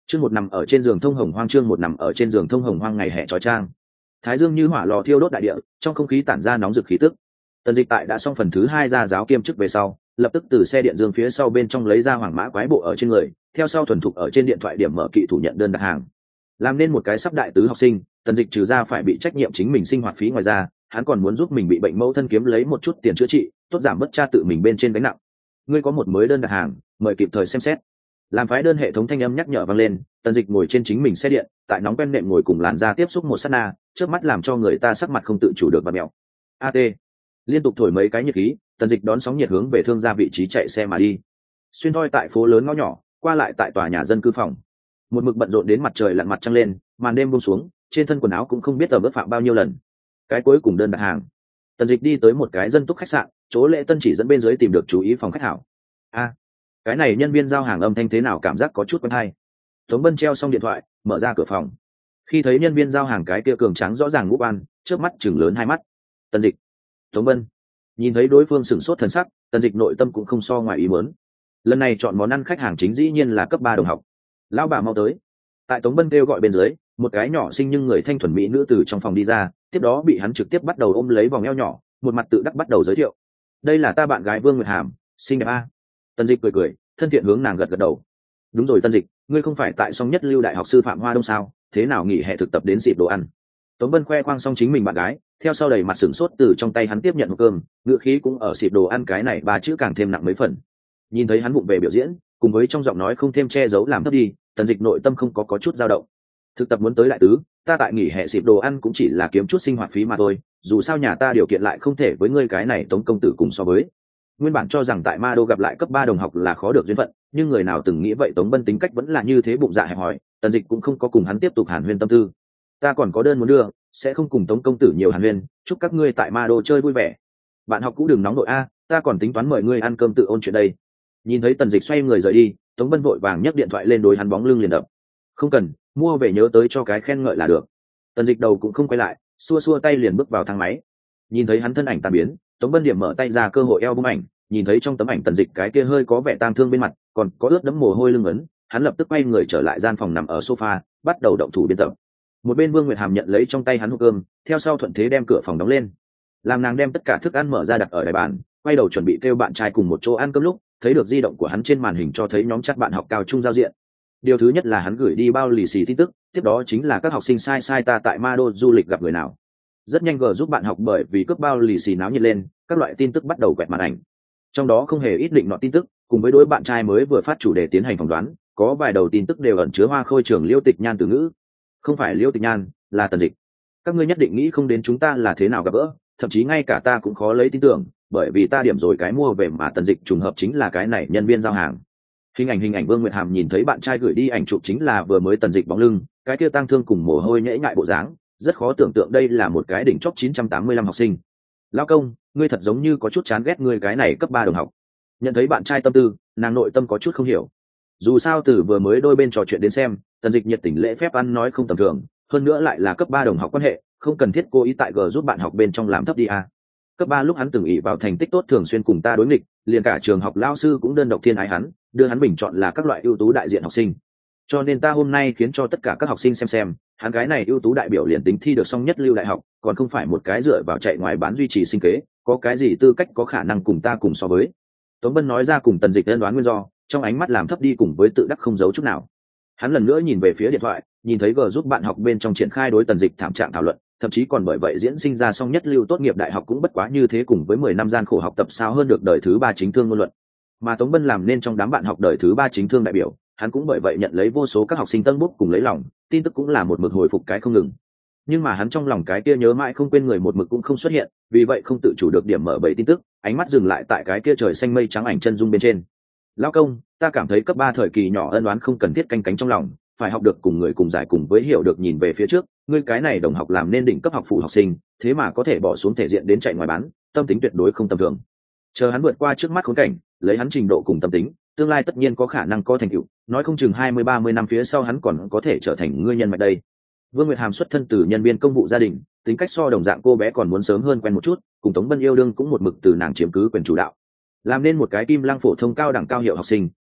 Chương một nằm ở trên giường thông hồng hoang, chương một nằm ở trên giường thông hồng hoang, ngày hè chói chang. Thái dương như hỏa lò thiêu đốt đại địa, trong không khí tản ra nóng rực khí tức. Tần Dịch tại đã xong phần thứ 2 ra giáo kiêm chức về sau, lập tức từ xe điện dương phía sau bên trong lấy ra hoàng mã quái bộ ở trên người, theo sau thuần thục ở trên điện thoại điểm mở kỵ thủ nhận đơn đặt hàng. Làm nên một cái sắp đại tứ học sinh, Tần Dịch trừ ra phải bị trách nhiệm chính mình sinh hoạt phí, ngoài ra hắn còn muốn giúp mình bị bệnh mẫu thân kiếm lấy một chút tiền chữa trị, tốt giảm bớt cha tự mình bên trên gánh nặng. Ngươi có một mới đơn đặt hàng, mời kịp thời xem xét. Làm phái đơn hệ thống thanh âm nhắc nhở vang lên. Tần Dịch ngồi trên chính mình xe điện, tại nóng quen nệm ngồi cùng làn da tiếp xúc một sát na, trước mắt làm cho người ta sắc mặt không tự chủ được và mèo. At liên tục thổi mấy cái nhiệt khí, Tần Dịch đón sóng nhiệt hướng về thương gia vị trí chạy xe mà đi. Xuyên thoi tại phố lớn ngõ nhỏ, qua lại tại tòa nhà dân cư phòng, một mực bận rộn đến mặt trời lặn mặt trăng lên, màn đêm buông xuống, trên thân quần áo cũng không biết tầm ướt phạm bao nhiêu lần. Cái cuối cùng đơn đặt hàng, Tần Dịch đi tới một cái dân túc khách sạn, chỗ lễ tân chỉ dẫn bên dưới tìm được chú ý phòng khách hảo. Cái này nhân viên giao hàng âm thanh thế nào cảm giác có chút quen hay. Tống Bân treo xong điện thoại, mở ra cửa phòng, khi thấy nhân viên giao hàng cái kia cường tráng rõ ràng ngũ quan, trước mắt chừng lớn hai mắt. Tần Dịch, Tống Bân. Nhìn thấy đối phương sửng sốt thần sắc, Tần Dịch nội tâm cũng không so ngoài ý muốn. Lần này chọn món ăn khách hàng chính dĩ nhiên là cấp 3 đồng học. Lão bà mau tới. Tại Tống Bân kêu gọi bên dưới, một cái nhỏ xinh nhưng người thanh thuần mỹ nữ từ trong phòng đi ra, tiếp đó bị hắn trực tiếp bắt đầu ôm lấy vòng eo nhỏ, một mặt tự đắc bắt đầu giới thiệu. Đây là ta bạn gái Vương Nguyệt Hàm, xinh đẹp a. Tần Dịch cười, thân thiện hướng nàng gật gật đầu. Đúng rồi Tần Dịch, ngươi không phải tại Song Nhất Lưu Đại học sư phạm Hoa Đông sao? Thế nào nghỉ hè thực tập đến xịp đồ ăn? Tống Bân khoe khoang xong chính mình bạn gái, theo sau đầy mặt sửng sốt từ trong tay hắn tiếp nhận một cơm, ngữ khí cũng ở xịp đồ ăn cái này ba chữ càng thêm nặng mấy phần. Nhìn thấy hắn vụng về biểu diễn, cùng với trong giọng nói không thêm che giấu làm thấp đi, Tần Dịch nội tâm không có chút dao động. Thực tập muốn tới đại tứ, ta tại nghỉ hè xịp đồ ăn cũng chỉ là kiếm chút sinh hoạt phí mà thôi, dù sao nhà ta điều kiện lại không thể với ngươi cái này Tống công tử cùng so với. Nguyên bản cho rằng tại Ma Đô gặp lại cấp 3 đồng học là khó được duyên phận, nhưng người nào từng nghĩ vậy Tống Bân tính cách vẫn là như thế bụng dạ hẹp hòi, Tần Dịch cũng không có cùng hắn tiếp tục hàn huyên tâm tư. Ta còn có đơn muốn đưa, sẽ không cùng Tống công tử nhiều hàn huyên, chúc các ngươi tại Ma Đô chơi vui vẻ. Bạn học cũ đừng nóng nội a, ta còn tính toán mời ngươi ăn cơm tự ôn chuyện đây. Nhìn thấy Tần Dịch xoay người rời đi, Tống Bân vội vàng nhấc điện thoại lên đối hắn bóng lưng liền đập. Không cần, mua về nhớ tới cho cái khen ngợi là được. Tần Dịch đầu cũng không quay lại, xua xua tay liền bước vào thang máy. Nhìn thấy hắn thân ảnh tàn biến, Tống Bân điểm mở tay ra cơ hội eo bung ảnh, nhìn thấy trong tấm ảnh Tần Dịch cái kia hơi có vẻ tang thương bên mặt, còn có ướt đẫm mồ hôi lưng ấn, hắn lập tức quay người trở lại gian phòng nằm ở sofa, bắt đầu động thủ biên tập. Một bên Vương Nguyệt Hàm nhận lấy trong tay hắn hộp cơm, theo sau thuận thế đem cửa phòng đóng lên. Làm nàng đem tất cả thức ăn mở ra đặt ở đài bàn, quay đầu chuẩn bị kêu bạn trai cùng một chỗ ăn cơm lúc, thấy được di động của hắn trên màn hình cho thấy nhóm chat bạn học cao trung giao diện. Điều thứ nhất là hắn gửi đi bao lì xì tin tức, tiếp đó chính là các học sinh sai ta tại Ma Đô du lịch gặp người nào. Rất nhanh G giúp bạn học bởi vì cướp bao lì xì náo nhiệt lên, các loại tin tức bắt đầu quẹt màn ảnh. Trong đó không hề ít định nọ tin tức, cùng với đối bạn trai mới vừa phát chủ đề tiến hành phỏng đoán, có vài đầu tin tức đều ẩn chứa Hoa Khôi trưởng Liêu Tịch Nhan từ ngữ. Không phải Liêu Tịch Nhan, là Tần Dịch. Các ngươi nhất định nghĩ không đến chúng ta là thế nào gặp gỡ, thậm chí ngay cả ta cũng khó lấy tin tưởng, bởi vì ta điểm rồi cái mua về mà Tần Dịch trùng hợp chính là cái này nhân viên giao hàng. Hình ảnh Vương Nguyệt Hàm nhìn thấy bạn trai gửi đi ảnh chụp chính là vừa mới Tần Dịch bóng lưng, cái kia tang thương cùng mồ hôi nhễ nhại bộ dáng, rất khó tưởng tượng đây là một cái đỉnh chóp 985 học sinh. Lão công, ngươi thật giống như có chút chán ghét ngươi cái này cấp 3 đồng học. Nhận thấy bạn trai tâm tư, nàng nội tâm có chút không hiểu. Dù sao từ vừa mới đôi bên trò chuyện đến xem, Tần Dịch nhiệt tình lễ phép ăn nói không tầm thường, hơn nữa lại là cấp 3 đồng học quan hệ, không cần thiết cố ý tại G giúp bạn học bên trong làm thấp đi a. Cấp 3 lúc hắn từng ỷ vào thành tích tốt thường xuyên cùng ta đối nghịch, liền cả trường học lao sư cũng đơn độc thiên ái hắn, đưa hắn bình chọn là các loại ưu tú đại diện học sinh. Cho nên ta hôm nay khiến cho tất cả các học sinh xem, hắn cái này ưu tú đại biểu liền tính thi được Song Nhất Lưu Đại học, còn không phải một cái dựa vào chạy ngoài bán duy trì sinh kế, có cái gì tư cách có khả năng cùng ta cùng so với. Tống Bân nói ra cùng Tần Dịch ân đoán nguyên do, trong ánh mắt làm thấp đi cùng với tự đắc không giấu chút nào. Hắn lần nữa nhìn về phía điện thoại, nhìn thấy G giúp bạn học bên trong triển khai đối Tần Dịch thảm trạng thảo luận, thậm chí còn bởi vậy diễn sinh ra Song Nhất Lưu tốt nghiệp đại học cũng bất quá như thế, cùng với 10 năm gian khổ học tập sao hơn được đời thứ 3 chính thương ngôn luận. Mà Tống Bân làm nên trong đám bạn học đời thứ 3 chính thương đại biểu, hắn cũng bởi vậy nhận lấy vô số các học sinh tân bút cùng lấy lòng, tin tức cũng là một mực hồi phục cái không ngừng. Nhưng mà hắn trong lòng cái kia nhớ mãi không quên người một mực cũng không xuất hiện, vì vậy không tự chủ được điểm mở 7 tin tức, ánh mắt dừng lại tại cái kia trời xanh mây trắng ảnh chân dung bên trên. Lão công, ta cảm thấy cấp 3 thời kỳ nhỏ ân oán không cần thiết canh cánh trong lòng, phải học được cùng người cùng giải cùng với hiểu được nhìn về phía trước, ngươi cái này đồng học làm nên đỉnh cấp học phụ học sinh, thế mà có thể bỏ xuống thể diện đến chạy ngoài bán, tâm tính tuyệt đối không tầm thường. Chờ hắn vượt qua trước mắt khốn cảnh, lấy hắn trình độ cùng tâm tính, tương lai tất nhiên có khả năng có thành tựu, nói không chừng 20-30 năm phía sau hắn còn có thể trở thành ngươi nhân mạch đây. Vương Nguyệt Hàm xuất thân từ nhân viên công vụ gia đình, tính cách so đồng dạng cô bé còn muốn sớm hơn quen một chút, cùng Tống Bân yêu đương cũng một mực từ nàng chiếm cứ quyền chủ đạo. Làm nên một cái Kim Lăng phổ thông cao đẳng cao hiệu học sinh,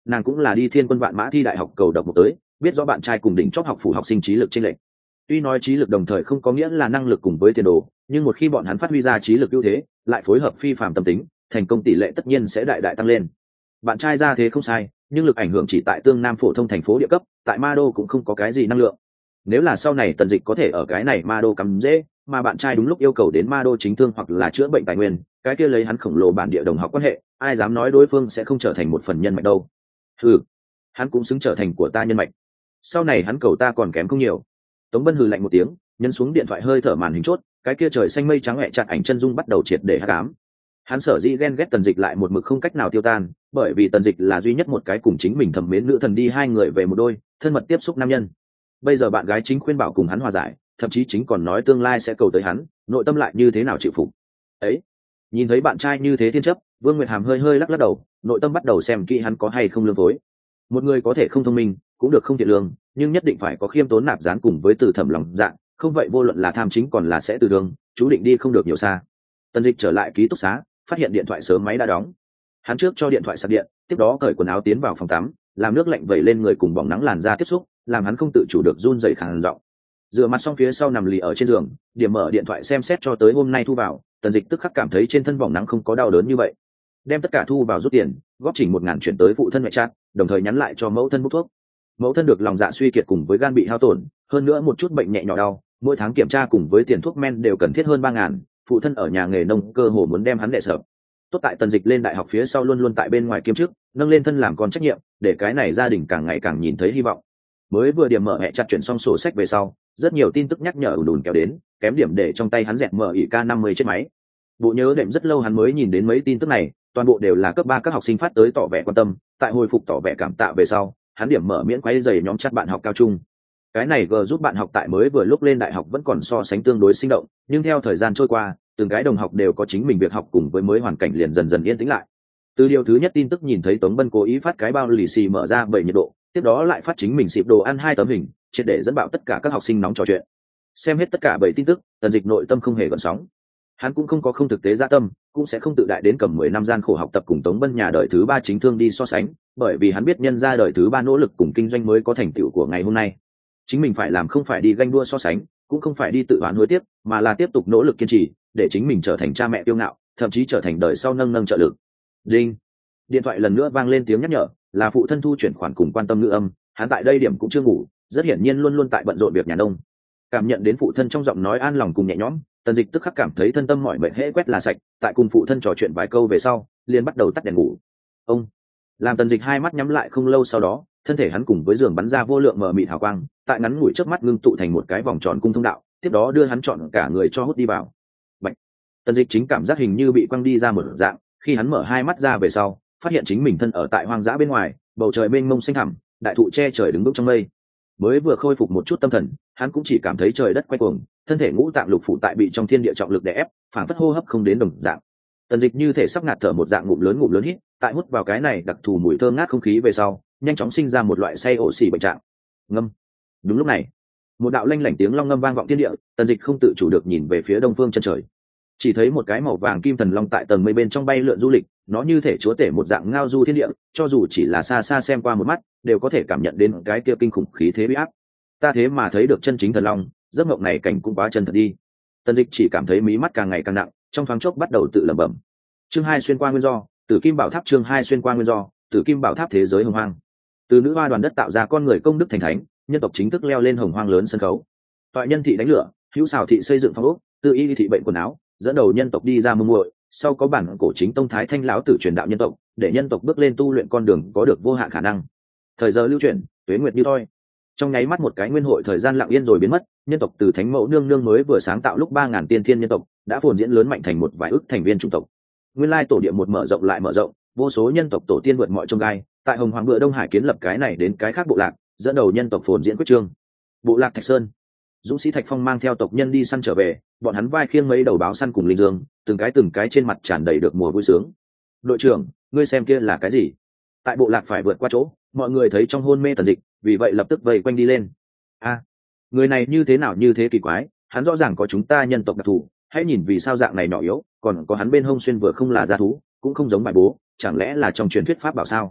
nàng cũng là đi Thiên Quân Vạn Mã thi đại học cầu độc một tới, biết rõ bạn trai cùng đỉnh chóp học phủ học sinh trí lực chênh lệch. Tuy nói trí lực đồng thời không có nghĩa là năng lực cùng với tiền đồ, nhưng một khi bọn hắn phát huy ra trí lực ưu thế, lại phối hợp phi phàm tâm tính, thành công tỷ lệ tất nhiên sẽ đại đại tăng lên. Bạn trai ra thế không sai, nhưng lực ảnh hưởng chỉ tại Tương Nam phổ thông thành phố địa cấp, tại Ma Đô cũng không có cái gì năng lượng. Nếu là sau này Tần Dịch có thể ở cái này Ma Đô cắm dễ, mà bạn trai đúng lúc yêu cầu đến Ma Đô chính thương hoặc là chữa bệnh tài nguyên, cái kia lấy hắn khổng lồ bản địa đồng học quan hệ, ai dám nói đối phương sẽ không trở thành một phần nhân mạch đâu. Ừ, hắn cũng xứng trở thành của ta nhân mạch. Sau này hắn cầu ta còn kém không nhiều. Tống Bân hừ lạnh một tiếng, nhấn xuống điện thoại hơi thở màn hình chốt, cái kia trời xanh mây trắng hẹ chặt ảnh chân dung bắt đầu triệt để hắc ám. Hắn sở dĩ ghen ghét Tần Dịch lại một mực không cách nào tiêu tan, bởi vì Tần Dịch là duy nhất một cái cùng chính mình thầm mến nữ thần đi hai người về một đôi, thân mật tiếp xúc nam nhân. Bây giờ bạn gái chính khuyên bảo cùng hắn hòa giải, thậm chí chính còn nói tương lai sẽ cầu tới hắn, nội tâm lại như thế nào chịu phục. Ấy, nhìn thấy bạn trai như thế thiên chấp, Vương Nguyệt Hàm hơi hơi lắc lắc đầu, nội tâm bắt đầu xem kỹ hắn có hay không lương phối. Một người có thể không thông minh, cũng được không thiện lương, nhưng nhất định phải có khiêm tốn nạp dán cùng với từ thẩm lòng dạ, không vậy vô luận là tham chính còn là sẽ từ đường, chú định đi không được nhiều xa. Tần Dịch trở lại ký túc xá, phát hiện điện thoại sớm máy đã đóng. Hắn trước cho điện thoại sạc điện, tiếp đó cởi quần áo tiến vào phòng tắm, làm nước lạnh vẩy lên người cùng bỏng nắng làn da tiếp xúc, làm hắn không tự chủ được run rẩy khàn giọng. Rửa mặt xong phía sau nằm lì ở trên giường, điểm mở điện thoại xem xét cho tới hôm nay thu vào, Tần Dịch tức khắc cảm thấy trên thân bỏng nắng không có đau đớn như vậy. Đem tất cả thu vào rút tiền, góp chỉnh 1000 chuyển tới phụ thân mẹ chat, đồng thời nhắn lại cho mẫu thân hút thuốc. Mẫu thân được lòng dạ suy kiệt cùng với gan bị hao tổn, hơn nữa một chút bệnh nhẹ nhỏ đau, mỗi tháng kiểm tra cùng với tiền thuốc men đều cần thiết hơn 3000, phụ thân ở nhà nghề nông cơ hồ muốn đem hắn đè sợ. Tốt tại Tần Dịch lên đại học phía sau luôn luôn tại bên ngoài kiêm chức, nâng lên thân làm con trách nhiệm, để cái này gia đình càng ngày càng nhìn thấy hy vọng. Mới vừa điểm mở mẹ chặt chuyển xong sổ sách về sau, rất nhiều tin tức nhắc nhở ùn ùn kéo đến, kém điểm để trong tay hắn dẹt mở ỉ K50 chết máy. Bộ nhớ đệm rất lâu hắn mới nhìn đến mấy tin tức này, toàn bộ đều là cấp 3 các học sinh phát tới tỏ vẻ quan tâm, tại hồi phục tỏ vẻ cảm tạ về sau, hắn điểm mở miễn quay dày nhóm chat bạn học cao trung. Cái này g giúp bạn học tại mới vừa lúc lên đại học vẫn còn so sánh tương đối sinh động, nhưng theo thời gian trôi qua, từng cái đồng học đều có chính mình việc học cùng với mới hoàn cảnh liền dần dần yên tĩnh lại. Từ điều thứ nhất tin tức nhìn thấy Tống Bân cố ý phát cái bao lì xì mở ra 7 nhiệt độ, tiếp đó lại phát chính mình xịp đồ ăn 2 tấm hình, triệt để dẫn bạo tất cả các học sinh nóng trò chuyện. Xem hết tất cả 7 tin tức, Tần Dịch nội tâm không hề gợn sóng. Hắn cũng không có không thực tế dạ tâm, cũng sẽ không tự đại đến cầm 10 năm gian khổ học tập cùng Tống Bân nhà đời thứ 3 chính thương đi so sánh, bởi vì hắn biết nhân ra đời thứ 3 nỗ lực cùng kinh doanh mới có thành tựu của ngày hôm nay. Chính mình phải làm không phải đi ganh đua so sánh, cũng không phải đi tự oán hối tiếc, mà là tiếp tục nỗ lực kiên trì, để chính mình trở thành cha mẹ kiêu ngạo, thậm chí trở thành đời sau nâng nâng trợ lực. Đinh. Điện thoại lần nữa vang lên tiếng nhắc nhở, là phụ thân thu chuyển khoản cùng quan tâm ngữ âm, hắn tại đây điểm cũng chưa ngủ, rất hiển nhiên luôn luôn tại bận rộn việc nhà nông. Cảm nhận đến phụ thân trong giọng nói an lòng cùng nhẹ nhõm, Tần Dịch tức khắc cảm thấy thân tâm mỏi mệt hễ quét là sạch, tại cùng phụ thân trò chuyện vài câu về sau, liền bắt đầu tắt đèn ngủ. Ông. Làm Tần Dịch hai mắt nhắm lại không lâu sau đó, thân thể hắn cùng với giường bắn ra vô lượng mờ mịt hào quang, tại ngắn ngủi trước mắt ngưng tụ thành một cái vòng tròn cung thông đạo, tiếp đó đưa hắn trọn cả người cho hút đi vào. Bạch. Tần Dịch chính cảm giác hình như bị quăng đi ra một dạng, khi hắn mở hai mắt ra về sau, phát hiện chính mình thân ở tại hoang dã bên ngoài, bầu trời mênh mông xanh thẳm, đại thụ che trời đứng vững trong mây. Mới vừa khôi phục một chút tâm thần, hắn cũng chỉ cảm thấy trời đất quay cuồng, thân thể ngũ tạng lục phủ tại bị trong thiên địa trọng lực đè ép, phản phất hô hấp không đến đồng dạng. Tần Dịch như thể sắp ngạt thở một dạng ngụm lớn hít, tại hút vào cái này đặc thù mùi thơm ngát không khí về sau, nhanh chóng sinh ra một loại say ổ xỉ bệnh trạng. Ngâm. Đúng lúc này, một đạo lanh lảnh tiếng long ngâm vang vọng thiên địa, Tần Dịch không tự chủ được nhìn về phía đông phương chân trời. Chỉ thấy một cái màu vàng kim thần long tại tầng mây bên trong bay lượn du lịch, nó như thể chúa tể một dạng ngao du thiên địa, cho dù chỉ là xa xa xem qua một mắt, đều có thể cảm nhận đến cái kia kinh khủng khí thế uy áp. Ta thế mà thấy được chân chính thần long, giấc mộng này cảnh cũng quá chân thật đi. Tần Dịch chỉ cảm thấy mí mắt càng ngày càng nặng, trong thoáng chốc bắt đầu tự lẩm bẩm. Chương 2 xuyên qua nguyên do, Tử Kim Bảo Tháp. Chương 2 xuyên qua nguyên do, Tử Kim Bảo Tháp. Thế giới hồng hoang. Từ nữ hoa đoàn đất tạo ra con người công đức thành thánh, nhân tộc chính thức leo lên hồng hoang lớn sân khấu. Toại nhân thị đánh lửa, hữu xào thị xây dựng phong ốc, tư y thị bệnh quần áo, dẫn đầu nhân tộc đi ra mông muội, sau có bản cổ chính tông thái thanh lão tử truyền đạo nhân tộc, để nhân tộc bước lên tu luyện con đường có được vô hạn khả năng. Thời giờ lưu chuyển, tuế nguyệt như thoi. Trong nháy mắt một cái nguyên hội thời gian lặng yên rồi biến mất, nhân tộc từ thánh mẫu nương nương mới vừa sáng tạo lúc 3000 tiên thiên nhân tộc, đã phồn diễn lớn mạnh thành một vài ức thành viên chủng tộc. Nguyên lai tổ địa một mở rộng lại mở rộng, vô số nhân tộc tổ tiên vượt mọi chông gai, tại hồng hoàng bựa đông hải kiến lập cái này đến cái khác bộ lạc, dẫn đầu nhân tộc phồn diễn quyết trương. Bộ lạc Thạch Sơn, dũng sĩ Thạch Phong mang theo tộc nhân đi săn trở về, bọn hắn vai khiêng mấy đầu báo săn cùng linh dương, từng cái trên mặt tràn đầy được mùa vui sướng. Đội trưởng, ngươi xem kia là cái gì? Tại bộ lạc phải vượt qua chỗ, mọi người thấy trong hôn mê Tần Dịch, vì vậy lập tức vây quanh đi lên. A, người này như thế nào như thế kỳ quái, hắn rõ ràng có chúng ta nhân tộc đặc thù, hãy nhìn vì sao dạng này nhỏ yếu, còn có hắn bên hông xuyên vừa không là gia thú, cũng không giống bài bố, chẳng lẽ là trong truyền thuyết pháp bảo sao?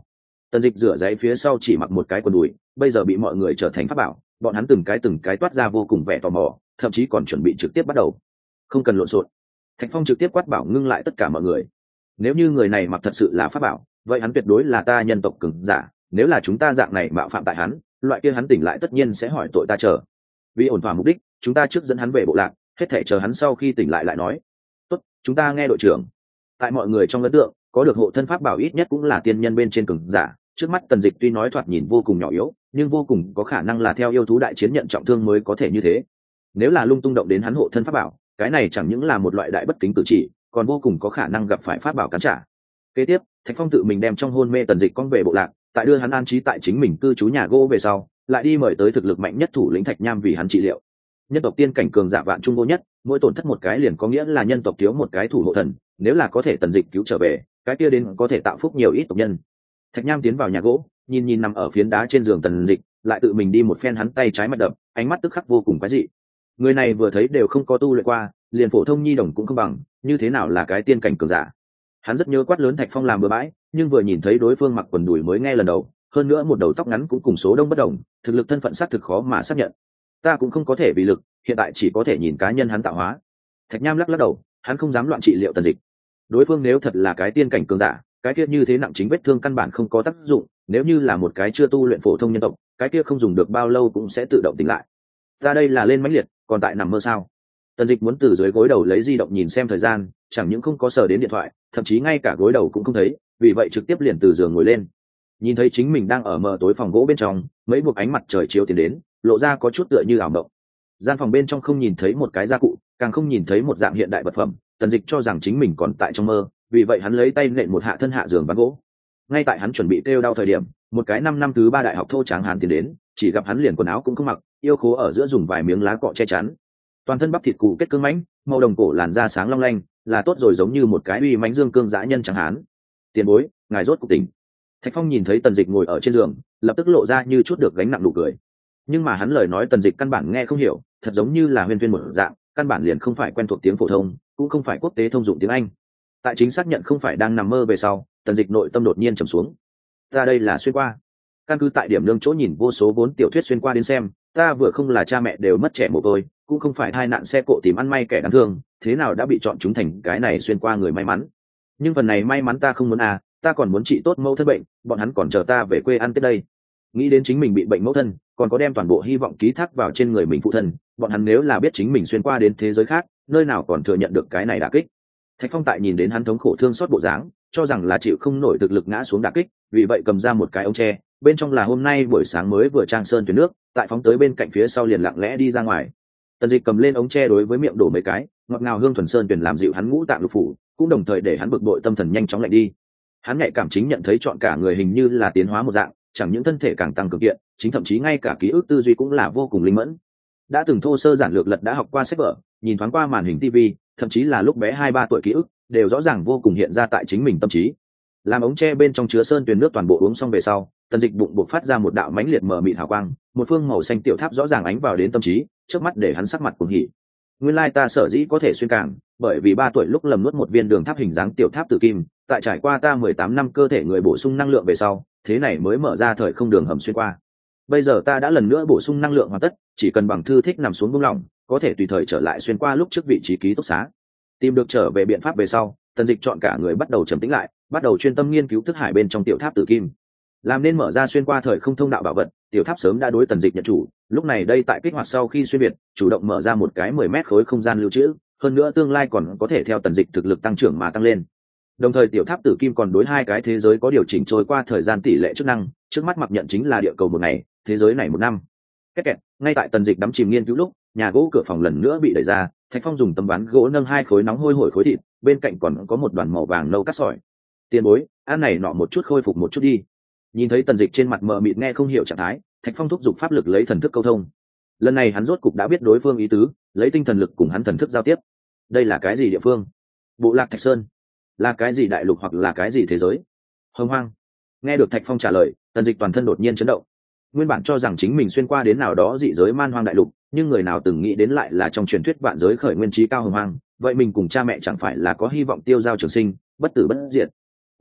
Tần Dịch rửa giấy phía sau chỉ mặc một cái quần đùi, bây giờ bị mọi người trở thành pháp bảo, bọn hắn từng cái toát ra vô cùng vẻ tò mò, thậm chí còn chuẩn bị trực tiếp bắt đầu. Không cần lộn xộn. Thạch Phong trực tiếp quát bảo ngưng lại tất cả mọi người. Nếu như người này mặc thật sự là pháp bảo, vậy hắn tuyệt đối là ta nhân tộc cường giả, nếu là chúng ta dạng này mạo phạm tại hắn, loại kia hắn tỉnh lại tất nhiên sẽ hỏi tội ta chờ. Vì ổn thỏa mục đích, chúng ta trước dẫn hắn về bộ lạc, hết thảy chờ hắn sau khi tỉnh lại nói. Tốt, chúng ta nghe đội trưởng. Tại mọi người trong ấn tượng, có được hộ thân pháp bảo ít nhất cũng là tiên nhân bên trên cường giả, trước mắt Tần Dịch tuy nói thoạt nhìn vô cùng nhỏ yếu, nhưng vô cùng có khả năng là theo yêu thú đại chiến nhận trọng thương mới có thể như thế. Nếu là lung tung động đến hắn hộ thân pháp bảo, cái này chẳng những là một loại đại bất kính cử chỉ, còn vô cùng có khả năng gặp phải pháp bảo cản trả. Kế tiếp, Thạch Phong tự mình đem trong hôn mê Tần Dịch con về bộ lạc, tại đưa hắn an trí tại chính mình cư trú nhà gỗ về sau, lại đi mời tới thực lực mạnh nhất thủ lĩnh Thạch Nham vì hắn trị liệu. Nhân tộc tiên cảnh cường giả vạn trung vô nhất, mỗi tổn thất một cái liền có nghĩa là nhân tộc thiếu một cái thủ hộ thần, nếu là có thể Tần Dịch cứu trở về, cái kia đến có thể tạo phúc nhiều ít tộc nhân. Thạch Nham tiến vào nhà gỗ, nhìn nằm ở phiến đá trên giường Tần Dịch, lại tự mình đi một phen hắn tay trái mặt đập, ánh mắt tức khắc vô cùng quái dị. Người này vừa thấy đều không có tu luyện qua, liền phổ thông nhi đồng cũng không bằng, như thế nào là cái tiên cảnh cường giả. Hắn rất nhớ quát lớn Thạch Phong làm bừa bãi, nhưng vừa nhìn thấy đối phương mặc quần đùi mới nghe lần đầu, hơn nữa một đầu tóc ngắn cũng cùng số đông bất đồng, thực lực thân phận xác thực khó mà xác nhận. Ta cũng không có thể vì lực, hiện tại chỉ có thể nhìn cá nhân hắn tạo hóa. Thạch Nham lắc đầu, hắn không dám loạn trị liệu Tần Dịch. Đối phương nếu thật là cái tiên cảnh cường giả, cái kia như thế nặng chính vết thương căn bản không có tác dụng, nếu như là một cái chưa tu luyện phổ thông nhân tộc, cái kia không dùng được bao lâu cũng sẽ tự động tỉnh lại. Ta đây là lên mãnh liệt, còn tại nằm mơ sao? Tần Dịch muốn từ dưới gối đầu lấy di động nhìn xem thời gian, chẳng những không có sờ đến điện thoại, thậm chí ngay cả gối đầu cũng không thấy, vì vậy trực tiếp liền từ giường ngồi lên. Nhìn thấy chính mình đang ở mờ tối phòng gỗ bên trong, mấy buộc ánh mặt trời chiếu tiến đến, lộ ra có chút tựa như ảo mộng. Gian phòng bên trong không nhìn thấy một cái gia cụ, càng không nhìn thấy một dạng hiện đại vật phẩm, Tần Dịch cho rằng chính mình còn tại trong mơ, vì vậy hắn lấy tay nện một hạ thân hạ giường ván gỗ. Ngay tại hắn chuẩn bị kêu đau thời điểm, một cái năm thứ ba đại học thô tráng hán tiến đến, chỉ gặp hắn liền quần áo cũng không mặc, yêu khố ở giữa dùng vài miếng lá cọ che chắn, toàn thân bắp thịt cụ kết cứng mãnh, màu đồng cổ làn da sáng long lanh, là tốt rồi giống như một cái uy mãnh dương cương dã nhân tráng hán. Tiền bối, ngài rốt cuộc tỉnh. Thạch Phong nhìn thấy Tần Dịch ngồi ở trên giường, lập tức lộ ra như chút được gánh nặng nụ cười. Nhưng mà hắn lời nói Tần Dịch căn bản nghe không hiểu, thật giống như là huyên thuyên một dạng, căn bản liền không phải quen thuộc tiếng phổ thông, cũng không phải quốc tế thông dụng tiếng Anh. Tại chính xác nhận không phải đang nằm mơ về sau, Tần Dịch nội tâm đột nhiên trầm xuống. Ta đây là xuyên qua. Căn cứ tại điểm nương chỗ nhìn vô số vốn tiểu thuyết xuyên qua đến xem, ta vừa không là cha mẹ đều mất trẻ mồ côi, cũng không phải tai nạn xe cộ tìm ăn may kẻ đáng thương, thế nào đã bị chọn chúng thành cái này xuyên qua người may mắn. Nhưng phần này may mắn ta không muốn à, ta còn muốn trị tốt mẫu thân bệnh, bọn hắn còn chờ ta về quê ăn Tết đây. Nghĩ đến chính mình bị bệnh mẫu thân, còn có đem toàn bộ hy vọng ký thác vào trên người mình phụ thân, bọn hắn nếu là biết chính mình xuyên qua đến thế giới khác, nơi nào còn thừa nhận được cái này đả kích. Thạch Phong tại nhìn đến hắn thống khổ thương xót bộ dáng, cho rằng là chịu không nổi thực lực ngã xuống đả kích, vì vậy cầm ra một cái ống tre, bên trong là hôm nay buổi sáng mới vừa trang sơn tuyển nước, tại phóng tới bên cạnh phía sau liền lặng lẽ đi ra ngoài. Tần Dịch cầm lên ống tre đối với miệng đổ mấy cái, ngọt ngào hương thuần sơn tuyển làm dịu hắn ngũ tạng lục phủ, cũng đồng thời để hắn bực bội tâm thần nhanh chóng lạnh đi. Hắn nhạy cảm chính nhận thấy trọn cả người hình như là tiến hóa một dạng, chẳng những thân thể càng tăng cường kiện, chính thậm chí ngay cả ký ức tư duy cũng là vô cùng linh mẫn. Đã từng thô sơ giản lược lật đã học qua sách vở, nhìn thoáng qua màn hình TV, thậm chí là lúc bé 2-3 tuổi ký ức, đều rõ ràng vô cùng hiện ra tại chính mình tâm trí. Làm ống tre bên trong chứa sơn tuyền nước toàn bộ uống xong về sau, Tần Dịch bụng buộc phát ra một đạo mãnh liệt mờ mịt hào quang, một phương màu xanh tiểu tháp rõ ràng ánh vào đến tâm trí, trước mắt để hắn sắc mặt cuồng hỉ. Nguyên lai ta sở dĩ có thể xuyên cảng, bởi vì 3 tuổi lúc lầm nuốt một viên đường tháp hình dáng tiểu tháp tử kim, tại trải qua ta 18 năm cơ thể người bổ sung năng lượng về sau, thế này mới mở ra thời không đường hầm xuyên qua. Bây giờ ta đã lần nữa bổ sung năng lượng hoàn tất, chỉ cần bằng thư thích nằm xuống buông lỏng, có thể tùy thời trở lại xuyên qua lúc trước vị trí ký túc xá. Tìm được trở về biện pháp về sau, Tần Dịch chọn cả người bắt đầu trầm tĩnh lại, bắt đầu chuyên tâm nghiên cứu thức hải bên trong tiểu tháp tử kim. Làm nên mở ra xuyên qua thời không thông đạo bảo vật, tiểu tháp sớm đã đối Tần Dịch nhận chủ, lúc này đây tại kích hoạt sau khi xuyên việt, chủ động mở ra một cái 10 mét khối không gian lưu trữ, hơn nữa tương lai còn có thể theo Tần Dịch thực lực tăng trưởng mà tăng lên. Đồng thời tiểu tháp tử kim còn đối 2 cái thế giới có điều chỉnh trôi qua thời gian tỷ lệ chức năng, trước mắt mặc nhận chính là địa cầu 1 ngày, thế giới này 1 năm. Kết kẹt, ngay tại Tần Dịch đắm chìm nghiên cứu lúc, nhà gỗ cửa phòng lần nữa bị đẩy ra, Thạch Phong dùng tấm ván gỗ nâng 2 khối nóng hôi hổi khối thịt, bên cạnh còn có một đoàn màu vàng nâu cắt sỏi. Tiền bối, ăn này nọ một chút khôi phục một chút đi. Nhìn thấy Tần Dịch trên mặt mờ mịt nghe không hiểu trạng thái, Thạch Phong thúc giục pháp lực lấy thần thức câu thông. Lần này hắn rốt cục đã biết đối phương ý tứ, lấy tinh thần lực cùng hắn thần thức giao tiếp. Đây là cái gì địa phương? Bộ lạc Thạch Sơn? Là cái gì đại lục hoặc là cái gì thế giới? Hồng Hoang. Nghe được Thạch Phong trả lời, Tần Dịch toàn thân đột nhiên chấn động. Nguyên bản cho rằng chính mình xuyên qua đến nào đó dị giới man hoang đại lục, nhưng người nào từng nghĩ đến lại là trong truyền thuyết vạn giới khởi nguyên trí cao Hồng Hoang, vậy mình cùng cha mẹ chẳng phải là có hy vọng tiêu giao trường sinh, bất tử bất diệt. DS,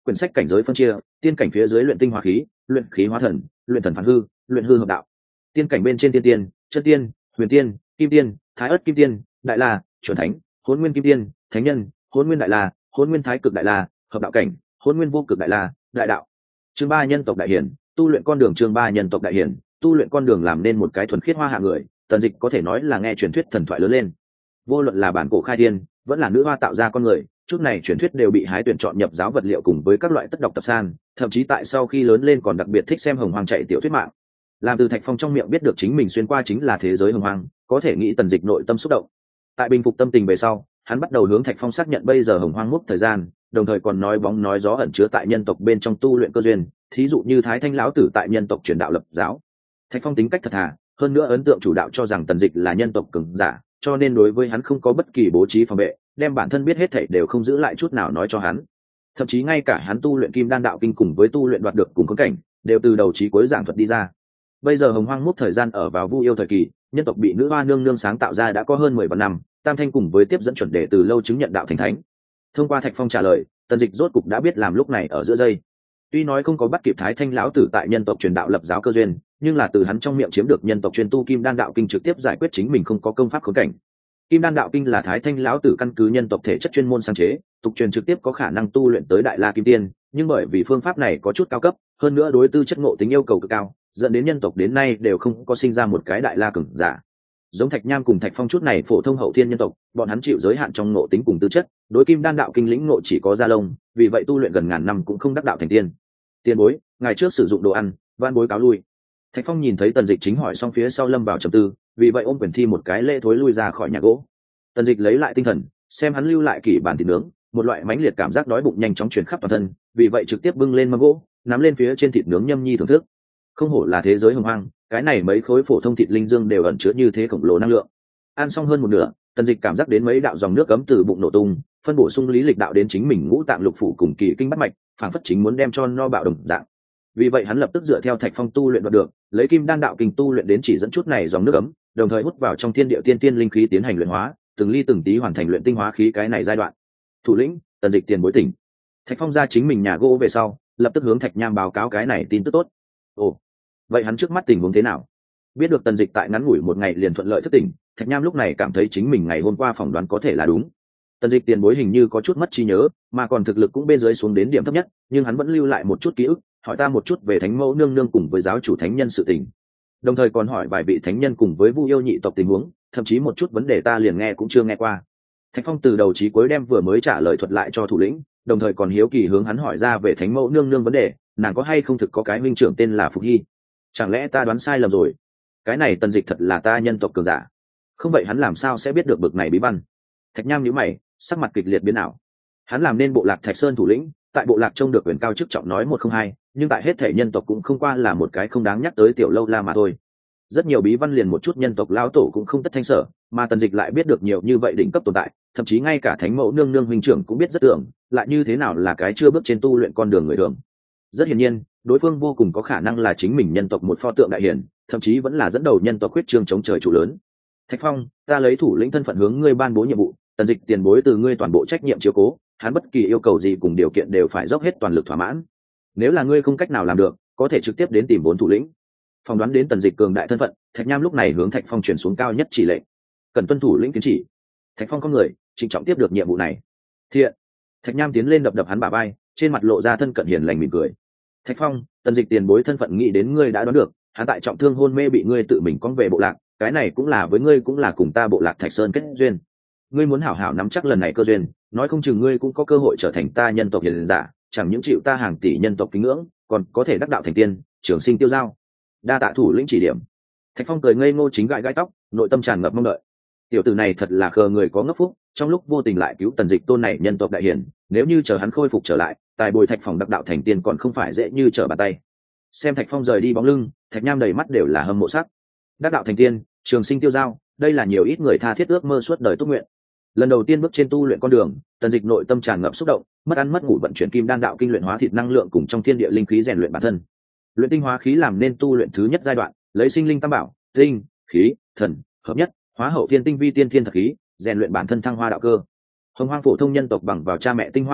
quyển sách cảnh giới phân chia: tiên cảnh phía dưới luyện tinh hóa khí, luyện khí hóa thần, luyện thần phản hư, luyện hư hợp đạo. Tiên cảnh bên trên tiên tiên, chân tiên, huyền tiên, kim tiên, thái ất kim tiên, đại la, chuẩn thánh, hỗn nguyên kim tiên, thánh nhân, hỗn nguyên đại la, hỗn nguyên thái cực đại la, hợp đạo cảnh, hỗn nguyên vô cực đại la, đại đạo. Chương 3 nhân tộc đại hiển, tu luyện con đường. Chương 3 nhân tộc đại hiển, tu luyện con đường làm nên một cái thuần khiết hoa hạ người. Tần Dịch có thể nói là nghe truyền thuyết thần thoại lớn lên. Vô luận là bản cổ khai thiên, vẫn là nữ hoa tạo ra con người, chút này truyền thuyết đều bị hái tuyển chọn nhập giáo vật liệu cùng với các loại tất độc tập san, thậm chí tại sau khi lớn lên còn đặc biệt thích xem hồng hoang chạy tiểu thuyết mạng. Làm từ Thạch Phong trong miệng biết được chính mình xuyên qua chính là thế giới hồng hoang, có thể nghĩ Tần Dịch nội tâm xúc động. Tại bình phục tâm tình về sau, hắn bắt đầu hướng Thạch Phong xác nhận bây giờ hồng hoang mốc thời gian, đồng thời còn nói bóng nói gió ẩn chứa tại nhân tộc bên trong tu luyện cơ duyên, thí dụ như Thái Thanh lão tử tại nhân tộc truyền đạo lập giáo. Thạch Phong tính cách thật thà, hơn nữa ấn tượng chủ đạo cho rằng Tần Dịch là nhân tộc cường giả, cho nên đối với hắn không có bất kỳ bố trí phòng vệ, đem bản thân biết hết thảy đều không giữ lại chút nào nói cho hắn. Thậm chí ngay cả hắn tu luyện Kim Đan đạo kinh cùng với tu luyện đoạt được cùng khốn cảnh, đều từ đầu chí cuối giảng thuật đi ra. Bây giờ hồng hoang mốc thời gian ở vào Vu Yêu thời kỳ, nhân tộc bị nữ hoa nương nương sáng tạo ra đã có hơn 10 vạn năm, Tam Thanh cùng với tiếp dẫn chuẩn đề từ lâu chứng nhận đạo thành thánh. Thông qua Thạch Phong trả lời, Tần Dịch rốt cục đã biết làm lúc này ở giữa giây. Tuy nói không có bắt kịp Thái Thanh lão tử tại nhân tộc truyền đạo lập giáo cơ duyên, nhưng là từ hắn trong miệng chiếm được nhân tộc chuyên tu Kim Đan đạo kinh trực tiếp giải quyết chính mình không có công pháp khốn cảnh. Kim Đan đạo kinh là Thái Thanh lão tử căn cứ nhân tộc thể chất chuyên môn sáng chế, tục truyền trực tiếp có khả năng tu luyện tới đại la kim tiên, nhưng bởi vì phương pháp này có chút cao cấp, hơn nữa đối tư chất ngộ tính yêu cầu cực cao, dẫn đến nhân tộc đến nay đều không có sinh ra một cái đại la cường giả. Giống Thạch Nham cùng Thạch Phong chút này phổ thông hậu thiên nhân tộc, bọn hắn chịu giới hạn trong ngộ tính cùng tư chất, đối Kim Đan đạo kinh lĩnh ngộ chỉ có da lông, vì vậy tu luyện gần ngàn năm cũng không đắc đạo thành tiên. Tiền bối, ngày trước sử dụng đồ ăn, van bối cáo lui. Thạch Phong nhìn thấy Tần Dịch chính hỏi xong phía sau lâm vào trầm tư, vì vậy ôm quyền thi một cái lễ thối lui ra khỏi nhà gỗ. Tần Dịch lấy lại tinh thần, xem hắn lưu lại kỷ bản thịt nướng, một loại mãnh liệt cảm giác đói bụng nhanh chóng truyền khắp toàn thân, vì vậy trực tiếp bưng lên mâm gỗ, nắm lên phía trên thịt nướng nhâm nhi thưởng thức. Không hổ là thế giới hồng hoang, cái này mấy khối phổ thông thịt linh dương đều ẩn chứa như thế khổng lồ năng lượng. Ăn xong hơn một nửa, Tần Dịch cảm giác đến mấy đạo dòng nước cấm từ bụng nổ tung, phân bổ sung lý lịch đạo đến chính mình ngũ tạng lục phủ cùng kỳ kinh bắt mạch, phảng phất chính muốn đem cho no bạo đồng dạng. Vì vậy hắn lập tức dựa theo Thạch Phong tu luyện đoạt được, lấy Kim Đan đạo kinh tu luyện đến chỉ dẫn chút này dòng nước ấm, đồng thời hút vào trong thiên địa tiên tiên linh khí tiến hành luyện hóa, từng ly từng tí hoàn thành luyện tinh hóa khí cái này giai đoạn. Thủ lĩnh, Tần Dịch tiền bối tỉnh. Thạch Phong ra chính mình nhà gỗ về sau, lập tức hướng Thạch Nham báo cáo cái này tin tức tốt. Ồ, vậy hắn trước mắt tình huống thế nào? Biết được Tần Dịch tại ngắn ngủi một ngày liền thuận lợi thức tỉnh, Thạch Nham lúc này cảm thấy chính mình ngày hôm qua phỏng đoán có thể là đúng. Tần Dịch tiền bối hình như có chút mất trí nhớ, mà còn thực lực cũng bên dưới xuống đến điểm thấp nhất, nhưng hắn vẫn lưu lại một chút ký ức, hỏi ta một chút về Thánh Mẫu nương nương cùng với giáo chủ thánh nhân sự tình, đồng thời còn hỏi vài vị thánh nhân cùng với Vu Yêu nhị tộc tình huống, thậm chí một chút vấn đề ta liền nghe cũng chưa nghe qua. Thạch Phong từ đầu chí cuối đem vừa mới trả lời thuật lại cho thủ lĩnh, đồng thời còn hiếu kỳ hướng hắn hỏi ra về Thánh Mẫu nương nương vấn đề, nàng có hay không thực có cái huynh trưởng tên là Phục Hy? Chẳng lẽ ta đoán sai lầm rồi? Cái này Tần Dịch thật là ta nhân tộc cường giả, không vậy hắn làm sao sẽ biết được bực này bí văn? Thạch Nham nhíu mày, sắc mặt kịch liệt biến ảo. Hắn làm nên bộ lạc Thạch Sơn thủ lĩnh, tại bộ lạc trông được quyền cao chức trọng nói một không hai, nhưng tại hết thể nhân tộc cũng không qua là một cái không đáng nhắc tới tiểu lâu la mà thôi. Rất nhiều bí văn liền một chút nhân tộc lão tổ cũng không tất thanh sở, mà Tần Dịch lại biết được nhiều như vậy đỉnh cấp tồn tại, thậm chí ngay cả Thánh Mẫu nương nương huynh trưởng cũng biết rất tưởng, lại như thế nào là cái chưa bước trên tu luyện con đường người thường. Rất hiển nhiên, đối phương vô cùng có khả năng là chính mình nhân tộc một pho tượng đại hiển, thậm chí vẫn là dẫn đầu nhân tộc khuyết trương chống trời trụ lớn. Thạch Phong, ta lấy thủ lĩnh thân phận hướng ngươi ban bố nhiệm vụ, Tần Dịch tiền bối từ ngươi toàn bộ trách nhiệm chiếu cố, hắn bất kỳ yêu cầu gì cùng điều kiện đều phải dốc hết toàn lực thỏa mãn. Nếu là ngươi không cách nào làm được, có thể trực tiếp đến tìm vốn thủ lĩnh. Phỏng đoán đến Tần Dịch cường đại thân phận, Thạch Nham lúc này hướng Thạch Phong truyền xuống cao nhất chỉ lệnh, cần tuân thủ lĩnh kiến chỉ. Thạch Phong có người trịnh trọng tiếp được nhiệm vụ này. Thiện. Thạch Nham tiến lên đập đập hắn bả vai, trên mặt lộ ra thân cận hiền lành mỉm cười. Thạch Phong, Tần Dịch tiền bối thân phận nghĩ đến ngươi đã đoán được, hắn tại trọng thương hôn mê bị ngươi tự mình con về bộ lạc, cái này cũng là với ngươi cũng là cùng ta bộ lạc Thạch Sơn kết duyên. Ngươi muốn hảo hảo nắm chắc lần này cơ duyên, nói không chừng ngươi cũng có cơ hội trở thành ta nhân tộc hiền giả, chẳng những chịu ta hàng tỷ nhân tộc kính ngưỡng, còn có thể đắc đạo thành tiên, trường sinh tiêu giao. Đa tạ thủ lĩnh chỉ điểm. Thạch Phong cười ngây ngô chính gãi gãi tóc, nội tâm tràn ngập mong đợi. Tiểu tử này thật là khờ người có ngốc phúc, trong lúc vô tình lại cứu Tần Dịch tôn này nhân tộc đại hiển, nếu như chờ hắn khôi phục trở lại, tài bồi Thạch Phong đắc đạo thành tiên còn không phải dễ như trở bàn tay. Xem Thạch Phong rời đi bóng lưng, Thạch Nham đầy mắt đều là hâm mộ sắc. Đắc đạo thành tiên, trường sinh tiêu giao, đây là nhiều ít người tha thiết ước mơ suốt đời túc nguyện. Lần đầu tiên bước trên tu luyện con đường, Tần Dịch nội tâm tràn ngập xúc động, mất ăn mất ngủ vận chuyển Kim Đan đạo kinh luyện hóa thịt năng lượng cùng trong thiên địa linh khí rèn luyện bản thân. Luyện tinh hóa khí làm nên tu luyện thứ nhất giai đoạn, lấy sinh linh tam bảo, tinh, khí, thần hợp nhất, hóa hậu thiên tinh vi tiên thiên thật khí, rèn luyện bản thân thăng hoa đạo cơ. Hồng hoang phổ thông nhân tộc bằng vào cha mẹ tinh hoa dự dục,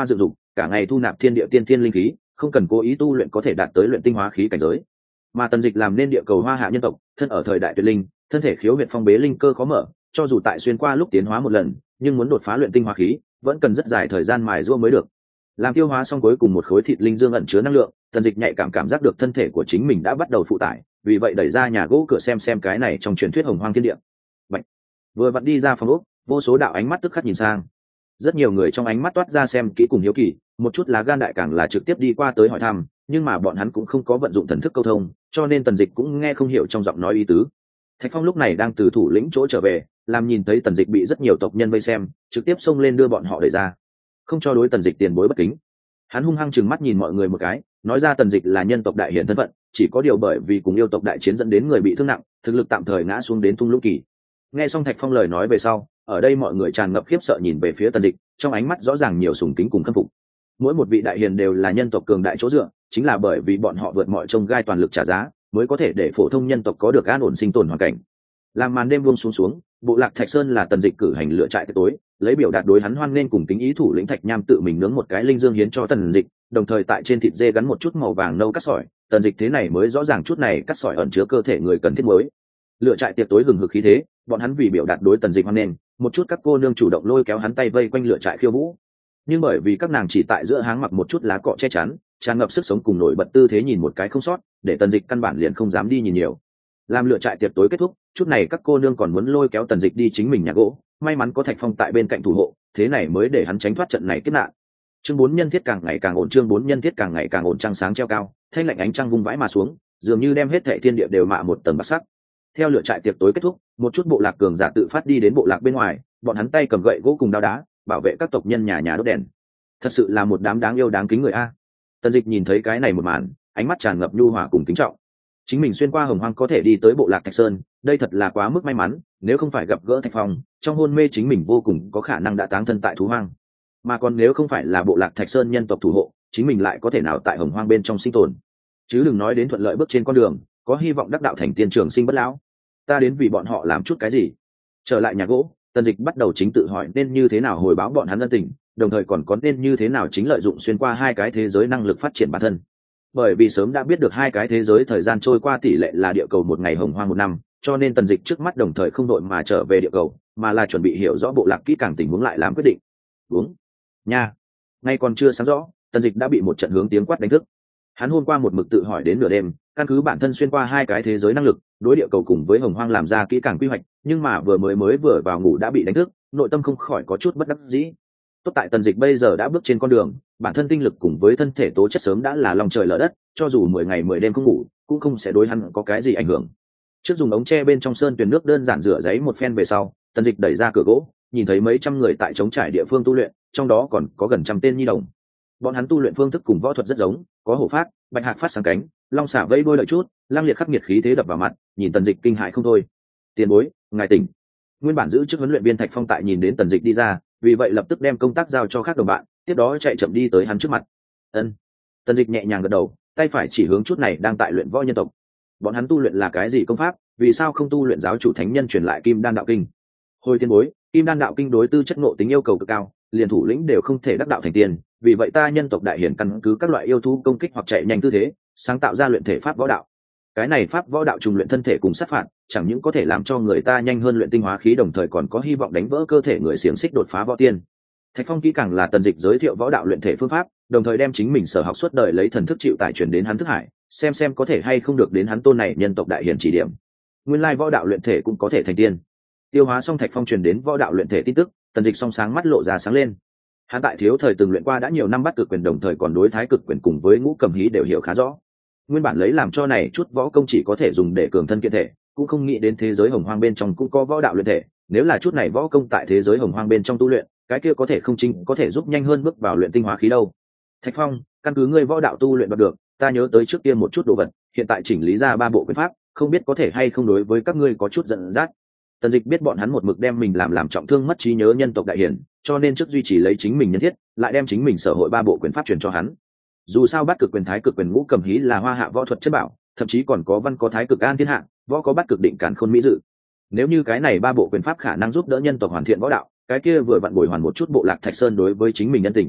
cả ngày thu nạp thiên địa tiên thiên linh khí, không cần cố ý tu luyện có thể đạt tới luyện tinh hóa khí cảnh giới. Mà Tần Dịch làm nên địa cầu Hoa Hạ nhân tộc, thân ở thời đại tuyệt linh, thân thể khiếu huyệt phong bế linh cơ khó mở, cho dù tại xuyên qua lúc tiến hóa một lần, nhưng muốn đột phá luyện tinh hóa khí, vẫn cần rất dài thời gian mài giũa mới được. Làm tiêu hóa xong cuối cùng một khối thịt linh dương ẩn chứa năng lượng, Tần Dịch nhạy cảm giác được thân thể của chính mình đã bắt đầu phụ tải, vì vậy đẩy ra nhà gỗ cửa xem cái này trong truyền thuyết hồng hoang thiên địa. Bạch. Vừa vặn đi ra phòng ốc, vô số đạo ánh mắt tức khắc nhìn sang. Rất nhiều người trong ánh mắt toát ra xem kỹ cùng hiếu kỳ, một chút lá gan đại càng là trực tiếp đi qua tới hỏi thăm, nhưng mà bọn hắn cũng không có vận dụng thần thức câu thông, cho nên Tần Dịch cũng nghe không hiểu trong giọng nói ý tứ. Thạch Phong lúc này đang từ thủ lĩnh chỗ trở về, làm nhìn thấy Tần Dịch bị rất nhiều tộc nhân vây xem, trực tiếp xông lên đưa bọn họ đẩy ra, không cho đối Tần Dịch tiền bối bất kính. Hắn hung hăng chừng mắt nhìn mọi người một cái, nói ra Tần Dịch là nhân tộc đại hiển thân phận, chỉ có điều bởi vì cùng yêu tộc đại chiến dẫn đến người bị thương nặng, thực lực tạm thời ngã xuống đến thung lũng kỳ. Nghe xong Thạch Phong lời nói về sau, ở đây mọi người tràn ngập khiếp sợ nhìn về phía Tần Dịch, trong ánh mắt rõ ràng nhiều sùng kính cùng khâm phục. Mỗi một vị đại hiền đều là nhân tộc cường đại chỗ dựa, chính là bởi vì bọn họ vượt mọi chông gai toàn lực trả giá, mới có thể để phổ thông nhân tộc có được an ổn sinh tồn hoàn cảnh. Làm màn đêm buông xuống, bộ lạc Thạch Sơn là Tần Dịch cử hành lựa trại tối, lấy biểu đạt đối hắn hoan nghênh cùng kính ý thủ lĩnh Thạch Nham tự mình nướng một cái linh dương hiến cho Tần Dịch, đồng thời tại trên thịt dê gắn một chút màu vàng nâu cắt sỏi. Tần Dịch thế này mới rõ ràng chút này cắt sỏi ẩn chứa cơ thể người cần thiết mới. Lựa trại tiệc tối hừng hực khí thế, bọn hắn vì biểu đạt đối Tần Dịch hoan nghênh, một chút các cô nương chủ động lôi kéo hắn tay vây quanh lựa trại khiêu vũ. Nhưng bởi vì các nàng chỉ tại giữa háng mặc một chút lá cọ che chắn, tràn ngập sức sống cùng nổi bật tư thế nhìn một cái không sót, để Tần Dịch căn bản liền không dám đi nhìn nhiều. Làm lựa trại tiệc tối kết thúc, chút này các cô nương còn muốn lôi kéo Tần Dịch đi chính mình nhà gỗ, may mắn có Thạch Phong tại bên cạnh thủ hộ, thế này mới để hắn tránh thoát trận này kiếp nạn. Chương 4 nhân thiết càng ngày càng ổn, chương 4 nhân thiết càng ngày càng ổn, trăng sáng treo cao, thanh lạnh ánh trăng vung vãi mà xuống, dường như đem hết thảy thiên địa đều mạ một tầng bạc sắc. Theo lựa trại tiệc tối kết thúc, một chút bộ lạc cường giả tự phát đi đến bộ lạc bên ngoài, bọn hắn tay cầm gậy gỗ cùng đao đá, bảo vệ các tộc nhân nhà nhà đốt đèn. Thật sự là một đám đáng yêu đáng kính người a. Tần Dịch nhìn thấy cái này một màn, ánh mắt tràn ngập nhu hòa cùng kính trọng. Chính mình xuyên qua hồng hoang có thể đi tới bộ lạc Thạch Sơn, đây thật là quá mức may mắn, nếu không phải gặp gỡ Thạch Phong, trong hôn mê chính mình vô cùng có khả năng đã táng thân tại thú hoang. Mà còn nếu không phải là bộ lạc Thạch Sơn nhân tộc thủ hộ, chính mình lại có thể nào tại hồng hoang bên trong sinh tồn. Chứ đừng nói đến thuận lợi bước trên con đường, có hy vọng đắc đạo thành tiên trường sinh bất lão. Ta đến vì bọn họ làm chút cái gì? Trở lại nhà gỗ, Tần Dịch bắt đầu chính tự hỏi nên như thế nào hồi báo bọn hắn ân tình, đồng thời còn có nên như thế nào chính lợi dụng xuyên qua hai cái thế giới năng lực phát triển bản thân. Bởi vì sớm đã biết được hai cái thế giới thời gian trôi qua tỷ lệ là địa cầu một ngày hồng hoang một năm, cho nên Tần Dịch trước mắt đồng thời không đội mà trở về địa cầu, mà là chuẩn bị hiểu rõ bộ lạc kỹ càng tình huống lại làm quyết định. Đúng nha, ngay còn chưa sáng rõ, Tần Dịch đã bị một trận hướng tiếng quát đánh thức. Hắn hôm qua một mực tự hỏi đến nửa đêm, căn cứ bản thân xuyên qua hai cái thế giới năng lực, đối địa cầu cùng với hồng hoang làm ra kỹ càng quy hoạch, nhưng mà vừa vào ngủ đã bị đánh thức, nội tâm không khỏi có chút bất đắc dĩ. Tốt tại Tần Dịch bây giờ đã bước trên con đường, bản thân tinh lực cùng với thân thể tố chất sớm đã là lòng trời lở đất, cho dù 10 ngày 10 đêm không ngủ, cũng không sẽ đối hắn có cái gì ảnh hưởng. Trước dùng ống tre bên trong sơn tuyền nước đơn giản rửa giấy một phen về sau, Tần Dịch đẩy ra cửa gỗ, nhìn thấy mấy trăm người tại trống trải địa phương tu luyện, trong đó còn có gần trăm tên nhi đồng. Bọn hắn tu luyện phương thức cùng võ thuật rất giống, có hổ phát, bạch hạc phát sáng cánh, long xả vây đôi lợi chút, lang liệt khắc nghiệt khí thế đập vào mặt, nhìn Tần Dịch kinh hãi không thôi. Tiền bối, ngài tỉnh. Nguyên bản giữ chức huấn luyện viên Thạch Phong tại nhìn đến Tần Dịch đi ra, vì vậy lập tức đem công tác giao cho các đồng bạn, tiếp đó chạy chậm đi tới hắn trước mặt. Ân. Tần Dịch nhẹ nhàng gật đầu, tay phải chỉ hướng chút này đang tại luyện võ nhân tộc. Bọn hắn tu luyện là cái gì công pháp, vì sao không tu luyện giáo chủ thánh nhân truyền lại Kim Đan đạo kinh? Hồi tiên bối, Kim Đan đạo kinh đối tư chất ngộ tính yêu cầu cực cao, liền thủ lĩnh đều không thể đắc đạo thành tiên, vì vậy ta nhân tộc đại hiển căn cứ các loại yêu thú công kích hoặc chạy nhanh tư thế, sáng tạo ra luyện thể pháp võ đạo. Cái này pháp võ đạo trùng luyện thân thể cùng sát phạt, chẳng những có thể làm cho người ta nhanh hơn luyện tinh hóa khí, đồng thời còn có hy vọng đánh vỡ cơ thể người xiềng xích đột phá võ tiên. Thạch Phong kỹ càng là Tần Dịch giới thiệu võ đạo luyện thể phương pháp, đồng thời đem chính mình sở học suốt đời lấy thần thức chịu tải truyền đến hắn thức hải, xem có thể hay không được đến hắn tôn này nhân tộc đại hiển chỉ điểm. Nguyên lai võ đạo luyện thể cũng có thể thành tiên. Tiêu hóa xong Thạch Phong truyền đến võ đạo luyện thể tin tức, Tần Dịch song sáng mắt lộ ra sáng lên. Hắn tại thiếu thời từng luyện qua đã nhiều năm bắt cực quyền, đồng thời còn đối thái cực quyền cùng với ngũ cầm hí đều hiểu khá rõ. Nguyên bản lấy làm cho này chút võ công chỉ có thể dùng để cường thân kiện thể, cũng không nghĩ đến thế giới hồng hoang bên trong cũng có võ đạo luyện thể. Nếu là chút này võ công tại thế giới hồng hoang bên trong tu luyện, cái kia có thể không chính có thể giúp nhanh hơn bước vào luyện tinh hóa khí đâu. Thạch Phong, căn cứ ngươi võ đạo tu luyện đoạt được, ta nhớ tới trước kia một chút đồ vật, hiện tại chỉnh lý ra 3 bộ quyền pháp, không biết có thể hay không đối với các ngươi có chút dẫn dắt. Tần Dịch biết bọn hắn một mực đem mình làm trọng thương mất trí nhớ nhân tộc đại hiển, cho nên trước duy trì lấy chính mình nhân thiết, lại đem chính mình sở hội 3 bộ quyền pháp truyền cho hắn. Dù sao bát cực quyền, thái cực quyền, ngũ cầm hí là hoa hạ võ thuật chất bảo, thậm chí còn có văn có thái cực an thiên hạ, võ có bát cực định càn khôn mỹ dự. Nếu như cái này 3 bộ quyền pháp khả năng giúp đỡ nhân tộc hoàn thiện võ đạo, cái kia vừa vặn bồi hoàn một chút bộ lạc Thạch Sơn đối với chính mình nhân tình.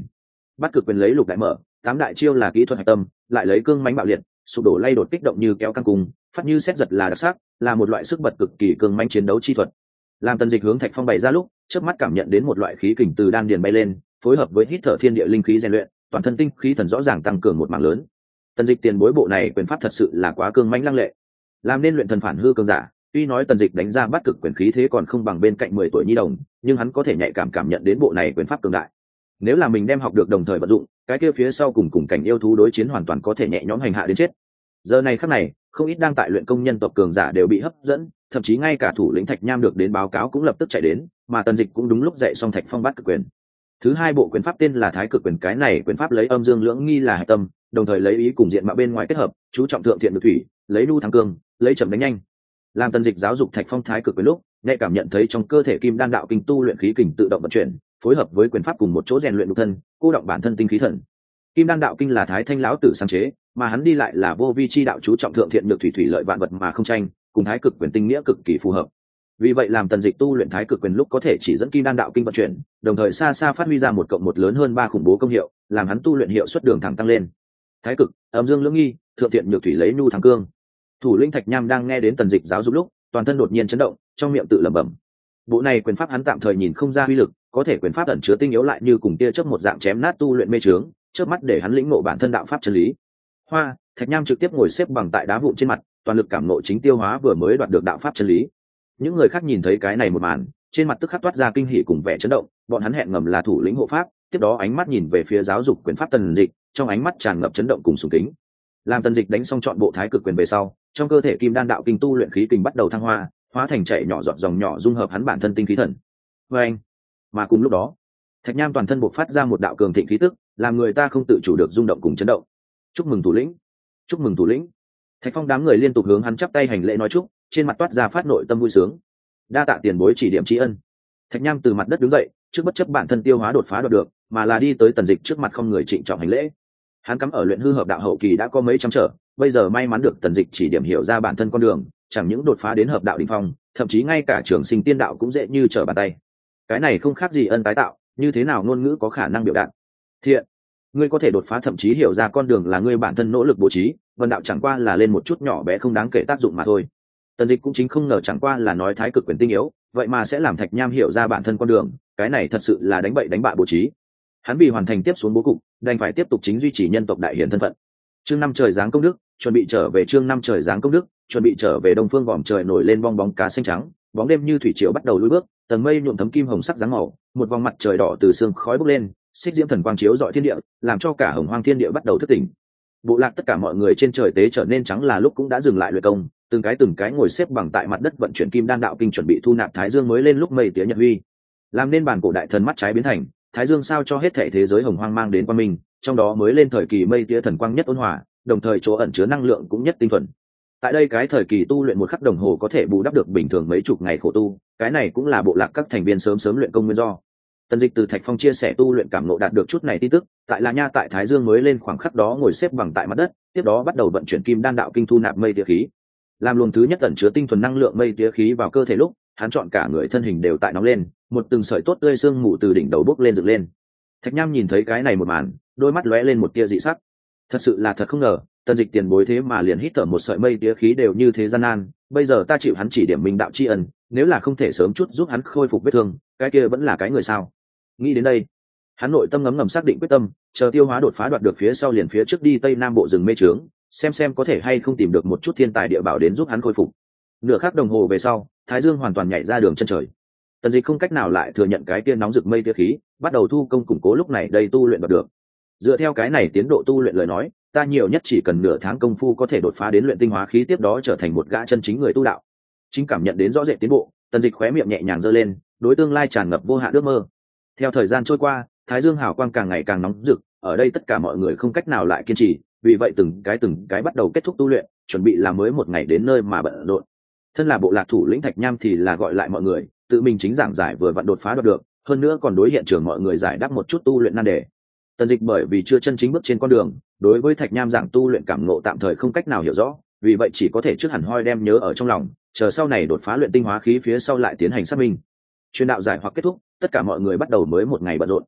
Bắt cực quyền lấy lục đại mở, tám đại chiêu là kỹ thuật hạch tâm, lại lấy cương mãnh bạo liệt, sụp đổ lay đột kích động như kéo căng cùng, phát như xét giật là đặc sắc, là một loại sức bật cực kỳ cương mãnh chiến đấu chi thuật. Làm Tần Dịch hướng Thạch Phong bày ra lúc, chớp mắt cảm nhận đến một loại khí kình từ đan điền bay lên, phối hợp với hít thở thiên địa linh khí rèn luyện, toàn thân tinh khí thần rõ ràng tăng cường một mảng lớn. Tần Dịch tiền bối bộ này quyền pháp thật sự là quá cương mãnh lăng lệ, làm nên luyện thần phản hư cường giả. Tuy nói Tần Dịch đánh ra bắt cực quyền khí thế còn không bằng bên cạnh 10 tuổi nhi đồng, nhưng hắn có thể nhạy cảm nhận đến bộ này quyền pháp cường đại. Nếu là mình đem học được đồng thời vận dụng, cái kia phía sau cùng cảnh yêu thú đối chiến hoàn toàn có thể nhẹ nhõm hành hạ đến chết. Giờ này khắc này, không ít đang tại luyện công nhân tộc cường giả đều bị hấp dẫn, thậm chí ngay cả thủ lĩnh Thạch Nham được đến báo cáo cũng lập tức chạy đến, mà Tần Dịch cũng đúng lúc dạy xong Thạch Phong bắt cực quyền. Thứ hai bộ quyền pháp tên là Thái Cực quyền, cái này quyền pháp lấy âm dương lưỡng nghi là hệ tâm, đồng thời lấy ý cùng diện mạo bên ngoài kết hợp, chú trọng thượng thiện được thủy, lấy nhu thắng cương, lấy chậm đánh nhanh. Làm Tần Dịch giáo dục Thạch Phong Thái Cực quyền lúc, nhạy cảm nhận thấy trong cơ thể kim đan đạo kinh tu luyện khí kình tự động vận chuyển, phối hợp với quyền pháp cùng một chỗ rèn luyện nhục thân, cô động bản thân tinh khí thần. Kim đan đạo kinh là Thái Thanh lão tử sáng chế, mà hắn đi lại là vô vi chi đạo, chú trọng thượng thiện nhược thủy, thủy lợi vạn vật mà không tranh, cùng Thái Cực quyền tinh nghĩa cực kỳ phù hợp. Vì vậy làm Tần Dịch tu luyện Thái Cực quyền lúc có thể chỉ dẫn kim đan đạo kinh vận chuyển, đồng thời xa xa phát huy ra 1+1 lớn hơn 3 khủng bố công hiệu, làm hắn tu luyện hiệu suất đường thẳng tăng lên. Thái cực, âm dương lưỡng nghi, thượng thiện nhược thủy, lấy nhu thắng cương. Thủ lĩnh Thạch Nham đang nghe đến Tần Dịch giáo dục lúc, toàn thân đột nhiên chấn động, trong miệng tự lẩm bẩm. Bộ này quyền pháp hắn tạm thời nhìn không ra uy lực, có thể quyền pháp ẩn chứa tinh yếu lại như cùng tia chớp một dạng chém nát tu luyện mê chướng, chớp mắt để hắn lĩnh ngộ bản thân đạo pháp chân lý. Hoa, Thạch Nham trực tiếp ngồi xếp bằng tại đá vụn trên mặt, toàn lực cảm ngộ chính tiêu hóa vừa mới đoạt được đạo pháp chân lý. Những người khác nhìn thấy cái này một màn, trên mặt tức khắc toát ra kinh hỉ cùng vẻ chấn động, bọn hắn hẹn ngầm là thủ lĩnh hộ pháp, tiếp đó ánh mắt nhìn về phía giáo dục quyền pháp Tần Dịch, trong ánh mắt tràn ngập chấn động cùng sùng kính. Làm Tần Dịch đánh xong chọn bộ Thái Cực quyền về sau, trong cơ thể kim đan đạo kinh tu luyện khí kình bắt đầu thăng hoa, hóa thành chảy nhỏ giọt dòng nhỏ dung hợp hắn bản thân tinh khí thần. Anh, mà cùng lúc đó, Thạch Nham toàn thân bộc phát ra một đạo cường thịnh khí tức, làm người ta không tự chủ được rung động cùng chấn động. Chúc mừng thủ lĩnh, chúc mừng thủ lĩnh. Thạch Phong đám người liên tục hướng hắn chắp tay hành lễ nói chúc, trên mặt toát ra phát nội tâm vui sướng. Đa tạ tiền bối chỉ điểm tri ân. Thạch Nham từ mặt đất đứng dậy, trước bất chấp bản thân tiêu hóa đột phá đoạt được, mà là đi tới Tần Dịch trước mặt không người trịnh trọng hành lễ. Hắn cắm ở luyện hư hợp đạo hậu kỳ đã có mấy trăm trở, bây giờ may mắn được Tần Dịch chỉ điểm hiểu ra bản thân con đường, chẳng những đột phá đến hợp đạo đỉnh phong, thậm chí ngay cả trường sinh tiên đạo cũng dễ như trở bàn tay. Cái này không khác gì ân tái tạo, như thế nào ngôn ngữ có khả năng biểu đạt. Thiện, ngươi có thể đột phá thậm chí hiểu ra con đường là ngươi bản thân nỗ lực bố trí, vân đạo chẳng qua là lên một chút nhỏ bé không đáng kể tác dụng mà thôi. Tần Dịch cũng chính không ngờ chẳng qua là nói Thái Cực quyền tinh yếu, vậy mà sẽ làm Thạch Nham hiểu ra bản thân con đường, cái này thật sự là đánh bậy đánh bạ bố trí. Hắn vì hoàn thành tiếp xuống bố cục, đành phải tiếp tục chính duy trì nhân tộc đại hiển thân phận. Chương 5 trời giáng công đức, chuẩn bị trở về chương 5 trời giáng công đức, chuẩn bị trở về. Đông phương vòm trời nổi lên bong bóng cá xanh trắng, bóng đêm như thủy triều bắt đầu lùi bước, tầng mây nhuộm thấm kim hồng sắc dáng màu, một vòng mặt trời đỏ từ sương khói bốc lên, xích diễm thần quang chiếu rọi thiên địa, làm cho cả hồng hoang thiên địa bắt đầu thức tỉnh. Bộ lạc tất cả mọi người trên trời tế trở nên trắng là lúc cũng đã dừng lại luyện công, từng cái ngồi xếp bằng tại mặt đất vận chuyển kim đan đạo kinh, chuẩn bị thu nạp thái dương mới lên lúc mây tía nhật huy, làm nên bản cổ đại thần mắt trái biến thành thái dương, sao cho hết thảy thế giới hồng hoang mang đến quang minh, trong đó mới lên thời kỳ mây tía thần quang nhất ôn hòa, đồng thời chỗ ẩn chứa năng lượng cũng nhất tinh thuần. Tại đây cái thời kỳ tu luyện một khắc đồng hồ có thể bù đắp được bình thường mấy chục ngày khổ tu, cái này cũng là bộ lạc các thành viên sớm luyện công nguyên do. Tần Dịch từ Thạch Phong chia sẻ tu luyện cảm ngộ đạt được chút này tin tức, tại là nha tại thái dương mới lên khoảng khắc đó ngồi xếp bằng tại mặt đất, tiếp đó bắt đầu vận chuyển kim đan đạo kinh thu nạp mây tía khí. Làm luồng thứ nhất ẩn chứa tinh thuần năng lượng mây tía khí vào cơ thể lúc, hắn chọn cả người thân hình đều tại nóng lên, một từng sợi tốt tươi sương mù từ đỉnh đầu bốc lên dựng lên. Thạch Nham nhìn thấy cái này một màn, đôi mắt lóe lên một tia dị sắc. Thật sự là thật không ngờ, Tần Dịch tiền bối thế mà liền hít thở một sợi mây tía khí đều như thế gian nan, bây giờ ta chịu hắn chỉ điểm minh đạo tri ân, nếu là không thể sớm chút giúp hắn khôi phục vết thương, cái kia vẫn là cái người sao? Nghĩ đến đây, hắn nội tâm ngấm ngầm xác định quyết tâm, chờ tiêu hóa đột phá đoạt được phía sau liền phía trước đi tây nam bộ rừng mê trướng, xem có thể hay không tìm được một chút thiên tài địa bảo đến giúp hắn khôi phục. Nửa khắc đồng hồ về sau, thái dương hoàn toàn nhảy ra đường chân trời. Tần Dịch không cách nào lại thừa nhận cái tia nóng rực mây tia khí, bắt đầu thu công củng cố lúc này đây tu luyện đoạt được. Dựa theo cái này tiến độ tu luyện lời nói, ta nhiều nhất chỉ cần nửa tháng công phu có thể đột phá đến luyện tinh hóa khí, tiếp đó trở thành một gã chân chính người tu đạo. Chính cảm nhận đến rõ rệt tiến bộ, Tần Dịch khóe miệng nhẹ nhàng giơ lên, đối tương lai tràn ngập vô hạn ước mơ. Theo thời gian trôi qua, thái dương hào quang càng ngày càng nóng rực, ở đây tất cả mọi người không cách nào lại kiên trì, vì vậy từng cái bắt đầu kết thúc tu luyện, chuẩn bị làm mới một ngày đến nơi mà bận rộn. Thân là bộ lạc thủ lĩnh Thạch Nham thì là gọi lại mọi người, tự mình chính giảng giải vừa vặn đột phá đoạt được, hơn nữa còn đối hiện trường mọi người giải đáp một chút tu luyện nan đề. Tần Dịch bởi vì chưa chân chính bước trên con đường, đối với Thạch Nham giảng tu luyện cảm ngộ tạm thời không cách nào hiểu rõ, vì vậy chỉ có thể trước hẳn hoi đem nhớ ở trong lòng, chờ sau này đột phá luyện tinh hóa khí phía sau lại tiến hành xác minh. Truyền đạo giải hoặc kết thúc, tất cả mọi người bắt đầu mới một ngày bận rộn.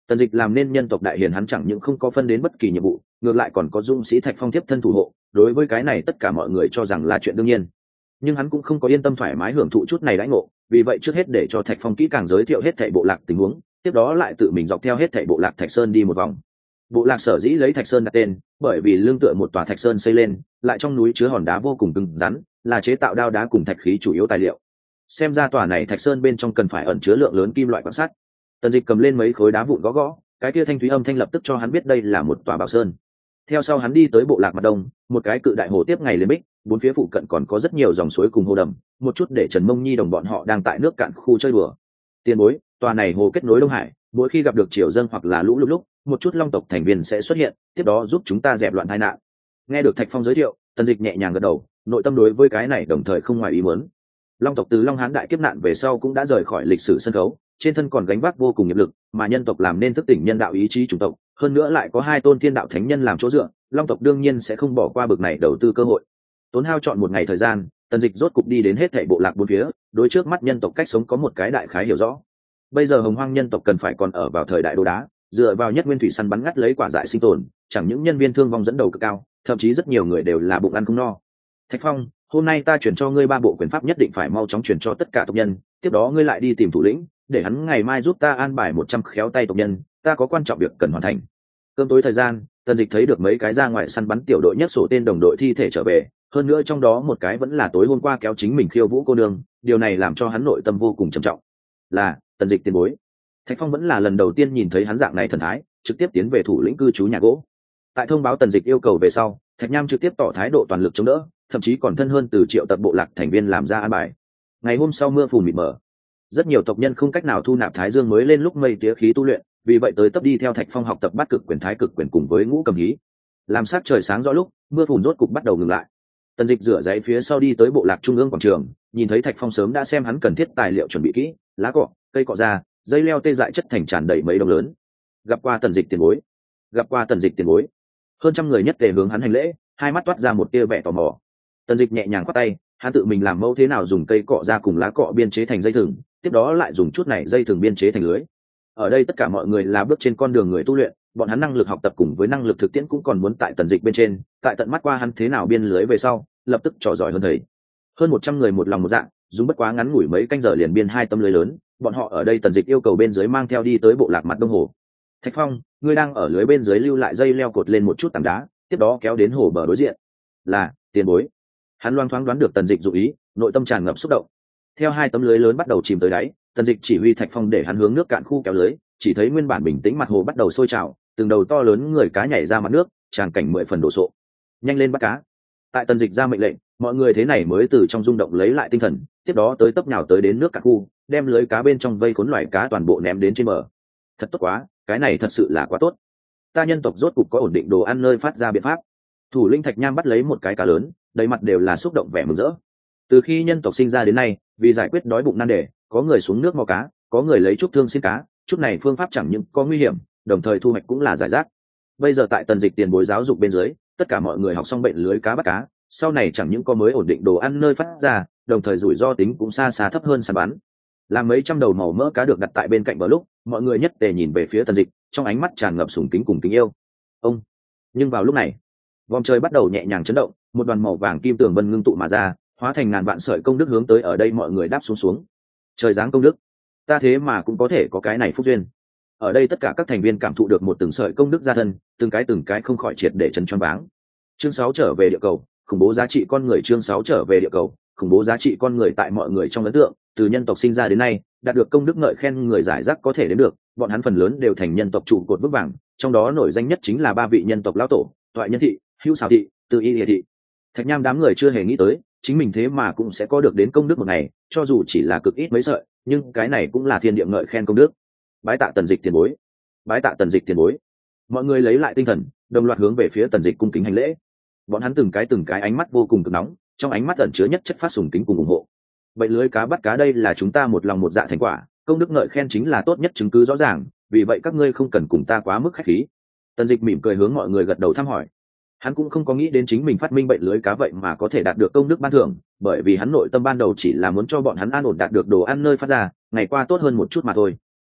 Tần Dịch làm nên nhân tộc đại hiền, hắn chẳng những không có phân đến bất kỳ nhiệm vụ, ngược lại còn có dũng sĩ Thạch Phong tiếp thân thủ hộ, đối với cái này tất cả mọi người cho rằng là chuyện đương nhiên. Nhưng hắn cũng không có yên tâm thoải mái hưởng thụ chút này đãi ngộ, vì vậy trước hết để cho Thạch Phong kỹ càng giới thiệu hết thảy bộ lạc tình huống, tiếp đó lại tự mình dọc theo hết thảy bộ lạc Thạch Sơn đi một vòng. Bộ lạc sở dĩ lấy Thạch Sơn đặt tên, bởi vì lương tựa một tòa Thạch Sơn xây lên, lại trong núi chứa hòn đá vô cùng cứng rắn, là chế tạo đao đá cùng thạch khí chủ yếu tài liệu. Xem ra tòa này Thạch Sơn bên trong cần phải ẩn chứa lượng lớn kim loại quan sát. Tần Dịch cầm lên mấy khối đá vụn gõ gõ, cái kia thanh thúy âm thanh lập tức cho hắn biết đây là một tòa bảo sơn. Theo sau hắn đi tới bộ lạc mặt đông, một cái cự đại hồ tiếp ngày liền bích, bốn phía phụ cận còn có rất nhiều dòng suối cùng hồ đầm, một chút để Trần Mông Nhi đồng bọn họ đang tại nước cạn khu chơi đùa. Tiền bối, tòa này hồ kết nối Đông Hải, mỗi khi gặp được triều dâng hoặc là lũ lụt lúc, một chút long tộc thành viên sẽ xuất hiện, tiếp đó giúp chúng ta dẹp loạn tai nạn. Nghe được Thạch Phong giới thiệu, Tần Dịch nhẹ nhàng gật đầu, nội tâm đối với cái này đồng thời không ngoài ý muốn. Long tộc từ Long Hán đại kiếp nạn về sau cũng đã rời khỏi lịch sử sân khấu, trên thân còn gánh vác vô cùng nghiệp lực, mà nhân tộc làm nên thức tỉnh nhân đạo ý chí chủng tộc, hơn nữa lại có hai tôn thiên đạo thánh nhân làm chỗ dựa, Long tộc đương nhiên sẽ không bỏ qua bực này đầu tư cơ hội. Tốn hao chọn một ngày thời gian, Tần Dịch rốt cục đi đến hết thảy bộ lạc bốn phía, đối trước mắt nhân tộc cách sống có một cái đại khái hiểu rõ. Bây giờ Hồng Hoang nhân tộc cần phải còn ở vào thời đại đồ đá, dựa vào nhất nguyên thủy săn bắn ngắt lấy quả dại sinh tồn, chẳng những nhân viên thương vong dẫn đầu cực cao, thậm chí rất nhiều người đều là bụng ăn không no. Thạch Phong, hôm nay ta chuyển cho ngươi 3 bộ quyền pháp, nhất định phải mau chóng chuyển cho tất cả tộc nhân, tiếp đó ngươi lại đi tìm thủ lĩnh, để hắn ngày mai giúp ta an bài 100 khéo tay tộc nhân, ta có quan trọng việc cần hoàn thành. Cơm tối thời gian, Tần Dịch thấy được mấy cái ra ngoài săn bắn tiểu đội nhất sổ tên đồng đội thi thể trở về, hơn nữa trong đó một cái vẫn là tối hôm qua kéo chính mình khiêu vũ cô nương, điều này làm cho hắn nội tâm vô cùng trầm trọng. Là Tần Dịch tiền bối. Thạch Phong vẫn là lần đầu tiên nhìn thấy hắn dạng này thần thái, trực tiếp tiến về thủ lĩnh cư trú nhà gỗ. Tại thông báo Tần Dịch yêu cầu về sau, Thạch Nham trực tiếp tỏ thái độ toàn lực chống đỡ, thậm chí còn thân hơn từ triệu tập bộ lạc thành viên làm ra an bài. Ngày hôm sau mưa phùn mịt mờ, rất nhiều tộc nhân không cách nào thu nạp thái dương mới lên lúc mây tía khí tu luyện, vì vậy tới tấp đi theo Thạch Phong học tập bát cực quyền, thái cực quyền cùng với ngũ cầm hí. Làm sắc trời sáng rõ lúc, mưa phùn rốt cục bắt đầu ngừng lại. Tần Dịch rửa giấy phía sau đi tới bộ lạc trung ương quảng trường, nhìn thấy Thạch Phong sớm đã xem hắn cần thiết tài liệu chuẩn bị kỹ, lá cọ, cây cọ ra, dây leo tê dại chất thành tràn đầy mấy đồng lớn. Gặp qua Tần Dịch tiền bối, gặp qua Tần Dịch tiền bối. Hơn trăm người nhất tề hướng hắn hành lễ, hai mắt toát ra một tia vẻ tò mò. Tần Dịch nhẹ nhàng khoát tay, hắn tự mình làm mẫu thế nào dùng cây cọ ra cùng lá cọ biên chế thành dây thừng, tiếp đó lại dùng chút này dây thừng biên chế thành lưới. Ở đây tất cả mọi người là bước trên con đường người tu luyện, bọn hắn năng lực học tập cùng với năng lực thực tiễn cũng còn muốn tại Tần Dịch bên trên, tại tận mắt qua hắn thế nào biên lưới về sau, lập tức trò giỏi hơn thầy. Hơn 100 người một lòng một dạ, dùng bất quá ngắn ngủi mấy canh giờ liền biên 2 tấm lưới lớn, bọn họ ở đây Tần Dịch yêu cầu bên dưới mang theo đi tới bộ lạc mặt đông hồ. Thạch Phong, ngươi đang ở lưới bên dưới lưu lại dây leo cột lên một chút tảng đá, tiếp đó kéo đến hồ bờ đối diện. Là tiền bối. Hắn loang thoáng đoán được Tần Dịch dụ ý, nội tâm tràn ngập xúc động. Theo 2 tấm lưới lớn bắt đầu chìm tới đáy, Tần Dịch chỉ huy Thạch Phong để hắn hướng nước cạn khu kéo lưới, chỉ thấy nguyên bản bình tĩnh mặt hồ bắt đầu sôi trào, từng đầu to lớn người cá nhảy ra mặt nước, tràn cảnh 10 phần đổ sộ. Nhanh lên bắt cá. Tại Tần Dịch ra mệnh lệnh, mọi người thế này mới từ trong rung động lấy lại tinh thần, tiếp đó tới tấp nhào tới đến nước cạn khu, đem lưới cá bên trong vây khốn loài cá toàn bộ ném đến trên bờ. Thật tốt quá, cái này thật sự là quá tốt. Ta nhân tộc rốt cục có ổn định đồ ăn nơi phát ra biện pháp. Thủ lĩnh Thạch Nham bắt lấy một cái cá lớn, đầy mặt đều là xúc động vẻ mừng rỡ. Từ khi nhân tộc sinh ra đến nay, vì giải quyết đói bụng nan đề, có người xuống nước mò cá, có người lấy trúc thương xin cá, chút này phương pháp chẳng những có nguy hiểm, đồng thời thu hoạch cũng là giải rác. Bây giờ tại Tần Dịch tiền bối giáo dục bên dưới, tất cả mọi người học xong bệnh lưới cá bắt cá, sau này chẳng những có mới ổn định đồ ăn nơi phát ra, đồng thời rủi ro tính cũng xa xa thấp hơn săn bắn. Làm mấy trăm đầu màu mỡ cá được đặt tại bên cạnh bờ lúc, mọi người nhất tề nhìn về phía Tần Dịch, trong ánh mắt tràn ngập sùng kính cùng kính yêu. Ông. Nhưng vào lúc này, vòng trời bắt đầu nhẹ nhàng chấn động, một đoàn màu vàng kim tường vân ngưng tụ mà ra, hóa thành ngàn vạn sợi công đức hướng tới ở đây mọi người đáp xuống xuống. Trời giáng công đức, ta thế mà cũng có thể có cái này phúc duyên. Ở đây tất cả các thành viên cảm thụ được một từng sợi công đức gia thân, từng cái không khỏi triệt để chấn choáng váng. Chương 6 trở về địa cầu, khủng bố giá trị con người. Chương 6 trở về địa cầu, khủng bố giá trị con người. Tại mọi người trong ấn tượng, từ nhân tộc sinh ra đến nay, đạt được công đức ngợi khen người giải rác có thể đến được, bọn hắn phần lớn đều thành nhân tộc trụ cột vững vàng, trong đó nổi danh nhất chính là 3 vị nhân tộc lão tổ, Toại Nhân Thị, Hữu Xảo Thị, Từ Y Lìa Thị. Thạch Nham đám người chưa hề nghĩ tới, chính mình thế mà cũng sẽ có được đến công đức một ngày, cho dù chỉ là cực ít mấy sợi, nhưng cái này cũng là thiên địa ngợi khen công đức. Bái tạ Tần Dịch tiền bối, bái tạ Tần Dịch tiền bối. Mọi người lấy lại tinh thần, đồng loạt hướng về phía Tần Dịch cung kính hành lễ. Bọn hắn từng cái ánh mắt vô cùng cực nóng, trong ánh mắt ẩn chứa nhất chất phát sùng kính cùng ủng hộ. Vậy lưới cá bắt cá đây là chúng ta một lòng một dạ thành quả, công đức ngợi khen chính là tốt nhất chứng cứ rõ ràng, vì vậy các ngươi không cần cùng ta quá mức khách khí. Tần Dịch mỉm cười hướng mọi người gật đầu thăm hỏi. Hắn cũng không có nghĩ đến chính mình phát minh bệnh lưới cá vậy mà có thể đạt được công đức ban thưởng, bởi vì hắn nội tâm ban đầu chỉ là muốn cho bọn hắn an ổn đạt được đồ ăn nơi phát ra, ngày qua tốt hơn một chút mà thôi.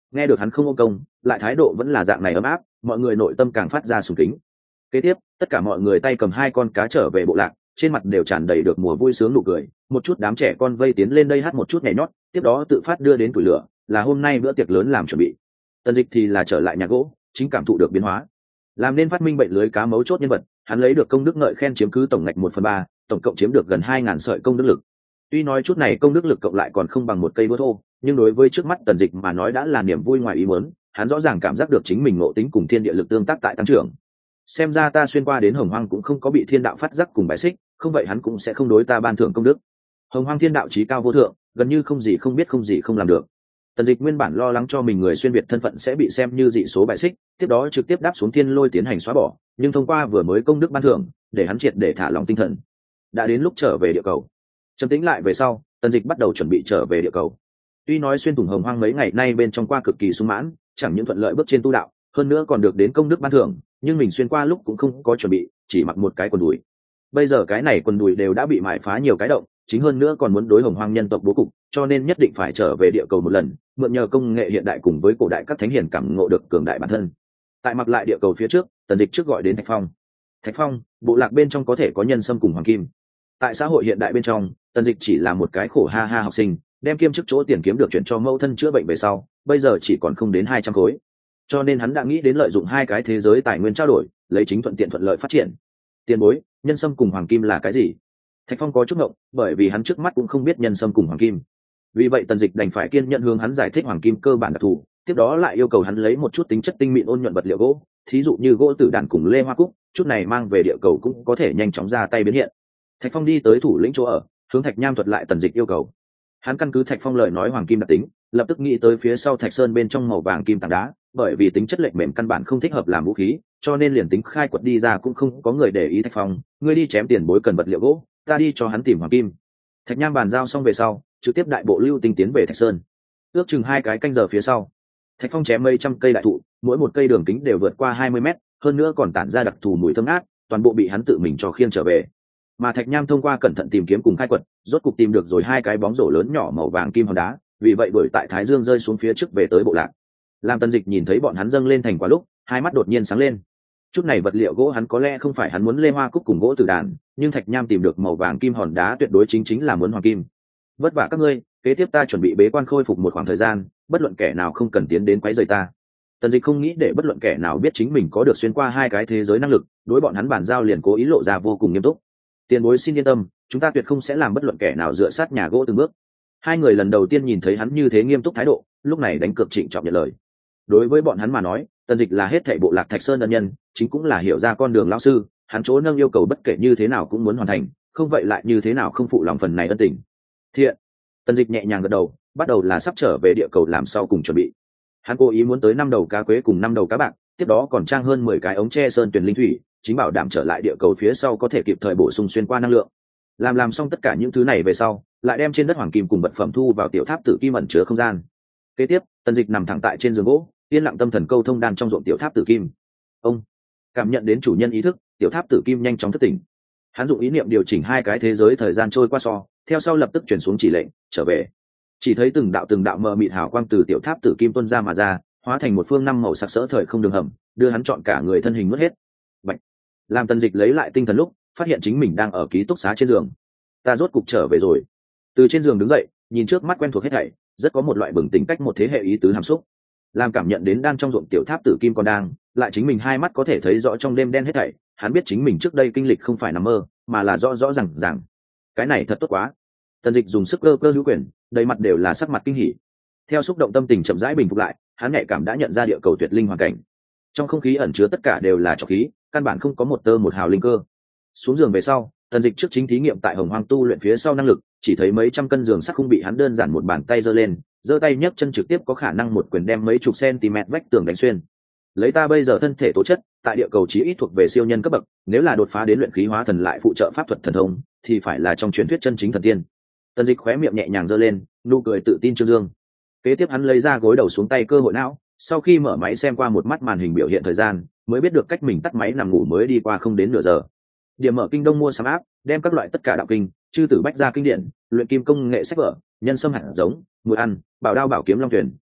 Nghe được hắn không ôm công, lại thái độ vẫn là dạng này ấm áp, mọi người nội tâm càng phát ra sùng kính. Kế tiếp, tất cả mọi người tay cầm 2 con cá trở về bộ lạc, trên mặt đều tràn đầy được mùa vui sướng nụ cười. Một chút đám trẻ con vây tiến lên đây hát một chút nhảy nhót, tiếp đó tự phát đưa đến củi lửa, là hôm nay bữa tiệc lớn làm chuẩn bị. Tần Dịch thì là trở lại nhà gỗ, chính cảm thụ được biến hóa. Làm nên phát minh bệnh lưới cá mấu chốt nhân vật, hắn lấy được công đức ngợi khen chiếm cứ tổng ngạch 1/3, tổng cộng chiếm được gần 2000 sợi công đức lực. Tuy nói chút này công đức lực cộng lại còn không bằng một cây búa thô, nhưng đối với trước mắt Tần Dịch mà nói đã là niềm vui ngoài ý muốn, hắn rõ ràng cảm giác được chính mình ngộ tính cùng thiên địa lực tương tác tại tăng trưởng. Xem ra ta xuyên qua đến Hồng Hoang cũng không có bị thiên đạo phát giác cùng bài xích, không vậy hắn cũng sẽ không đối ta ban thưởng công đức. Hồng Hoang thiên đạo chí cao vô thượng, gần như không gì không biết không gì không làm được. Tần Dịch nguyên bản lo lắng cho mình người xuyên việt thân phận sẽ bị xem như dị số bài xích, tiếp đó trực tiếp đáp xuống thiên lôi tiến hành xóa bỏ, nhưng thông qua vừa mới công đức ban thưởng, để hắn triệt để thả lòng tinh thần. Đã đến lúc trở về địa cầu. Trầm tĩnh lại về sau, Tần Dịch bắt đầu chuẩn bị trở về địa cầu. Tuy nói xuyên thủng Hồng Hoang mấy ngày nay bên trong qua cực kỳ sung mãn, chẳng những thuận lợi bước trên tu đạo, hơn nữa còn được đến công đức ban thưởng, nhưng mình xuyên qua lúc cũng không có chuẩn bị, chỉ mặc một cái quần đùi. Bây giờ cái này quần đùi đều đã bị mài phá nhiều cái động, chính hơn nữa còn muốn đối Hồng Hoang nhân tộc bố cục, cho nên nhất định phải trở về địa cầu một lần, mượn nhờ công nghệ hiện đại cùng với cổ đại các thánh hiền cảm ngộ được cường đại bản thân. Tại mặc lại địa cầu phía trước, Tần Dịch trước gọi đến Thạch Phong. Thạch Phong, bộ lạc bên trong có thể có nhân sâm cùng hoàng kim. Tại xã hội hiện đại bên trong, Tần Dịch chỉ là một cái khổ ha ha học sinh, đem kiêm chức chỗ tiền kiếm được chuyển cho mẫu thân chữa bệnh về sau, bây giờ chỉ còn không đến 200 khối. Cho nên hắn đã nghĩ đến lợi dụng 2 cái thế giới tài nguyên trao đổi, lấy chính thuận tiện thuận lợi phát triển. Tiền bối, nhân sâm cùng hoàng kim là cái gì? Thạch Phong có chút ngộng, bởi vì hắn trước mắt cũng không biết nhân sâm cùng hoàng kim. Vì vậy Tần Dịch đành phải kiên nhẫn hướng hắn giải thích hoàng kim cơ bản đặc thù, tiếp đó lại yêu cầu hắn lấy một chút tính chất tinh mịn ôn nhuận vật liệu gỗ, thí dụ như gỗ tử đàn cùng lê hoa cúc, chút này mang về địa cầu cũng có thể nhanh chóng ra tay biến hiện. Thạch Phong đi tới thủ lĩnh chỗ ở, hướng Thạch Nham thuật lại Tần Dịch yêu cầu. Hắn căn cứ Thạch Phong lời nói hoàng kim đặc tính, lập tức nghĩ tới phía sau Thạch Sơn bên trong màu vàng kim tảng đá, bởi vì tính chất lệch mềm căn bản không thích hợp làm vũ khí, cho nên liền tính khai quật đi ra cũng không có người để ý. Thạch Phong, ngươi đi chém tiền bối cần vật liệu gỗ, ta đi cho hắn tìm hoàng kim. Thạch Nham bàn giao xong về sau, trực tiếp đại bộ lưu tinh tiến về Thạch Sơn. Ước chừng 2 cái canh giờ phía sau, Thạch Phong chém mấy trăm cây đại thụ, mỗi một cây đường kính đều vượt qua 20 mét, hơn nữa còn tản ra đặc thù mùi thơm ngát, toàn bộ bị hắn tự mình cho khiêng trở về. Mà Thạch Nham thông qua cẩn thận tìm kiếm cùng khai quật, rốt cục tìm được rồi 2 cái bóng rổ lớn nhỏ màu vàng kim hòn đá, vì vậy đuổi tại Thái Dương rơi xuống phía trước về tới bộ lạc. Làm Tần Dịch nhìn thấy bọn hắn dâng lên thành quả lúc, hai mắt đột nhiên sáng lên. Chút này vật liệu gỗ hắn có lẽ không phải hắn muốn lê hoa cúc cùng gỗ tử đàn, nhưng Thạch Nham tìm được màu vàng kim hòn đá tuyệt đối chính là muốn hoàng kim. Vất vả các ngươi, kế tiếp ta chuẩn bị bế quan khôi phục một khoảng thời gian, bất luận kẻ nào không cần tiến đến quấy rầy ta. Tần Dịch không nghĩ để bất luận kẻ nào biết chính mình có được xuyên qua 2 cái thế giới năng lực, đối bọn hắn bàn giao liền cố ý lộ ra vô cùng nghiêm túc. Tiền bối xin yên tâm, chúng ta tuyệt không sẽ làm bất luận kẻ nào dựa sát nhà gỗ từng bước. 2 người lần đầu tiên nhìn thấy hắn như thế nghiêm túc thái độ, lúc này đánh cược trịnh trọng nhận lời. Đối với bọn hắn mà nói, Tần Dịch là hết thảy bộ lạc Thạch Sơn ân nhân, chính cũng là hiểu ra con đường lão sư, hắn chỗ nâng yêu cầu bất kể như thế nào cũng muốn hoàn thành, không vậy lại như thế nào không phụ lòng phần này ân tình. Thiện. Tần Dịch nhẹ nhàng gật đầu, bắt đầu là sắp trở về địa cầu làm sau cùng chuẩn bị. Hắn cố ý muốn tới 5 đầu cá quế cùng 5 đầu cá bạc, tiếp đó còn trang hơn 10 cái ống tre sơn tuyển linh thủy, chính bảo đảm trở lại địa cầu phía sau có thể kịp thời bổ sung xuyên qua năng lượng. Làm xong tất cả những thứ này về sau, lại đem trên đất hoàng kim cùng vật phẩm thu vào tiểu tháp tử kim ẩn chứa không gian. Kế tiếp, Tần Dịch nằm thẳng tại trên giường gỗ, yên lặng tâm thần câu thông đan trong ruộng tiểu tháp tử kim. Ông cảm nhận đến chủ nhân ý thức, tiểu tháp tử kim nhanh chóng thức tỉnh. Hắn dụng ý niệm điều chỉnh 2 cái thế giới thời gian trôi qua theo sau lập tức chuyển xuống chỉ lệnh trở về. Chỉ thấy từng đạo mờ mịt hào quang từ tiểu tháp tử kim tuôn ra mà ra, hóa thành một phương 5 màu sặc sỡ thời không đường hầm, đưa hắn trọn cả người thân hình mất hết. Bạch. Làm Tần Dịch lấy lại tinh thần lúc, phát hiện chính mình đang ở ký túc xá trên giường. Ta rốt cục trở về rồi. Từ trên giường đứng dậy, nhìn trước mắt quen thuộc hết thảy, rất có một loại bừng tỉnh cách một thế hệ ý tứ hàm xúc. Làm cảm nhận đến đan trong ruộng tiểu tháp tử kim còn đang, lại chính mình 2 mắt có thể thấy rõ trong đêm đen hết thảy, hắn biết chính mình trước đây kinh lịch không phải nằm mơ, mà là rõ ràng. Cái này thật tốt quá. Tần Dịch dùng sức cơ hữu quyền, đầy mặt đều là sắc mặt kinh hỉ. Theo xúc động tâm tình chậm rãi bình phục lại, hắn nhạy cảm đã nhận ra địa cầu tuyệt linh hoàn cảnh. Trong không khí ẩn chứa tất cả đều là trọc khí, căn bản không có một tơ một hào linh cơ. Xuống giường về sau, Tần Dịch trước chính thí nghiệm tại Hồng Hoang tu luyện phía sau năng lực, chỉ thấy mấy trăm cân giường sắt không bị hắn đơn giản một bàn tay giơ lên, giơ tay nhấc chân trực tiếp có khả năng một quyền đem mấy chục cm vách tường đánh xuyên. Lấy ta bây giờ thân thể tố chất, tại địa cầu chí ít thuộc về siêu nhân cấp bậc, nếu là đột phá đến luyện khí hóa thần lại phụ trợ pháp thuật thần thông, thì phải là trong truyền thuyết chân chính thần tiên. Tần Dịch khóe miệng nhẹ nhàng giơ lên, nụ cười tự tin trương dương. Kế tiếp hắn lấy ra gối đầu xuống tay cơ hội não, sau khi mở máy xem qua một mắt màn hình biểu hiện thời gian, mới biết được cách mình tắt máy nằm ngủ mới đi qua không đến nửa giờ. Điểm mở kinh đông mua sắm áp, đem các loại tất cả đạo kinh, chư tử bách gia kinh điển, luyện kim công nghệ sách vở, nhân sâm hạt giống, mùi ăn, bảo đao bảo kiếm long tuyển,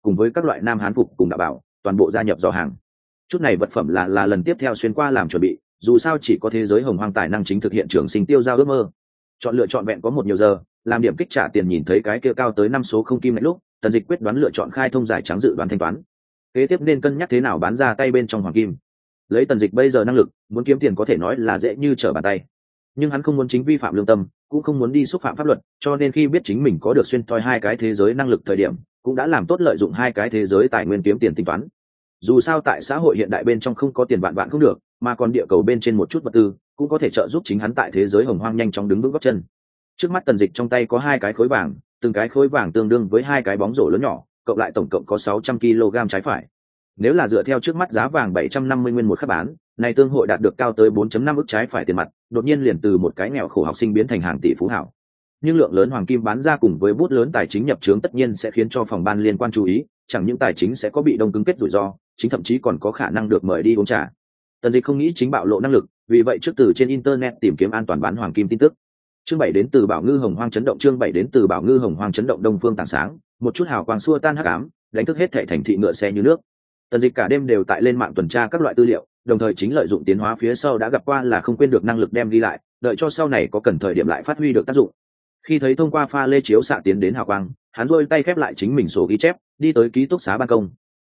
cùng với các loại nam hán phục cùng đạo bảo toàn bộ gia nhập dò hàng. Chút này vật phẩm là lần tiếp theo xuyên qua làm chuẩn bị, dù sao chỉ có thế giới hồng hoang tài năng chính thực hiện trường sinh tiêu giao ước mơ. Chọn lựa chọn vẹn có một nhiều giờ, làm điểm kích trả tiền nhìn thấy cái kia cao tới 5 số không kim lạnh lúc, Tần Dịch quyết đoán lựa chọn khai thông giải trắng dự đoán thanh toán. Kế tiếp nên cân nhắc thế nào bán ra tay bên trong hoàng kim. Lấy Tần Dịch bây giờ năng lực, muốn kiếm tiền có thể nói là dễ như trở bàn tay. Nhưng hắn không muốn chính vi phạm lương tâm, cũng không muốn đi xúc phạm pháp luật, cho nên khi biết chính mình có được xuyên thoi hai cái thế giới năng lực thời điểm, cũng đã làm tốt lợi dụng hai cái thế giới tài nguyên kiếm tiền tính toán. Dù sao tại xã hội hiện đại bên trong không có tiền vạn vạn không được, mà còn địa cầu bên trên một chút vật tư cũng có thể trợ giúp chính hắn tại thế giới hồng hoang nhanh chóng đứng vững gót chân. Trước mắt Tần Dịch trong tay có hai cái khối vàng, từng cái khối vàng tương đương với hai cái bóng rổ lớn nhỏ, cộng lại tổng cộng có 600 kg trái phải. Nếu là dựa theo trước mắt giá vàng 750 nguyên một khắc bán, này tương hội đạt được cao tới 4.5 ức trái phải tiền mặt, đột nhiên liền từ một cái nghèo khổ học sinh biến thành hàng tỷ phú hảo. Nhưng lượng lớn hoàng kim bán ra cùng với bút lớn tài chính nhập trướng tất nhiên sẽ khiến cho phòng ban liên quan chú ý, chẳng những tài chính sẽ có bị đông cứng kết rủi ro, chính thậm chí còn có khả năng được mời đi uống trà. Tần Dịch không nghĩ chính bạo lộ năng lực, vì vậy trước từ trên internet tìm kiếm an toàn bán hoàng kim tin tức. Chương 7 đến từ Bảo Ngư Hồng Hoang chấn động, chương 7 đến từ Bảo Ngư Hồng Hoang chấn động. Đông phương tảng sáng, một chút hào quang xua tan hắc ám, đánh thức hết thảy thành thị ngựa xe như nước. Tần Dịch cả đêm đều tại lên mạng tuần tra các loại tư liệu, đồng thời chính lợi dụng tiến hóa phía sau đã gặp qua là không quên được năng lực đem đi lại, đợi cho sau này có cần thời điểm lại phát huy được tác dụng. Khi thấy thông qua pha lê chiếu xạ tiến đến hào quang, hắn rôi tay khép lại chính mình sổ ghi chép, đi tới ký túc xá ban công.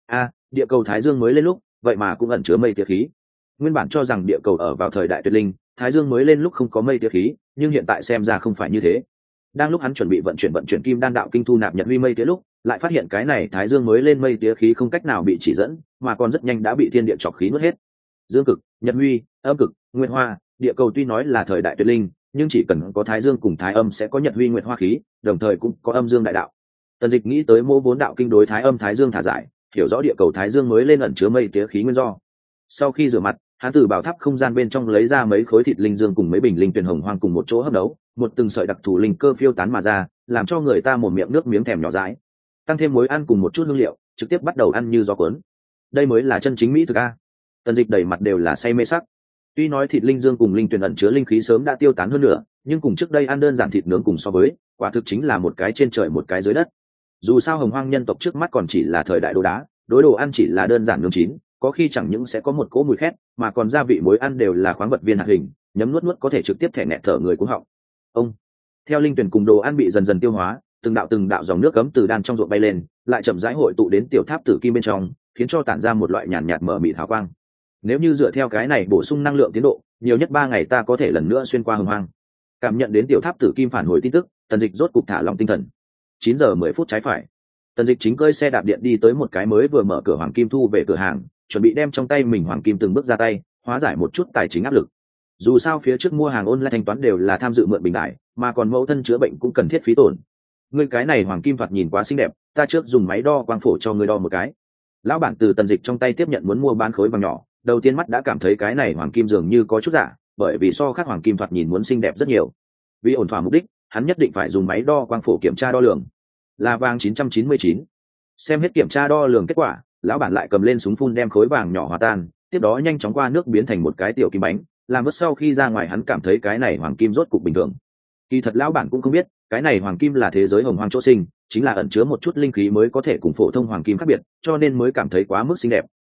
Địa cầu Thái Dương mới lên lúc, vậy mà cũng ẩn chứa mây tia khí. Nguyên bản cho rằng địa cầu ở vào thời đại tuyệt linh, Thái Dương mới lên lúc không có mây tia khí, nhưng hiện tại xem ra không phải như thế. Đang lúc hắn chuẩn bị vận chuyển kim đan đạo kinh thu nạp nhật huy mây tia lúc, lại phát hiện cái này Thái Dương mới lên mây tia khí không cách nào bị chỉ dẫn, mà còn rất nhanh đã bị thiên địa trọc khí nuốt hết. Dương cực, nhật huy, âm cực, nguyệt hoa, địa cầu tuy nói là thời đại tuyệt linh, nhưng chỉ cần có Thái Dương cùng Thái Âm sẽ có nhật huy nguyệt hoa khí, đồng thời cũng có âm dương đại đạo. Tần Dịch nghĩ tới mô vốn đạo kinh đối Thái Âm Thái Dương thả giải, hiểu rõ địa cầu Thái Dương mới lên ẩn chứa mây tía khí nguyên do. Sau khi rửa mặt, hắn từ bảo tháp không gian bên trong lấy ra mấy khối thịt linh dương cùng mấy bình linh tuyền hồng hoang cùng một chỗ hấp nấu, một từng sợi đặc thù linh cơ phiêu tán mà ra, làm cho người ta một miệng nước miếng thèm nhỏ dãi. Tăng thêm muối ăn cùng một chút hương liệu, trực tiếp bắt đầu ăn như gió cuốn. Đây mới là chân chính mỹ thực a. Tần Dịch đầy mặt đều là say mê sắc. Tuy nói thịt linh dương cùng linh tuyền ẩn chứa linh khí sớm đã tiêu tán hơn nữa, nhưng cùng trước đây ăn đơn giản thịt nướng cùng so với, quả thực chính là một cái trên trời một cái dưới đất. Dù sao hồng hoang nhân tộc trước mắt còn chỉ là thời đại đồ đá, đối đồ ăn chỉ là đơn giản nướng chín, có khi chẳng những sẽ có một cỗ mùi khét, mà còn gia vị muối ăn đều là khoáng vật viên hạt hình, nhấm nuốt có thể trực tiếp thẻ nghẹt thở người cũng họng. Theo linh tuyển cùng đồ ăn bị dần dần tiêu hóa, từng đạo dòng nước cấm từ đan trong ruộng bay lên, lại chậm rãi hội tụ đến tiểu tháp tử kim bên trong, khiến cho tản ra một loại nhàn nhạt mở mịt hào quang. Nếu như dựa theo cái này bổ sung năng lượng tiến độ, nhiều nhất 3 ngày ta có thể lần nữa xuyên qua hồng hoang. Cảm nhận đến tiểu tháp tử kim phản hồi tin tức, Tần Dịch rốt cục thả lòng tinh thần. 9 giờ 10 phút trái phải, Tần Dịch chính cơi xe đạp điện đi tới một cái mới vừa mở cửa hoàng kim thu về cửa hàng, chuẩn bị đem trong tay mình hoàng kim từng bước ra tay, hóa giải một chút tài chính áp lực. Dù sao phía trước mua hàng online thanh toán đều là tham dự mượn bình đại, mà còn mẫu thân chữa bệnh cũng cần thiết phí tổn. Ngươi cái này hoàng kim thoạt nhìn quá xinh đẹp, ta trước dùng máy đo quang phổ cho ngươi đo một cái. Lão bản từ Tần Dịch trong tay tiếp nhận muốn mua bán khối vàng nhỏ, đầu tiên mắt đã cảm thấy cái này hoàng kim dường như có chút giả, bởi vì so khác hoàng kim thoạt nhìn muốn xinh đẹp rất nhiều. Vì ổn thỏa mục đích, hắn nhất định phải dùng máy đo quang phổ kiểm tra đo lường. Là vàng 999. Xem hết kiểm tra đo lường kết quả, lão bản lại cầm lên súng phun đem khối vàng nhỏ hòa tan, tiếp đó nhanh chóng qua nước biến thành một cái tiểu kim bánh, làm vớt sau khi ra ngoài hắn cảm thấy cái này hoàng kim rốt cục bình thường. Kỳ thật lão bản cũng không biết, cái này hoàng kim là thế giới hồng hoang chỗ sinh, chính là ẩn chứa một chút linh khí mới có thể cùng phổ thông hoàng kim khác biệt, cho nên mới cảm thấy quá mức xinh đẹp.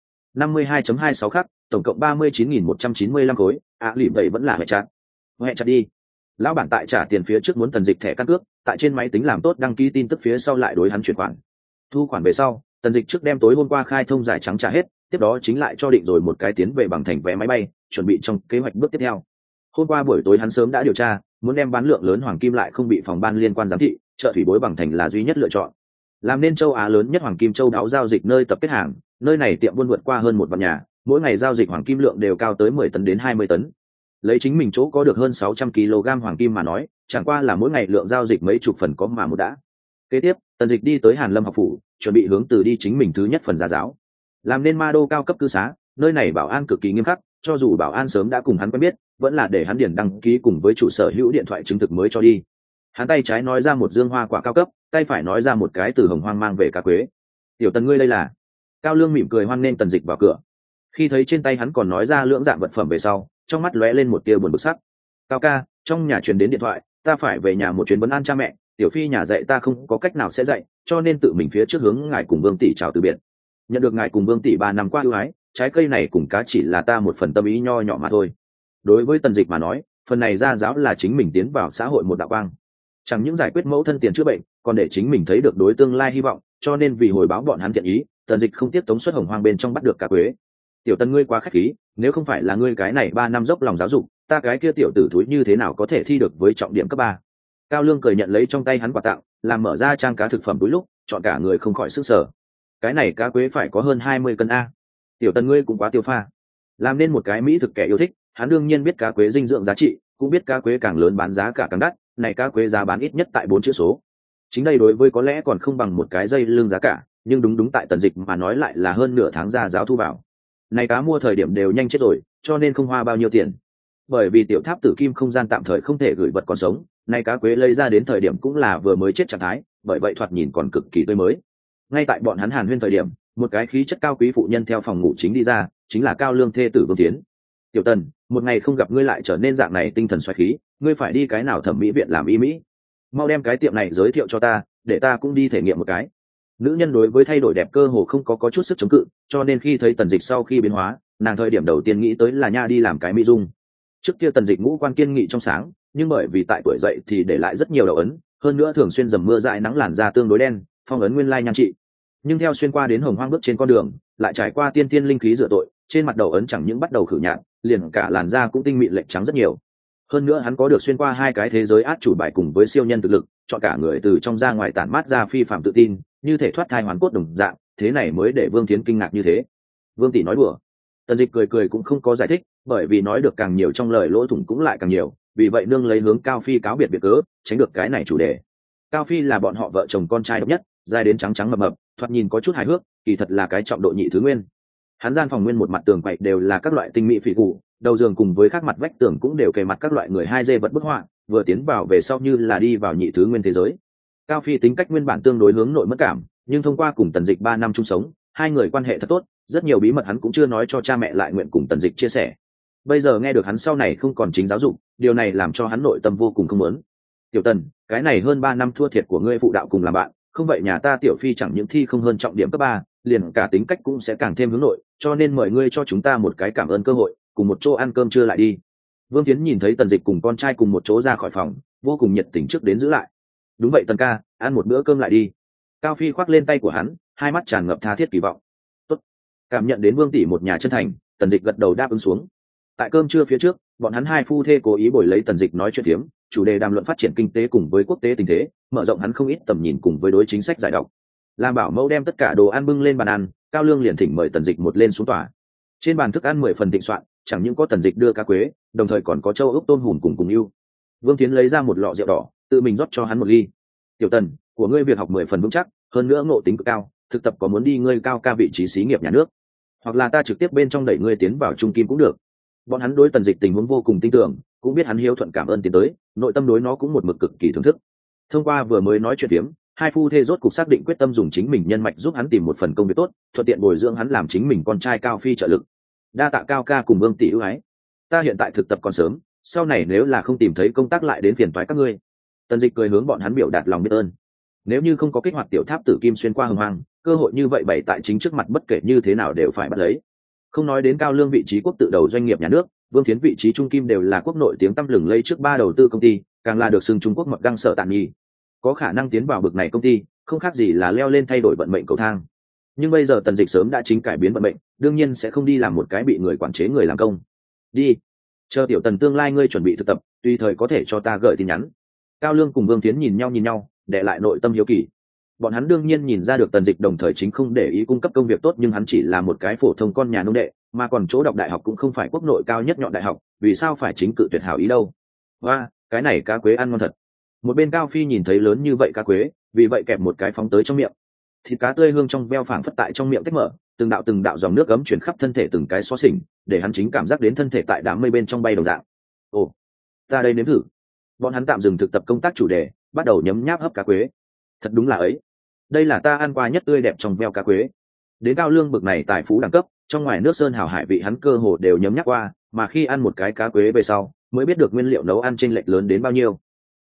52.26 khắc, tổng cộng 39.195 khối, lỉ vậy vẫn là hệ chặt đi. Lão bản tại trả tiền phía trước muốn Tần Dịch thẻ căn cước, tại trên máy tính làm tốt đăng ký tin tức phía sau lại đối hắn chuyển khoản. Thu khoản về sau, Tần Dịch trước đem tối hôm qua khai thông giải trắng trả hết, tiếp đó chính lại cho định rồi một cái tiến về bằng thành vé máy bay, chuẩn bị trong kế hoạch bước tiếp theo. Hôm qua buổi tối hắn sớm đã điều tra, muốn đem bán lượng lớn hoàng kim lại không bị phòng ban liên quan giám thị, chợ thủy bối bằng thành là duy nhất lựa chọn. Làm nên châu Á lớn nhất hoàng kim châu đáo giao dịch nơi tập kết hàng, nơi này tiệm buôn vượt qua hơn 1 vạn nhà, mỗi ngày giao dịch hoàng kim lượng đều cao tới 10 tấn đến 20 tấn. Lấy chính mình chỗ có được hơn 600 kg hoàng kim mà nói, chẳng qua là mỗi ngày lượng giao dịch mấy chục phần có mà một đã. Kế tiếp, Tần Dịch đi tới Hàn Lâm học phủ, chuẩn bị hướng từ đi chính mình thứ nhất phần gia giáo. Làm nên ma đô cao cấp cư xá, nơi này bảo an cực kỳ nghiêm khắc, cho dù bảo an sớm đã cùng hắn quen biết, vẫn là để hắn điền đăng ký cùng với chủ sở hữu điện thoại chứng thực mới cho đi. Hắn tay trái nói ra một dương hoa quả cao cấp, tay phải nói ra một cái từ hồng hoang mang về cá quế. "Tiểu Tần ngươi đây là?" Cao Lương mỉm cười hoan nghênh Tần Dịch vào cửa. Khi thấy trên tay hắn còn nói ra lưỡng dạng vật phẩm về sau, trong mắt lóe lên một tia buồn bực sắc. "Cao ca, trong nhà truyền đến điện thoại, ta phải về nhà một chuyến vấn an cha mẹ, tiểu phi nhà dạy ta không có cách nào sẽ dạy, cho nên tự mình phía trước hướng ngài cùng Vương tỷ chào từ biệt. Nhận được ngài cùng Vương tỷ 3 năm qua ưu ái, trái cây này cùng cá chỉ là ta một phần tâm ý nho nhỏ mà thôi. Đối với Tần Dịch mà nói, phần này gia giáo là chính mình tiến vào xã hội một đạo quang, chẳng những giải quyết mẫu thân tiền chữa bệnh, còn để chính mình thấy được đối tương lai hy vọng, cho nên vì hồi báo bọn hắn thiện ý, Tần Dịch không tiếp tống xuất Hồng Hoang bên trong bắt được cá quế. Tiểu Tần ngươi quá khách khí, nếu không phải là ngươi cái này 3 năm dốc lòng giáo dục, ta cái kia tiểu tử thúi như thế nào có thể thi được với trọng điểm cấp 3. Cao Lương cười nhận lấy trong tay hắn quà tặng, làm mở ra trang cá thực phẩm túi lúc, chọn cả người không khỏi sức sở. Cái này cá quế phải có hơn 20 cân a. Tiểu Tần ngươi cũng quá tiêu pha. Làm nên một cái mỹ thực kẻ yêu thích, hắn đương nhiên biết cá quế dinh dưỡng giá trị, cũng biết cá quế càng lớn bán giá cả càng đắt, này cá quế giá bán ít nhất tại 4 chữ số. Chính đây đối với có lẽ còn không bằng một cái dây lưng giá cả, nhưng đúng tại Tần Dịch mà nói lại là hơn nửa tháng ra giáo thu vào. Này cá mua thời điểm đều nhanh chết rồi, cho nên không hoa bao nhiêu tiền. Bởi vì tiểu tháp tử kim không gian tạm thời không thể gửi vật còn sống, này cá quế lấy ra đến thời điểm cũng là vừa mới chết trạng thái, bởi vậy thoạt nhìn còn cực kỳ tươi mới. Ngay tại bọn hắn hàn huyên thời điểm, một cái khí chất cao quý phụ nhân theo phòng ngủ chính đi ra, chính là Cao Lương thê tử Vương Tiến. Tiểu Tần, một ngày không gặp ngươi lại trở nên dạng này tinh thần xoáy khí, ngươi phải đi cái nào thẩm mỹ viện làm y mỹ? Mau đem cái tiệm này giới thiệu cho ta, để ta cũng đi thể nghiệm một cái. Nữ nhân đối với thay đổi đẹp cơ hồ không có chút sức chống cự, cho nên khi thấy Tần Dịch sau khi biến hóa, nàng thời điểm đầu tiên nghĩ tới là nha đi làm cái mỹ dung. Trước kia Tần Dịch ngũ quan kiên nghị trong sáng, nhưng bởi vì tại tuổi dậy thì để lại rất nhiều dấu ấn, hơn nữa thường xuyên dầm mưa dãi nắng làn da tương đối đen, phong ấn nguyên lai nhan trị. Nhưng theo xuyên qua đến Hồng Hoang bước trên con đường, lại trải qua tiên tiên linh khí rửa tội, trên mặt đầu ấn chẳng những bắt đầu khử nhạt, liền cả làn da cũng tinh mịn lệch trắng rất nhiều. Hơn nữa hắn có được xuyên qua 2 cái thế giới át chủ bài cùng với siêu nhân thực lực, chọn cả người từ trong ra ngoài tản mát ra phi phàm tự tin, như thể thoát thai hoàn cốt đồng dạng, thế này mới để Vương Thiến kinh ngạc như thế. Vương tỷ nói đùa. Tần Dịch cười cũng không có giải thích, bởi vì nói được càng nhiều trong lời lỗ thủng cũng lại càng nhiều, vì vậy nương lấy hướng Cao Phi cáo biệt biệt cớ, tránh được cái này chủ đề. Cao Phi là bọn họ vợ chồng con trai độc nhất, dài đến trắng trắng mập mập, thoạt nhìn có chút hài hước, kỳ thật là cái trọng độ nhị thứ nguyên. Hắn gian phòng nguyên một mặt tường quậy đều là các loại tinh mỹ phỉ cụ, đầu giường cùng với các mặt vách tường cũng đều kề mặt các loại người 2D vật bức họa, vừa tiến vào về sau như là đi vào nhị thứ nguyên thế giới. Cao Phi tính cách nguyên bản tương đối hướng nội mất cảm, nhưng thông qua cùng Tần Dịch 3 năm chung sống, hai người quan hệ thật tốt, rất nhiều bí mật hắn cũng chưa nói cho cha mẹ lại nguyện cùng Tần Dịch chia sẻ. Bây giờ nghe được hắn sau này không còn chính giáo dục, điều này làm cho hắn nội tâm vô cùng không muốn. Tiểu Tần, cái này hơn 3 năm thua thiệt của ngươi phụ đạo cùng làm bạn, không vậy nhà ta Tiểu Phi chẳng những thi không hơn trọng điểm cấp 3, liền cả tính cách cũng sẽ càng thêm hướng nội, cho nên mời ngươi cho chúng ta một cái cảm ơn cơ hội, cùng một chỗ ăn cơm trưa lại đi. Vương Tiến nhìn thấy Tần Dịch cùng con trai cùng một chỗ ra khỏi phòng, vô cùng nhiệt tình trước đến giữ lại. Đúng vậy Tần ca, ăn một bữa cơm lại đi. Cao Phi khoác lên tay của hắn, hai mắt tràn ngập tha thiết kỳ vọng. Tốt. Cảm nhận đến Vương tỷ một nhà chân thành, Tần Dịch gật đầu đáp ứng xuống. Tại cơm trưa phía trước, bọn hắn hai phu thê cố ý bồi lấy Tần Dịch nói chuyện phiếm, chủ đề đàm luận phát triển kinh tế cùng với quốc tế tình thế, mở rộng hắn không ít tầm nhìn cùng với đối chính sách giải độc. Làm bảo mẫu đem tất cả đồ ăn bưng lên bàn ăn, Cao Lương liền thỉnh mời Tần Dịch một lên xuống tòa. Trên bàn thức ăn 10 phần thịnh soạn, chẳng những có Tần Dịch đưa cá quế, đồng thời còn có châu ốc tôm hùm cùng yêu. Vương Tiến lấy ra một lọ rượu đỏ, tự mình rót cho hắn một ly. Tiểu Tần, của ngươi việc học 10 phần vững chắc, hơn nữa ngộ tính cực cao, thực tập có muốn đi ngươi cao ca vị trí xí nghiệp nhà nước, hoặc là ta trực tiếp bên trong đẩy ngươi tiến vào trung kim cũng được. Bọn hắn đối Tần Dịch tình huống vô cùng tin tưởng, cũng biết hắn hiếu thuận cảm ơn tiến tới, nội tâm đối nó cũng một mực cực kỳ thưởng thức. Thông qua vừa mới nói chuyện phiếm, hai phu thê rốt cục xác định quyết tâm dùng chính mình nhân mạch giúp hắn tìm một phần công việc tốt, thuận tiện bồi dưỡng hắn làm chính mình con trai Cao Phi trợ lực. Đa tạ Cao ca cùng Vương tỷ ưu ái. Ta hiện tại thực tập còn sớm, sau này nếu là không tìm thấy công tác lại đến phiền toái các ngươi. Tần Dịch cười hướng bọn hắn biểu đạt lòng biết ơn. Nếu như không có kích hoạt tiểu tháp tử kim xuyên qua Hồng Hoang, cơ hội như vậy bày tại chính trước mặt bất kể như thế nào đều phải bắt lấy. Không nói đến Cao Lương vị trí quốc tự đầu doanh nghiệp nhà nước, Vương Thiến vị trí trung kim đều là quốc nội tiếng tăm lừng lây trước 3 đầu tư công ty, càng là được xưng Trung Quốc mật găng sở tạn nhì. Có khả năng tiến vào bực này công ty, không khác gì là leo lên thay đổi vận mệnh cầu thang. Nhưng bây giờ Tần Dịch sớm đã chính cải biến vận mệnh, đương nhiên sẽ không đi làm một cái bị người quản chế người làm công. Đi, chờ tiểu Tần tương lai ngươi chuẩn bị thực tập, tùy thời có thể cho ta gửi tin nhắn. Cao Lương cùng Vương Thiến nhìn nhau, để lại nội tâm hiếu kỳ. Bọn hắn đương nhiên nhìn ra được Tần Dịch đồng thời chính không để ý cung cấp công việc tốt, nhưng hắn chỉ là một cái phổ thông con nhà nông đệ, mà còn chỗ đọc đại học cũng không phải quốc nội cao nhất nhọn đại học, vì sao phải chính cự tuyệt hảo ý đâu. Và cái này cá quế ăn ngon thật. Một bên Cao Phi nhìn thấy lớn như vậy cá quế, vì vậy kẹp một cái phóng tới trong miệng. Thịt cá tươi hương trong veo phảng phất tại trong miệng tách mở, từng đạo dòng nước ấm chuyển khắp thân thể từng cái xó xỉnh, để hắn chính cảm giác đến thân thể tại đám mây bên trong bay đồng dạng. Ồ, ta đây nếm thử. Bọn hắn tạm dừng thực tập công tác chủ đề, bắt đầu nhấm nháp hấp cá quế. Thật đúng là ấy, đây là ta ăn qua nhất tươi đẹp trong veo cá quế. Đến Cao Lương bực này tài phú đẳng cấp, trong ngoài nước sơn hào hải vị hắn cơ hồ đều nhấm nháp qua, mà khi ăn một cái cá quế về sau, mới biết được nguyên liệu nấu ăn chênh lệch lớn đến bao nhiêu.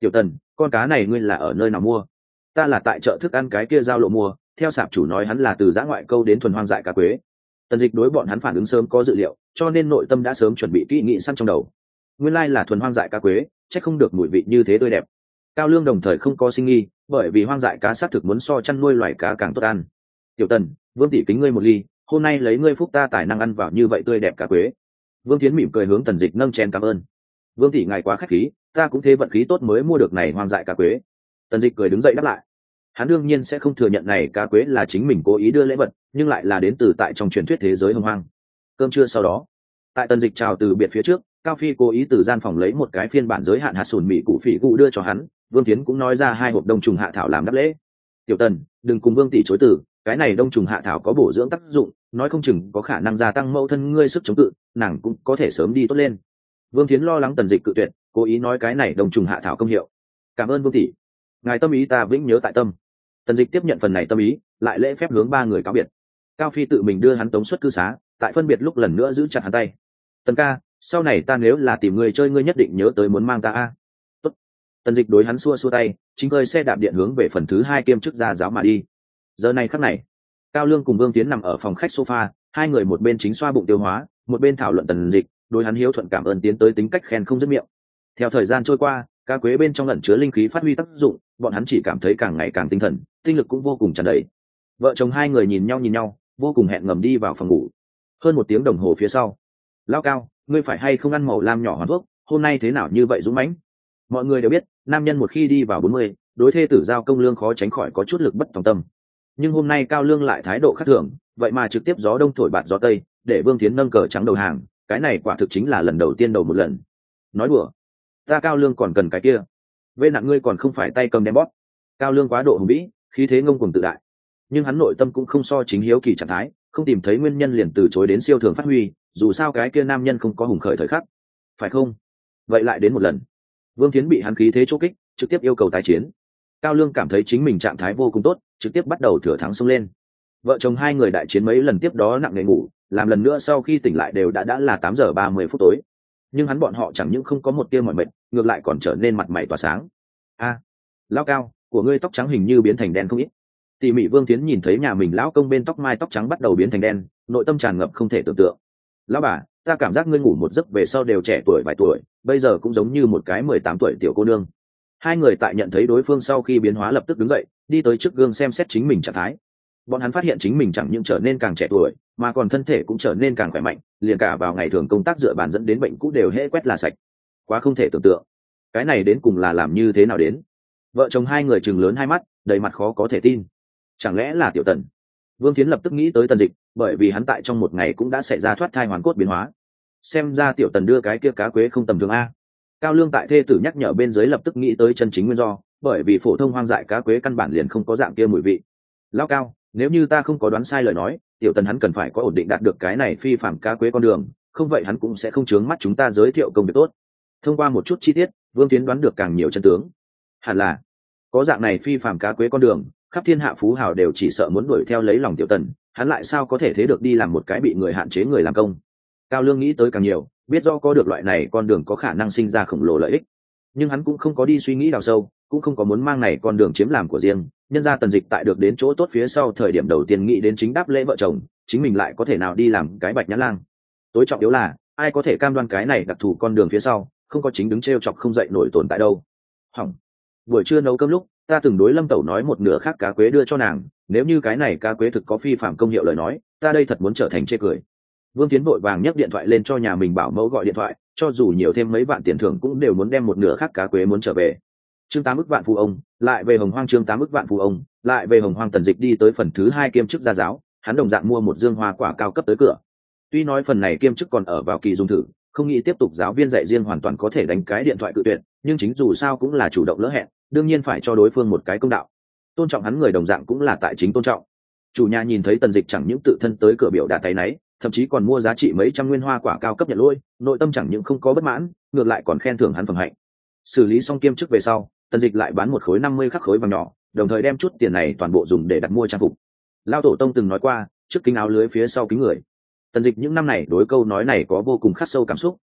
Tiểu Tần, con cá này ngươi là ở nơi nào mua? Ta là tại chợ thức ăn cái kia giao lộ mua, theo sạp chủ nói hắn là từ giã ngoại câu đến thuần hoang dại cá quế. Tần Dịch đối bọn hắn phản ứng sớm có dự liệu, cho nên nội tâm đã sớm chuẩn bị kỹ nghị săn trong đầu. Nguyên lai là thuần hoang dại cá quế, chắc không được mùi vị như thế tươi đẹp. Cao Lương đồng thời không có sinh nghi, bởi vì hoang dại cá xác thực muốn so chăn nuôi loài cá càng tốt ăn. Tiểu Tần, Vương tỷ kính ngươi một ly, hôm nay lấy ngươi phúc ta tài năng ăn vào như vậy tươi đẹp cá quế. Vương Tiến mỉm cười hướng Tần Dịch nâng chén cảm ơn. Vương tỷ ngài quá khách khí, ta cũng thế vận khí tốt mới mua được này hoang dại cá quế. Tần Dịch cười đứng dậy đáp lại. Hắn đương nhiên sẽ không thừa nhận này cá quế là chính mình cố ý đưa lễ vật, nhưng lại là đến từ tại trong truyền thuyết thế giới hồng hoang. Cơm trưa sau đó, tại Tần Dịch chào từ biệt phía trước, Cao Phi cố ý từ gian phòng lấy một cái phiên bản giới hạn hạt sủn mì cụ phỉ cụ đưa cho hắn. Vương Tiến cũng nói ra 2 hộp đông trùng hạ thảo làm đáp lễ. Tiểu Tần, đừng cùng Vương tỷ chối từ, cái này đông trùng hạ thảo có bổ dưỡng tác dụng, nói không chừng có khả năng gia tăng mẫu thân ngươi sức chống cự, nàng cũng có thể sớm đi tốt lên. Vương Tiến lo lắng Tần Dịch cự tuyệt, cố ý nói cái này đông trùng hạ thảo công hiệu. Cảm ơn Vương tỷ, ngài tâm ý ta vĩnh nhớ tại tâm. Tần Dịch tiếp nhận phần này tâm ý, lại lễ phép hướng 3 người cáo biệt. Cao Phi tự mình đưa hắn tống xuất cư xá, tại phân biệt lúc lần nữa giữ chặt hắn tay. Tần ca, sau này ta nếu là tìm người chơi ngươi nhất định nhớ tới muốn mang ta a. Tốt. Tần Dịch đối hắn xua xua tay, chính cơi xe đạp điện hướng về phần thứ 2 kiêm chức gia giáo mà đi. Giờ này khắc này, Cao Lương cùng Vương Tiến nằm ở phòng khách sofa, 2 người một bên chính xoa bụng tiêu hóa, một bên thảo luận Tần Dịch, đối hắn hiếu thuận cảm ơn tiến tới tính cách khen không dứt miệng. Theo thời gian trôi qua, cá quế bên trong ẩn chứa linh khí phát huy tác dụng, bọn hắn chỉ cảm thấy càng ngày càng tinh thần, tinh lực cũng vô cùng tràn đầy. Vợ chồng 2 người nhìn nhau, vô cùng hẹn ngầm đi vào phòng ngủ. Hơn 1 tiếng đồng hồ phía sau, Lão Cao, ngươi phải hay không ăn màu lam nhỏ hoàn thuốc, hôm nay thế nào như vậy dũng mãnh? Mọi người đều biết, nam nhân một khi đi vào 40, đối thê tử giao công lương khó tránh khỏi có chút lực bất tòng tâm. Nhưng hôm nay Cao Lương lại thái độ khác thường, vậy mà trực tiếp gió đông thổi bạt gió tây, để Vương Tiến nâng cờ trắng đầu hàng, cái này quả thực chính là lần đầu tiên đầu một lần. Nói đùa, ta Cao Lương còn cần cái kia, vê nặng ngươi còn không phải tay cầm đem bóp. Cao Lương quá độ hùng vĩ, khí thế ngông cuồng tự đại, nhưng hắn nội tâm cũng không so chính hiếu kỳ trạng thái, không tìm thấy nguyên nhân liền từ chối đến siêu thường phát huy, dù sao cái kia nam nhân không có hùng khởi thời khắc, phải không? Vậy lại đến một lần. Vương Thiến bị hắn khí thế chỗ kích, trực tiếp yêu cầu tái chiến. Cao Lương cảm thấy chính mình trạng thái vô cùng tốt, trực tiếp bắt đầu thừa thắng xông lên. Vợ chồng 2 người đại chiến mấy lần tiếp đó nặng nề ngủ, làm lần nữa sau khi tỉnh lại đều đã là 8 giờ 30 phút tối. Nhưng bọn họ chẳng những không có một tia mỏi mệt, ngược lại còn trở nên mặt mày tỏa sáng. A, Lão Cao, của ngươi tóc trắng hình như biến thành đen không ít. Tỉ mỉ Vương Tiến nhìn thấy nhà mình lão công bên tóc mai tóc trắng bắt đầu biến thành đen, nội tâm tràn ngập không thể tưởng tượng. Lão bà, ta cảm giác ngươi ngủ một giấc về sau đều trẻ tuổi vài tuổi, bây giờ cũng giống như một cái 18 tuổi tiểu cô nương. 2 người tại nhận thấy đối phương sau khi biến hóa lập tức đứng dậy, đi tới trước gương xem xét chính mình trạng thái. Bọn hắn phát hiện chính mình chẳng những trở nên càng trẻ tuổi, mà còn thân thể cũng trở nên càng khỏe mạnh, liền cả vào ngày thường công tác dựa bàn dẫn đến bệnh cũ đều hễ quét là sạch. Quá không thể tưởng tượng. Cái này đến cùng là làm như thế nào đến? Vợ chồng 2 người trừng lớn 2 mắt, đầy mặt khó có thể tin. Chẳng lẽ là Tiểu Tần? Vương Thiến lập tức nghĩ tới Tần Dịch, bởi vì hắn tại trong một ngày cũng đã xảy ra thoát thai hoàn cốt biến hóa. Xem ra Tiểu Tần đưa cái kia cá quế không tầm thường a. Cao Lương tại thê tử nhắc nhở bên dưới lập tức nghĩ tới chân chính nguyên do, bởi vì phổ thông hoang dại cá quế căn bản liền không có dạng kia mùi vị. Lão Cao, nếu như ta không có đoán sai lời nói, Tiểu Tần hắn cần phải có ổn định đạt được cái này phi phàm cá quế con đường, không vậy hắn cũng sẽ không chướng mắt chúng ta giới thiệu công việc tốt. Thông qua một chút chi tiết, Vương Thiến đoán được càng nhiều chân tướng. Hẳn là có dạng này phi phàm cá quế con đường, khắp thiên hạ phú hào đều chỉ sợ muốn đuổi theo lấy lòng Tiểu Tần, hắn lại sao có thể thế được đi làm một cái bị người hạn chế người làm công. Cao Lương nghĩ tới càng nhiều, biết do có được loại này con đường có khả năng sinh ra khổng lồ lợi ích, nhưng hắn cũng không có đi suy nghĩ đào sâu, cũng không có muốn mang này con đường chiếm làm của riêng. Nhân ra Tần Dịch tại được đến chỗ tốt phía sau thời điểm đầu tiên nghĩ đến chính đáp lễ vợ chồng, chính mình lại có thể nào đi làm cái bạch nhãn lang. Tối trọng yếu là ai có thể cam đoan cái này đặc thù con đường phía sau không có chính đứng t chọc không dậy nổi tồn tại đâu. Hỏng. Buổi trưa nấu cơm lúc ta từng đối Lâm Tẩu nói một nửa khác cá quế đưa cho nàng, nếu như cái này cá quế thực có phi phạm công hiệu lời nói, ta đây thật muốn trở thành chê cười. Vương Tiến vội vàng nhấc điện thoại lên cho nhà mình bảo mẫu gọi điện thoại, cho dù nhiều thêm mấy vạn tiền thưởng cũng đều muốn đem một nửa khác cá quế muốn trở về. Chương 8 ức vạn phú ông, lại về Hồng Hoang. Chương 8 ức vạn phú ông, lại về Hồng Hoang. Tần Dịch đi tới phần thứ 2 kiêm chức gia giáo, hắn đồng dạng mua một dương hoa quả cao cấp tới cửa. Tuy nói phần này kiêm chức còn ở vào kỳ dùng thử, không nghĩ tiếp tục giáo viên dạy riêng hoàn toàn có thể đánh cái điện thoại cự tuyệt, nhưng chính dù sao cũng là chủ động lỡ hẹn, đương nhiên phải cho đối phương một cái công đạo. Tôn trọng hắn người đồng dạng cũng là tại chính tôn trọng. Chủ nhà nhìn thấy Tần Dịch chẳng những tự thân tới cửa biểu đạt tay náy, thậm chí còn mua giá trị mấy trăm nguyên hoa quả cao cấp nhận lôi, nội tâm chẳng những không có bất mãn, ngược lại còn khen thưởng hắn phẩm hạnh. Xử lý xong kiêm chức về sau, Tần Dịch lại bán một khối 50 khắc khối vàng nhỏ, đồng thời đem chút tiền này toàn bộ dùng để đặt mua trang phục. Lao tổ tông từng nói qua, trước kính áo lưới phía sau kính người. Tần Dịch những năm này đối câu nói này có vô cùng khắc sâu cảm xúc,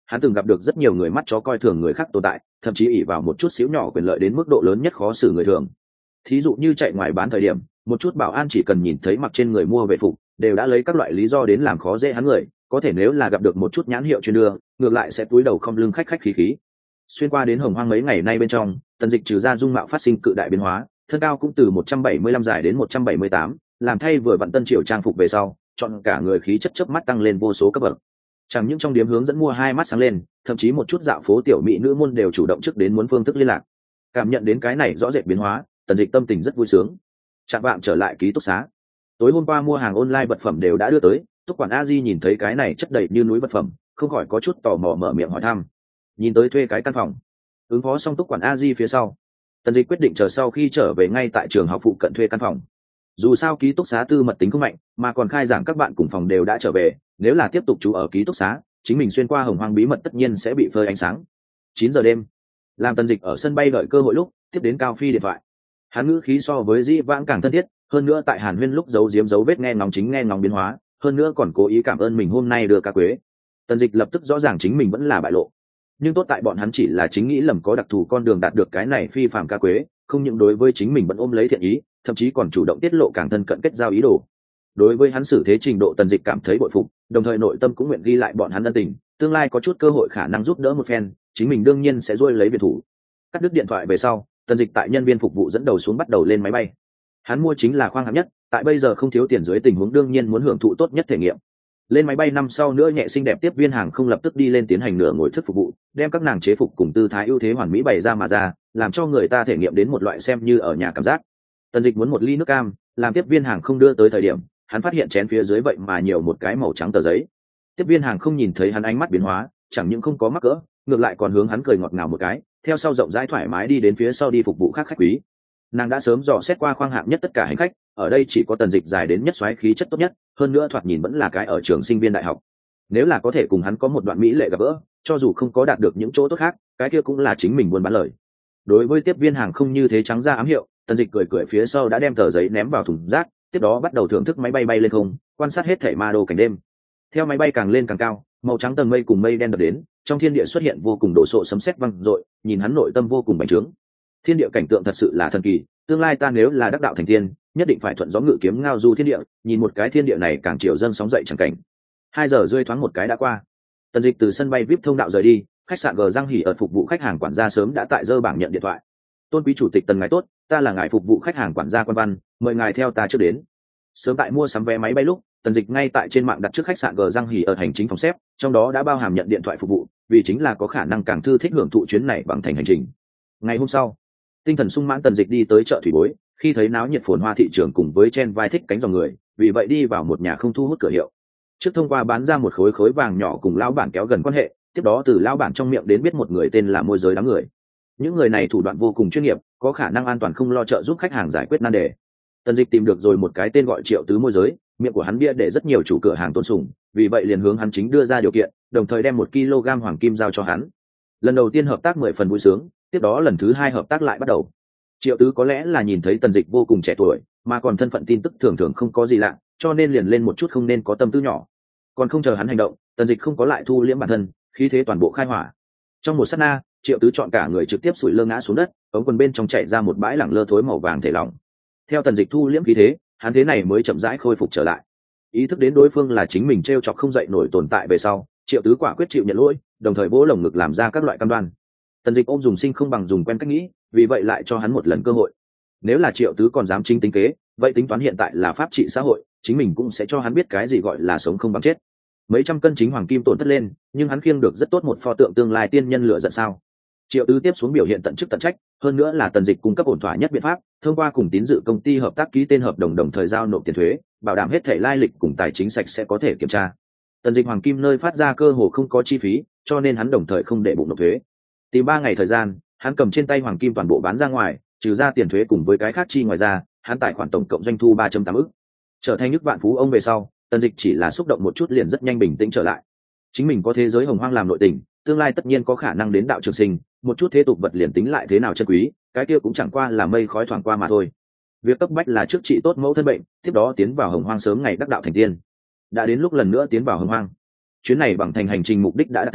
hắn từng gặp được rất nhiều người mắt chó coi thường người khác tồn tại, thậm chí ỷ vào một chút xíu nhỏ quyền lợi đến mức độ lớn nhất khó xử người thường. Thí dụ như chạy ngoài bán thời điểm, một chút bảo an chỉ cần nhìn thấy mặc trên người mua vệ phục đều đã lấy các loại lý do đến làm khó dễ hắn người, có thể nếu là gặp được một chút nhãn hiệu chuyên đưa, ngược lại sẽ cúi đầu không lưng khách khách khí khí. Xuyên qua đến Hồng Hoang mấy ngày nay bên trong, Tần Dịch trừ ra dung mạo phát sinh cự đại biến hóa, thân cao cũng từ 175 dài đến 178, làm thay vừa vặn tân triều trang phục về sau, chọn cả người khí chất chớp mắt tăng lên vô số cấp bậc. Chẳng những trong điểm hướng dẫn mua hai mắt sáng lên, thậm chí một chút dạo phố tiểu mỹ nữ môn đều chủ động trước đến muốn phương thức liên lạc. Cảm nhận đến cái này rõ rệt biến hóa, Tần Dịch tâm tình rất vui sướng. Chạm vạng trở lại ký túc xá. Tối hôm qua mua hàng online vật phẩm đều đã đưa tới, Túc quản A Di nhìn thấy cái này chất đầy như núi vật phẩm, không khỏi có chút tò mò mở miệng hỏi thăm. Nhìn tới thuê cái căn phòng. Ứng phó xong Túc quản A Di phía sau, Tần Dịch quyết định chờ sau khi trở về ngay tại trường học phụ cận thuê căn phòng. Dù sao ký túc xá tư mật tính không mạnh, mà còn khai giảng các bạn cùng phòng đều đã trở về, nếu là tiếp tục trú ở ký túc xá, chính mình xuyên qua Hồng Hoang bí mật tất nhiên sẽ bị phơi ánh sáng. 9 giờ đêm, làm Tần Dịch ở sân bay đợi cơ hội lúc tiếp đến Cao Phi điện thoại. Hắn ngữ khí so với dĩ vãng càng thân thiết, hơn nữa tại Hàn Huyên lúc giấu giếm dấu vết nghe ngóng chính nghe ngóng biến hóa, hơn nữa còn cố ý cảm ơn mình hôm nay đưa cá quế. Tần Dịch lập tức rõ ràng chính mình vẫn là bại lộ, nhưng tốt tại bọn hắn chỉ là chính nghĩ lầm có đặc thù con đường đạt được cái này phi phàm cá quế, không những đối với chính mình vẫn ôm lấy thiện ý, thậm chí còn chủ động tiết lộ càng thân cận kết giao ý đồ. Đối với hắn xử thế trình độ, Tần Dịch cảm thấy bội phục, đồng thời nội tâm cũng nguyện ghi lại bọn hắn ân tình, tương lai có chút cơ hội khả năng giúp đỡ một phen, chính mình đương nhiên sẽ duỗi lấy biệt thủ. Cắt đứt điện thoại về sau, Tần Dịch tại nhân viên phục vụ dẫn đầu xuống bắt đầu lên máy bay. Hắn mua chính là khoang hạng nhất, tại bây giờ không thiếu tiền dưới tình huống đương nhiên muốn hưởng thụ tốt nhất thể nghiệm. Lên máy bay năm sau nữa nhẹ xinh đẹp tiếp viên hàng không lập tức đi lên tiến hành nửa ngồi thức phục vụ, đem các nàng chế phục cùng tư thái ưu thế hoàn mỹ bày ra mà ra, làm cho người ta thể nghiệm đến một loại xem như ở nhà cảm giác. Tần Dịch muốn một ly nước cam, làm tiếp viên hàng không đưa tới thời điểm, hắn phát hiện chén phía dưới vậy mà nhiều một cái màu trắng tờ giấy. Tiếp viên hàng không nhìn thấy hắn ánh mắt biến hóa, chẳng những không có mắc cỡ, ngược lại còn hướng hắn cười ngọt ngào một cái, theo sau rộng rãi thoải mái đi đến phía sau đi phục vụ khác khách quý. Nàng đã sớm dò xét qua khoang hạng nhất tất cả hành khách, ở đây chỉ có Tần Dịch dài đến nhất soái khí chất tốt nhất, hơn nữa thoạt nhìn vẫn là cái ở trường sinh viên đại học. Nếu là có thể cùng hắn có một đoạn mỹ lệ gặp gỡ, cho dù không có đạt được những chỗ tốt khác, cái kia cũng là chính mình buôn bán lời. Đối với tiếp viên hàng không như thế trắng ra ám hiệu, Tần Dịch cười cười phía sau đã đem tờ giấy ném vào thùng rác, tiếp đó bắt đầu thưởng thức máy bay bay lên không, quan sát hết thảy ma đô cảnh đêm. Theo máy bay càng lên càng cao, màu trắng tầng mây cùng mây đen đập đến, trong thiên địa xuất hiện vô cùng đổ sộ sấm sét vang dội, nhìn hắn nội tâm vô cùng bành trướng. Thiên địa cảnh tượng thật sự là thần kỳ, tương lai ta nếu là đắc đạo thành tiên, nhất định phải thuận gió ngự kiếm ngao du thiên địa, nhìn một cái thiên địa này càng chiều dâng sóng dậy chẳng cảnh. 2 giờ rưỡi thoáng một cái đã qua. Tần Dịch từ sân bay VIP thông đạo rời đi, khách sạn G Giang Hỉ ở phục vụ khách hàng quản gia sớm đã tại dơ bảng nhận điện thoại. Tôn quý chủ tịch Tần ngài tốt, ta là ngài phục vụ khách hàng quản gia Quan Văn, mời ngài theo ta trước đến. Sớm tại mua sắm vé máy bay lúc, Tần Dịch ngay tại trên mạng đặt trước khách sạn G Giang Hỉ ở hành chính phòng xếp, trong đó đã bao hàm nhận điện thoại phục vụ, vì chính là có khả năng càng thư thích hưởng thụ chuyến này bằng thành hành trình. Ngày hôm sau, tinh thần sung mãn Tần Dịch đi tới chợ thủy bối, khi thấy náo nhiệt phồn hoa thị trường cùng với chen vai thích cánh dòng người, vì vậy đi vào một nhà không thu hút cửa hiệu. Trước thông qua bán ra một khối khối vàng nhỏ cùng lão bản kéo gần quan hệ, tiếp đó từ lão bản trong miệng đến biết một người tên là môi giới đám người. Những người này thủ đoạn vô cùng chuyên nghiệp, có khả năng an toàn không lo trợ giúp khách hàng giải quyết nan đề. Tần Dịch tìm được rồi một cái tên gọi Triệu Tứ môi giới, miệng của hắn bia để rất nhiều chủ cửa hàng tôn sùng, vì vậy liền hướng hắn chính đưa ra điều kiện, đồng thời đem 1 kg hoàng kim giao cho hắn. Lần đầu tiên hợp tác 10 phần vui sướng, tiếp đó lần thứ 2 hợp tác lại bắt đầu. Triệu Tứ có lẽ là nhìn thấy Tần Dịch vô cùng trẻ tuổi, mà còn thân phận tin tức thường thường không có gì lạ, cho nên liền lên một chút không nên có tâm tư nhỏ. Còn không chờ hắn hành động, Tần Dịch không có lại thu liễm bản thân, khí thế toàn bộ khai hỏa. Trong một sát na, Triệu Tứ chọn cả người trực tiếp sủi lơ ngã xuống đất, ống quần bên trong chảy ra một bãi lẳng lơ thối màu vàng thể lỏng. Theo Tần Dịch thu liễm khí thế, hắn thế này mới chậm rãi khôi phục trở lại. Ý thức đến đối phương là chính mình trêu chọc không dậy nổi tồn tại về sau, Triệu Tứ quả quyết chịu nhận lỗi, đồng thời vỗ lồng ngực làm ra các loại cam đoan. Tần Dịch ôm dùng sinh không bằng dùng quen cách nghĩ, vì vậy lại cho hắn một lần cơ hội. Nếu là Triệu Tứ còn dám chính tính kế, vậy tính toán hiện tại là pháp trị xã hội, chính mình cũng sẽ cho hắn biết cái gì gọi là sống không bằng chết. Mấy trăm cân chính hoàng kim tổn thất lên, nhưng hắn khiêng được rất tốt một pho tượng tương lai tiên nhân lựa giận sao. Triệu Tứ tiếp xuống biểu hiện tận chức tận trách, hơn nữa là Tần Dịch cung cấp ổn thỏa nhất biện pháp, thông qua cùng tín dự công ty hợp tác ký tên hợp đồng, đồng thời giao nộp tiền thuế, bảo đảm hết thảy lai lịch cùng tài chính sạch sẽ có thể kiểm tra. Tần Dịch hoàng kim nơi phát ra cơ hồ không có chi phí, cho nên hắn đồng thời không để bụng nộp thuế. Tìm 3 ngày thời gian, hắn cầm trên tay hoàng kim toàn bộ bán ra ngoài, trừ ra tiền thuế cùng với cái khác chi ngoài ra, hắn tài khoản tổng cộng doanh thu 3.8 ức. Trở thành nước vạn phú ông về sau, Tần Dịch chỉ là xúc động một chút liền rất nhanh bình tĩnh trở lại. Chính mình có thế giới hồng hoang làm nội tình, tương lai tất nhiên có khả năng đến đạo trường sinh, một chút thế tục vật liền tính lại thế nào chân quý, cái kia cũng chẳng qua là mây khói thoảng qua mà thôi. Việc cấp bách là trước trị tốt mẫu thân bệnh, tiếp đó tiến vào hồng hoang sớm ngày đắc đạo thành tiên. Đã đến lúc lần nữa tiến vào hồng hoang. Chuyến này bằng thành hành trình mục đích đã đạt thành,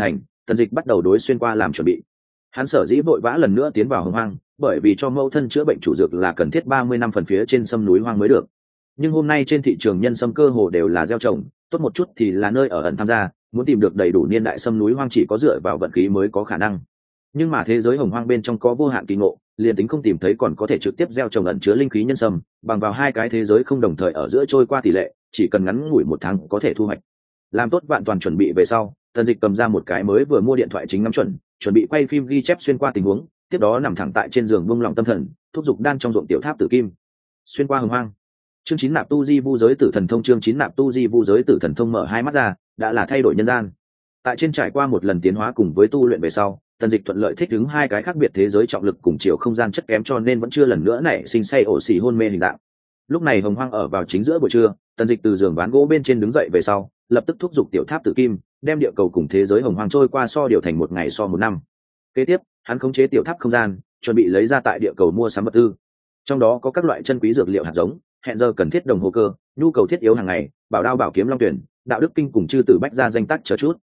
Tần Dịch bắt đầu đối xuyên qua làm chuẩn bị. Hắn sở dĩ vội vã lần nữa tiến vào Hồng Hoang, bởi vì cho mẫu thân chữa bệnh chủ dược là cần thiết 30 năm phần phía trên sâm núi hoang mới được. Nhưng hôm nay trên thị trường nhân sâm cơ hồ đều là gieo trồng, tốt một chút thì là nơi ở ẩn tham gia, muốn tìm được đầy đủ niên đại sâm núi hoang chỉ có dựa vào vận khí mới có khả năng. Nhưng mà thế giới Hồng Hoang bên trong có vô hạn kỳ ngộ, liền tính không tìm thấy còn có thể trực tiếp gieo trồng ẩn chứa linh khí nhân sâm, bằng vào hai cái thế giới không đồng thời ở giữa trôi qua tỷ lệ, chỉ cần ngắn ngủi 1 tháng có thể thu hoạch. Làm tốt vạn toàn chuẩn bị về sau, Tần Dịch cầm ra một cái mới vừa mua điện thoại chính ngắm chuẩn bị quay phim ghi chép xuyên qua tình huống, tiếp đó nằm thẳng tại trên giường buông lỏng tâm thần, thúc giục đan trong ruộng tiểu tháp tử kim. Xuyên qua Hồng Hoang. Chương 9 nạp tu di vu giới tử thần thông. Chương 9 nạp tu di vu giới tử thần thông mở hai mắt ra, đã là thay đổi nhân gian. Tại trên trải qua một lần tiến hóa cùng với tu luyện về sau, Tần Dịch thuận lợi thích ứng hai cái khác biệt thế giới trọng lực cùng chiều không gian chất kém, cho nên vẫn chưa lần nữa nảy sinh say ổ xì hôn mê hình dạng. Lúc này Hồng Hoang ở vào chính giữa buổi trưa, Tần Dịch từ giường ván gỗ bên trên đứng dậy về sau, lập tức thúc giục tiểu tháp tử kim, đem địa cầu cùng thế giới Hồng Hoang trôi qua so điều thành một ngày so một năm. Kế tiếp, hắn khống chế tiểu tháp không gian, chuẩn bị lấy ra tại địa cầu mua sắm vật tư. Trong đó có các loại chân quý dược liệu hạt giống, hẹn giờ cần thiết đồng hồ cơ, nhu cầu thiết yếu hàng ngày, bảo đao bảo kiếm long tuyển, đạo đức kinh cùng chư tử bách gia danh tác chờ chút.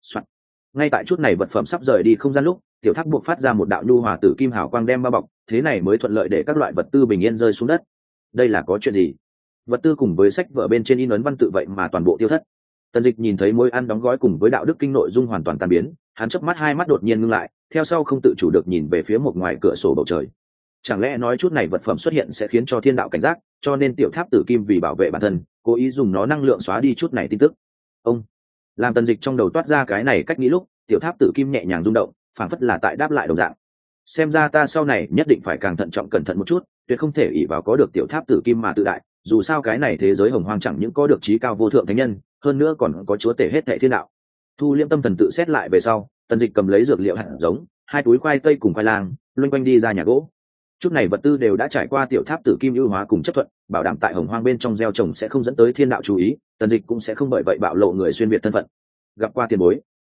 Ngay tại chút này vật phẩm sắp rời đi không gian lúc, tiểu tháp buộc phát ra một đạo nhu hòa tử kim hào quang đem bao bọc, thế này mới thuận lợi để các loại vật tư bình yên rơi xuống đất. Đây là có chuyện gì? Vật tư cùng với sách vở bên trên in ấn văn tự vậy mà toàn bộ tiêu thất. Tần Dịch nhìn thấy mối ăn đóng gói cùng với đạo đức kinh nội dung hoàn toàn tan biến, hắn chớp mắt hai mắt đột nhiên ngưng lại, theo sau không tự chủ được nhìn về phía một ngoài cửa sổ bầu trời. Chẳng lẽ nói chút này vật phẩm xuất hiện sẽ khiến cho thiên đạo cảnh giác, cho nên tiểu tháp tử kim vì bảo vệ bản thân, cố ý dùng nó năng lượng xóa đi chút này tin tức. Ông làm Tần Dịch trong đầu toát ra cái này cách nghĩ lúc, tiểu tháp tử kim nhẹ nhàng rung động, phảng phất là tại đáp lại đồng dạng. Xem ra ta sau này nhất định phải càng thận trọng cẩn thận một chút, tuyệt không thể ỷ vào có được tiểu tháp tử kim mà tự đại, dù sao cái này thế giới Hồng Hoang chẳng những có được trí cao vô thượng thánh nhân, hơn nữa còn có chúa tể hết thảy thiên đạo. Thu liễm tâm thần tự xét lại về sau, Tần Dịch cầm lấy dược liệu hạt giống, 2 túi khoai tây cùng khoai lang, loanh quanh đi ra nhà gỗ. Chút này vật tư đều đã trải qua tiểu tháp tử kim ưu hóa cùng chấp thuận, bảo đảm tại Hồng Hoang bên trong gieo trồng sẽ không dẫn tới thiên đạo chú ý, Tần Dịch cũng sẽ không bởi vậy bạo lộ người xuyên việt thân phận. Gặp qua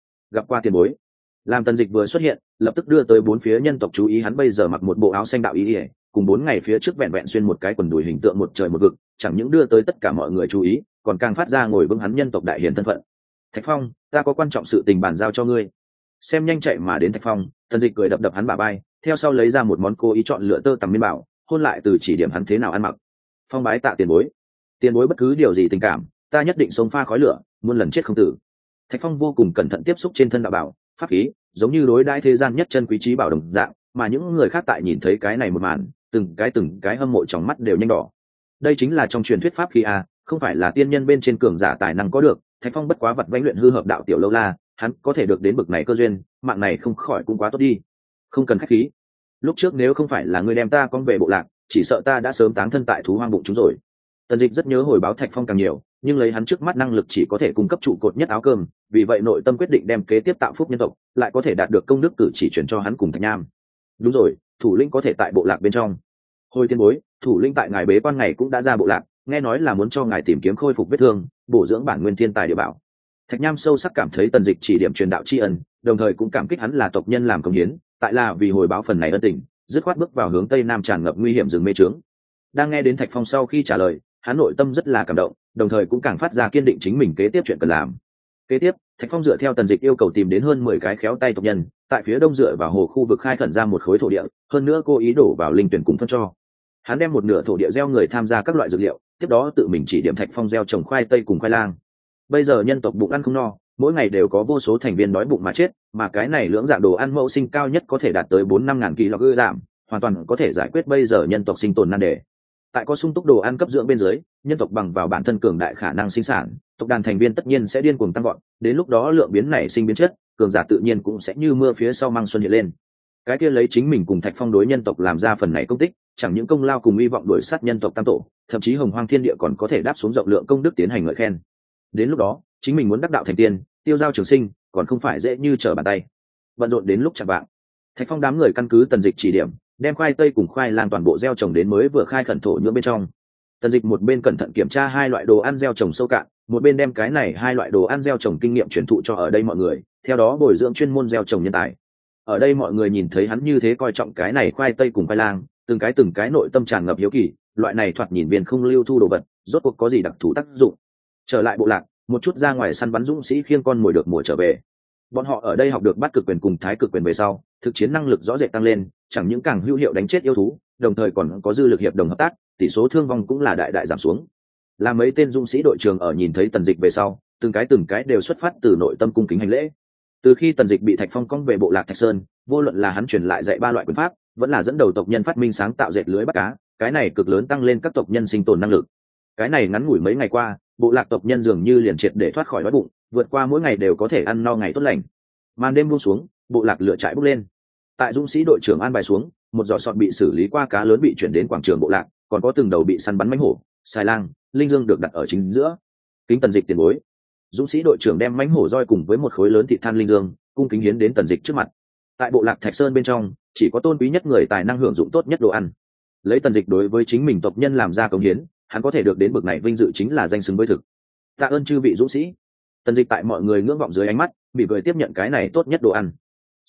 tiền bối. Làm Tần Dịch vừa xuất hiện, lập tức đưa tới 4 phía nhân tộc chú ý, hắn bây giờ mặc một bộ áo xanh đạo ý ỉa, cùng 4 ngày phía trước vẹn vẹn xuyên một cái quần đùi hình tượng một trời một vực, chẳng những đưa tới tất cả mọi người chú ý, còn càng phát ra ngồi vững hắn nhân tộc đại hiển thân phận. Thạch Phong, ta có quan trọng sự tình bàn giao cho ngươi. Xem nhanh chạy mà đến Thạch Phong, Tần Dịch cười đập đập hắn bả vai, theo sau lấy ra một món cố ý chọn lựa tơ tằm miên bảo, hôn lại từ chỉ điểm hắn thế nào ăn mặc. Phong bái tạ tiền bối bất cứ điều gì tình cảm, ta nhất định sống pha khói lửa, muôn lần chết không tử. Thạch Phong vô cùng cẩn thận tiếp xúc trên thân đạo bảo, pháp khí, giống như đối đãi thế gian nhất chân quý trí bảo đồng dạng, mà những người khác tại nhìn thấy cái này một màn, từng cái hâm mộ trong mắt đều nhanh đỏ. Đây chính là trong truyền thuyết pháp khí a, không phải là tiên nhân bên trên cường giả tài năng có được. Thạch Phong bất quá vật vãnh luyện hư hợp đạo tiểu lâu la, hắn có thể được đến bực này cơ duyên, mạng này không khỏi cũng quá tốt đi. Không cần khách khí. Lúc trước nếu không phải là ngươi đem ta con về bộ lạc, chỉ sợ ta đã sớm táng thân tại thú hoang bụng chúng rồi. Tần Dịch rất nhớ hồi báo Thạch Phong càng nhiều, nhưng lấy hắn trước mắt năng lực chỉ có thể cung cấp trụ cột nhất áo cơm, vì vậy nội tâm quyết định đem kế tiếp tạo phúc nhân tộc, lại có thể đạt được công đức cử chỉ chuyển cho hắn cùng Thạch Nham. Đúng rồi, thủ lĩnh có thể tại bộ lạc bên trong. Hồi tiên bối, thủ lĩnh tại ngài bế quan ngày cũng đã ra bộ lạc, nghe nói là muốn cho ngài tìm kiếm khôi phục vết thương, bổ dưỡng bản nguyên thiên tài địa bảo. Thạch Nham sâu sắc cảm thấy Tần Dịch chỉ điểm truyền đạo tri ân, đồng thời cũng cảm kích hắn là tộc nhân làm công hiến, tại là vì hồi báo phần này ân tình, dứt khoát bước vào hướng tây nam tràn ngập nguy hiểm rừng mê trướng. Đang nghe đến Thạch Phong sau khi trả lời, hắn nội tâm rất là cảm động, đồng thời cũng càng phát ra kiên định chính mình kế tiếp chuyện cần làm. Kế tiếp, Thạch Phong dựa theo Tần Dịch yêu cầu tìm đến hơn 10 cái khéo tay tộc nhân, tại phía đông dựa vào hồ khu vực khai khẩn ra một khối thổ địa, hơn nữa cô ý đổ vào linh tuyển cùng phân cho. Hắn đem một nửa thổ địa gieo người tham gia các loại dược liệu, tiếp đó tự mình chỉ điểm Thạch Phong gieo trồng khoai tây cùng khoai lang. Bây giờ nhân tộc bụng ăn không no, mỗi ngày đều có vô số thành viên đói bụng mà chết, mà cái này lưỡng dạng đồ ăn mẫu sinh cao nhất có thể đạt tới 4-5 ngàn kg, hoàn toàn có thể giải quyết bây giờ nhân tộc sinh tồn nan đề. Tại có sung túc đồ ăn cấp dưỡng bên dưới, nhân tộc bằng vào bản thân cường đại khả năng sinh sản, tộc đàn thành viên tất nhiên sẽ điên cuồng tăng vọt, đến lúc đó lượng biến nảy sinh biến chất, cường giả tự nhiên cũng sẽ như mưa phía sau măng xuân hiện lên. Cái kia lấy chính mình cùng Thạch Phong đối nhân tộc làm ra phần này công tích, chẳng những công lao cùng hy vọng đuổi sát nhân tộc tam tổ, thậm chí hồng hoang thiên địa còn có thể đáp xuống rộng lượng công đức tiến hành ngợi khen. Đến lúc đó, chính mình muốn đắc đạo thành tiên, tiêu giao trường sinh, còn không phải dễ như trở bàn tay. Bận rộn đến lúc chạng vạng, Thạch Phong đám người căn cứ Tần Dịch chỉ điểm, đem khoai tây cùng khoai lang toàn bộ gieo trồng đến mới vừa khai khẩn thổ nhưỡng bên trong. Tần Dịch một bên cẩn thận kiểm tra 2 loại đồ ăn gieo trồng sâu cạn, một bên đem cái này 2 loại đồ ăn gieo trồng kinh nghiệm truyền thụ cho ở đây mọi người, theo đó bồi dưỡng chuyên môn gieo trồng nhân tài. Ở đây mọi người nhìn thấy hắn như thế coi trọng cái này khoai tây cùng khoai lang, từng cái nội tâm tràn ngập hiếu kỳ, loại này thoạt nhìn viên không lưu thu đồ vật, rốt cuộc có gì đặc thù tác dụng. Trở lại bộ lạc, một chút ra ngoài săn bắn dũng sĩ khiêng con mồi được mùa trở về. Bọn họ ở đây học được bát cực quyền cùng thái cực quyền về sau, thực chiến năng lực rõ rệt tăng lên, chẳng những càng hữu hiệu đánh chết yêu thú, đồng thời còn có dư lực hiệp đồng hợp tác, tỷ số thương vong cũng là đại đại giảm xuống. Là mấy tên dũng sĩ đội trưởng ở nhìn thấy Tần Dịch về sau, từng cái đều xuất phát từ nội tâm cung kính hành lễ. Từ khi Tần Dịch bị Thạch Phong cong về bộ lạc Thạch Sơn, vô luận là hắn truyền lại dạy 3 loại quyền pháp, vẫn là dẫn đầu tộc nhân phát minh sáng tạo dệt lưới bắt cá, cái này cực lớn tăng lên các tộc nhân sinh tồn năng lực. Cái này ngắn ngủi mấy ngày qua, bộ lạc tộc nhân dường như liền triệt để thoát khỏi đói bụng, vượt qua mỗi ngày đều có thể ăn no ngày tốt lành. Màn đêm buông xuống, bộ lạc lửa trại bốc lên. Tại dũng sĩ đội trưởng an bài xuống, một giỏ sọt bị xử lý qua cá lớn bị chuyển đến quảng trường bộ lạc, còn có từng đầu bị săn bắn mãnh hổ, xài lang, linh dương được đặt ở chính giữa. Kính Tần Dịch tiền bối. Dũng sĩ đội trưởng đem mãnh hổ roi cùng với một khối lớn thịt than linh dương, cung kính hiến đến Tần Dịch trước mặt. Tại bộ lạc Thạch Sơn bên trong, chỉ có tôn quý nhất người tài năng hưởng dụng tốt nhất đồ ăn. Lấy Tần Dịch đối với chính mình tộc nhân làm ra công hiến, hắn có thể được đến bậc này vinh dự chính là danh xứng với thực. Tạ ơn chư vị dũng sĩ. Tần Dịch tại mọi người ngưỡng vọng dưới ánh mắt, bị cười tiếp nhận cái này tốt nhất đồ ăn.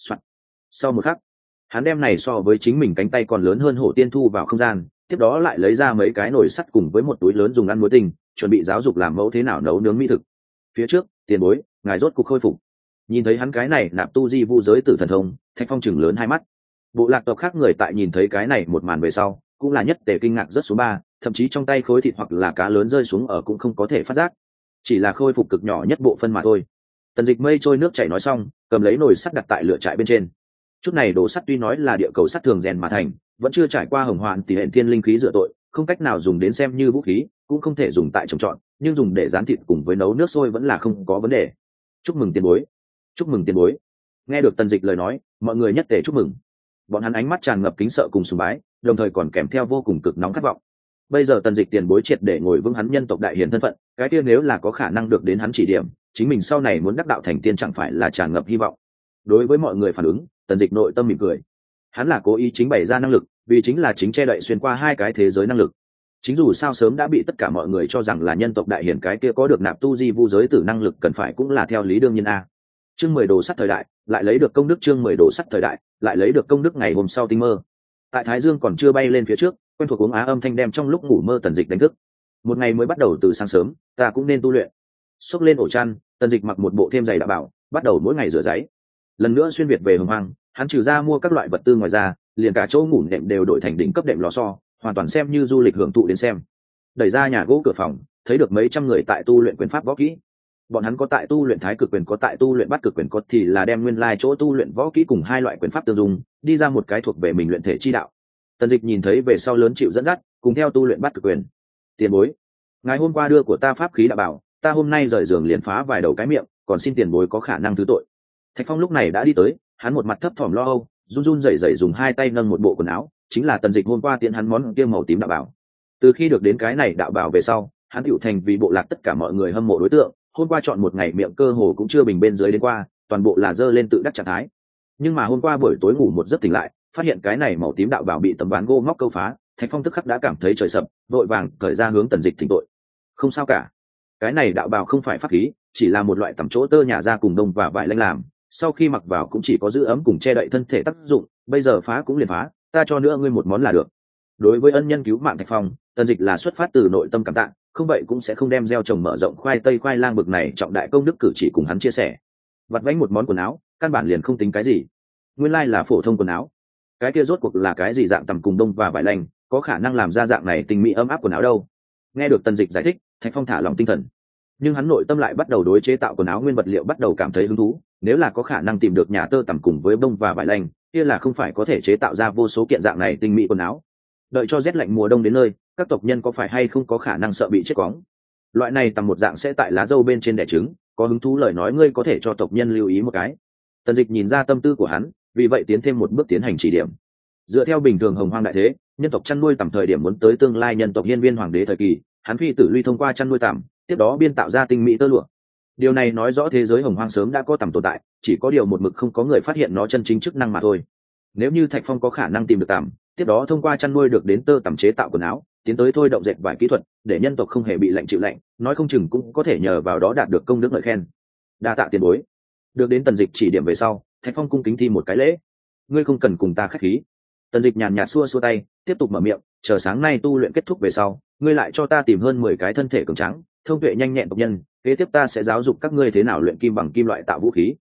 Sau một khắc, hắn đem này so với chính mình cánh tay còn lớn hơn hổ tiên thu vào không gian, tiếp đó lại lấy ra mấy cái nồi sắt cùng với một túi lớn dùng ăn muối tinh, chuẩn bị giáo dục làm mẫu thế nào nấu nướng mỹ thực. Phía trước, tiền bối, ngài rốt cục khôi phục. Nhìn thấy hắn cái này nạp tu di vu giới tử thần thông, Thạch Phong chừng lớn hai mắt. Bộ lạc tộc khác người tại nhìn thấy cái này một màn về sau, cũng là nhất tề kinh ngạc rất số 3, thậm chí trong tay khối thịt hoặc là cá lớn rơi xuống ở cũng không có thể phát giác, chỉ là khôi phục cực nhỏ nhất bộ phân mà thôi. Tần Dịch mây trôi nước chảy nói xong, cầm lấy nồi sắt đặt tại lửa trại bên trên. Chút này đồ sắt tuy nói là địa cầu sắt thường rèn mà thành, vẫn chưa trải qua hồng hoạn tỷ hệ thiên linh khí dựa tội, không cách nào dùng đến xem như vũ khí, cũng không thể dùng tại trồng trọt, nhưng dùng để rán thịt cùng với nấu nước sôi vẫn là không có vấn đề. Chúc mừng tiền bối. Chúc mừng tiền bối. Nghe được Tần Dịch lời nói, mọi người nhất tề chúc mừng. Bọn hắn ánh mắt tràn ngập kính sợ cùng sùng bái, đồng thời còn kèm theo vô cùng cực nóng khát vọng. Bây giờ Tần Dịch tiền bối triệt để ngồi vững hắn nhân tộc đại hiển thân phận, cái kia nếu là có khả năng được đến hắn chỉ điểm, chính mình sau này muốn đắc đạo thành tiên chẳng phải là tràn ngập hy vọng. Đối với mọi người phản ứng, Tần Dịch nội tâm mỉm cười. Hắn là cố ý chính bày ra năng lực, vì chính là chính che đậy xuyên qua hai cái thế giới năng lực. Chính dù sao sớm đã bị tất cả mọi người cho rằng là nhân tộc đại hiển cái kia có được nạp tu di vu giới tử năng lực cần phải cũng là theo lý đương nhiên a. Chương 10 đồ sắt thời đại, lại lấy được công đức chương 10 đồ sắt thời đại, lại lấy được công đức ngày hôm sau tinh mơ. Tại Thái Dương còn chưa bay lên phía trước, quen thuộc uống á âm thanh đem trong lúc ngủ mơ Tần Dịch đánh thức. Một ngày mới bắt đầu từ sáng sớm, ta cũng nên tu luyện. Xốc lên ổ chăn, Tần Dịch mặc một bộ thêm giày đã bảo, bắt đầu mỗi ngày rửa giấy. Lần nữa xuyên việt về Hồng Hoang, hắn trừ ra mua các loại vật tư ngoài ra, liền cả chỗ ngủ nệm đều đổi thành đỉnh cấp đệm lò xo, hoàn toàn xem như du lịch hưởng thụ đến xem. Đẩy ra nhà gỗ cửa phòng, thấy được mấy trăm người tại tu luyện quyền pháp võ kỹ. Bọn hắn có tại tu luyện thái cực quyền, có tại tu luyện bát cực quyền, có thì là đem nguyên lai chỗ tu luyện võ kỹ cùng hai loại quyền pháp tương dung, đi ra một cái thuộc về mình luyện thể chi đạo. Tần Dịch nhìn thấy về sau lớn chịu dẫn dắt, cùng theo tu luyện bát cực quyền. Tiền bối, ngày hôm qua đưa của ta pháp khí đã bảo, ta hôm nay rời giường liền phá vài đầu cái miệng, còn xin tiền bối có khả năng thứ tội. Thạch Phong lúc này đã đi tới, hắn một mặt thấp thỏm lo âu, run run rẩy rẩy dùng hai tay nâng một bộ quần áo, chính là Tần Dịch hôm qua tiễn hắn món kia màu tím đạo bảo. Từ khi được đến cái này đạo bảo về sau, hắn hữu thành vì bộ lạc tất cả mọi người hâm mộ đối tượng, hôm qua chọn một ngày miệng cơ hồ cũng chưa bình bên dưới đến qua, toàn bộ là dơ lên tự đắc trạng thái. Nhưng mà hôm qua buổi tối ngủ một giấc tỉnh lại, phát hiện cái này màu tím đạo bảo bị tấm ván gỗ móc câu phá, Thạch Phong tức khắc đã cảm thấy trời sập, vội vàng cởi ra hướng Tần Dịch thỉnh tội. Không sao cả, cái này đạo bảo không phải pháp khí, chỉ là một loại tẩm chỗ tơ nhà ra cùng đông và vải lanh làm, sau khi mặc vào cũng chỉ có giữ ấm cùng che đậy thân thể tác dụng, bây giờ phá cũng liền phá, ta cho nữa ngươi một món là được. Đối với ân nhân cứu mạng Thạch Phong, Tần Dịch là xuất phát từ nội tâm cảm tạ, không vậy cũng sẽ không đem gieo trồng mở rộng khoai tây khoai lang bực này trọng đại công đức cử chỉ cùng hắn chia sẻ. Vặt vãnh một món quần áo, căn bản liền không tính cái gì. Nguyên lai là phổ thông quần áo, cái kia rốt cuộc là cái gì dạng tầm cùng đông và vải lanh, có khả năng làm ra dạng này tình mỹ ấm áp quần áo đâu. Nghe được Tần Dịch giải thích, Thạch Phong thả lòng tinh thần, nhưng hắn nội tâm lại bắt đầu đối chế tạo quần áo nguyên vật liệu bắt đầu cảm thấy hứng thú. Nếu là có khả năng tìm được nhà tơ tằm cùng với bông và vải lanh, kia là không phải có thể chế tạo ra vô số kiện dạng này tinh mỹ quần áo. Đợi cho rét lạnh mùa đông đến nơi, các tộc nhân có phải hay không có khả năng sợ bị chết cóng. Loại này tầm một dạng sẽ tại lá dâu bên trên đẻ trứng, có hứng thú lời nói ngươi có thể cho tộc nhân lưu ý một cái. Tần Dịch nhìn ra tâm tư của hắn, vì vậy tiến thêm một bước tiến hành chỉ điểm. Dựa theo bình thường hồng hoang đại thế, nhân tộc chăn nuôi tầm thời điểm muốn tới tương lai nhân tộc hiên viên hoàng đế thời kỳ, hắn phi tử Luy thông qua chăn nuôi tầm, tiếp đó biên tạo ra tinh mỹ tơ lụa. Điều này nói rõ thế giới hồng hoang sớm đã có tầm tồn tại, chỉ có điều một mực không có người phát hiện nó chân chính chức năng mà thôi. Nếu như Thạch Phong có khả năng tìm được tầm, tiếp đó thông qua chăn nuôi được đến tơ tằm chế tạo quần áo, tiến tới thôi động dệt vải kỹ thuật, để nhân tộc không hề bị lạnh chịu lạnh, nói không chừng cũng có thể nhờ vào đó đạt được công đức ngợi khen. Đa tạ tiền bối. Được đến Tần Dịch chỉ điểm về sau, Thạch Phong cung kính thi một cái lễ. Ngươi không cần cùng ta khách khí. Tần Dịch nhàn nhạt xua xua tay, tiếp tục mở miệng, chờ sáng nay tu luyện kết thúc về sau, ngươi lại cho ta tìm hơn 10 cái thân thể cường tráng, thông tuệ nhanh nhẹn tộc nhân, kế tiếp ta sẽ giáo dục các ngươi thế nào luyện kim bằng kim loại tạo vũ khí.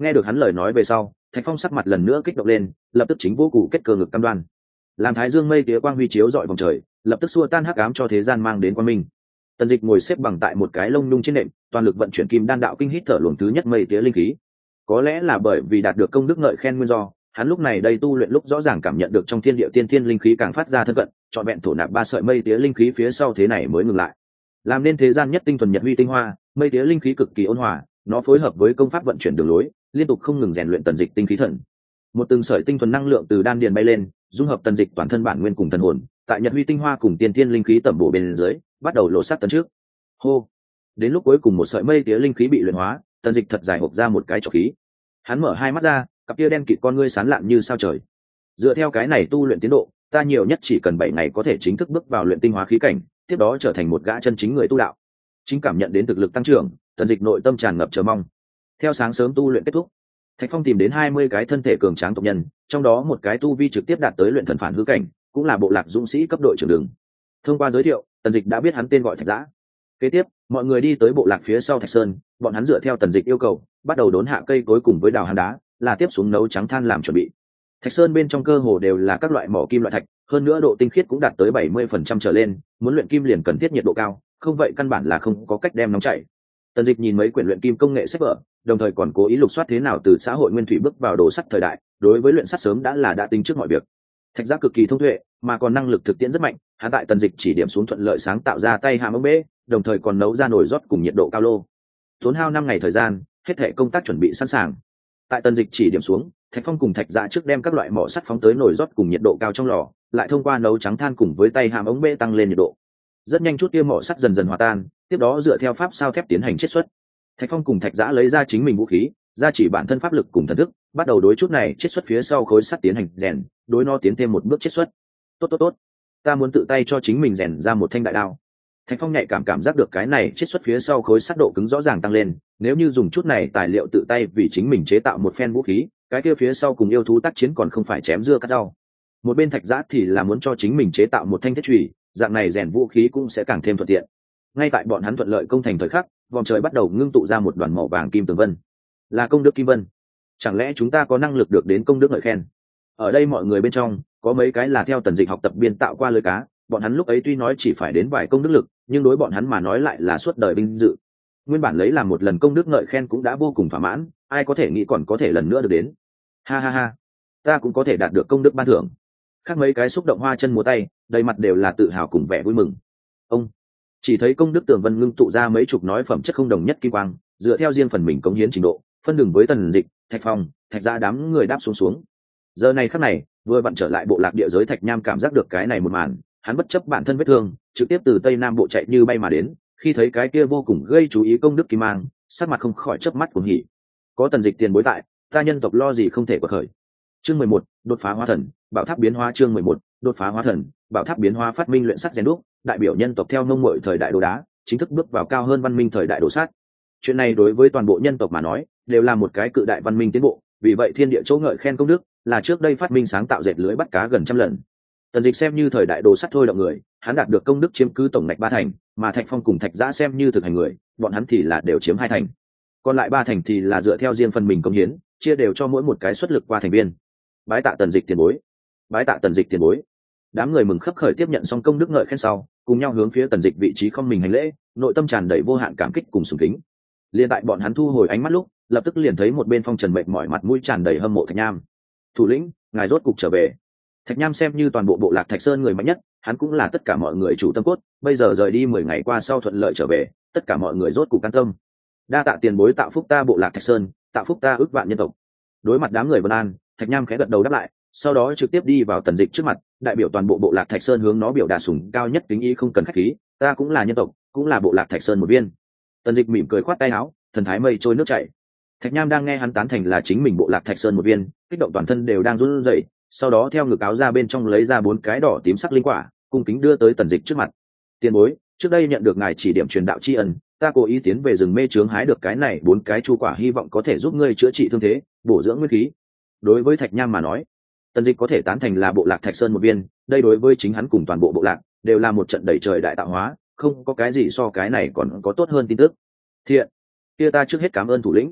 Nghe được hắn lời nói về sau, Thạch Phong sắc mặt lần nữa kích động lên, lập tức chính vô cụ kết cơ ngực cam đoan, làm thái dương mây tía quang huy chiếu rọi vòng trời, lập tức xua tan hắc ám cho thế gian mang đến quang minh. Tần Dịch ngồi xếp bằng tại một cái lông nhung trên nệm, toàn lực vận chuyển kim đan đạo kinh, hít thở luồng thứ nhất mây tía linh khí. Có lẽ là bởi vì đạt được công đức ngợi khen nguyên do, hắn lúc này đây tu luyện lúc rõ ràng cảm nhận được trong thiên địa tiên thiên linh khí càng phát ra thân cận, trọn vẹn thổ nạp 3 sợi mây tía linh khí phía sau thế này mới ngừng lại. Làm nên thế gian nhất tinh thuần nhật huy tinh hoa, mây tía linh khí cực kỳ ôn hòa, nó phối hợp với công pháp vận chuyển đường lối, liên tục không ngừng rèn luyện Tần Dịch tinh khí thần. Một từng sợi tinh thuần năng lượng từ đan điền bay lên, dung hợp Tần Dịch toàn thân bản nguyên cùng thần hồn, tại nhật huy tinh hoa cùng tiên thiên linh khí tẩm bổ bên dưới, bắt đầu lộ sắc tấn trước. Hô. Đến lúc cuối cùng một sợi mây tía linh khí bị luyện hóa, Tần Dịch thật dài hộc ra một cái trọc khí. Hắn mở hai mắt ra, cặp kia đen kịt con ngươi sáng lạn như sao trời. Dựa theo cái này tu luyện tiến độ, ta nhiều nhất chỉ cần 7 ngày có thể chính thức bước vào luyện tinh hóa khí cảnh, tiếp đó trở thành một gã chân chính người tu đạo. Chính cảm nhận đến thực lực tăng trưởng, Tần Dịch nội tâm tràn ngập chờ mong. Theo sáng sớm tu luyện kết thúc, Thạch Phong tìm đến 20 cái thân thể cường tráng tộc nhân, trong đó một cái tu vi trực tiếp đạt tới luyện thần phản hư cảnh, cũng là bộ lạc dũng sĩ cấp đội trưởng đường. Thông qua giới thiệu, Tần Dịch đã biết hắn tên gọi Thạch Dã. Kế tiếp, mọi người đi tới bộ lạc phía sau Thạch Sơn, bọn hắn dựa theo Tần Dịch yêu cầu, bắt đầu đốn hạ cây cối cùng với đào hang đá, là tiếp xuống nấu trắng than làm chuẩn bị. Thạch Sơn bên trong cơ hồ đều là các loại mỏ kim loại thạch, hơn nữa độ tinh khiết cũng đạt tới 70% trở lên, muốn luyện kim liền cần thiết nhiệt độ cao, không vậy căn bản là không có cách đem nóng chảy. Tần Dịch nhìn mấy quyển luyện kim công nghệ sách vở, đồng thời còn cố ý lục soát thế nào từ xã hội nguyên thủy bước vào đồ sắt thời đại, đối với luyện sắt sớm đã tính trước mọi việc. Thạch Giác cực kỳ thông tuệ, mà còn năng lực thực tiễn rất mạnh, hắn tại Tần Dịch chỉ điểm xuống thuận lợi sáng tạo ra tay hàm ống bể, đồng thời còn nấu ra nồi rót cùng nhiệt độ cao lô. Tốn hao 5 ngày thời gian, hết thảy công tác chuẩn bị sẵn sàng. Tại Tần Dịch chỉ điểm xuống, Thạch Phong cùng Thạch Dạ trước đem các loại mỏ sắt phóng tới nồi rót cùng nhiệt độ cao trong lò, lại thông qua nấu trắng than cùng với tay hàm ống bể tăng lên nhiệt độ. Rất nhanh chút kia mỏ sắt dần dần hòa tan, tiếp đó dựa theo pháp sao thép tiến hành chiết xuất. Thạch Phong cùng Thạch Dã lấy ra chính mình vũ khí, gia chỉ bản thân pháp lực cùng thần thức, bắt đầu đối chút này chiết xuất phía sau khối sắt tiến hành rèn, đối nó tiến thêm một bước chiết xuất. Tốt, ta muốn tự tay cho chính mình rèn ra một thanh đại đao. Thạch Phong nhạy cảm giác được cái này chiết xuất phía sau khối sắt độ cứng rõ ràng tăng lên, nếu như dùng chút này tài liệu tự tay vì chính mình chế tạo một phen vũ khí, cái kia phía sau cùng yêu thú tác chiến còn không phải chém dưa cắt rau. Một bên Thạch Dã thì là muốn cho chính mình chế tạo một thanh thiết chùy, dạng này rèn vũ khí cũng sẽ càng thêm thuận tiện. Ngay tại bọn hắn thuận lợi công thành thời khắc, vòng trời bắt đầu ngưng tụ ra một đoàn màu vàng kim tường vân, là công đức kim vân. Chẳng lẽ chúng ta có năng lực được đến công đức ngợi khen? Ở đây mọi người bên trong có mấy cái là theo Tần Dịch học tập biên tạo qua lưới cá, bọn hắn lúc ấy tuy nói chỉ phải đến vài công đức lực, nhưng đối bọn hắn mà nói lại là suốt đời vinh dự. Nguyên bản lấy làm một lần công đức ngợi khen cũng đã vô cùng thỏa mãn, ai có thể nghĩ còn có thể lần nữa được đến. Ha, ta cũng có thể đạt được công đức ban thưởng. Khác mấy cái xúc động hoa chân múa tay, đầy mặt đều là tự hào cùng vẻ vui mừng. Ông chỉ thấy công đức tường vân ngưng tụ ra mấy chục nói phẩm chất không đồng nhất kim quang, dựa theo riêng phần mình cống hiến trình độ, phân đường với Tần Dịch, Thạch Phong, Thạch Gia đám người đáp xuống. Giờ này khắc này, vừa vặn trở lại bộ lạc địa giới Thạch Nham cảm giác được cái này một màn, hắn bất chấp bản thân vết thương, trực tiếp từ tây nam bộ chạy như bay mà đến, khi thấy cái kia vô cùng gây chú ý công đức kim mang, sắc mặt không khỏi chớp mắt cuồng hỉ. Có Tần Dịch tiền bối tại, ta nhân tộc lo gì không thể quật khởi. Chương 11, đột phá hóa thần, bảo tháp biến hóa. Chương 11, đột phá hóa thần, bảo tháp biến hóa. Phát minh luyện sắt rèn đúc, đại biểu nhân tộc theo mông muội thời đại đồ đá, chính thức bước vào cao hơn văn minh thời đại đồ sắt. Chuyện này đối với toàn bộ nhân tộc mà nói, đều là một cái cự đại văn minh tiến bộ, vì vậy thiên địa chỗ ngợi khen công đức, là trước đây phát minh sáng tạo dệt lưới bắt cá gần 100 lần. Tần Dịch xem như thời đại đồ sắt thôi động người, hắn đạt được công đức chiếm cứ tổng ngạch 3 thành, mà Thạch Phong cùng Thạch Dã xem như thực hành người, bọn hắn thì là đều chiếm 2 thành. Còn lại 3 thành thì là dựa theo riêng phần mình công hiến, chia đều cho mỗi một cái xuất lực qua thành viên. Bái tạ Tần Dịch tiền bối. Bái tạ Tần Dịch tiền bối. Đám người mừng khấp khởi tiếp nhận xong công đức ngợi khen sau, cùng nhau hướng phía Tần Dịch vị trí không mình hành lễ, nội tâm tràn đầy vô hạn cảm kích cùng sùng kính. Liên tại bọn hắn thu hồi ánh mắt lúc, lập tức liền thấy một bên Phong Trần mệt mỏi mặt mũi tràn đầy hâm mộ Thạch Nham. Thủ lĩnh, ngài rốt cục trở về. Thạch Nham xem như toàn bộ bộ lạc Thạch Sơn người mạnh nhất, hắn cũng là tất cả mọi người chủ tâm cốt, bây giờ rời đi 10 ngày qua sau thuận lợi trở về, tất cả mọi người rốt cục an tâm. Đa tạ tiền bối tạo phúc ta bộ lạc Thạch Sơn, tạo phúc ta ước vạn nhân tộc. Đối mặt đám người vân an, Thạch Nham khẽ gật đầu đáp lại, sau đó trực tiếp đi vào Tần Dịch trước mặt, đại biểu toàn bộ bộ lạc Thạch Sơn hướng nó biểu đạt sủng cao nhất kính ý không cần khách khí, ta cũng là nhân tộc, cũng là bộ lạc Thạch Sơn một viên. Tần Dịch mỉm cười khoát tay áo, thần thái mây trôi nước chảy. Thạch Nham đang nghe hắn tán thành là chính mình bộ lạc Thạch Sơn một viên, kích động toàn thân đều đang run rẩy, sau đó theo ngực áo ra bên trong lấy ra 4 cái đỏ tím sắc linh quả, cung kính đưa tới Tần Dịch trước mặt. Tiền bối, trước đây nhận được ngài chỉ điểm truyền đạo tri ân, ta cố ý tiến về rừng mê trướng hái được cái này 4 cái chu quả, hy vọng có thể giúp ngươi chữa trị thương thế, bổ dưỡng nguyên khí. Đối với Thạch Nham mà nói, Tần Dịch có thể tán thành là bộ lạc Thạch Sơn một viên, đây đối với chính hắn cùng toàn bộ bộ lạc đều là một trận đẩy trời đại tạo hóa, không có cái gì so cái này còn có tốt hơn tin tức. Thiện, kia ta trước hết cảm ơn thủ lĩnh.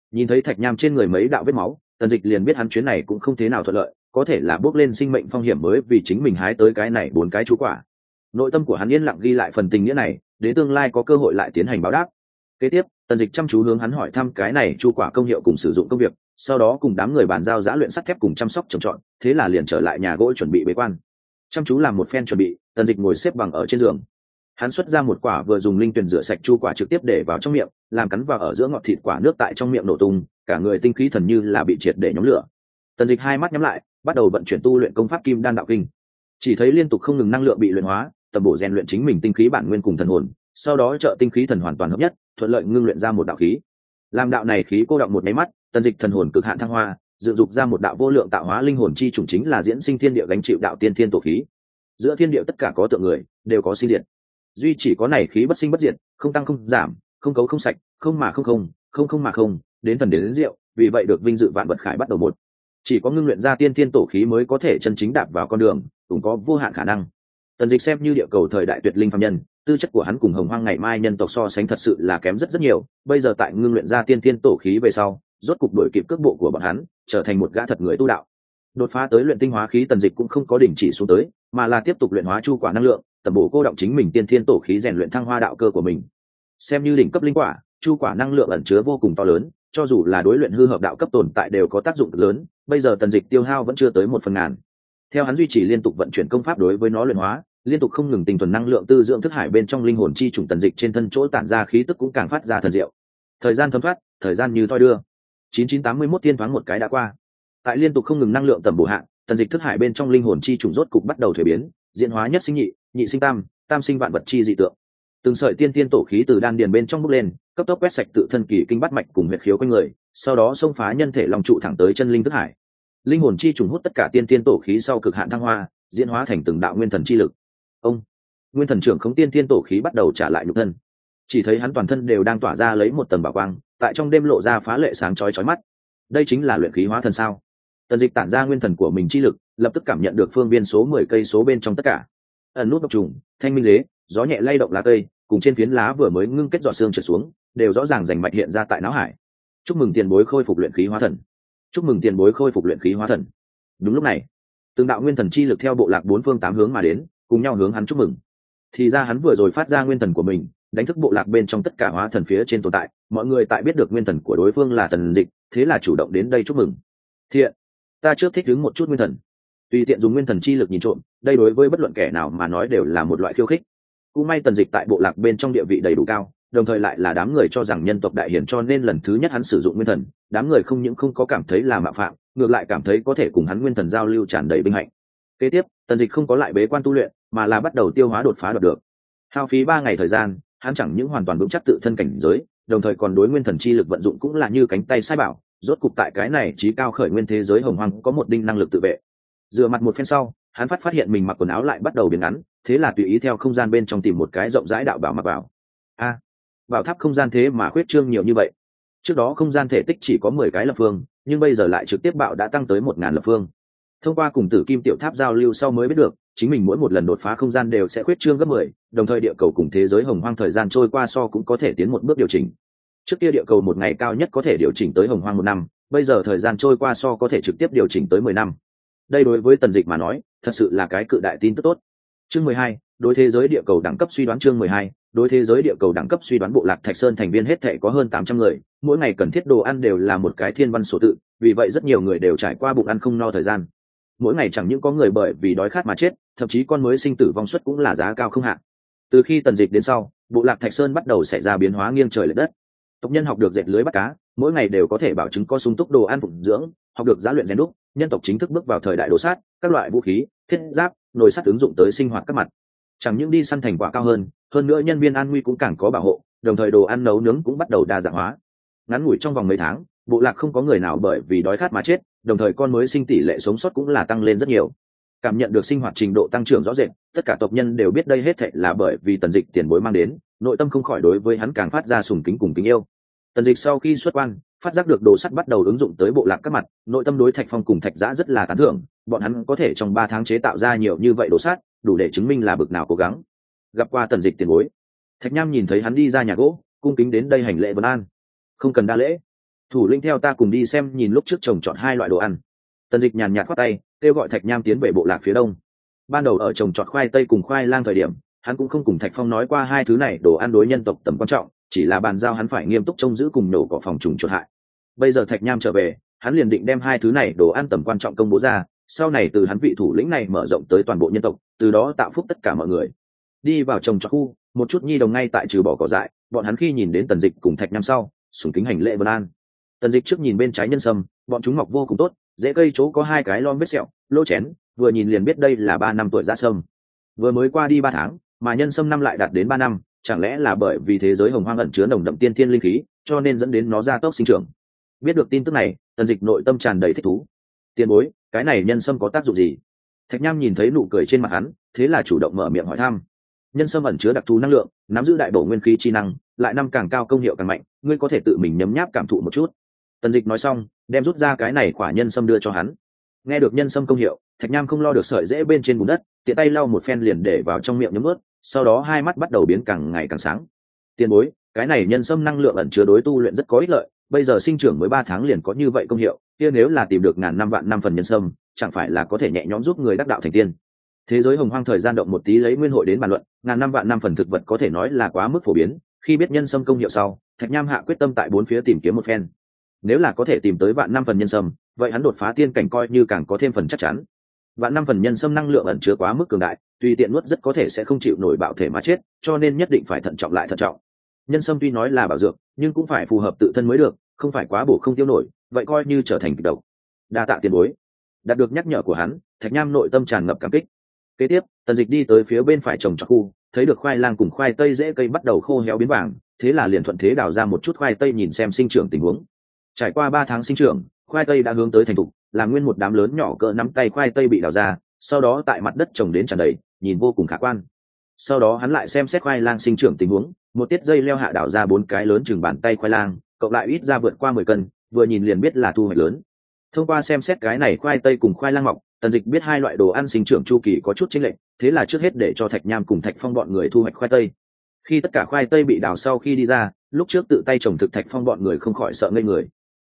Nhìn thấy Thạch Nham trên người mấy đạo vết máu, Tần Dịch liền biết hắn chuyến này cũng không thế nào thuận lợi, có thể là bước lên sinh mệnh phong hiểm mới vì chính mình hái tới cái này 4 cái chú quả. Nội tâm của hắn yên lặng ghi lại phần tình nghĩa này, đến tương lai có cơ hội lại tiến hành báo đáp. Kế tiếp, Tần Dịch chăm chú hướng hắn hỏi thăm cái này chu quả công hiệu cùng sử dụng công việc, sau đó cùng đám người bàn giao giã luyện sắt thép cùng chăm sóc trồng trọt, thế là liền trở lại nhà gỗ chuẩn bị bế quan. Chăm chú làm một phen chuẩn bị, Tần Dịch ngồi xếp bằng ở trên giường. Hắn xuất ra một quả vừa dùng linh tuyển rửa sạch chu quả trực tiếp để vào trong miệng, làm cắn vào ở giữa ngọt thịt quả nước tại trong miệng nổ tung, cả người tinh khí thần như là bị triệt để nhóm lửa. Tần Dịch hai mắt nhắm lại, bắt đầu vận chuyển tu luyện công pháp Kim Đan Đạo Kinh. Chỉ thấy liên tục không ngừng năng lượng bị luyện hóa, tầm bổ rèn luyện chính mình tinh khí bản nguyên cùng thần hồn, sau đó trợ tinh khí thần hoàn toàn hợp nhất, thuận lợi ngưng luyện ra một đạo khí. Làm đạo này khí cô động một máy mắt, Tần Dịch thần hồn cực hạn thăng hoa, dự dục ra một đạo vô lượng tạo hóa linh hồn chi chủng, chính là diễn sinh thiên địa gánh chịu đạo tiên thiên tổ khí. Giữa thiên địa tất cả có tượng người, đều có sinh diệt. Duy chỉ có này khí bất sinh bất diệt, không tăng không giảm, không cấu không sạch, không mà không không, không không mà không, đến thần đến diệu, vì vậy được vinh dự vạn vật khải bắt đầu một. Chỉ có ngưng luyện ra tiên thiên tổ khí mới có thể chân chính đạp vào con đường, cũng có vô hạn khả năng. Tần Dịch xem như địa cầu thời đại tuyệt linh phàm nhân, tư chất của hắn cùng Hồng Hoang ngày mai nhân tộc so sánh thật sự là kém rất nhiều, bây giờ tại ngưng luyện ra tiên thiên tổ khí về sau, rốt cục đổi kịp cước bộ của bọn hắn, trở thành một gã thật người tu đạo. Đột phá tới luyện tinh hóa khí, Tần Dịch cũng không có đình chỉ xuống tới, mà là tiếp tục luyện hóa chu quả năng lượng, tầm bổ cô động chính mình tiên thiên tổ khí, rèn luyện thăng hoa đạo cơ của mình. Xem như đỉnh cấp linh quả, chu quả năng lượng ẩn chứa vô cùng to lớn, cho dù là đối luyện hư hợp đạo cấp tồn tại đều có tác dụng lớn, bây giờ Tần Dịch tiêu hao vẫn chưa tới 1/1000. Theo hắn duy trì liên tục vận chuyển công pháp đối với nó luyện hóa, liên tục không ngừng tinh thuần năng lượng tư dưỡng thức hải bên trong linh hồn chi chủng, Tần Dịch trên thân chỗ tản ra khí tức cũng càng phát ra thần diệu. Thời gian thấm thoát, thời gian như thoi đưa. 9981 thiên thoáng một cái đã qua. Tại liên tục không ngừng năng lượng tầm bổ hạ, Tần Dịch thức hải bên trong linh hồn chi chủng rốt cục bắt đầu thuế biến, diễn hóa nhất sinh nhị, nhị sinh tam, tam sinh vạn vật chi dị tượng. Từng sợi tiên tiên tổ khí từ đan điền bên trong bốc lên, cấp tốc quét sạch tự thân kỳ kinh bát mạch cùng huyệt khiếu quanh người, sau đó xông phá nhân thể long trụ thẳng tới chân linh thức hải. Linh hồn chi trùng hút tất cả tiên tiên tổ khí sau cực hạn thăng hoa, diễn hóa thành từng đạo nguyên thần chi lực. Ông nguyên thần trưởng khống tiên tiên tổ khí bắt đầu trả lại nhục thân. Chỉ thấy hắn toàn thân đều đang tỏa ra lấy một tầng bảo quang, tại trong đêm lộ ra phá lệ sáng chói chói mắt. Đây chính là luyện khí hóa thần sao? Tần Dịch tản ra nguyên thần của mình chi lực, lập tức cảm nhận được phương viên số 10 cây số bên trong tất cả. Ẩn nút độc trùng, thanh minh lế, gió nhẹ lay động lá cây, cùng trên phiến lá vừa mới ngưng kết giọt sương trượt xuống, đều rõ ràng rành mạch hiện ra tại não hải. Chúc mừng tiền bối khôi phục luyện khí hóa thần. Chúc mừng tiền bối khôi phục luyện khí hóa thần. Đúng lúc này, từng đạo nguyên thần chi lực theo bộ lạc bốn phương tám hướng mà đến, cùng nhau hướng hắn chúc mừng. Thì ra hắn vừa rồi phát ra nguyên thần của mình, đánh thức bộ lạc bên trong tất cả hóa thần phía trên tồn tại, mọi người tại biết được nguyên thần của đối phương là Tần Dịch, thế là chủ động đến đây chúc mừng. Thiện, ta trước thích ứng một chút nguyên thần. Tùy tiện dùng nguyên thần chi lực nhìn trộm, đây đối với bất luận kẻ nào mà nói đều là một loại khiêu khích. Cũng may Tần Dịch tại bộ lạc bên trong địa vị đầy đủ cao, đồng thời lại là đám người cho rằng nhân tộc đại hiển, cho nên lần thứ nhất hắn sử dụng nguyên thần, đám người không những không có cảm thấy là mạo phạm, ngược lại cảm thấy có thể cùng hắn nguyên thần giao lưu tràn đầy vinh hạnh. Kế tiếp, Tần Dịch không có lại bế quan tu luyện, mà là bắt đầu tiêu hóa đột phá đoạt được. Hao phí 3 ngày thời gian, hắn chẳng những hoàn toàn vững chắc tự thân cảnh giới, đồng thời còn đối nguyên thần chi lực vận dụng cũng là như cánh tay sai bảo, rốt cục tại cái này chí cao khởi nguyên thế giới hồng hoang có một đinh năng lực tự vệ. Dựa mặt một phen sau, hắn phát hiện mình mặc quần áo lại bắt đầu biến ngắn, thế là tùy ý theo không gian bên trong tìm một cái rộng rãi đạo bảo mặc vào. Bảo tháp không gian thế mà khuyết trương nhiều như vậy. Trước đó không gian thể tích chỉ có 10 cái lập phương, nhưng bây giờ lại trực tiếp bạo đã tăng tới 1000 lập phương. Thông qua cùng Tử Kim tiểu tháp giao lưu sau mới biết được, chính mình mỗi một lần đột phá không gian đều sẽ khuyết trương gấp 10, đồng thời địa cầu cùng thế giới hồng hoang thời gian trôi qua so cũng có thể tiến một bước điều chỉnh. Trước kia địa cầu một ngày cao nhất có thể điều chỉnh tới hồng hoang 1 năm, bây giờ thời gian trôi qua so có thể trực tiếp điều chỉnh tới 10 năm. Đây đối với Tần Dịch mà nói, thật sự là cái cự đại tin tức tốt. Chương 12, đối thế giới địa cầu đẳng cấp suy đoán. Chương 12, đối thế giới địa cầu đẳng cấp suy đoán. Bộ lạc Thạch Sơn thành viên hết thảy có hơn 800 người, mỗi ngày cần thiết đồ ăn đều là một cái thiên văn số tự, vì vậy rất nhiều người đều trải qua bụng ăn không no thời gian. Mỗi ngày chẳng những có người bởi vì đói khát mà chết, thậm chí con mới sinh tử vong suất cũng là giá cao không hạn. Từ khi Tần Dịch đến sau, bộ lạc Thạch Sơn bắt đầu xảy ra biến hóa nghiêng trời lệch đất. Tộc nhân học được dệt lưới bắt cá, mỗi ngày đều có thể bảo chứng có sung túc đồ ăn phụng dưỡng, học được giá luyện rèn đúc, nhân tộc chính thức bước vào thời đại đồ sát, các loại vũ khí, thiết giáp, nồi sắt ứng dụng tới sinh hoạt các mặt. Chẳng những đi săn thành quả cao hơn nữa nhân viên an nguy cũng càng có bảo hộ, đồng thời đồ ăn nấu nướng cũng bắt đầu đa dạng hóa. Ngắn ngủi trong vòng mấy tháng, bộ lạc không có người nào bởi vì đói khát mà chết, đồng thời con mới sinh tỷ lệ sống sót cũng là tăng lên rất nhiều. Cảm nhận được sinh hoạt trình độ tăng trưởng rõ rệt, tất cả tộc nhân đều biết đây hết thảy là bởi vì Tần Dịch tiền bối mang đến, nội tâm không khỏi đối với hắn càng phát ra sùng kính cùng kính yêu. Tần Dịch sau khi xuất quan, phát giác được đồ sắt bắt đầu ứng dụng tới bộ lạc các mặt, nội tâm đối Thạch Phong cùng Thạch Giã rất là tán thưởng, bọn hắn có thể trong 3 tháng chế tạo ra nhiều như vậy đồ sắt, đủ để chứng minh là bực nào cố gắng. Gặp qua Tần Dịch tiền bối, Thạch Nham nhìn thấy hắn đi ra nhà gỗ, cung kính đến đây hành lễ vấn an. Không cần đa lễ. Thủ lĩnh theo ta cùng đi xem nhìn lúc trước trồng trọt hai loại đồ ăn. Tần Dịch nhàn nhạt khoát tay kêu gọi Thạch Nham tiến về bộ lạc phía đông. Ban đầu ở trồng trọt khoai tây cùng khoai lang thời điểm, hắn cũng không cùng Thạch Phong nói qua hai thứ này đồ ăn đối nhân tộc tầm quan trọng, chỉ là bàn giao hắn phải nghiêm túc trông giữ cùng nổ cỏ phòng trùng chuột hại. Bây giờ Thạch Nham trở về, hắn liền định đem hai thứ này đồ ăn tầm quan trọng công bố ra, sau này từ hắn vị thủ lĩnh này mở rộng tới toàn bộ nhân tộc, từ đó tạo phúc tất cả mọi người. Đi vào trồng trọt khu, một chút nhi đồng ngay tại trừ bỏ cỏ dại, bọn hắn khi nhìn đến Tần Dịch cùng Thạch Nham sau, sùng kính hành lễ vân an. Tần Dịch trước nhìn bên trái nhân sâm, bọn chúng mọc vô cùng tốt, rễ cây chỗ có hai cái lom vết sẹo, lỗ chén, vừa nhìn liền biết đây là 3 năm tuổi dã sâm. Vừa mới qua đi 3 tháng, mà nhân sâm năm lại đạt đến 3 năm, chẳng lẽ là bởi vì thế giới hồng hoang ẩn chứa nồng đậm tiên thiên linh khí, cho nên dẫn đến nó ra tốc sinh trưởng. Biết được tin tức này, Tần Dịch nội tâm tràn đầy thích thú. Tiền bối, cái này nhân sâm có tác dụng gì? Thạch Nham nhìn thấy nụ cười trên mặt hắn, thế là chủ động mở miệng hỏi thăm. Nhân sâm ẩn chứa đặc thù năng lượng, nắm giữ đại bổ nguyên khí chi năng, lại năm càng cao công hiệu càng mạnh, ngươi có thể tự mình nhấm nháp cảm thụ một chút. Tần Dịch nói xong, đem rút ra cái này quả nhân sâm đưa cho hắn. Nghe được nhân sâm công hiệu, Thạch Nham không lo được sợi rễ bên trên bùn đất, tiện tay lau một phen liền để vào trong miệng nhấm ướt, sau đó hai mắt bắt đầu biến càng ngày càng sáng. Tiền bối, cái này nhân sâm năng lượng ẩn chứa đối tu luyện rất có ích lợi, bây giờ sinh trưởng mới 3 tháng liền có như vậy công hiệu, kia nếu là tìm được ngàn năm vạn năm phần nhân sâm, chẳng phải là có thể nhẹ nhõm giúp người đắc đạo thành tiên. Thế giới hồng hoang thời gian động một tí lấy nguyên hội đến bàn luận, ngàn năm vạn năm phần thực vật có thể nói là quá mức phổ biến, khi biết nhân sâm công hiệu sau, Thạch Nham hạ quyết tâm tại 4 phía tìm kiếm một phen. Nếu là có thể tìm tới vạn năm phần nhân sâm, vậy hắn đột phá tiên cảnh coi như càng có thêm phần chắc chắn. Vạn năm phần nhân sâm năng lượng ẩn chứa quá mức cường đại, tùy tiện nuốt rất có thể sẽ không chịu nổi bạo thể mà chết, cho nên nhất định phải thận trọng lại thận trọng. Nhân sâm tuy nói là bảo dược, nhưng cũng phải phù hợp tự thân mới được, không phải quá bổ không tiêu nổi, vậy coi như trở thành kịch độc. Đa tạ tiền bối. Đạt được nhắc nhở của hắn, Thạch Nham nội tâm tràn ngập cảm kích. Kế tiếp, Tần Dịch đi tới phía bên phải trồng trọt khu, thấy được khoai lang cùng khoai tây rễ cây bắt đầu khô héo biến vàng, thế là liền thuận thế đào ra một chút khoai tây nhìn xem sinh trưởng tình huống. Trải qua 3 tháng sinh trưởng, khoai tây đã hướng tới thành thục, làm nguyên một đám lớn nhỏ cỡ nắm tay khoai tây bị đào ra, sau đó tại mặt đất trồng đến tràn đầy, nhìn vô cùng khả quan. Sau đó hắn lại xem xét khoai lang sinh trưởng tình huống, một tiết dây leo hạ đào ra 4 cái lớn chừng bàn tay khoai lang, cộng lại ít ra vượt qua 10 cân, vừa nhìn liền biết là thu hoạch lớn. Thông qua xem xét cái này khoai tây cùng khoai lang mọc, Tần Dịch biết hai loại đồ ăn sinh trưởng chu kỳ có chút chênh lệch, thế là trước hết để cho Thạch Nham cùng Thạch Phong bọn người thu hoạch khoai tây. Khi tất cả khoai tây bị đào sau khi đi ra, lúc trước tự tay trồng thực Thạch Phong bọn người không khỏi sợ ngây người.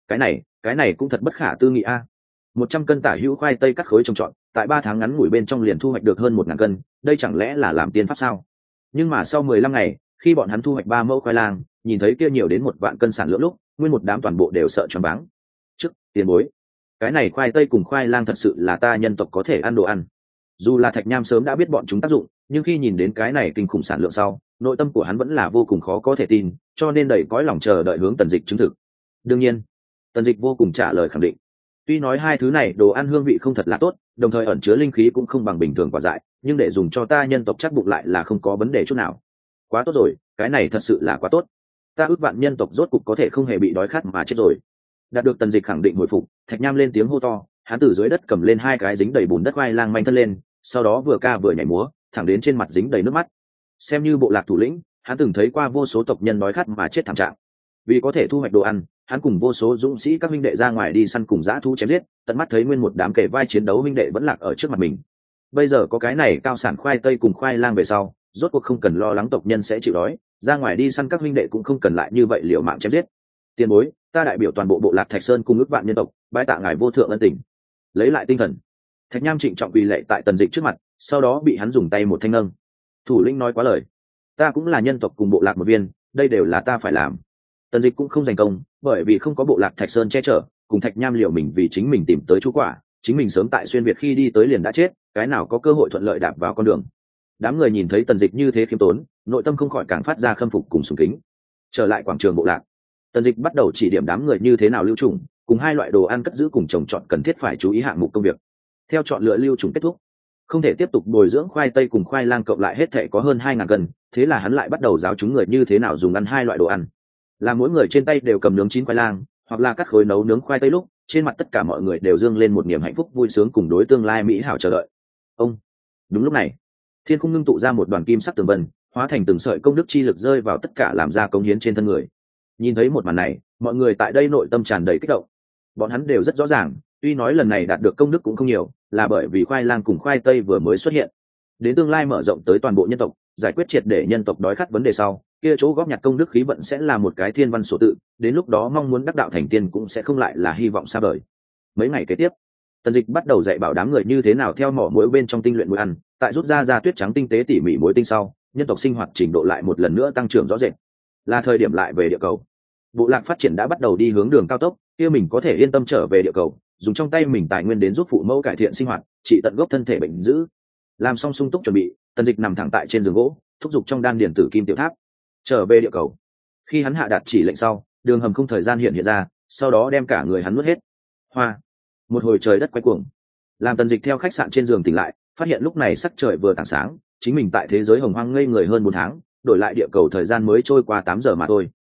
Cái này cũng thật bất khả tư nghị a. 100 cân tả hữu khoai tây cắt khối trồng trọt, tại 3 tháng ngắn ngủi bên trong liền thu hoạch được hơn 1000 cân, đây chẳng lẽ là làm tiên pháp sao? Nhưng mà sau 15 ngày, khi bọn hắn thu hoạch 3 mẫu khoai lang, nhìn thấy kia nhiều đến 1 vạn cân sản lượng lúc, nguyên một đám toàn bộ đều sợ choáng váng. Trước, tiền bối, cái này khoai tây cùng khoai lang thật sự là ta nhân tộc có thể ăn đồ ăn. Dù là Thạch Nham sớm đã biết bọn chúng tác dụng, nhưng khi nhìn đến cái này kinh khủng sản lượng sau, nội tâm của hắn vẫn là vô cùng khó có thể tin, cho nên đầy cõi lòng chờ đợi hướng Tần Dịch chứng thực. Đương nhiên, Tần Dịch vô cùng trả lời khẳng định. Tuy nói hai thứ này đồ ăn hương vị không thật là tốt, đồng thời ẩn chứa linh khí cũng không bằng bình thường quả dại, nhưng để dùng cho ta nhân tộc chắc bụng lại là không có vấn đề chút nào. Quá tốt rồi, cái này thật sự là quá tốt. Ta ước vạn nhân tộc rốt cục có thể không hề bị đói khát mà chết rồi. Đạt được Tần Dịch khẳng định hồi phục, Thạch Nham lên tiếng hô to, hắn từ dưới đất cầm lên 2 cái dính đầy bùn đất khoai lang manh thân lên, sau đó vừa ca vừa nhảy múa, thẳng đến trên mặt dính đầy nước mắt. Xem như bộ lạc thủ lĩnh, hắn từng thấy qua vô số tộc nhân đói khát mà chết thảm trạng. Vì có thể thu hoạch đồ ăn, hắn cùng vô số dũng sĩ các huynh đệ ra ngoài đi săn cùng dã thú chém giết, tận mắt thấy nguyên một đám kề vai chiến đấu huynh đệ vẫn lạc ở trước mặt mình. Bây giờ có cái này cao sản khoai tây cùng khoai lang về sau, rốt cuộc không cần lo lắng tộc nhân sẽ chịu đói, ra ngoài đi săn các huynh đệ cũng không cần lại như vậy liều mạng chém giết. Tiền bối, ta đại biểu toàn bộ bộ lạc Thạch Sơn cùng ước vạn nhân tộc, bái tạ ngài vô thượng ân tình. Lấy lại tinh thần, Thạch Nham trịnh trọng quỳ lạy tại Tần Dịch trước mặt, sau đó bị hắn dùng tay một thanh nâng. Thủ lĩnh nói quá lời, ta cũng là nhân tộc cùng bộ lạc một viên, đây đều là ta phải làm. Tần Dịch cũng không giành công, bởi vì không có bộ lạc Thạch Sơn che chở, cùng Thạch Nham liều mình vì chính mình tìm tới chú quả, chính mình sớm tại xuyên việt khi đi tới liền đã chết, cái nào có cơ hội thuận lợi đạp vào con đường. Đám người nhìn thấy Tần Dịch như thế khiêm tốn, nội tâm không khỏi càng phát ra khâm phục cùng sùng kính. Trở lại quảng trường bộ lạc, Tần Dịch bắt đầu chỉ điểm đám người như thế nào lưu trùng, cùng hai loại đồ ăn cất giữ cùng trồng trọt cần thiết phải chú ý hạng mục công việc. Theo chọn lựa lưu trùng kết thúc, không thể tiếp tục bồi dưỡng khoai tây cùng khoai lang cộng lại hết thể có hơn 2000 cân, thế là hắn lại bắt đầu giáo chúng người như thế nào dùng ăn hai loại đồ ăn. Là mỗi người trên tay đều cầm nướng chín khoai lang, hoặc là cắt khối nấu nướng khoai tây lúc, trên mặt tất cả mọi người đều dâng lên một niềm hạnh phúc vui sướng cùng đối tương lai mỹ hảo chờ đợi. Đúng lúc này, thiên khung ngưng tụ ra một đoàn kim sắc tường vân, hóa thành từng sợi công đức chi lực rơi vào tất cả làm ra cống hiến trên thân người. Nhìn thấy một màn này, mọi người tại đây nội tâm tràn đầy kích động. Bọn hắn đều rất rõ ràng, tuy nói lần này đạt được công đức cũng không nhiều, là bởi vì khoai lang cùng khoai tây vừa mới xuất hiện. Đến tương lai mở rộng tới toàn bộ nhân tộc, giải quyết triệt để nhân tộc đói khát vấn đề sau, kia chỗ góp nhặt công đức khí vận sẽ là một cái thiên văn sổ tự, đến lúc đó mong muốn đắc đạo thành tiên cũng sẽ không lại là hy vọng xa vời. Mấy ngày kế tiếp, Tần Dịch bắt đầu dạy bảo đám người như thế nào theo mỏ muối bên trong tinh luyện muối ăn, tại rút ra tuyết trắng tinh tế tỉ mỉ muối tinh sau, nhân tộc sinh hoạt trình độ lại một lần nữa tăng trưởng rõ rệt. Là thời điểm lại về địa cầu. Bộ lạc phát triển đã bắt đầu đi hướng đường cao tốc, kia mình có thể yên tâm trở về địa cầu, dùng trong tay mình tài nguyên đến giúp phụ mẫu cải thiện sinh hoạt, trị tận gốc thân thể bệnh dữ. Làm xong sung túc chuẩn bị, Tần Dịch nằm thẳng tại trên giường gỗ, thúc giục trong đan điền tử kim tiểu tháp, trở về địa cầu. Khi hắn hạ đạt chỉ lệnh sau, đường hầm không thời gian hiện ra, sau đó đem cả người hắn nuốt hết. Hoa. Một hồi trời đất quay cuồng. Làm Tần Dịch theo khách sạn trên giường tỉnh lại, phát hiện lúc này sắc trời vừa tảng sáng, chính mình tại thế giới hồng hoang ngây người hơn 4 tháng, đổi lại địa cầu thời gian mới trôi qua 8 giờ mà thôi.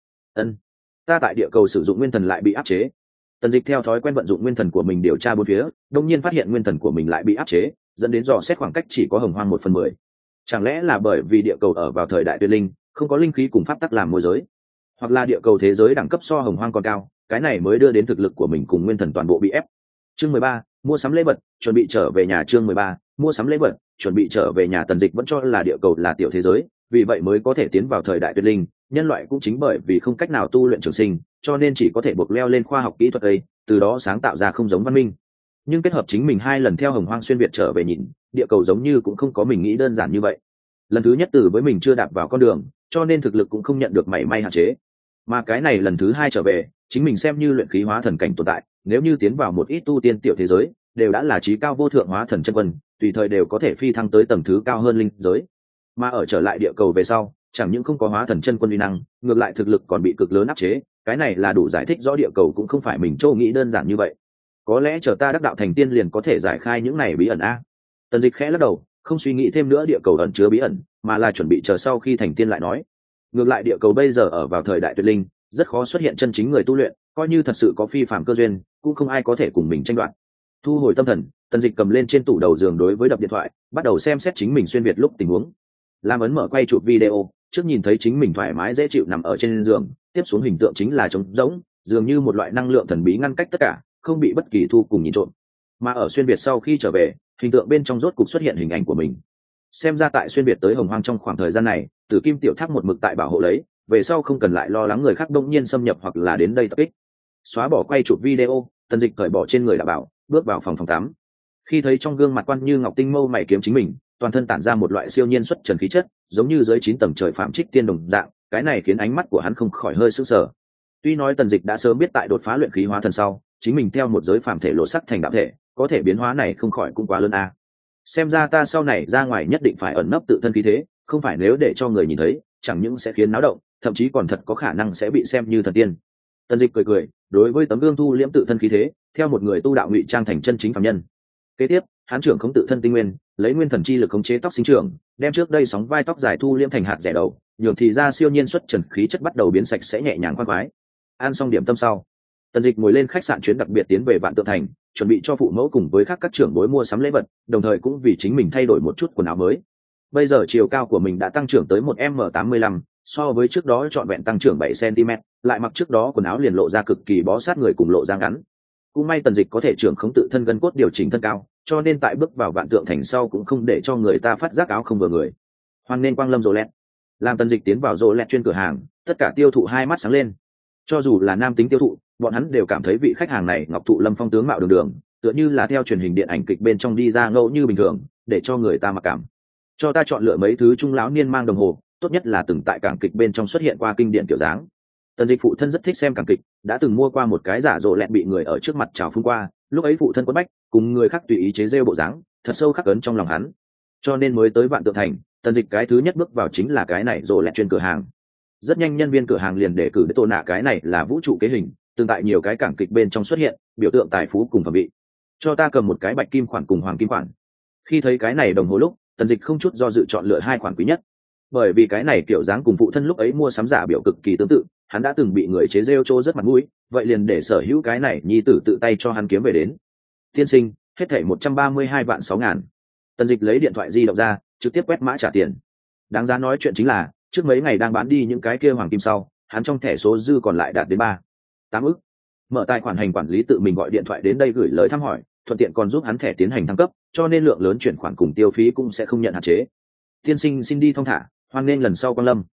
Ta tại địa cầu sử dụng nguyên thần lại bị áp chế. Tần Dịch theo thói quen vận dụng nguyên thần của mình điều tra bốn phía, đột nhiên phát hiện nguyên thần của mình lại bị áp chế, dẫn đến dò xét khoảng cách chỉ có hồng hoang 1/10. Chẳng lẽ là bởi vì địa cầu ở vào thời đại tuyệt linh, không có linh khí cùng pháp tắc làm môi giới, hoặc là địa cầu thế giới đẳng cấp so hồng hoang còn cao, cái này mới đưa đến thực lực của mình cùng nguyên thần toàn bộ bị ép. Chương 13, mua sắm lễ vật, chuẩn bị trở về nhà. Chương 13, mua sắm lễ vật, chuẩn bị trở về nhà. Tần Dịch vẫn cho là địa cầu là tiểu thế giới, vì vậy mới có thể tiến vào thời đại tuyệt linh. Nhân loại cũng chính bởi vì không cách nào tu luyện trường sinh, cho nên chỉ có thể buộc leo lên khoa học kỹ thuật ấy, từ đó sáng tạo ra không giống văn minh. Nhưng kết hợp chính mình 2 lần theo hồng hoang xuyên việt trở về nhìn, địa cầu giống như cũng không có mình nghĩ đơn giản như vậy. Lần thứ nhất từ với mình chưa đạp vào con đường, cho nên thực lực cũng không nhận được mảy may hạn chế. Mà cái này lần thứ 2 trở về, chính mình xem như luyện khí hóa thần cảnh tồn tại, nếu như tiến vào một ít tu tiên tiểu thế giới, đều đã là chí cao vô thượng hóa thần chân quân, tùy thời đều có thể phi thăng tới tầng thứ cao hơn linh giới. Mà ở trở lại địa cầu về sau, chẳng những không có hóa thần chân quân uy năng, ngược lại thực lực còn bị cực lớn áp chế, cái này là đủ giải thích rõ địa cầu cũng không phải mình châu nghĩ đơn giản như vậy. Có lẽ chờ ta đắc đạo thành tiên liền có thể giải khai những này bí ẩn a. Tần Dịch khẽ lắc đầu, không suy nghĩ thêm nữa địa cầu ẩn chứa bí ẩn, mà là chuẩn bị chờ sau khi thành tiên lại nói. Ngược lại địa cầu bây giờ ở vào thời đại tuyệt linh, rất khó xuất hiện chân chính người tu luyện, coi như thật sự có phi phàm cơ duyên, cũng không ai có thể cùng mình tranh đoạt. Thu hồi tâm thần, Tần Dịch cầm lên trên tủ đầu giường đối với đập điện thoại, bắt đầu xem xét chính mình xuyên việt lúc tình huống. Lam ấn mở quay chụp video, trước nhìn thấy chính mình thoải mái dễ chịu nằm ở trên giường, tiếp xuống hình tượng chính là trống rỗng, dường như một loại năng lượng thần bí ngăn cách tất cả, không bị bất kỳ thu cùng nhìn trộm. Mà ở xuyên việt sau khi trở về, hình tượng bên trong rốt cục xuất hiện hình ảnh của mình. Xem ra tại xuyên việt tới hồng hoang trong khoảng thời gian này, Tử Kim tiểu tháp một mực tại bảo hộ lấy, về sau không cần lại lo lắng người khác đông nhiên xâm nhập hoặc là đến đây tập kích. Xóa bỏ quay chụp video, Tần Dịch cởi bỏ trên người đã bảo, bước vào phòng tắm. Khi thấy trong gương mặt quan như ngọc tinh mâu mày kiếm chính mình, toàn thân tản ra một loại siêu nhiên xuất trần khí chất, giống như dưới 9 tầng trời phạm trích tiên đồng dạng, cái này khiến ánh mắt của hắn không khỏi hơi sững sờ. Tuy nói Tần Dịch đã sớm biết tại đột phá luyện khí hóa thần sau, chính mình theo một giới phàm thể lộ sắc thành đạo thể, có thể biến hóa này không khỏi cũng quá lớn a. Xem ra ta sau này ra ngoài nhất định phải ẩn nấp tự thân khí thế, không phải nếu để cho người nhìn thấy, chẳng những sẽ khiến náo động, thậm chí còn thật có khả năng sẽ bị xem như thần tiên. Tần Dịch cười cười, đối với tấm gương thu liễm tự thân khí thế, theo một người tu đạo ngụy trang thành chân chính phàm nhân. Kế tiếp, hắn trưởng khống tự thân tinh nguyên, lấy nguyên thần chi lực khống chế tóc sinh trưởng, đem trước đây sóng vai tóc dài thu liễm thành hạt rẻ đầu, nhường thì ra siêu nhiên xuất trần khí chất bắt đầu biến sạch sẽ nhẹ nhàng khoan khoái. Ăn xong điểm tâm sau, Tần Dịch ngồi lên khách sạn chuyến đặc biệt tiến về Vạn Tượng Thành, chuẩn bị cho phụ mẫu cùng với các trưởng bối mua sắm lễ vật, đồng thời cũng vì chính mình thay đổi một chút quần áo mới. Bây giờ chiều cao của mình đã tăng trưởng tới 1m85, so với trước đó trọn vẹn tăng trưởng 7 cm, lại mặc trước đó quần áo liền lộ ra cực kỳ bó sát người cùng lộ ra ngắn. Cũng may Tần Dịch có thể trưởng khống tự thân gân cốt điều chỉnh thân cao, cho nên tại bước vào Vạn Tượng Thành sau cũng không để cho người ta phát giác áo không vừa người. Hoan nên quang lâm Rolex. Làm Tần Dịch tiến vào Rolex chuyên cửa hàng, tất cả tiêu thụ hai mắt sáng lên. Cho dù là nam tính tiêu thụ, bọn hắn đều cảm thấy vị khách hàng này ngọc thụ lâm phong tướng mạo đường đường, tựa như là theo truyền hình điện ảnh kịch bên trong đi ra ngẫu như bình thường, để cho người ta mặc cảm. Cho ta chọn lựa mấy thứ trung lão niên mang đồng hồ, tốt nhất là từng tại cảng kịch bên trong xuất hiện qua kinh điển kiểu dáng. Tần Dịch phụ thân rất thích xem cảng kịch, đã từng mua qua một cái giả rộ lẹt bị người ở trước mặt chào phúng qua, lúc ấy phụ thân quất bách, cùng người khác tùy ý chế rêu bộ dáng, thật sâu khắc ấn trong lòng hắn. Cho nên mới tới Vạn Tượng Thành, Tần Dịch cái thứ nhất bước vào chính là cái này rộ lẹt chuyên cửa hàng. Rất nhanh nhân viên cửa hàng liền đề cử để tô nạ cái này là vũ trụ kế hình, tương tại nhiều cái cảng kịch bên trong xuất hiện, biểu tượng tài phú cùng phẩm vị. Cho ta cầm một cái bạch kim khoản cùng hoàng kim khoản. Khi thấy cái này đồng hồ lúc, Tần Dịch không chút do dự chọn lựa 2 khoản quý nhất, bởi vì cái này kiểu dáng cùng phụ thân lúc ấy mua sắm giả biểu cực kỳ tương tự, hắn đã từng bị người chế rêu trô rất mặt mũi, vậy liền để sở hữu cái này nhi tử tự tay cho hắn kiếm về đến. Tiên sinh, hết thảy 132 vạn 6 ngàn. Tần Dịch lấy điện thoại di động ra, trực tiếp quét mã trả tiền. Đáng giá nói chuyện chính là, trước mấy ngày đang bán đi những cái kia hoàng kim sau, hắn trong thẻ số dư còn lại đạt đến 8 ức. Mở tài khoản hành quản lý tự mình gọi điện thoại đến đây gửi lời thăm hỏi, thuận tiện còn giúp hắn thẻ tiến hành thăng cấp, cho nên lượng lớn chuyển khoản cùng tiêu phí cũng sẽ không nhận hạn chế. Tiên sinh xin đi thong thả, hoan nghênh lần sau quan lâm.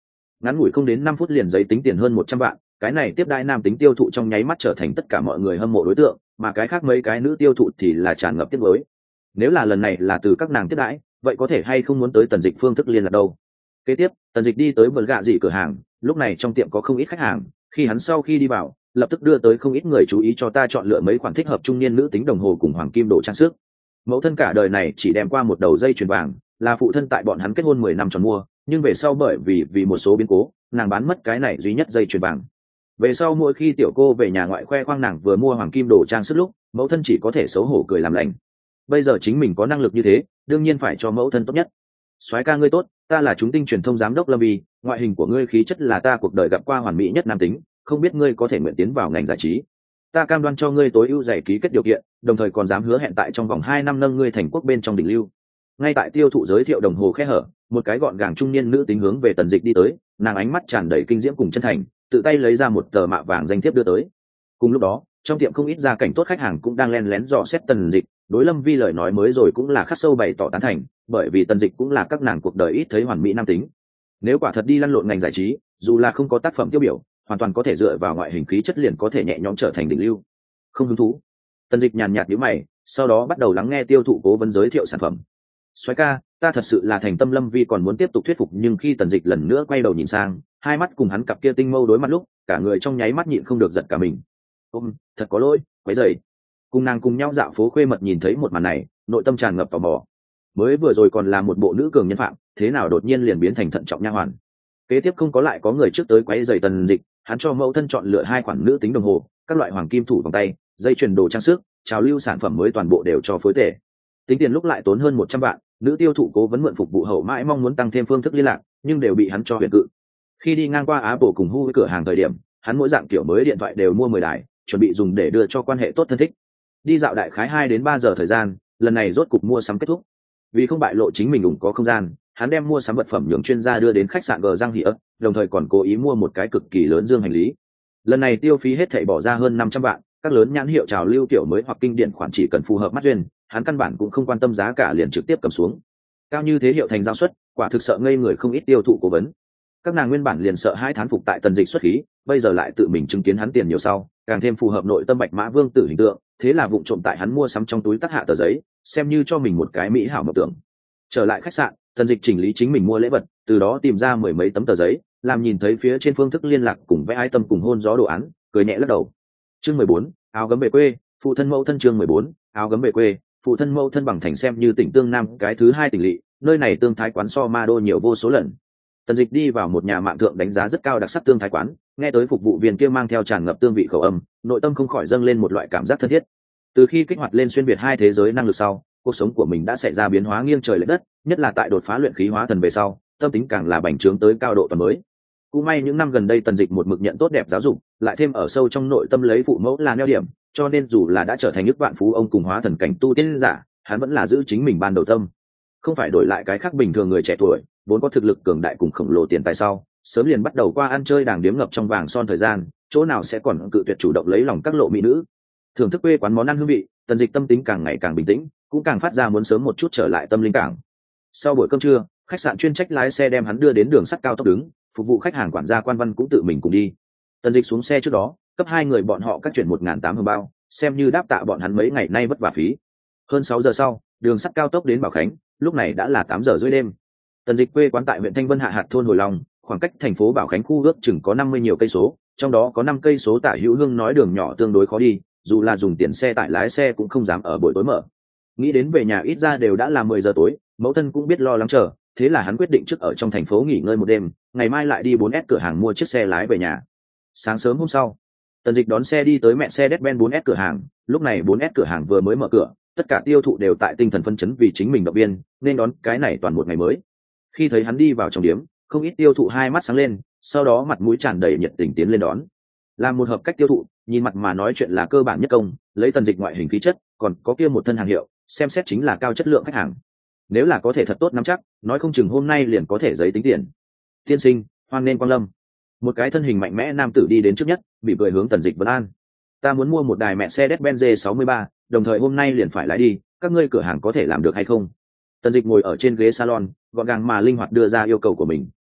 ngắn ngủi không đến 5 phút liền giấy tính tiền hơn 100 vạn, cái này tiếp đãi nam tính tiêu thụ trong nháy mắt trở thành tất cả mọi người hâm mộ đối tượng, mà cái khác mấy cái nữ tiêu thụ thì là tràn ngập tiếc nuối. Nếu là lần này là từ các nàng tiếp đãi, vậy có thể hay không muốn tới Tần Dịch phương thức liên lạc đâu. Kế tiếp, Tần Dịch đi tới bờ gạ dị cửa hàng, lúc này trong tiệm có không ít khách hàng, khi hắn sau khi đi vào, lập tức đưa tới không ít người chú ý cho ta chọn lựa mấy khoản thích hợp trung niên nữ tính đồng hồ cùng hoàng kim đồ trang sức. Mẫu thân cả đời này chỉ đem qua một đầu dây chuyền vàng, là phụ thân tại bọn hắn kết hôn 10 năm tròn mua, nhưng về sau bởi vì một số biến cố, nàng bán mất cái này duy nhất dây chuyền vàng. Về sau mỗi khi tiểu cô về nhà ngoại khoe khoang nàng vừa mua hoàng kim đồ trang sức lúc, mẫu thân chỉ có thể xấu hổ cười làm lành. Bây giờ chính mình có năng lực như thế, đương nhiên phải cho mẫu thân tốt nhất. Soái ca ngươi tốt, ta là chúng tinh truyền thông giám đốc Lâm Vi, ngoại hình của ngươi khí chất là ta cuộc đời gặp qua hoàn mỹ nhất nam tính, không biết ngươi có thể nguyện tiến vào ngành giải trí. Ta cam đoan cho ngươi tối ưu giải ký kết điều kiện, đồng thời còn dám hứa hẹn tại trong vòng 2 năm nâng ngươi thành quốc bên trong đỉnh lưu. Ngay tại tiêu thụ giới thiệu đồng hồ khe hở, một cái gọn gàng trung niên nữ tính hướng về Tần Dịch đi tới, nàng ánh mắt tràn đầy kinh diễm cùng chân thành, tự tay lấy ra một tờ mạ vàng danh thiếp đưa tới. Cùng lúc đó, trong tiệm không ít gia cảnh tốt khách hàng cũng đang lén lén dò xét Tần Dịch, đối Lâm Vi lời nói mới rồi cũng là khắc sâu bày tỏ tán thành, bởi vì Tần Dịch cũng là các nàng cuộc đời ít thấy hoàn mỹ nam tính. Nếu quả thật đi lăn lộn ngành giải trí, dù là không có tác phẩm tiêu biểu, hoàn toàn có thể dựa vào ngoại hình khí chất liền có thể nhẹ nhõm trở thành đỉnh lưu. Không hứng thú. Tần Dịch nhàn nhạt nhíu mày, sau đó bắt đầu lắng nghe tiêu thụ cố vấn giới thiệu sản phẩm. Soái ca, ta thật sự là thành tâm. Lâm Vi còn muốn tiếp tục thuyết phục, nhưng khi Tần Dịch lần nữa quay đầu nhìn sang, hai mắt cùng hắn cặp kia tinh mâu đối mặt lúc, cả người trong nháy mắt nhịn không được giật cả mình. Thật có lỗi, quấy rầy. Cùng nàng cùng nhau dạo phố khuê mật nhìn thấy một màn này, nội tâm tràn ngập tò mò. Mới vừa rồi còn là một bộ nữ cường nhân phạm, thế nào đột nhiên liền biến thành thận trọng nha hoàn. Kế tiếp không có lại có người trước tới quấy rầy Tần Dịch, hắn cho mẫu thân chọn lựa 2 khoản nữ tính đồng hồ, các loại hoàng kim thủ vòng tay, dây chuyền đồ trang sức, trào lưu sản phẩm mới toàn bộ đều cho phối tể. Tính tiền lúc lại tốn hơn 100 vạn, nữ tiêu thụ cố vấn mượn phục vụ hậu mãi mong muốn tăng thêm phương thức liên lạc, nhưng đều bị hắn cho huyền cự. Khi đi ngang qua Apple cùng Huawei cửa hàng thời điểm, hắn mỗi dạng kiểu mới điện thoại đều mua 10 đài, chuẩn bị dùng để đưa cho quan hệ tốt thân thích. Đi dạo đại khái 2 đến 3 giờ thời gian, lần này rốt cục mua sắm kết thúc. Vì không bại lộ chính mình cũng có không gian, hắn đem mua sắm vật phẩm nhường chuyên gia đưa đến khách sạn G Giang Hỉ ấp, đồng thời còn cố ý mua một cái cực kỳ lớn dương hành lý. Lần này tiêu phí hết thảy bỏ ra hơn 500 vạn, các lớn nhãn hiệu trào lưu kiểu mới hoặc kinh điển khoản chỉ cần phù hợp mắt duyên, hắn căn bản cũng không quan tâm giá cả liền trực tiếp cầm xuống. Cao như thế hiệu thành giao suất, quả thực sợ ngây người không ít tiêu thụ cố vấn. Các nàng nguyên bản liền sợ hai thán phục tại Tần Dịch xuất khí, bây giờ lại tự mình chứng kiến hắn tiền nhiều sau, càng thêm phù hợp nội tâm Bạch Mã Vương tử hình tượng, thế là vụng trộm tại hắn mua sắm trong túi tắc hạ tờ giấy, xem như cho mình một cái mỹ hảo mộng tưởng. Trở lại khách sạn, Tần Dịch chỉnh lý chính mình mua lễ vật, từ đó tìm ra 10 mấy tấm tờ giấy, làm nhìn thấy phía trên phương thức liên lạc cùng vẽ ái tâm cùng hôn gió đồ án, cười nhẹ lắc đầu. Chương 14, áo gấm về quê, phụ thân mẫu thân. Chương 14, áo gấm về quê, phụ thân mẫu thân. Bằng thành xem như tỉnh Tương Nam cái thứ 2 tỉnh lỵ, nơi này tương thái quán so ma đô nhiều vô số lần. Tần Dịch đi vào một nhà mạng thượng đánh giá rất cao đặc sắc tương thái quán, nghe tới phục vụ viên kia mang theo tràn ngập tương vị khẩu âm, nội tâm không khỏi dâng lên một loại cảm giác thân thiết. Từ khi kích hoạt lên xuyên việt 2 thế giới năng lực sau, cuộc sống của mình đã xảy ra biến hóa nghiêng trời lệch đất, nhất là tại đột phá luyện khí hóa thần về sau, tâm tính càng là bành trướng tới cao độ toàn mới. Cũng may những năm gần đây Tần Dịch một mực nhận tốt đẹp giáo dục, lại thêm ở sâu trong nội tâm lấy phụ mẫu là neo điểm, cho nên dù là đã trở thành ức vạn phú ông cùng hóa thần cảnh tu tiên giả, hắn vẫn là giữ chính mình ban đầu tâm. Không phải đổi lại cái khác bình thường người trẻ tuổi, vốn có thực lực cường đại cùng khổng lồ tiền tài sau, sớm liền bắt đầu qua ăn chơi đàng điếm ngập trong vàng son thời gian, chỗ nào sẽ còn cự tuyệt chủ động lấy lòng các lộ mỹ nữ. Thưởng thức quê quán món ăn hương vị, Tần Dịch tâm tính càng ngày càng bình tĩnh, cũng càng phát ra muốn sớm một chút trở lại tâm linh cảng. Sau buổi cơm trưa, khách sạn chuyên trách lái xe đem hắn đưa đến đường sắt cao tốc đứng, phục vụ khách hàng quản gia Quan Văn cũng tự mình cùng đi. Tần Dịch xuống xe trước đó, cấp 2 người bọn họ các chuyển 1.800 hương bao, xem như đáp tạ bọn hắn mấy ngày nay vất vả phí. Hơn 6 giờ sau, đường sắt cao tốc đến Bảo Khánh, lúc này đã là 8 giờ rưỡi đêm. Tần Dịch quê quán tại huyện Thanh Vân Hạ hạt thôn Hồi Long, khoảng cách thành phố Bảo Khánh khu ước chừng có 50 nhiều cây số, trong đó có 5 cây số tả hữu hương nói đường nhỏ tương đối khó đi, dù là dùng tiền xe tải lái xe cũng không dám ở buổi tối mở. Nghĩ đến về nhà ít ra đều đã là 10 giờ tối, mẫu thân cũng biết lo lắng chờ, thế là hắn quyết định trước ở trong thành phố nghỉ ngơi một đêm, ngày mai lại đi 4S cửa hàng mua chiếc xe lái về nhà. Sáng sớm hôm sau, Tần Dịch đón xe đi tới mẹ xe Mercedes-Benz 4S cửa hàng, lúc này 4S cửa hàng vừa mới mở cửa, tất cả tiêu thụ đều tại tinh thần phấn chấn vì chính mình động viên, nên đón cái này toàn một ngày mới. Khi thấy hắn đi vào trong điếm, không ít tiêu thụ hai mắt sáng lên, sau đó mặt mũi tràn đầy nhiệt tình tiến lên đón. Làm một hợp cách tiêu thụ, nhìn mặt mà nói chuyện là cơ bản nhất công, lấy Tần Dịch ngoại hình khí chất, còn có kia một thân hàng hiệu, xem xét chính là cao chất lượng khách hàng. Nếu là có thể thật tốt nắm chắc, nói không chừng hôm nay liền có thể giấy tính tiền. Tiên sinh, hoan nên quang lâm. Một cái thân hình mạnh mẽ nam tử đi đến trước nhất, bị cười hướng Tần Dịch vấn an. Ta muốn mua một đài Mercedes-Benz G63, đồng thời hôm nay liền phải lái đi, các ngươi cửa hàng có thể làm được hay không? Tần Dịch ngồi ở trên ghế salon, gọn gàng mà linh hoạt đưa ra yêu cầu của mình.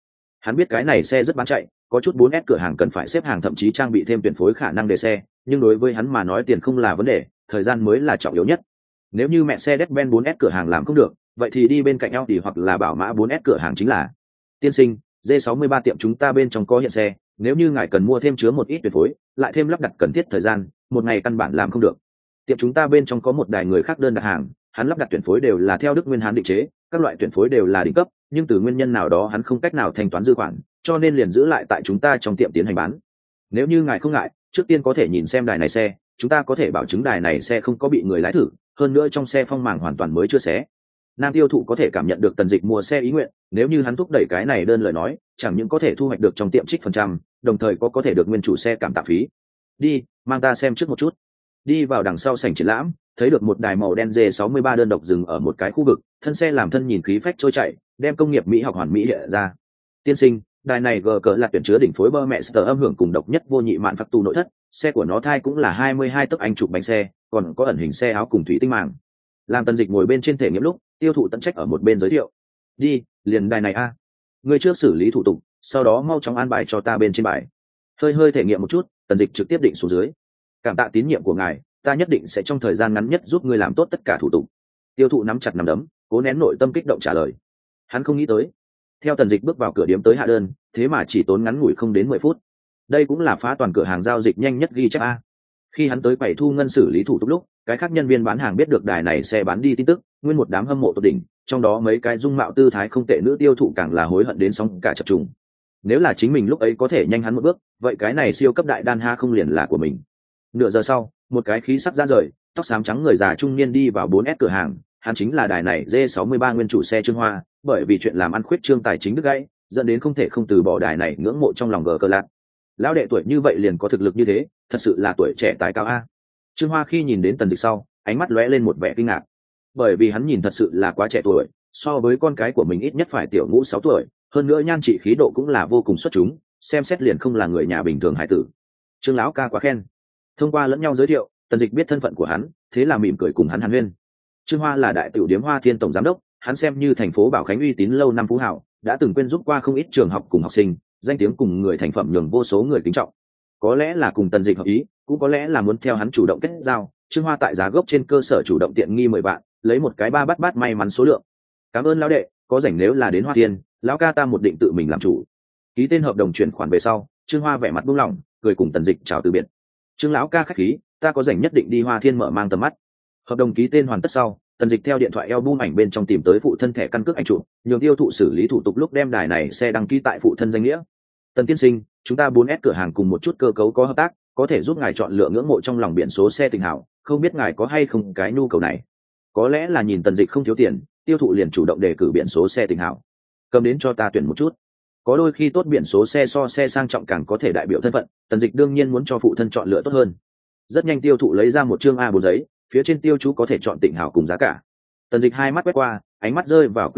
Hắn biết cái này xe rất bán chạy, có chút 4S cửa hàng cần phải xếp hàng thậm chí trang bị thêm tuyển phối khả năng để xe, nhưng đối với hắn mà nói tiền không là vấn đề, thời gian mới là trọng yếu nhất. Nếu như mẹ xe Mercedes-Benz 4S cửa hàng làm không được, vậy thì đi bên cạnh Audi hoặc là Bảo Mã 4S cửa hàng chính là. Tiên sinh, D63 tiệm chúng ta bên trong có hiện xe, nếu như ngài cần mua thêm chứa một ít tuyển phối, lại thêm lắp đặt cần thiết thời gian, một ngày căn bản làm không được. Tiệm chúng ta bên trong có một đài người khác đơn đặt hàng, hắn lắp đặt tuyển phối đều là theo Đức Nguyên Hán định chế, các loại tuyển phối đều là đỉnh cấp, nhưng từ nguyên nhân nào đó hắn không cách nào thanh toán dư khoản, cho nên liền giữ lại tại chúng ta trong tiệm tiến hành bán. Nếu như ngài không ngại, trước tiên có thể nhìn xem đài này xe, chúng ta có thể bảo chứng đài này xe không có bị người lái thử, hơn nữa trong xe phong màng hoàn toàn mới chưa xé. Nam tiêu thụ có thể cảm nhận được Tần Dịch mua xe ý nguyện, nếu như hắn thúc đẩy cái này đơn lời nói, chẳng những có thể thu hoạch được trong tiệm trích phần trăm, đồng thời có thể được nguyên chủ xe cảm tạ phí. Đi, mang ta xem trước một chút. Đi vào đằng sau sảnh triển lãm, thấy được một đài màu đen D63 đơn độc dừng ở một cái khu vực, thân xe làm thân nhìn khí phách trôi chảy, đem công nghiệp mỹ học hoàn mỹ hiện ra. Tiên sinh, đài này gờ cờ là tuyển chứa đỉnh phối bơ mẹ sở âm hưởng cùng độc nhất vô nhị mạn phạc tu nội thất, xe của nó thai cũng là 22 tấc anh chụp bánh xe, còn có ẩn hình xe áo cùng thủy tinh màng. Làm Tần Dịch ngồi bên trên thể nghiệm lúc, tiêu thụ tận trách ở một bên giới thiệu. Đi, liền đài này a. Ngươi trước xử lý thủ tục, sau đó mau chóng an bài cho ta bên trên bài. Hơi thể nghiệm một chút, Tần Dịch trực tiếp định xuống dưới. Cảm tạ tín nhiệm của ngài, ta nhất định sẽ trong thời gian ngắn nhất giúp ngươi làm tốt tất cả thủ tục. Tiêu thụ nắm chặt nắm đấm, cố nén nội tâm kích động trả lời. Hắn không nghĩ tới, theo Tần Dịch bước vào cửa điếm tới hạ đơn, thế mà chỉ tốn ngắn ngủi không đến 10 phút. Đây cũng là phá toàn cửa hàng giao dịch nhanh nhất ghi chép a. Khi hắn tới quầy thu ngân xử lý thủ tục lúc, cái khác nhân viên bán hàng biết được đài này xe bán đi tin tức, nguyên một đám hâm mộ tột đỉnh, trong đó mấy cái dung mạo tư thái không tệ nữ tiêu thụ càng là hối hận đến sóng cả chập trùng. Nếu là chính mình lúc ấy có thể nhanh hắn một bước, vậy cái này siêu cấp đại đan ha không liền là của mình. Nửa giờ sau, một cái khí sắc ra rời, tóc xám trắng người già trung niên đi vào 4S cửa hàng, hắn chính là đài này D63 nguyên chủ xe Trương Hoa, bởi vì chuyện làm ăn khuyết trương tài chính đứt gãy, dẫn đến không thể không từ bỏ đài này ngưỡng mộ trong lòng gờ cờ lạc. Lão đệ tuổi như vậy liền có thực lực như thế, thật sự là tuổi trẻ tài cao a. Trương Hoa khi nhìn đến Tần Dịch sau, ánh mắt lóe lên một vẻ kinh ngạc, bởi vì hắn nhìn thật sự là quá trẻ tuổi, so với con cái của mình ít nhất phải tiểu ngũ 6 tuổi, hơn nữa nhan trị khí độ cũng là vô cùng xuất chúng, xem xét liền không là người nhà bình thường hải tử. Trương lão ca quá khen. Thông qua lẫn nhau giới thiệu, Tần Dịch biết thân phận của hắn, thế là mỉm cười cùng hắn hàn huyên. Trương Hoa là đại tiểu điếm Hoa Thiên tổng giám đốc, hắn xem như thành phố Bảo Khánh uy tín lâu năm phú hảo, đã từng quyên giúp qua không ít trường học cùng học sinh, danh tiếng cùng người thành phẩm nhường vô số người kính trọng. Có lẽ là cùng Tần Dịch hợp ý, cũng có lẽ là muốn theo hắn chủ động kết giao, Trương Hoa tại giá gốc trên cơ sở chủ động tiện nghi 10 vạn, lấy một cái ba bát may mắn số lượng. Cảm ơn lão đệ, có rảnh nếu là đến Hoa Thiên, lão ca ta một định tự mình làm chủ. Ký tên hợp đồng chuyển khoản về sau, Trương Hoa vẻ mặt buông lỏng, cười cùng Tần Dịch chào từ biệt. Trương lão ca khách khí, ta có rảnh nhất định đi Hoa Thiên mở mang tầm mắt. Hợp đồng ký tên hoàn tất sau, Tần Dịch theo điện thoại album ảnh bên trong tìm tới phụ thân thẻ căn cước ảnh chụp, nhường tiêu thụ xử lý thủ tục lúc đem đài này xe đăng ký tại phụ thân danh nghĩa. Tần tiên sinh, chúng ta 4S cửa hàng cùng một chút cơ cấu có hợp tác, có thể giúp ngài chọn lựa ngưỡng mộ trong lòng biển số xe tình hảo, không biết ngài có hay không cái nhu cầu này. Có lẽ là nhìn Tần Dịch không thiếu tiền, tiêu thụ liền chủ động đề cử biển số xe tình hảo. Cầm đến cho ta tuyển một chút. Có đôi khi tốt biển số xe so xe sang trọng càng có thể đại biểu thân phận, Tần Dịch đương nhiên muốn cho phụ thân chọn lựa tốt hơn. Rất nhanh tiêu thụ lấy ra một chương A4 giấy, phía trên tiêu chú có thể chọn tỉnh hảo cùng giá cả. Tần Dịch hai mắt quét qua, ánh mắt rơi vào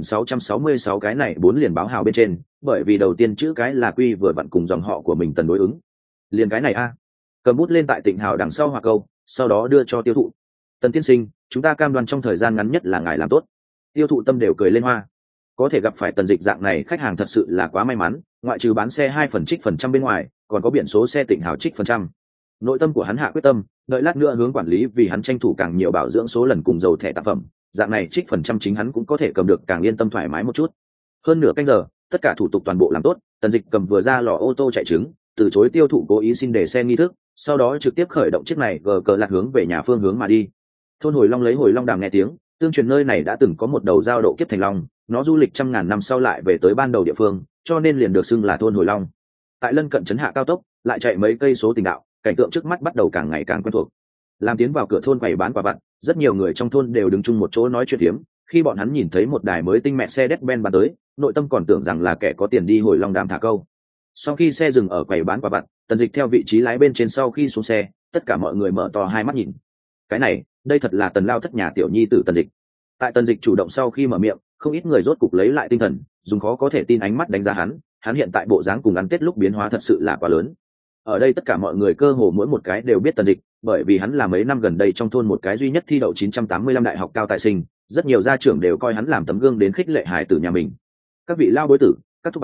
Q6666 cái này 4 liền báo hào bên trên, bởi vì đầu tiên chữ cái là Q vừa vặn cùng dòng họ của mình Tần đối ứng. Liền cái này a. Cầm bút lên tại tỉnh hào đằng sau hoặc câu, sau đó đưa cho tiêu thụ. Tần tiên sinh, chúng ta cam đoan trong thời gian ngắn nhất là ngài làm tốt. Tiêu thụ tâm đều cười lên hoa. Có thể gặp phải Tần Dịch dạng này khách hàng thật sự là quá may mắn, ngoại trừ bán xe 2 phần trích phần trăm bên ngoài, còn có biển số xe tỉnh hào trích phần trăm. Nội tâm của hắn hạ quyết tâm, đợi lát nữa hướng quản lý vì hắn tranh thủ càng nhiều bảo dưỡng số lần cùng dầu thẻ tác phẩm, dạng này trích phần trăm chính hắn cũng có thể cầm được càng yên tâm thoải mái một chút. Hơn nửa canh giờ, tất cả thủ tục toàn bộ làm tốt, Tần Dịch cầm vừa ra lò ô tô chạy trứng, từ chối tiêu thụ cố ý xin để xe nghi thức, sau đó trực tiếp khởi động chiếc này gờ cờ lạc hướng về nhà phương hướng mà đi. Thôn Hồi Long lấy Hồi Long Đàm nghe tiếng, tương truyền nơi này đã từng có một đầu giao độ kiếp thành long, nó du lịch trăm ngàn năm sau lại về tới ban đầu địa phương, cho nên liền được xưng là thôn Hồi Long. Tại lân cận trấn hạ cao tốc, lại chạy mấy cây số tình đạo, cảnh tượng trước mắt bắt đầu càng ngày càng quen thuộc. Làm tiến vào cửa thôn quầy bán quà vặt, rất nhiều người trong thôn đều đứng chung một chỗ nói chuyện phiếm. Khi bọn hắn nhìn thấy một đài mới tinh mẹ xe Mercedes-Benz bán tới, nội tâm còn tưởng rằng là kẻ có tiền đi Hồi Long Đàm thả câu. Sau khi xe dừng ở quầy bán quà vặt, Tần Dịch theo vị trí lái bên trên sau khi xuống xe, tất cả mọi người mở to hai mắt nhìn. Cái này, đây thật là Tần lao thất nhà tiểu nhi tử Tần Dịch. Tại Tần Dịch chủ động sau khi mở miệng, không ít người rốt cục lấy lại tinh thần, dùng khó có thể tin ánh mắt đánh giá hắn hiện tại bộ dáng cùng ăn Tết lúc biến hóa thật sự là quá lớn. Ở đây tất cả mọi người cơ hồ mỗi một cái đều biết Tần Dịch, bởi vì hắn là mấy năm gần đây trong thôn một cái duy nhất thi đậu 985 đại học cao tài sinh, rất nhiều gia trưởng đều coi hắn làm tấm gương đến khích lệ hài tử nhà mình. Các vị lao bối tử, các thúc bá,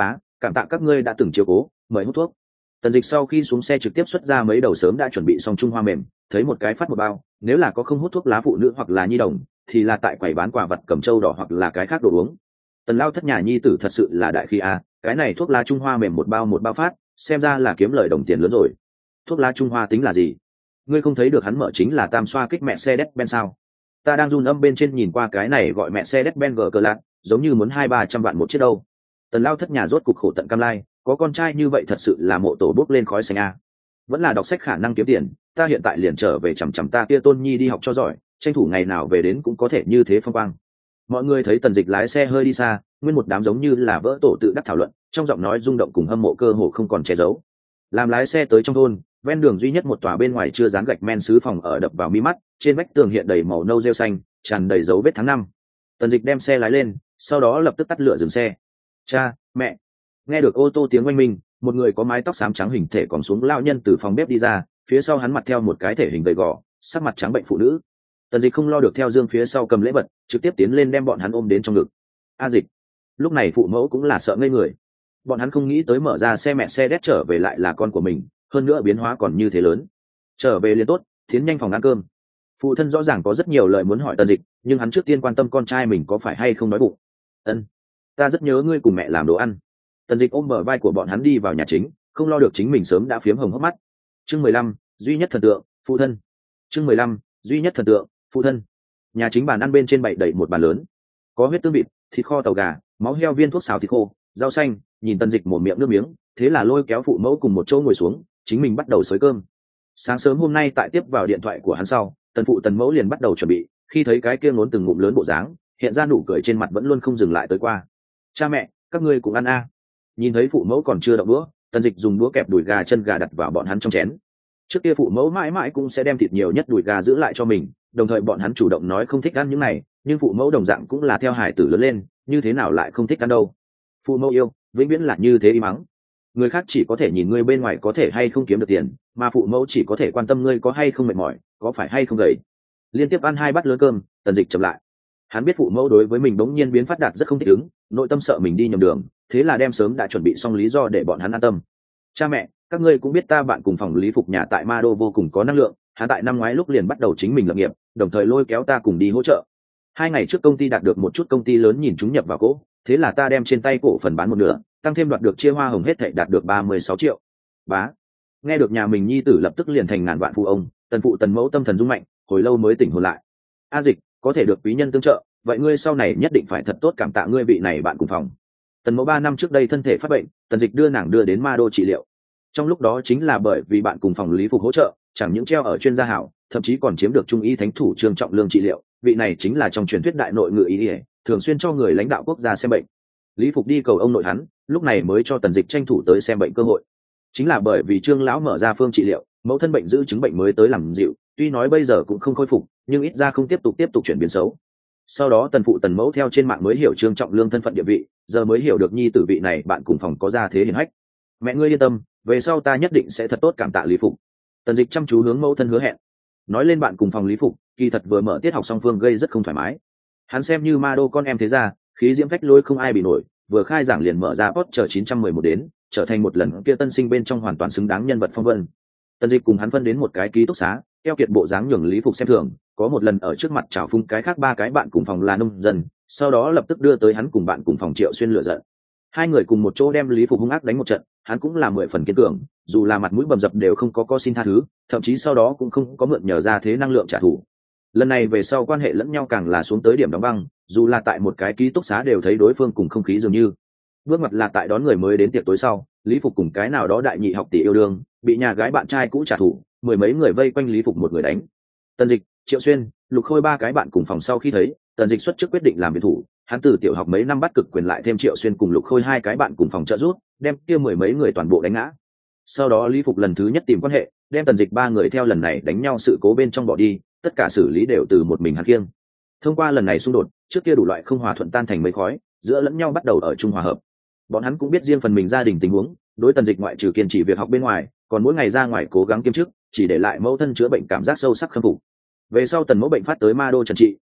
cảm tạ các ngươi đã từng chiếu cố, mời hút thuốc. Tần Dịch sau khi xuống xe trực tiếp xuất ra mấy đầu sớm đã chuẩn bị xong trung hoa mềm, thấy một cái phát một bao, nếu là có không hút thuốc lá phụ nữ hoặc là nhi đồng thì là tại quầy bán quà vật cầm châu đỏ hoặc là cái khác đồ uống. Tần Lao thất nhà nhi tử thật sự là đại khí a, cái này thuốc lá trung hoa mềm một bao phát, xem ra là kiếm lời đồng tiền lớn rồi. Thuốc lá trung hoa tính là gì? Ngươi không thấy được hắn mở chính là tam xoa kích mẹ xe Mercedes-Benz sao? Ta đang run âm bên trên nhìn qua cái này gọi mẹ xe Mercedes-Benz gờ cờ lạc, giống như muốn 200-300 vạn một chiếc đâu. Tần Lao thất nhà rốt cục khổ tận cam lai, có con trai như vậy thật sự là mộ tổ bốc lên khói xanh a. Vẫn là đọc sách khả năng kiếm tiền, ta hiện tại liền trở về chằm ta kia tôn nhi đi học cho giỏi, tranh thủ ngày nào về đến cũng có thể như thế phong quang. Mọi người thấy Tần Dịch lái xe hơi đi xa, nguyên một đám giống như là vỡ tổ tự đắc thảo luận, trong giọng nói rung động cùng hâm mộ cơ hồ không còn che giấu. Làm lái xe tới trong thôn, ven đường duy nhất một tòa bên ngoài chưa dán gạch men sứ phòng ở đập vào mi mắt, trên vách tường hiện đầy màu nâu rêu xanh, tràn đầy dấu vết tháng năm. Tần Dịch đem xe lái lên, sau đó lập tức tắt lửa dừng xe. Cha, mẹ. Nghe được ô tô tiếng oanh minh, một người có mái tóc xám trắng hình thể còn xuống lao nhân từ phòng bếp đi ra, phía sau hắn mặt theo một cái thể hình gầy gò, sắc mặt trắng bệnh phụ nữ. Tần Dịch không lo được theo dương phía sau cầm lễ vật, trực tiếp tiến lên đem bọn hắn ôm đến trong ngực. A Dịch. Lúc này phụ mẫu cũng là sợ ngây người. Bọn hắn không nghĩ tới mở ra xe mẹ xe đét trở về lại là con của mình, hơn nữa biến hóa còn như thế lớn. Trở về liền tốt, tiến nhanh phòng ăn cơm. Phụ thân rõ ràng có rất nhiều lời muốn hỏi Tần Dịch, nhưng hắn trước tiên quan tâm con trai mình có phải hay không đói bụng. Ân, ta rất nhớ ngươi cùng mẹ làm đồ ăn. Tần Dịch ôm bờ vai của bọn hắn đi vào nhà chính, không lo được chính mình sớm đã phiếm hồng hốc mắt. Chương 15, duy nhất thần tượng, phụ thân. Chương 15, duy nhất thần tượng, phụ thân. Nhà chính bàn ăn bên trên bày đầy một bàn lớn, có huyết tương vịt, thịt kho tàu gà, máu heo viên thuốc xào thịt khô, rau xanh. Nhìn Tần Dịch một miệng nước miếng, thế là lôi kéo phụ mẫu cùng một chỗ ngồi xuống, chính mình bắt đầu xới cơm. Sáng sớm hôm nay tại tiếp vào điện thoại của hắn sau, Tần phụ Tần mẫu liền bắt đầu chuẩn bị, khi thấy cái kia ngốn từng ngụm lớn bộ dáng, hiện ra nụ cười trên mặt vẫn luôn không dừng lại tới qua. Cha mẹ, các ngươi cũng ăn a. Nhìn thấy phụ mẫu còn chưa động đũa, Tần Dịch dùng đũa kẹp đùi gà chân gà đặt vào bọn hắn trong chén. Trước kia phụ mẫu mãi mãi cũng sẽ đem thịt nhiều nhất đùi gà giữ lại cho mình, đồng thời bọn hắn chủ động nói không thích ăn những này, nhưng phụ mẫu đồng dạng cũng là theo hải tử lớn lên, như thế nào lại không thích ăn đâu. Phụ mẫu yêu, vĩnh viễn là như thế im mắng. Người khác chỉ có thể nhìn ngươi bên ngoài có thể hay không kiếm được tiền, mà phụ mẫu chỉ có thể quan tâm ngươi có hay không mệt mỏi, có phải hay không gầy. Liên tiếp ăn 2 bát lớn cơm, Tần Dịch chậm lại. Hắn biết phụ mẫu đối với mình bỗng nhiên biến phát đạt rất không thích ứng, nội tâm sợ mình đi nhầm đường, thế là đem sớm đã chuẩn bị xong lý do để bọn hắn an tâm. Cha mẹ, các ngươi cũng biết ta bạn cùng phòng Lý Phục nhà tại Ma Đô vô cùng có năng lượng, hắn tại năm ngoái lúc liền bắt đầu chính mình lập nghiệp, đồng thời lôi kéo ta cùng đi hỗ trợ. 2 ngày trước công ty đạt được một chút công ty lớn nhìn chúng nhập vào cỗ, thế là ta đem trên tay cổ phần bán một nửa, tăng thêm đoạt được chia hoa hồng hết thảy đạt được 36 triệu. Bá. Nghe được nhà mình nhi tử lập tức liền thành ngàn vạn phụ ông, Tần phụ Tần mẫu tâm thần rung mạnh, hồi lâu mới tỉnh hồn lại. A Dịch, có thể được quý nhân tương trợ, vậy ngươi sau này nhất định phải thật tốt cảm tạ ngươi vị này bạn cùng phòng. Tần mẫu 3 năm trước đây thân thể phát bệnh, Tần Dịch đưa nàng đưa đến Ma Đô trị liệu. Trong lúc đó chính là bởi vì bạn cùng phòng Lý Phục hỗ trợ, chẳng những treo ở chuyên gia hảo, thậm chí còn chiếm được trung y thánh thủ Trương Trọng Lương trị liệu, vị này chính là trong truyền thuyết đại nội ngự y, thường xuyên cho người lãnh đạo quốc gia xem bệnh. Lý Phục đi cầu ông nội hắn, lúc này mới cho Tần Dịch tranh thủ tới xem bệnh cơ hội. Chính là bởi vì Trương lão mở ra phương trị liệu, mẫu thân bệnh giữ chứng bệnh mới tới làm dịu, tuy nói bây giờ cũng không khôi phục, nhưng ít ra không tiếp tục chuyển biến xấu. Sau đó Tần phụ Tần mẫu theo trên mạng mới hiểu Trương Trọng Lương thân phận địa vị, giờ mới hiểu được nhi tử vị này bạn cùng phòng có gia thế hiển hách. Mẹ ngươi yên tâm, về sau ta nhất định sẽ thật tốt cảm tạ Lý Phục. Tần Dịch chăm chú hướng mẫu thân hứa hẹn. Nói lên bạn cùng phòng Lý Phục, kỳ thật vừa mở tiết học song phương gây rất không thoải mái. Hắn xem như ma đô con em thế ra, khí diễm phách lôi không ai bị nổi, vừa khai giảng liền mở ra Porsche 911 đến, trở thành một lần kia tân sinh bên trong hoàn toàn xứng đáng nhân vật phong vân. Tần Dịch cùng hắn phân đến một cái ký túc xá, keo kiệt bộ dáng nhường Lý Phục xem thường, có một lần ở trước mặt chào phúng cái khác 3 cái bạn cùng phòng là nông dân, sau đó lập tức đưa tới hắn cùng bạn cùng phòng Triệu Xuyên lửa giận. 2 người cùng một chỗ đem Lý Phục hung ác đánh một trận, hắn cũng là 10 phần kiên cường, dù là mặt mũi bầm dập đều không có xin tha thứ, thậm chí sau đó cũng không có mượn nhờ ra thế năng lượng trả thù. Lần này về sau quan hệ lẫn nhau càng là xuống tới điểm đóng băng, dù là tại một cái ký túc xá đều thấy đối phương cùng không khí dường như. Bước ngoặt là tại đón người mới đến tiệc tối sau, Lý Phục cùng cái nào đó đại nhị học tỷ yêu đương, bị nhà gái bạn trai cũ trả thù, 10 mấy người vây quanh Lý Phục một người đánh. Tần Dịch, Triệu Xuyên, Lục Khôi 3 cái bạn cùng phòng sau khi thấy, Tần Dịch xuất trước quyết định làm biệt thủ, hắn từ tiểu học mấy năm bắt cực quyền lại thêm Triệu Xuyên cùng Lục Khôi 2 cái bạn cùng phòng trợ giúp, đem kia 10 mấy người toàn bộ đánh ngã. Sau đó Lý Phục lần thứ nhất tìm quan hệ, đem Tần Dịch 3 người theo lần này đánh nhau sự cố bên trong bỏ đi, tất cả xử lý đều từ một mình hắn kiêng. Thông qua lần này xung đột, trước kia đủ loại không hòa thuận tan thành mây khói, giữa lẫn nhau bắt đầu ở chung hòa hợp. Bọn hắn cũng biết riêng phần mình gia đình tình huống, đối Tần Dịch ngoại trừ kiên trì việc học bên ngoài, còn mỗi ngày ra ngoài cố gắng kiếm chức, chỉ để lại mẫu thân chữa bệnh cảm giác sâu sắc khâm phục. Về sau Tần mẫu bệnh phát tới Ma Đô trần trị,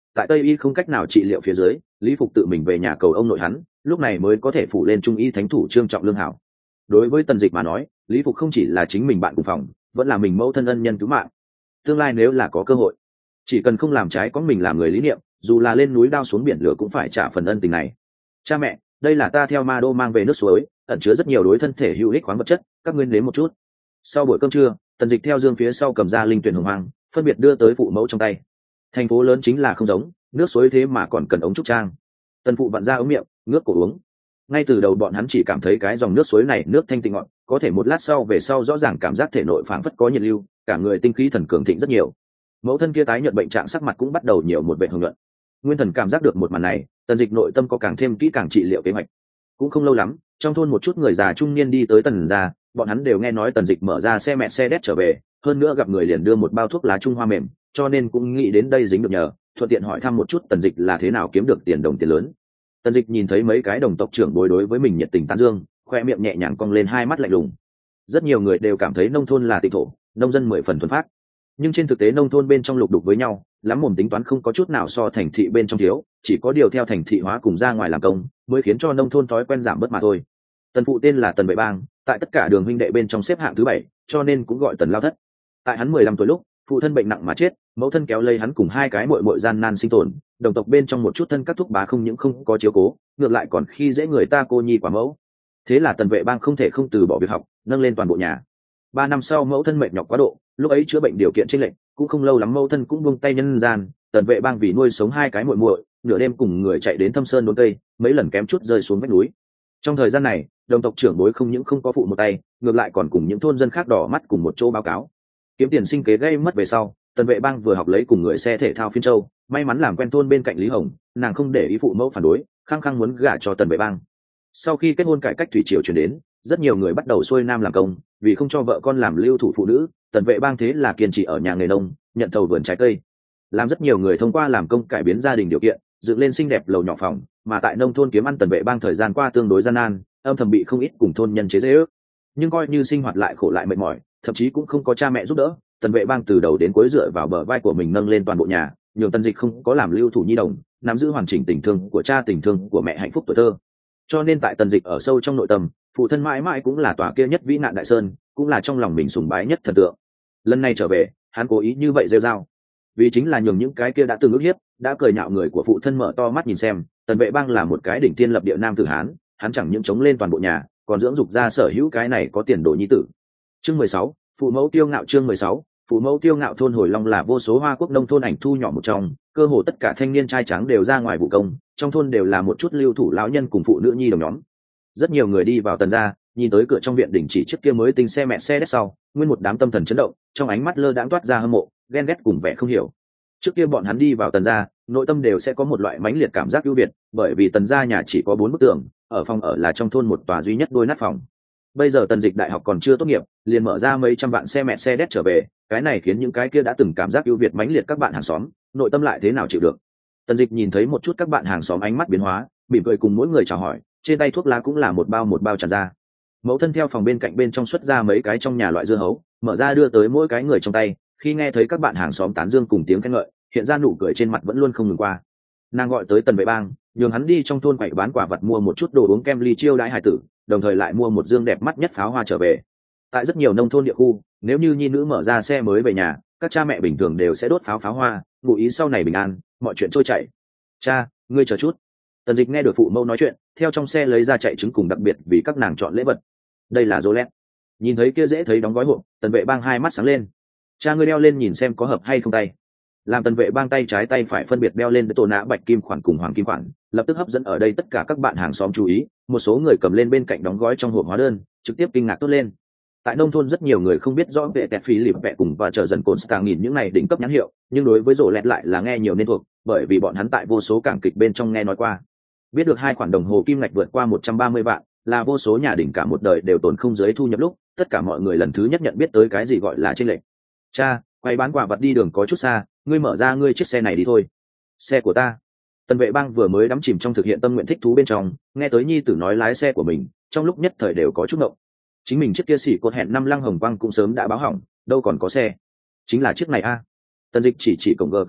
tại tây y không cách nào trị liệu phía dưới, Lý Phục tự mình về nhà cầu ông nội hắn, lúc này mới có thể phủ lên trung y thánh thủ Trương Trọng Lương hảo. Đối với Tần Dịch mà nói, Lý Phục không chỉ là chính mình bạn cùng phòng, vẫn là mình mẫu thân ân nhân cứu mạng. Tương lai nếu là có cơ hội, chỉ cần không làm trái có mình làm người lý niệm, dù là lên núi đao xuống biển lửa cũng phải trả phần ân tình này. Cha mẹ, đây là ta theo Ma Đô mang về nước suối, ẩn chứa rất nhiều đối thân thể hữu ích khoáng vật chất, các ngươi nếm một chút. Sau buổi cơm trưa, Tần Dịch theo Dương phía sau cầm ra linh tuyển hồng hoang, phân biệt đưa tới phụ mẫu trong tay. Thành phố lớn chính là không giống, nước suối thế mà còn cần ống trúc trang. Tần phụ vặn ra ống miệng, ngước cổ uống. Ngay từ đầu bọn hắn chỉ cảm thấy cái dòng nước suối này nước thanh tịnh ngọt, có thể một lát sau về sau rõ ràng cảm giác thể nội phảng phất có nhiệt lưu, cả người tinh khí thần cường thịnh rất nhiều. Mẫu thân kia tái nhợt bệnh trạng sắc mặt cũng bắt đầu nhiều một vẻ hồng nhuận. Nguyên Thần cảm giác được một màn này, Tần Dịch nội tâm có càng thêm kỹ càng trị liệu kế hoạch. Cũng không lâu lắm, trong thôn một chút người già trung niên đi tới Tần gia, bọn hắn đều nghe nói Tần Dịch mở ra xe mẹ xe đét trở về, hơn nữa gặp người liền đưa một bao thuốc lá trung hoa mềm, cho nên cũng nghĩ đến đây dính được nhờ, thuận tiện hỏi thăm một chút Tần Dịch là thế nào kiếm được tiền đồng tiền lớn. Tần Dịch nhìn thấy mấy cái đồng tộc trưởng bối đối với mình nhiệt tình tán dương, khoe miệng nhẹ nhàng cong lên, hai mắt lạnh lùng. Rất nhiều người đều cảm thấy nông thôn là tịnh thổ, nông dân 10 phần thuần phác, nhưng trên thực tế nông thôn bên trong lục đục với nhau, lắm mồm tính toán không có chút nào so thành thị bên trong thiếu, chỉ có điều theo thành thị hóa cùng ra ngoài làm công mới khiến cho nông thôn thói quen giảm bớt mà thôi. Tần phụ tên là Tần Vệ Bang, tại tất cả đường huynh đệ bên trong xếp hạng thứ 7, cho nên cũng gọi Tần Lao Thất. Tại hắn 15 tuổi lúc, phụ thân bệnh nặng mà chết, mẫu thân kéo lây hắn cùng hai cái muội muội gian nan sinh tồn, đồng tộc bên trong một chút thân các thúc bá không những không có chiếu cố, ngược lại còn khi dễ người ta cô nhi quả mẫu. Thế là Tần Vệ Bang không thể không từ bỏ việc học, nâng lên toàn bộ nhà. 3 năm sau mẫu thân mệt nhọc quá độ, lúc ấy chữa bệnh điều kiện chênh lệch, cũng không lâu lắm mẫu thân cũng buông tay nhân gian. Tần Vệ Bang vì nuôi sống hai cái muội muội, nửa đêm cùng người chạy đến Thâm Sơn đốn cây, mấy lần kém chút rơi xuống vách núi. Trong thời gian này, đồng tộc trưởng bối không những không có phụ một tay, ngược lại còn cùng những thôn dân khác đỏ mắt cùng một chỗ báo cáo. Kiếm tiền sinh kế gây mất về sau, Tần Vệ Bang vừa học lấy cùng người xe thể thao phiên châu, may mắn làm quen thôn bên cạnh Lý Hồng, nàng không để ý phụ mẫu phản đối, khăng khăng muốn gả cho Tần Vệ Bang. Sau khi kết hôn cải cách thủy triều chuyển đến, rất nhiều người bắt đầu xuôi nam làm công, vì không cho vợ con làm lưu thủ phụ nữ, Tần Vệ Bang thế là kiên trì ở nhà nghề nông, nhận thầu vườn trái cây. Làm rất nhiều người thông qua làm công cải biến gia đình điều kiện, dựng lên xinh đẹp lầu nhỏ phòng, mà tại nông thôn kiếm ăn Tần Vệ Bang thời gian qua tương đối gian nan, âm thầm bị không ít cùng thôn nhân chế giễu. Nhưng coi như sinh hoạt lại khổ lại mệt mỏi, thậm chí cũng không có cha mẹ giúp đỡ, Tần Vệ Bang từ đầu đến cuối dựa vào bờ vai của mình nâng lên toàn bộ nhà, nhường Tần Dịch không có làm lưu thủ nhi đồng, nắm giữ hoàn chỉnh tình thương của cha, tình thương của mẹ, hạnh phúc tuổi thơ. Cho nên tại Tần Dịch ở sâu trong nội tâm, phụ thân mãi mãi cũng là tòa kia nhất vĩ nạn đại sơn, cũng là trong lòng mình sùng bái nhất thần tượng. Lần này trở về, hắn cố ý như vậy rêu rao, vì chính là nhường những cái kia đã từng ức hiếp, đã cười nhạo người của phụ thân mở to mắt nhìn xem, Tần Vệ Bang là một cái đỉnh thiên lập địa nam tử hán, hắn chẳng những chống lên toàn bộ nhà, còn dưỡng dục ra sở hữu cái này có tiền đồ nhi tử. Chương 16, phụ mẫu tiêu ngạo. Chương 16, phụ mẫu tiêu ngạo. Thôn Hồi Long là vô số Hoa Quốc nông thôn ảnh thu nhỏ một trong, cơ hồ tất cả thanh niên trai trắng đều ra ngoài vụ công, trong thôn đều là một chút lưu thủ lão nhân cùng phụ nữ nhi đồng nhóm. Rất nhiều người đi vào Tần gia, nhìn tới cửa trong viện đình chỉ chiếc kia mới tinh xe mẹ xe đét sau, nguyên một đám tâm thần chấn động, trong ánh mắt lơ đãng toát ra hâm mộ, ghen ghét cùng vẻ không hiểu. Trước kia bọn hắn đi vào Tần gia, nội tâm đều sẽ có một loại mãnh liệt cảm giác ưu việt, bởi vì Tần gia nhà chỉ có 4 bức tường, ở phòng ở là trong thôn một tòa duy nhất đôi nát phòng. Bây giờ Tần Dịch đại học còn chưa tốt nghiệp, liền mở ra mấy trăm vạn xe mẹ xe đét trở về, cái này khiến những cái kia đã từng cảm giác ưu việt mãnh liệt các bạn hàng xóm, nội tâm lại thế nào chịu được. Tần Dịch nhìn thấy một chút các bạn hàng xóm ánh mắt biến hóa, mỉm cười cùng mỗi người chào hỏi, trên tay thuốc lá cũng là một bao tràn ra. Mẫu thân theo phòng bên cạnh bên trong xuất ra mấy cái trong nhà loại dưa hấu, mở ra đưa tới mỗi cái người trong tay, khi nghe thấy các bạn hàng xóm tán dương cùng tiếng khen ngợi, hiện ra nụ cười trên mặt vẫn luôn không ngừng qua. Nàng gọi tới Tần Vệ Bang, nhường hắn đi trong thôn quậy bán quả vật mua một chút đồ uống kem ly chiêu đãi hải tử, đồng thời lại mua một dương đẹp mắt nhất pháo hoa trở về. Tại rất nhiều nông thôn địa khu, nếu như nhi nữ mở ra xe mới về nhà, các cha mẹ bình thường đều sẽ đốt pháo hoa, ngụ ý sau này bình an, mọi chuyện trôi chảy. Cha, ngươi chờ chút. Tần Dịch nghe được phụ mẫu nói chuyện, theo trong xe lấy ra chạy trứng cùng đặc biệt vì các nàng chọn lễ vật. Đây là Rolex. Nhìn thấy kia dễ thấy đóng gói hộp, Tần Vệ Bang hai mắt sáng lên. Cha ngươi đeo lên nhìn xem có hợp hay không tay. Làm Tần Vệ Bang tay trái tay phải phân biệt đeo lên với tổ nã bạch kim khoản cùng hoàng kim khoản, lập tức hấp dẫn ở đây tất cả các bạn hàng xóm chú ý. Một số người cầm lên bên cạnh đóng gói trong hộp hóa đơn, trực tiếp kinh ngạc tốt lên. Tại nông thôn rất nhiều người không biết rõ về tẹt phí lịp vẹ cùng và chờ dần cồn stang nhìn những này đỉnh cấp nhãn hiệu, nhưng đối với rổ lẹt lại là nghe nhiều nên thuộc, bởi vì bọn hắn tại vô số cảng kịch bên trong nghe nói qua. Biết được hai khoản đồng hồ kim ngạch vượt qua 130 vạn, là vô số nhà đỉnh cả một đời đều tồn không dưới thu nhập lúc, tất cả mọi người lần thứ nhất nhận biết tới cái gì gọi là chênh lệch. Cha, quay bán quả vật đi đường có chút xa, ngươi mở ra ngươi chiếc xe này đi thôi. Xe của ta. Tần Vệ Bang vừa mới đắm chìm trong thực hiện tâm nguyện thích thú bên trong, nghe tới nhi tử nói lái xe của mình, trong lúc nhất thời đều có chút ngộng. Chính mình chiếc kia xỉ cột hẹn 5 lăng hồng quang cũng sớm đã báo hỏng, đâu còn có xe. Chính là chiếc này a. Tần Dịch chỉ cổng gờ cờ lạc,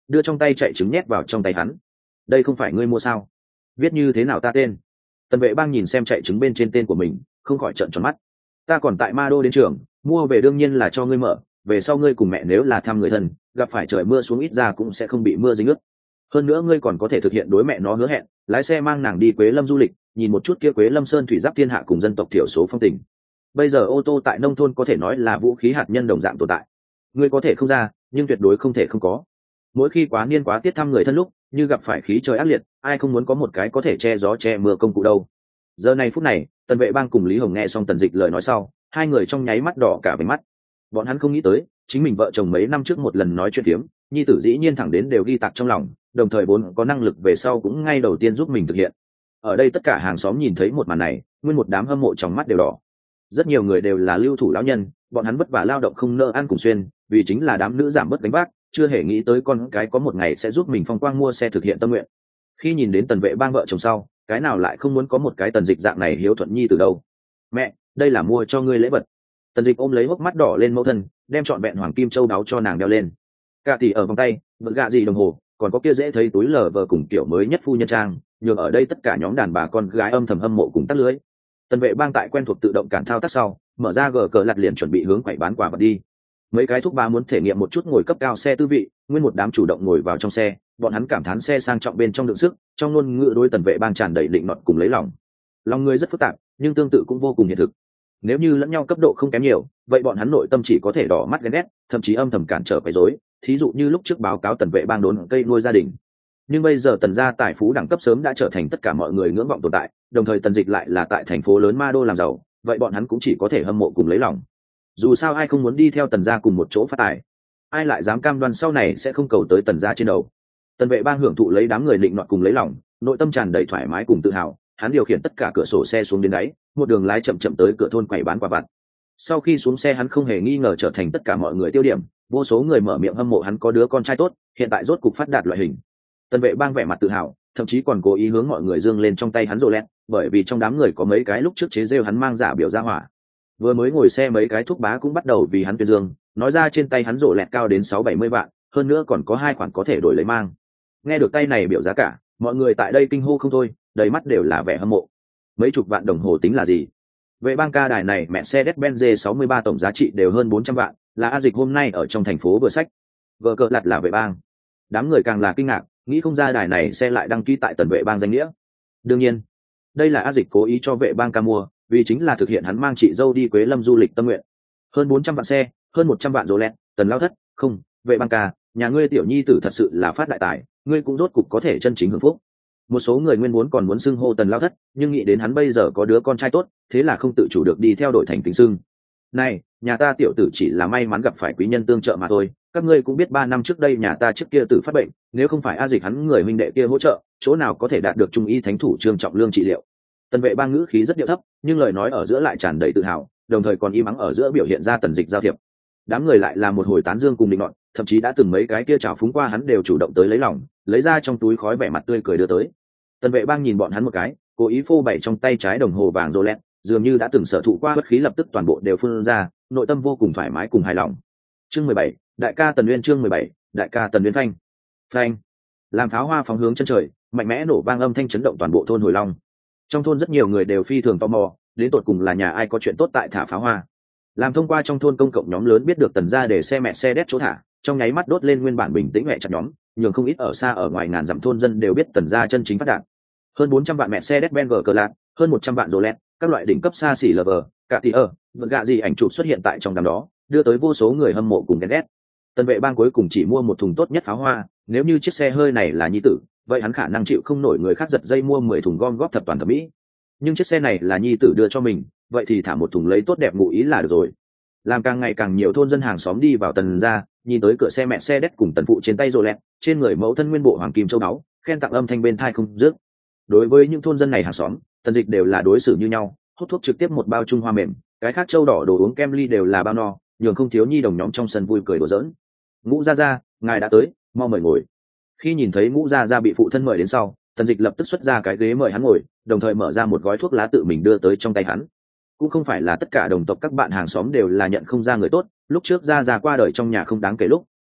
đưa trong tay chạy trứng nhét vào trong tay hắn. Đây không phải ngươi mua sao? Viết như thế nào ta tên? Tần Vệ Bang nhìn xem chạy trứng bên trên tên của mình, không khỏi trợn tròn mắt. Ta còn tại Ma Đô đến trường, mua về đương nhiên là cho ngươi mở, về sau ngươi cùng mẹ nếu là thăm người thân, gặp phải trời mưa xuống ít ra cũng sẽ không bị mưa dính ướt. Hơn nữa ngươi còn có thể thực hiện đối mẹ nó hứa hẹn, lái xe mang nàng đi Quế Lâm du lịch, nhìn một chút kia Quế Lâm Sơn thủy giáp thiên hạ cùng dân tộc thiểu số phong tình. Bây giờ ô tô tại nông thôn có thể nói là vũ khí hạt nhân đồng dạng tồn tại. Ngươi có thể không ra, nhưng tuyệt đối không thể không có. Mỗi khi quá niên quá tiết thăm người thân lúc, như gặp phải khí trời ác liệt, ai không muốn có một cái có thể che gió che mưa công cụ đâu. Giờ này phút này, Tần Vệ Bang cùng Lý Hồng nghe xong Tần Dịch lời nói sau, hai người trong nháy mắt đỏ cả váy mắt. Bọn hắn không nghĩ tới, chính mình vợ chồng mấy năm trước một lần nói chuyện phiếm, nhi tử dĩ nhiên thẳng đến đều ghi tạc trong lòng, đồng thời vốn có năng lực về sau cũng ngay đầu tiên giúp mình thực hiện. Ở đây tất cả hàng xóm nhìn thấy một màn này, nguyên một đám hâm mộ trong mắt đều đỏ. Rất nhiều người đều là lưu thủ lão nhân, bọn hắn vất vả lao động không nợ ăn cùng xuyên, vì chính là đám nữ giảm bớt gánh vác, chưa hề nghĩ tới con cái có một ngày sẽ giúp mình phong quang mua xe thực hiện tâm nguyện. Khi nhìn đến Tần Vệ Bang vợ chồng sau, cái nào lại không muốn có một cái Tần Dịch dạng này hiếu thuận nhi từ đâu. Mẹ, đây là mua cho ngươi lễ vật. Tần Dịch ôm lấy hốc mắt đỏ lên mẫu thân, đem trọn vẹn hoàng kim châu đáo cho nàng đeo lên. Cả tỷ ở vòng tay, vật gạ gì đồng hồ, còn có kia dễ thấy túi lờ vờ cùng kiểu mới nhất phu nhân trang, nhường ở đây tất cả nhóm đàn bà con gái âm thầm hâm mộ cùng tắt lưới. Tần Vệ Bang tại quen thuộc tự động cản thao tác sau, mở ra gờ cờ lặt liền chuẩn bị hướng quầy bán quà vật đi. Mấy cái thúc bá muốn thể nghiệm một chút ngồi cấp cao xe tư vị, nguyên một đám chủ động ngồi vào trong xe, bọn hắn cảm thán xe sang trọng bên trong đựng sức, trong ngôn ngữ đối Tần Vệ Bang tràn đầy định nọt cùng lấy lòng. Lòng người rất phức tạp, nhưng tương tự cũng vô cùng hiện thực. Nếu như lẫn nhau cấp độ không kém nhiều, vậy bọn hắn nội tâm chỉ có thể đỏ mắt ghen ghét, thậm chí âm thầm cản trở quấy rối. Thí dụ như lúc trước báo cáo Tần Vệ Bang đốn cây nuôi gia đình, nhưng bây giờ Tần gia tài phú đẳng cấp sớm đã trở thành tất cả mọi người ngưỡng vọng tồn tại, đồng thời Tần Dịch lại là tại thành phố lớn Ma Đô làm giàu, vậy bọn hắn cũng chỉ có thể hâm mộ cùng lấy lòng. Dù sao ai không muốn đi theo Tần gia cùng một chỗ phát tài, ai lại dám cam đoan sau này sẽ không cầu tới Tần gia trên đầu. Tần Vệ Bang hưởng thụ lấy đám người định nọt cùng lấy lòng, nội tâm tràn đầy thoải mái cùng tự hào, hắn điều khiển tất cả cửa sổ xe xuống đến đáy, một đường lái chậm chậm tới cửa thôn quầy bán quà vặt. Sau khi xuống xe hắn không hề nghi ngờ trở thành tất cả mọi người tiêu điểm, vô số người mở miệng hâm mộ hắn có đứa con trai tốt, hiện tại rốt cục phát đạt loại hình. Tần Vệ Bang vẻ mặt tự hào, thậm chí còn cố ý hướng mọi người giương lên trong tay hắn rồ lẹt, bởi vì trong đám người có mấy cái lúc trước chế rêu hắn mang giả biểu ra hỏa. Vừa mới ngồi xe mấy cái thúc bá cũng bắt đầu vì hắn tuyên dương, nói ra trên tay hắn rồ lẹt cao đến 6-70 vạn, hơn nữa còn có 2 khoản có thể đổi lấy mang. Nghe được tay này biểu giá cả, mọi người tại đây kinh hô không thôi, đầy mắt đều là vẻ hâm mộ. Mấy chục vạn đồng hồ tính là gì? Vệ Bang ca đài này Mercedes-Benz G63 tổng giá trị đều hơn 400 vạn, là A Dịch hôm nay ở trong thành phố vừa sách. Gờ cờ lặt là Vệ Bang. Đám người càng là kinh ngạc, nghĩ không ra đài này xe lại đăng ký tại Tần Vệ Bang danh nghĩa. Đương nhiên, đây là A Dịch cố ý cho Vệ Bang ca mua, vì chính là thực hiện hắn mang chị dâu đi Quế Lâm du lịch tâm nguyện. Hơn 400 vạn xe, hơn 100 vạn Rolex, Tần lao thất, không, Vệ Bang ca, nhà ngươi tiểu nhi tử thật sự là phát đại tài, ngươi cũng rốt cục có thể chân chính hưởng phúc. Một số người nguyên muốn còn muốn xưng hô Tần lao thất, nhưng nghĩ đến hắn bây giờ có đứa con trai tốt, thế là không tự chủ được đi theo đổi thành kính xưng. Này, nhà ta tiểu tử chỉ là may mắn gặp phải quý nhân tương trợ mà thôi, các ngươi cũng biết 3 năm trước đây nhà ta trước kia tử phát bệnh, nếu không phải A Dịch hắn người huynh đệ kia hỗ trợ, chỗ nào có thể đạt được trung y thánh thủ Trương Trọng Lương trị liệu. Tần Vệ Bang ngữ khí rất điệu thấp, nhưng lời nói ở giữa lại tràn đầy tự hào, đồng thời còn im ắng ở giữa biểu hiện ra Tần Dịch giao thiệp. Đám người lại là một hồi tán dương cùng định nọt, thậm chí đã từng mấy cái kia trào phúng qua hắn đều chủ động tới lấy lòng, lấy ra trong túi khói vẻ mặt tươi cười đưa tới. Tần Vệ Bang nhìn bọn hắn một cái, cố ý phô bày trong tay trái đồng hồ vàng Rolex, dường như đã từng sở thụ qua bất khí lập tức toàn bộ đều phun ra, nội tâm vô cùng thoải mái cùng hài lòng. Chương 17, đại ca Tần Uyên. Chương 17, đại ca Tần Uyên. Phanh phanh, làm pháo hoa phóng hướng chân trời, mạnh mẽ nổ vang âm thanh chấn động toàn bộ thôn Hồi Long. Trong thôn rất nhiều người đều phi thường tò mò, đến tột cùng là nhà ai có chuyện tốt tại thả pháo hoa. Làm thông qua trong thôn công cộng nhóm lớn biết được Tần gia để xe mẹ xe đét chỗ thả, trong nháy mắt đốt lên nguyên bản bình tĩnh mẹ chặt nhóm, nhường không ít ở xa ở ngoài ngàn dặm thôn dân đều biết Tần gia chân chính phát đạt. Hơn 400 vạn mẹ xe đét Benz cờ lạc, hơn 100 vạn Rolex, các loại đỉnh cấp xa xỉ lờ vờ, cả tỷ ở, vật gạ gì ảnh chụp xuất hiện tại trong đám đó, đưa tới vô số người hâm mộ cùng ghen ghét. Tần Vệ Bang cuối cùng chỉ mua một thùng tốt nhất pháo hoa, nếu như chiếc xe hơi này là nhi tử, vậy hắn khả năng chịu không nổi người khác giật dây mua 10 thùng gom góp thập toàn thẩm mỹ. Nhưng chiếc xe này là nhi tử đưa cho mình, vậy thì thả một thùng lấy tốt đẹp ngụ ý là được rồi. Làm càng ngày càng nhiều thôn dân hàng xóm đi vào Tần gia, nhìn tới cửa xe mẹ xe đét cùng Tần phụ trên tay rồ lẹt, trên người mẫu thân nguyên bộ hoàng kim châu báu, khen tặng âm thanh bên tai không dứt. Đối với những thôn dân này hàng xóm, Tần Dịch đều là đối xử như nhau, hút thuốc trực tiếp một bao trung hoa mềm, cái khác châu đỏ đồ uống kem ly đều là bao no, nhường không thiếu nhi đồng nhóm trong sân vui cười đùa giỡn. Ngũ gia gia, ngài đã tới, mau mời ngồi. Khi nhìn thấy Ngũ gia gia bị phụ thân mời đến sau, Tần Dịch lập tức xuất ra cái ghế mời hắn ngồi, đồng thời mở ra một gói thuốc lá tự mình đưa tới trong tay hắn. Cũng không phải là tất cả đồng tộc các bạn hàng xóm đều là nhận không ra người tốt, lúc trước gia gia qua đời trong nhà không đáng kể lúc,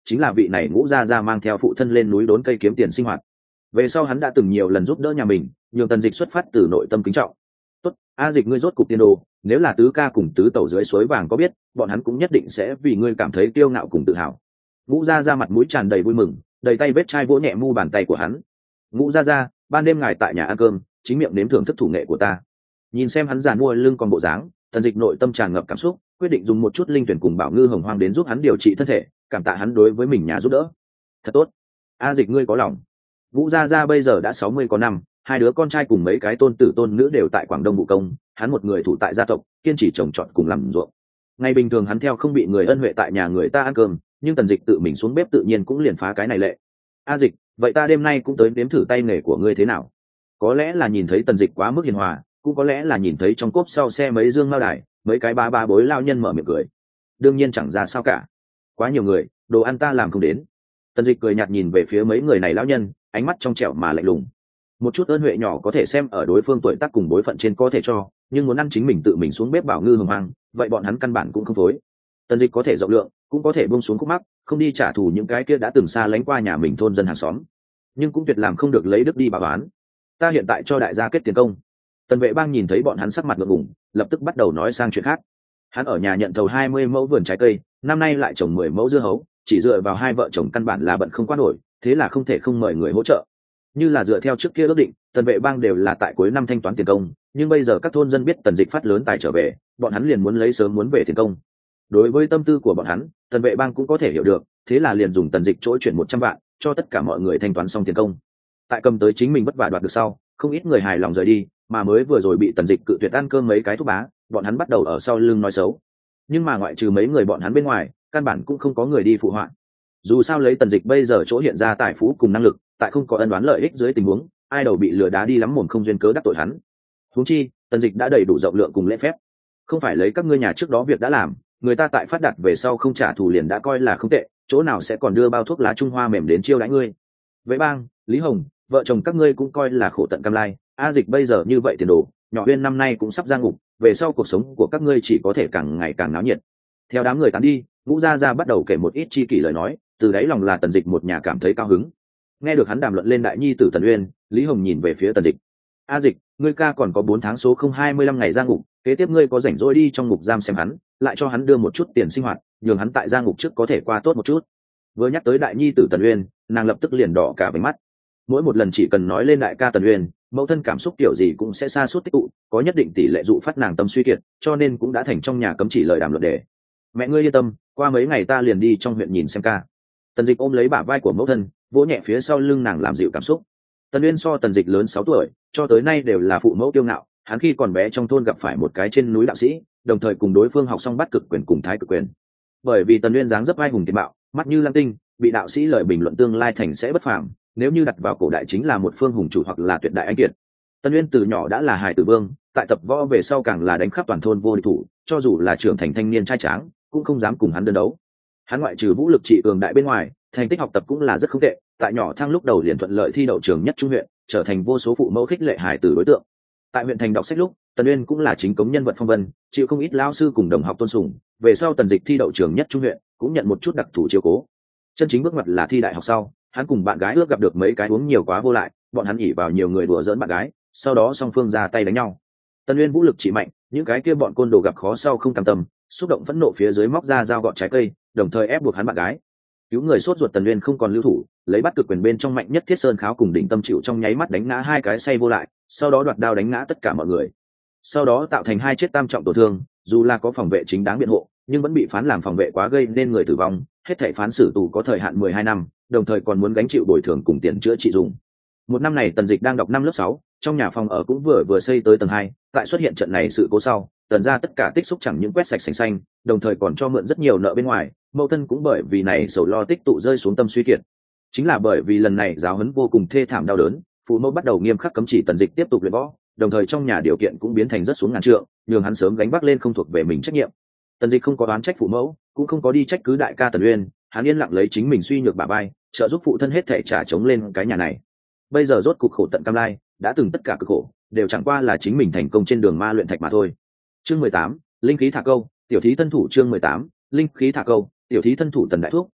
chính là vị này Ngũ gia gia mang theo phụ thân lên núi đốn cây kiếm tiền sinh hoạt. Về sau hắn đã từng nhiều lần giúp đỡ nhà mình, nhường Tần Dịch xuất phát từ nội tâm kính trọng. Tốt, A Dịch ngươi rốt cục tiên đồ, nếu là tứ ca cùng tứ tẩu dưới suối vàng có biết, bọn hắn cũng nhất định sẽ vì ngươi cảm thấy kiêu ngạo cùng tự hào. Ngũ gia gia mặt mũi tràn đầy vui mừng, đầy tay vết chai vỗ nhẹ mu bàn tay của hắn. Ngũ gia gia, ban đêm ngài tại nhà ăn cơm, chính miệng nếm thưởng thức thủ nghệ của ta. Nhìn xem hắn giàn mua lưng còn bộ dáng, Tần Dịch nội tâm tràn ngập cảm xúc, quyết định dùng một chút linh tuyển cùng Bảo Ngư Hồng Hoang đến giúp hắn điều trị thân thể, cảm tạ hắn đối với mình nhà giúp đỡ. Thật tốt, A Dịch ngươi có lòng. Ngũ gia gia bây giờ đã 60 có năm, hai đứa con trai cùng mấy cái tôn tử tôn nữ đều tại Quảng Đông vụ công, hắn một người thủ tại gia tộc, kiên trì trồng trọt cùng làm ruộng. Ngày bình thường hắn theo không bị người ân huệ tại nhà người ta ăn cơm, nhưng Tần Dịch tự mình xuống bếp tự nhiên cũng liền phá cái này lệ. A Dịch, vậy ta đêm nay cũng tới nếm thử tay nghề của ngươi thế nào? Có lẽ là nhìn thấy Tần Dịch quá mức hiền hòa, cũng có lẽ là nhìn thấy trong cốp sau xe mấy dương mao đài, mấy cái ba bối lao nhân mở miệng cười. Đương nhiên chẳng ra sao cả, quá nhiều người, đồ ăn ta làm không đến. Tần Dịch cười nhạt nhìn về phía mấy người này lão nhân, ánh mắt trong trẻo mà lạnh lùng. Một chút ơn huệ nhỏ có thể xem ở đối phương tuổi tác cùng bối phận trên có thể cho, nhưng muốn ăn chính mình tự mình xuống bếp Bảo Ngư Hồng Hoang, vậy bọn hắn căn bản cũng không phối. Tần Dịch có thể rộng lượng, cũng có thể buông xuống khúc mắc, không đi trả thù những cái kia đã từng xa lánh qua nhà mình thôn dân hàng xóm, nhưng cũng tuyệt làm không được lấy đức đi bà bán. Ta hiện tại cho đại gia kết tiền công. Tần Vệ Bang nhìn thấy bọn hắn sắc mặt ngượng ngùng, lập tức bắt đầu nói sang chuyện khác. Hắn ở nhà nhận thầu 20 mẫu vườn trái cây, năm nay lại trồng 10 mẫu dưa hấu, chỉ dựa vào hai vợ chồng căn bản là bận không qua nổi, thế là không thể không mời người hỗ trợ. Như là dựa theo trước kia ước định, Tần Vệ Bang đều là tại cuối năm thanh toán tiền công, nhưng bây giờ các thôn dân biết Tần Dịch phát lớn tài trở về, bọn hắn liền muốn lấy sớm muốn về tiền công. Đối với tâm tư của bọn hắn, Tần Vệ Bang cũng có thể hiểu được, thế là liền dùng Tần Dịch chỗ chuyển 100 vạn, cho tất cả mọi người thanh toán xong tiền công. Tại cầm tới chính mình vất vả đoạt được sau, không ít người hài lòng rời đi, mà mới vừa rồi bị Tần Dịch cự tuyệt ăn cơm mấy cái thúc bá, bọn hắn bắt đầu ở sau lưng nói xấu. Nhưng mà ngoại trừ mấy người bọn hắn bên ngoài, căn bản cũng không có người đi phụ họa. Dù sao lấy Tần Dịch bây giờ chỗ hiện ra tài phú cùng năng lực, tại không có ân oán lợi ích dưới tình huống, ai đầu bị lừa đá đi lắm mồm không duyên cớ đắc tội hắn. Huống chi, Tần Dịch đã đầy đủ rộng lượng cùng lễ phép, không phải lấy các ngươi nhà trước đó việc đã làm, người ta tại phát đạt về sau không trả thù liền đã coi là không tệ, chỗ nào sẽ còn đưa bao thuốc lá Trung Hoa mềm đến chiêu đãi ngươi. Vệ Bang, Lý Hồng, vợ chồng các ngươi cũng coi là khổ tận cam lai, A Dịch bây giờ như vậy tiền đồ, nhỏ Uyên năm nay cũng sắp ra ngục, về sau cuộc sống của các ngươi chỉ có thể càng ngày càng náo nhiệt. Theo đám người tán đi, Ngũ gia gia bắt đầu kể một ít chi kỷ lời nói, từ đấy lòng là Tần Dịch một nhà cảm thấy cao hứng. Nghe được hắn đàm luận lên đại nhi tử Tần Uyên, Lý Hồng nhìn về phía Tần Dịch. A Dịch, ngươi ca còn có 4 tháng số 025 ngày ra ngục, kế tiếp ngươi có rảnh rỗi đi trong ngục giam xem hắn, lại cho hắn đưa một chút tiền sinh hoạt, nhường hắn tại ra ngục trước có thể qua tốt một chút. Vừa nhắc tới đại nhi tử Tần Uyên, nàng lập tức liền đỏ cả váy mắt. Mỗi một lần chỉ cần nói lên đại ca Tần Uyên, mẫu thân cảm xúc kiểu gì cũng sẽ sa sút tích tụ, có nhất định tỷ lệ dụ phát nàng tâm suy kiệt, cho nên cũng đã thành trong nhà cấm chỉ lời đàm luận đề. Mẹ ngươi yên tâm, qua mấy ngày ta liền đi trong huyện nhìn xem ca. Tần Dịch ôm lấy bả vai của mẫu thân, vỗ nhẹ phía sau lưng nàng làm dịu cảm xúc. Tần Uyên so Tần Dịch lớn 6 tuổi, cho tới nay đều là phụ mẫu kiêu ngạo. Hắn khi còn bé trong thôn gặp phải một cái trên núi đạo sĩ, đồng thời cùng đối phương học xong Bát Cực quyền cùng Thái Cực quyền. Bởi vì Tần Uyên dáng dấp vai hùng tiền bạo, mắt như lam tinh, bị đạo sĩ lời bình luận tương lai thành sẽ bất phàm, nếu như đặt vào cổ đại chính là một phương hùng chủ hoặc là tuyệt đại anh kiệt. Tần Uyên từ nhỏ đã là hài tử vương, tại tập võ về sau càng là đánh khắp toàn thôn vô địch thủ, cho dù là trưởng thành thanh niên trai tráng, cũng không dám cùng hắn đơn đấu. Hắn ngoại trừ vũ lực trị cường đại bên ngoài, thành tích học tập cũng là rất không tệ, tại nhỏ thăng lúc đầu liền thuận lợi thi đậu trường nhất trung huyện, trở thành vô số phụ mẫu khích lệ hài tử đối tượng. Tại huyện thành đọc sách lúc, Tần Uyên cũng là chính cống nhân vật phong vân, chịu không ít lão sư cùng đồng học tôn sùng. Về sau Tần Dịch thi đậu trường nhất trung huyện, cũng nhận một chút đặc thù chiếu cố. Chân chính bước ngoặt là thi đại học sau, hắn cùng bạn gái ước gặp được mấy cái uống nhiều quá vô lại, bọn hắn ỉ vào nhiều người đùa giỡn bạn gái, sau đó song phương ra tay đánh nhau. Tần Uyên vũ lực chỉ mạnh, những cái kia bọn côn đồ gặp khó sau không cam tâm, xúc động phẫn nộ phía dưới móc ra dao gọt trái cây, đồng thời ép buộc hắn bạn gái. Cứu người sốt ruột Tần Uyên không còn lưu thủ, lấy Bát Cực quyền bên trong mạnh nhất Thiết Sơn Kháo cùng Đỉnh Tâm Chịu trong nháy mắt đánh ngã hai cái say vô lại, sau đó đoạt đao đánh ngã tất cả mọi người. Sau đó tạo thành 2 chết tam trọng tổn thương, dù là có phòng vệ chính đáng biện hộ, nhưng vẫn bị phán làm phòng vệ quá gây nên người tử vong, hết thảy phán xử tù có thời hạn 12 năm, đồng thời còn muốn gánh chịu bồi thường cùng tiền chữa trị dùng. Một năm này Tần Dịch đang đọc năm lớp 6, trong nhà phòng ở cũng vừa xây tới tầng 2, tại xuất hiện trận này sự cố sau, Tần gia tất cả tích xúc chẳng những quét sạch sành xanh, đồng thời còn cho mượn rất nhiều nợ bên ngoài, mẫu thân cũng bởi vì này sầu lo tích tụ rơi xuống tâm suy kiệt. Chính là bởi vì lần này giáo huấn vô cùng thê thảm đau đớn, phụ mẫu bắt đầu nghiêm khắc cấm chỉ Tần Dịch tiếp tục luyện võ, đồng thời trong nhà điều kiện cũng biến thành rất xuống ngàn trượng, nhường hắn sớm gánh vác lên không thuộc về mình trách nhiệm. Tần Dịch không có đoán trách phụ mẫu, cũng không có đi trách cứ đại ca Tần Uyên, hắn yên lặng lấy chính mình suy nhược bả vai, trợ giúp phụ thân hết thảy trả chống lên cái nhà này. Bây giờ rốt cục khổ tận cam lai, đã từng tất cả cực khổ đều chẳng qua là chính mình thành công trên đường ma luyện thạch mà thôi. Chương 18, linh khí thả câu, tiểu thí thân thủ. Chương 18, linh khí thả câu, tiểu thí thân thủ. Tần đại thúc,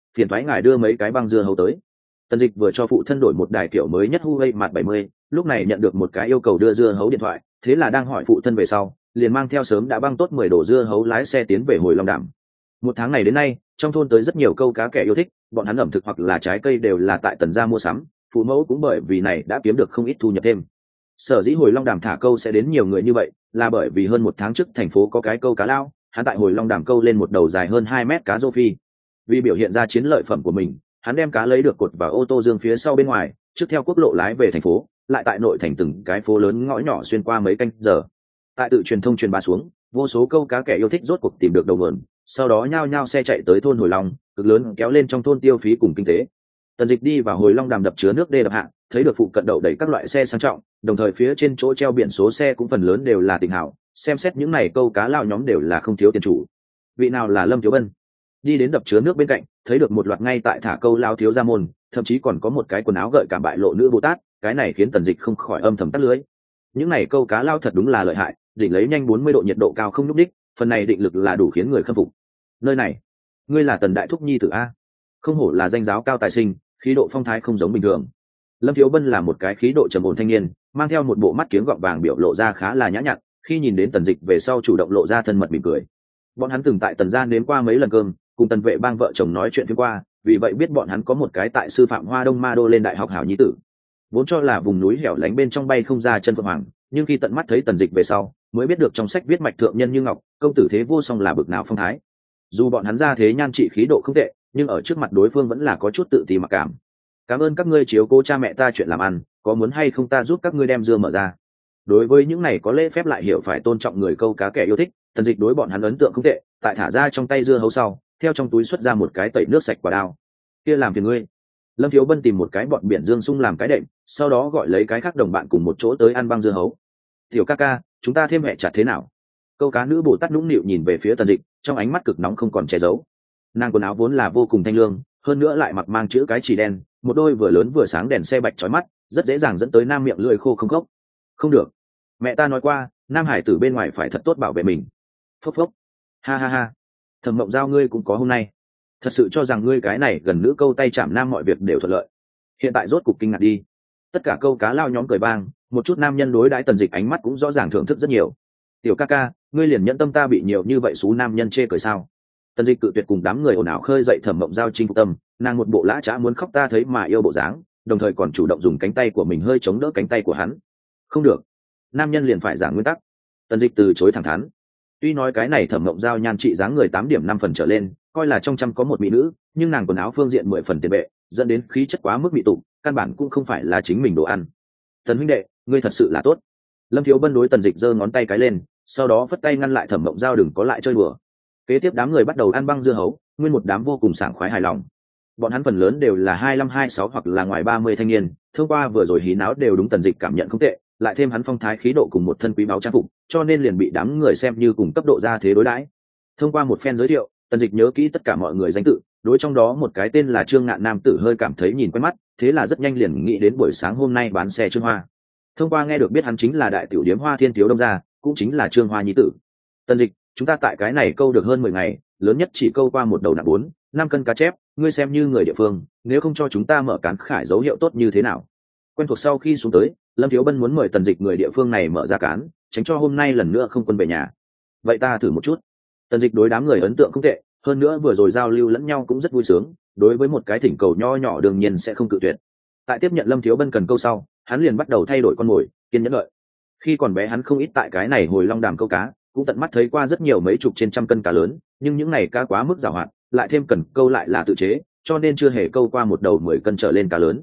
phiền thoái ngài đưa mấy cái băng dưa hấu tới. Tần Dịch vừa cho phụ thân đổi một đài kiểu mới nhất Huawei Mate 70, lúc này nhận được một cái yêu cầu đưa dưa hấu điện thoại, thế là đang hỏi phụ thân về sau, liền mang theo sớm đã băng tốt 10 đồ dưa hấu lái xe tiến về Hồi Long Đàm. Một tháng này đến nay, trong thôn tới rất nhiều câu cá kẻ yêu thích, bọn hắn ẩm thực hoặc là trái cây đều là tại Tần gia mua sắm, phụ mẫu cũng bởi vì này đã kiếm được không ít thu nhập thêm. Sở dĩ Hồi Long Đàm thả câu sẽ đến nhiều người như vậy, là bởi vì hơn một tháng trước thành phố có cái câu cá lao, hắn tại Hồi Long Đàm câu lên một đầu dài hơn 2 mét cá rô phi. Vì biểu hiện ra chiến lợi phẩm của mình, hắn đem cá lấy được cột vào ô tô dương phía sau bên ngoài, trước theo quốc lộ lái về thành phố, lại tại nội thành từng cái phố lớn ngõ nhỏ xuyên qua mấy canh giờ. Tại tự truyền thông truyền bá xuống, vô số câu cá kẻ yêu thích rốt cuộc tìm được đầu nguồn, sau đó nhao nhao xe chạy tới thôn Hồi Long, cực lớn kéo lên trong thôn tiêu phí cùng kinh tế. Tần Dịch đi vào Hồi Long Đàm đập chứa nước đê đập hạ, thấy được phụ cận đậu đầy các loại xe sang trọng, đồng thời phía trên chỗ treo biển số xe cũng phần lớn đều là Tình Hảo, xem xét những này câu cá lao nhóm đều là không thiếu tiền chủ. Vị nào là Lâm Thiếu Bân? Đi đến đập chứa nước bên cạnh, thấy được một loạt ngay tại thả câu lao thiếu gia môn, thậm chí còn có một cái quần áo gợi cảm bại lộ nữ Bồ Tát, cái này khiến Tần Dịch không khỏi âm thầm tắt lưới. Những này câu cá lao thật đúng là lợi hại, định lấy nhanh 40 độ nhiệt độ cao không nhúc đích, phần này định lực là đủ khiến người khâm phục. Nơi này, ngươi là Tần đại thúc nhi tử a? Không hổ là danh giáo cao tài sinh, khí độ phong thái không giống bình thường. Lâm Thiếu Bân là một cái khí độ trầm ổn thanh niên, mang theo một bộ mắt kiếng gọng vàng biểu lộ ra khá là nhã nhặn, khi nhìn đến Tần Dịch về sau chủ động lộ ra thân mật mỉm cười. Bọn hắn từng tại Tần gia nếm qua mấy lần cơm, cùng Tần Vệ Bang vợ chồng nói chuyện phía qua, vì vậy biết bọn hắn có một cái tại sư phạm Hoa Đông Ma Đô lên đại học hảo nhi tử. Vốn cho là vùng núi hẻo lánh bên trong bay không ra chân phượng hoàng, nhưng khi tận mắt thấy Tần Dịch về sau, mới biết được trong sách viết mạch thượng nhân như ngọc, công tử thế vô song là bực nào phong thái. Dù bọn hắn ra thế nhan trị khí độ không tệ, nhưng ở trước mặt đối phương vẫn là có chút tự ti mặc cảm. Cảm ơn các ngươi chiếu cố cha mẹ ta chuyện làm ăn, có muốn hay không ta giúp các ngươi đem dưa mở ra. Đối với những này có lễ phép lại hiểu phải tôn trọng người câu cá kẻ yêu thích, Tần Dịch đối bọn hắn ấn tượng không tệ, tại thả ra trong tay dưa hấu sau, theo trong túi xuất ra một cái tẩy nước sạch quả đao. Kia làm phiền ngươi. Lâm Thiếu Bân tìm một cái bọn biển dương sung làm cái đệm, sau đó gọi lấy cái khác đồng bạn cùng một chỗ tới ăn băng dưa hấu. Tiểu ca ca, chúng ta thêm hẹ chặt thế nào? Câu cá nữ Bồ Tát nũng nịu nhìn về phía Tần Dịch, trong ánh mắt cực nóng không còn che giấu. Nàng quần áo vốn là vô cùng thanh lương, hơn nữa lại mặc mang chữ cái chỉ đen, một đôi vừa lớn vừa sáng đèn xe bạch chói mắt, rất dễ dàng dẫn tới nam miệng lưỡi khô không khốc. Không được, mẹ ta nói qua, nam hải tử bên ngoài phải thật tốt bảo vệ mình. Phốc phốc. Ha ha ha. Thẩm Mộng Giao ngươi cũng có hôm nay. Thật sự cho rằng ngươi cái này gần nữ câu tay chạm nam mọi việc đều thuận lợi. Hiện tại rốt cục kinh ngạc đi. Tất cả câu cá lao nhóm cười bang, một chút nam nhân đối đãi Tần Dịch ánh mắt cũng rõ ràng thưởng thức rất nhiều. Tiểu ca ca, ngươi liền nhẫn tâm ta bị nhiều như vậy số nam nhân chê cười sao? Tần Dịch cự tuyệt cùng đám người ồn ào khơi dậy Thẩm Mộng Giao chinh phục tâm, nàng một bộ lã chã muốn khóc ta thấy mà yêu bộ dáng, đồng thời còn chủ động dùng cánh tay của mình hơi chống đỡ cánh tay của hắn. Không được, nam nhân liền phải giảng nguyên tắc. Tần Dịch từ chối thẳng thắn. Tuy nói cái này Thẩm Mộng Giao nhan trị dáng người 8 điểm 5 phần trở lên, coi là trong trăm có một mỹ nữ, nhưng nàng quần áo phương diện 10 phần tiền bệ, dẫn đến khí chất quá mức bị tụ, căn bản cũng không phải là chính mình đồ ăn. Tần huynh đệ, ngươi thật sự là tốt. Lâm Thiếu Bân đối Tần Dịch giơ ngón tay cái lên, sau đó phất tay ngăn lại Thẩm Mộng Giao đừng có lại chơi đùa. Kế tiếp đám người bắt đầu ăn băng dưa hấu, nguyên một đám vô cùng sảng khoái hài lòng. Bọn hắn phần lớn đều là 25-26 hoặc là ngoài 30 thanh niên, thông qua vừa rồi hí náo đều đúng Tần Dịch cảm nhận không tệ, lại thêm hắn phong thái khí độ cùng một thân quý báu trang phục, cho nên liền bị đám người xem như cùng cấp độ ra thế đối đãi. Thông qua một phen giới thiệu, Tần Dịch nhớ kỹ tất cả mọi người danh tự, đối trong đó một cái tên là Trương Ngạn nam tử hơi cảm thấy nhìn quen mắt, thế là rất nhanh liền nghĩ đến buổi sáng hôm nay bán xe Trương Hoa. Thông qua nghe được biết hắn chính là đại tiểu điếm Hoa Thiên thiếu đông gia, cũng chính là Trương Hoa nhi tử. Tần Dịch, chúng ta tại cái này câu được hơn 10 ngày, lớn nhất chỉ câu qua một đầu nặng 4-5 cân cá chép, ngươi xem như người địa phương, nếu không cho chúng ta mở cán khải dấu hiệu tốt như thế nào? Quen thuộc sau khi xuống tới, Lâm Thiếu Bân muốn mời Tần Dịch người địa phương này mở ra cán, tránh cho hôm nay lần nữa không quân về nhà. Vậy ta thử một chút. Tần Dịch đối đám người ấn tượng không tệ, hơn nữa vừa rồi giao lưu lẫn nhau cũng rất vui sướng, đối với một cái thỉnh cầu nho nhỏ đương nhiên sẽ không cự tuyệt. Tại tiếp nhận Lâm Thiếu Bân cần câu sau, hắn liền bắt đầu thay đổi con mồi, kiên nhẫn đợi. Khi còn bé hắn không ít tại cái này Hồi Long Đàm câu cá, cũng tận mắt thấy qua rất nhiều mấy chục trên trăm cân cá lớn, nhưng những này cá quá mức giàu hạn, lại thêm cần câu lại là tự chế, cho nên chưa hề câu qua một đầu 10 cân trở lên cá lớn.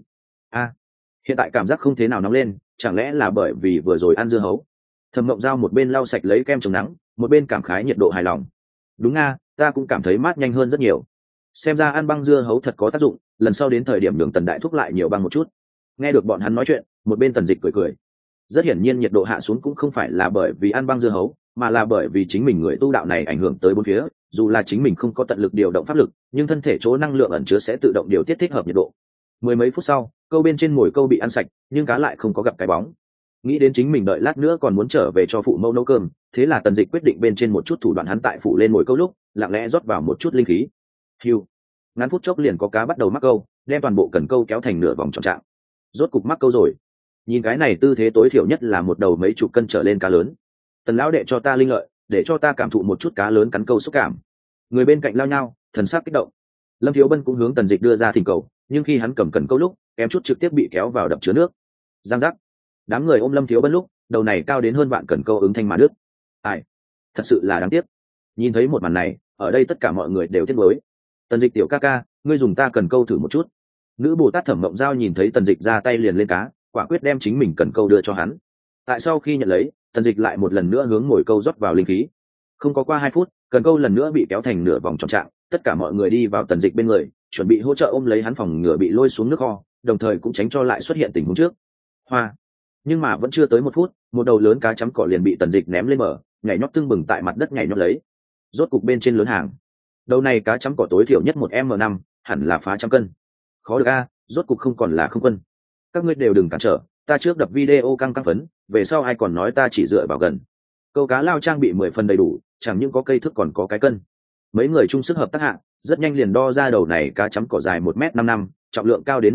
Hiện tại cảm giác không thế nào nóng lên, chẳng lẽ là bởi vì vừa rồi ăn dưa hấu? Thẩm Mộng Giao một bên lau sạch lấy kem chống nắng, một bên cảm khái nhiệt độ hài lòng. Đúng nga, ta cũng cảm thấy mát nhanh hơn rất nhiều. Xem ra ăn băng dưa hấu thật có tác dụng, lần sau đến thời điểm nhường Tần đại thúc lại nhiều băng một chút. Nghe được bọn hắn nói chuyện, một bên Tần Dịch cười cười. Rất hiển nhiên nhiệt độ hạ xuống cũng không phải là bởi vì ăn băng dưa hấu, mà là bởi vì chính mình người tu đạo này ảnh hưởng tới bốn phía, dù là chính mình không có tận lực điều động pháp lực, nhưng thân thể chỗ năng lượng ẩn chứa sẽ tự động điều tiết thích hợp nhiệt độ. Mười mấy phút sau, câu bên trên mồi câu bị ăn sạch, nhưng cá lại không có gặp cái bóng. Nghĩ đến chính mình đợi lát nữa còn muốn trở về cho phụ mẫu nấu cơm, thế là Tần Dịch quyết định bên trên một chút thủ đoạn hắn tại phụ lên mồi câu lúc, lặng lẽ rót vào một chút linh khí. Hưu. ngắn phút chốc liền có cá bắt đầu mắc câu, đem toàn bộ cần câu kéo thành nửa vòng tròn trạng. Rốt cục mắc câu rồi. Nhìn cái này tư thế tối thiểu nhất là một đầu mấy chục cân trở lên cá lớn. Tần lão đệ cho ta linh lợi, để cho ta cảm thụ một chút cá lớn cắn câu xúc cảm. Người bên cạnh lao nhau, thần sắc kích động. Lâm Thiếu Bân cũng hướng Tần Dịch đưa ra thỉnh cầu, nhưng khi hắn cầm cần câu lúc, kém chút trực tiếp bị kéo vào đập chứa nước. Giang giác. Đám người ôm Lâm Thiếu Bân lúc, đầu này cao đến hơn vạn cần câu ứng thanh mà nước. Ai, thật sự là đáng tiếc. Nhìn thấy một màn này, ở đây tất cả mọi người đều tiếc nuối. Tần Dịch tiểu ca ca, ngươi dùng ta cần câu thử một chút. Nữ Bồ Tát Thẩm Mộng Giao nhìn thấy Tần Dịch ra tay liền lên cá, quả quyết đem chính mình cần câu đưa cho hắn. Tại sau khi nhận lấy, Tần Dịch lại một lần nữa hướng mồi câu rót vào linh khí. Không có qua 2 phút, cần câu lần nữa bị kéo thành nửa vòng tròn trạng, tất cả mọi người đi vào Tần Dịch bên người, chuẩn bị hỗ trợ ôm lấy hắn phòng ngừa bị lôi xuống nước kho, đồng thời cũng tránh cho lại xuất hiện tình huống trước. Hoa. Nhưng mà vẫn chưa tới 1 phút, một đầu lớn cá chấm cỏ liền bị Tần Dịch ném lên bờ, nhảy nhót tưng bừng tại mặt đất nhảy nhót lấy. Rốt cục bên trên lớn hàng. Đầu này cá chấm cỏ tối thiểu nhất 1m5, hẳn là phá trăm cân. Khó được a, rốt cục không còn là không quân. Các ngươi đều đừng cản trở, ta trước đập video căng phấn, về sau ai còn nói ta chỉ dựa vào gần. Câu cá lao trang bị 10 phần đầy đủ, chẳng những có cây thước còn có cái cân. Mấy người chung sức hợp tác hạ, rất nhanh liền đo ra đầu này cá chấm cỏ dài 1m55, trọng lượng cao đến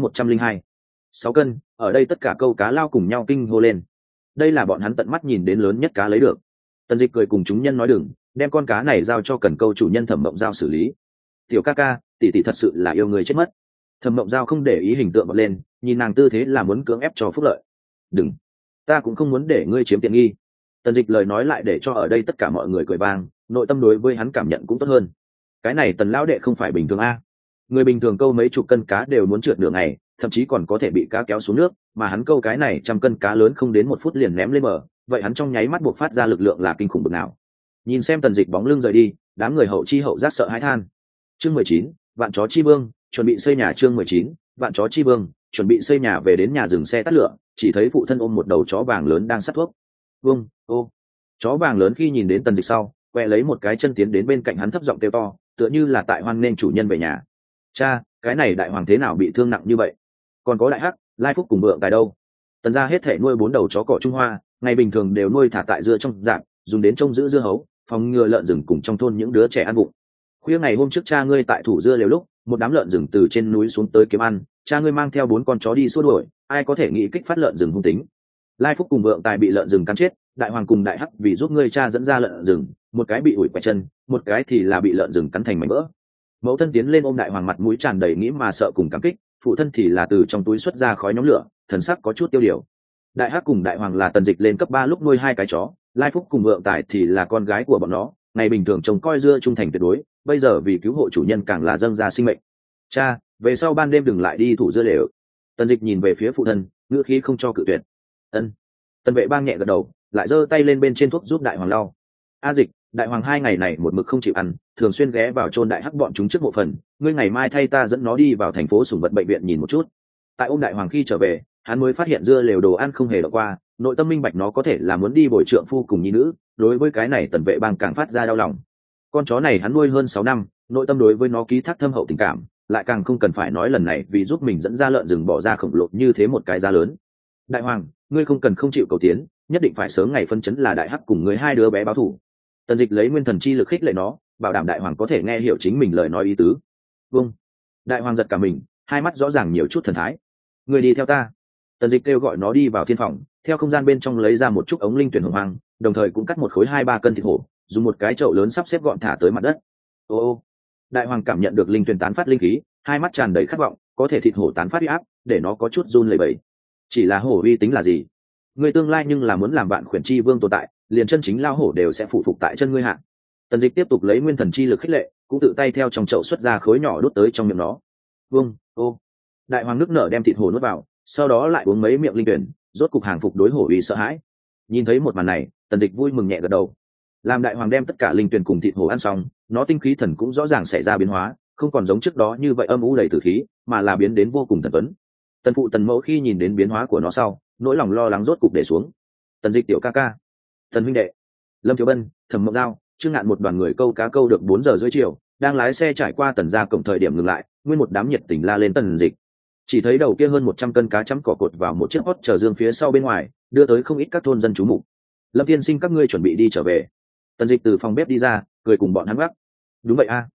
102.6 cân, ở đây tất cả câu cá lao cùng nhau kinh hô lên. Đây là bọn hắn tận mắt nhìn đến lớn nhất cá lấy được. Tần Dịch cười cùng chúng nhân nói đừng, đem con cá này giao cho cần câu chủ nhân Thẩm Mộng Giao xử lý. Tiểu ca ca, tỷ tỷ thật sự là yêu người chết mất. Thẩm Mộng Giao không để ý hình tượng bật lên, nhìn nàng tư thế là muốn cưỡng ép cho phúc lợi. Đừng, ta cũng không muốn để ngươi chiếm tiện nghi. Tần Dịch lời nói lại để cho ở đây tất cả mọi người cười vang, nội tâm đối với hắn cảm nhận cũng tốt hơn. Cái này Tần lão đệ không phải bình thường a. Người bình thường câu mấy chục cân cá đều muốn trượt nửa ngày, thậm chí còn có thể bị cá kéo xuống nước, mà hắn câu cái này 100 cân cá lớn không đến 1 phút liền ném lên bờ, vậy hắn trong nháy mắt buộc phát ra lực lượng là kinh khủng bực nào. Nhìn xem Tần Dịch bóng lưng rời đi, đám người hậu chi hậu giác sợ hãi than. Chương 19, vạn chó chi vương, chuẩn bị xây nhà. Chương 19, vạn chó chi vương, chuẩn bị xây nhà. Về đến nhà dừng xe tắt lửa, chỉ thấy phụ thân ôm một đầu chó vàng lớn đang sắt thuốc. Vương, ô. Chó vàng lớn khi nhìn đến Tần Dịch sau, quẹ lấy một cái chân tiến đến bên cạnh hắn thấp giọng kêu to, tựa như là tại hoan nghênh chủ nhân về nhà. Cha, cái này đại hoàng thế nào bị thương nặng như vậy? Còn có đại hắc, lai phúc cùng vượng tài đâu? Tần gia hết thể nuôi 4 đầu chó cỏ Trung Hoa, ngày bình thường đều nuôi thả tại dưa trong rạp, dùng đến trông giữ dưa hấu, phòng ngừa lợn rừng cùng trong thôn những đứa trẻ ăn vụng. Khuya ngày hôm trước cha ngươi tại thủ dưa lều lúc, một đám lợn rừng từ trên núi xuống tới kiếm ăn, cha ngươi mang theo 4 con chó đi xua đuổi, ai có thể nghĩ kích phát lợn rừng hung tính. Lai phúc cùng vượng tài bị lợn rừng cắn chết, đại hoàng cùng đại hắc vì giúp ngươi cha dẫn ra lợn rừng, một cái bị ủi quẹt chân, một cái thì là bị lợn rừng cắn thành mảnh vỡ. Mẫu thân tiến lên ôm đại hoàng, mặt mũi tràn đầy nghĩ mà sợ cùng cảm kích, phụ thân thì là từ trong túi xuất ra khói nhóm lửa, thần sắc có chút tiêu điều. Đại hắc cùng đại hoàng là Tần Dịch lên cấp 3 lúc nuôi 2 cái chó, lai phúc cùng vượng tài thì là con gái của bọn nó, ngày bình thường trông coi dưa trung thành tuyệt đối, bây giờ vì cứu hộ chủ nhân càng là dâng ra sinh mệnh. Cha, về sau ban đêm đừng lại đi thủ dưa lều. Tần Dịch nhìn về phía phụ thân, ngữ khí không cho cự tuyệt. Ân. Tần Vệ bang nhẹ gật đầu, lại giơ tay lên bên trên thuốc giúp đại hoàng lau. A Dịch, đại hoàng 2 ngày này một mực không chịu ăn, thường xuyên ghé vào chôn đại hắc bọn chúng trước mộ phần, ngươi ngày mai thay ta dẫn nó đi vào thành phố sủng vật bệnh viện nhìn một chút. Tại ôm đại hoàng khi trở về, hắn mới phát hiện dưa lều đồ ăn không hề đọc qua, nội tâm minh bạch nó có thể là muốn đi bồi trượng phu cùng nhi nữ, đối với cái này Tần Vệ bang càng phát ra đau lòng. Con chó này hắn nuôi hơn 6 năm, nội tâm đối với nó ký thác thâm hậu tình cảm, lại càng không cần phải nói lần này vì giúp mình dẫn ra lợn rừng bỏ ra khổng lồ như thế một cái giá lớn. Đại hoàng, ngươi không cần không chịu cầu tiến, nhất định phải sớm ngày phân chấn là đại hắc cùng ngươi 2 đứa bé báo thù. Tần Dịch lấy nguyên thần chi lực khích lệ nó, bảo đảm đại hoàng có thể nghe hiểu chính mình lời nói ý tứ. Vâng. Đại hoàng giật cả mình, hai mắt rõ ràng nhiều chút thần thái. Ngươi đi theo ta. Tần Dịch kêu gọi nó đi vào thiên phòng, theo không gian bên trong lấy ra một chút ống linh tuyển hồng hoàng, đồng thời cũng cắt một khối 2-3 cân thịt hổ, dùng một cái chậu lớn sắp xếp gọn thả tới mặt đất. Ô, đại hoàng cảm nhận được linh tuyển tán phát linh khí, hai mắt tràn đầy khát vọng, có thể thịt hổ tán phát uy áp, để nó có chút run lẩy bẩy. Chỉ là hổ uy tính là gì? Ngươi tương lai nhưng là muốn làm bạn khuyển chi vương tồn tại, liền chân chính lao hổ đều sẽ phụ phục tại chân ngươi hạ. Tần Dịch tiếp tục lấy nguyên thần chi lực khích lệ, cũng tự tay theo trong chậu xuất ra khối nhỏ đút tới trong miệng nó. Vương, ô. Đại hoàng nước nở đem thịt hổ nuốt vào, sau đó lại uống mấy miệng linh tuyển, rốt cục hàng phục đối hổ uy sợ hãi. Nhìn thấy một màn này, Tần Dịch vui mừng nhẹ gật đầu. Làm đại hoàng đem tất cả linh tuyển cùng thịt hổ ăn xong, nó tinh khí thần cũng rõ ràng xảy ra biến hóa, không còn giống trước đó như vậy âm u đầy tử khí, mà là biến đến vô cùng thần tuấn. Tần phụ Tần mẫu khi nhìn đến biến hóa của nó sau, nỗi lòng lo lắng rốt cục để xuống. Tần Dịch tiểu ca ca, Tần huynh đệ, Lâm Thiếu Bân, Thẩm Mộng Giao, Trương Ngạn một đoàn người câu cá câu được 4 giờ rưỡi chiều, đang lái xe trải qua Tần gia cổng thời điểm ngừng lại, nguyên một đám nhiệt tình la lên Tần Dịch. Chỉ thấy đầu kia hơn 100 cân cá chấm cỏ cột vào một chiếc hót chờ dương phía sau bên ngoài, đưa tới không ít các thôn dân chú mục. Lâm tiên sinh các ngươi chuẩn bị đi trở về. Tần Dịch từ phòng bếp đi ra, cười cùng bọn hắn gác. Đúng vậy a.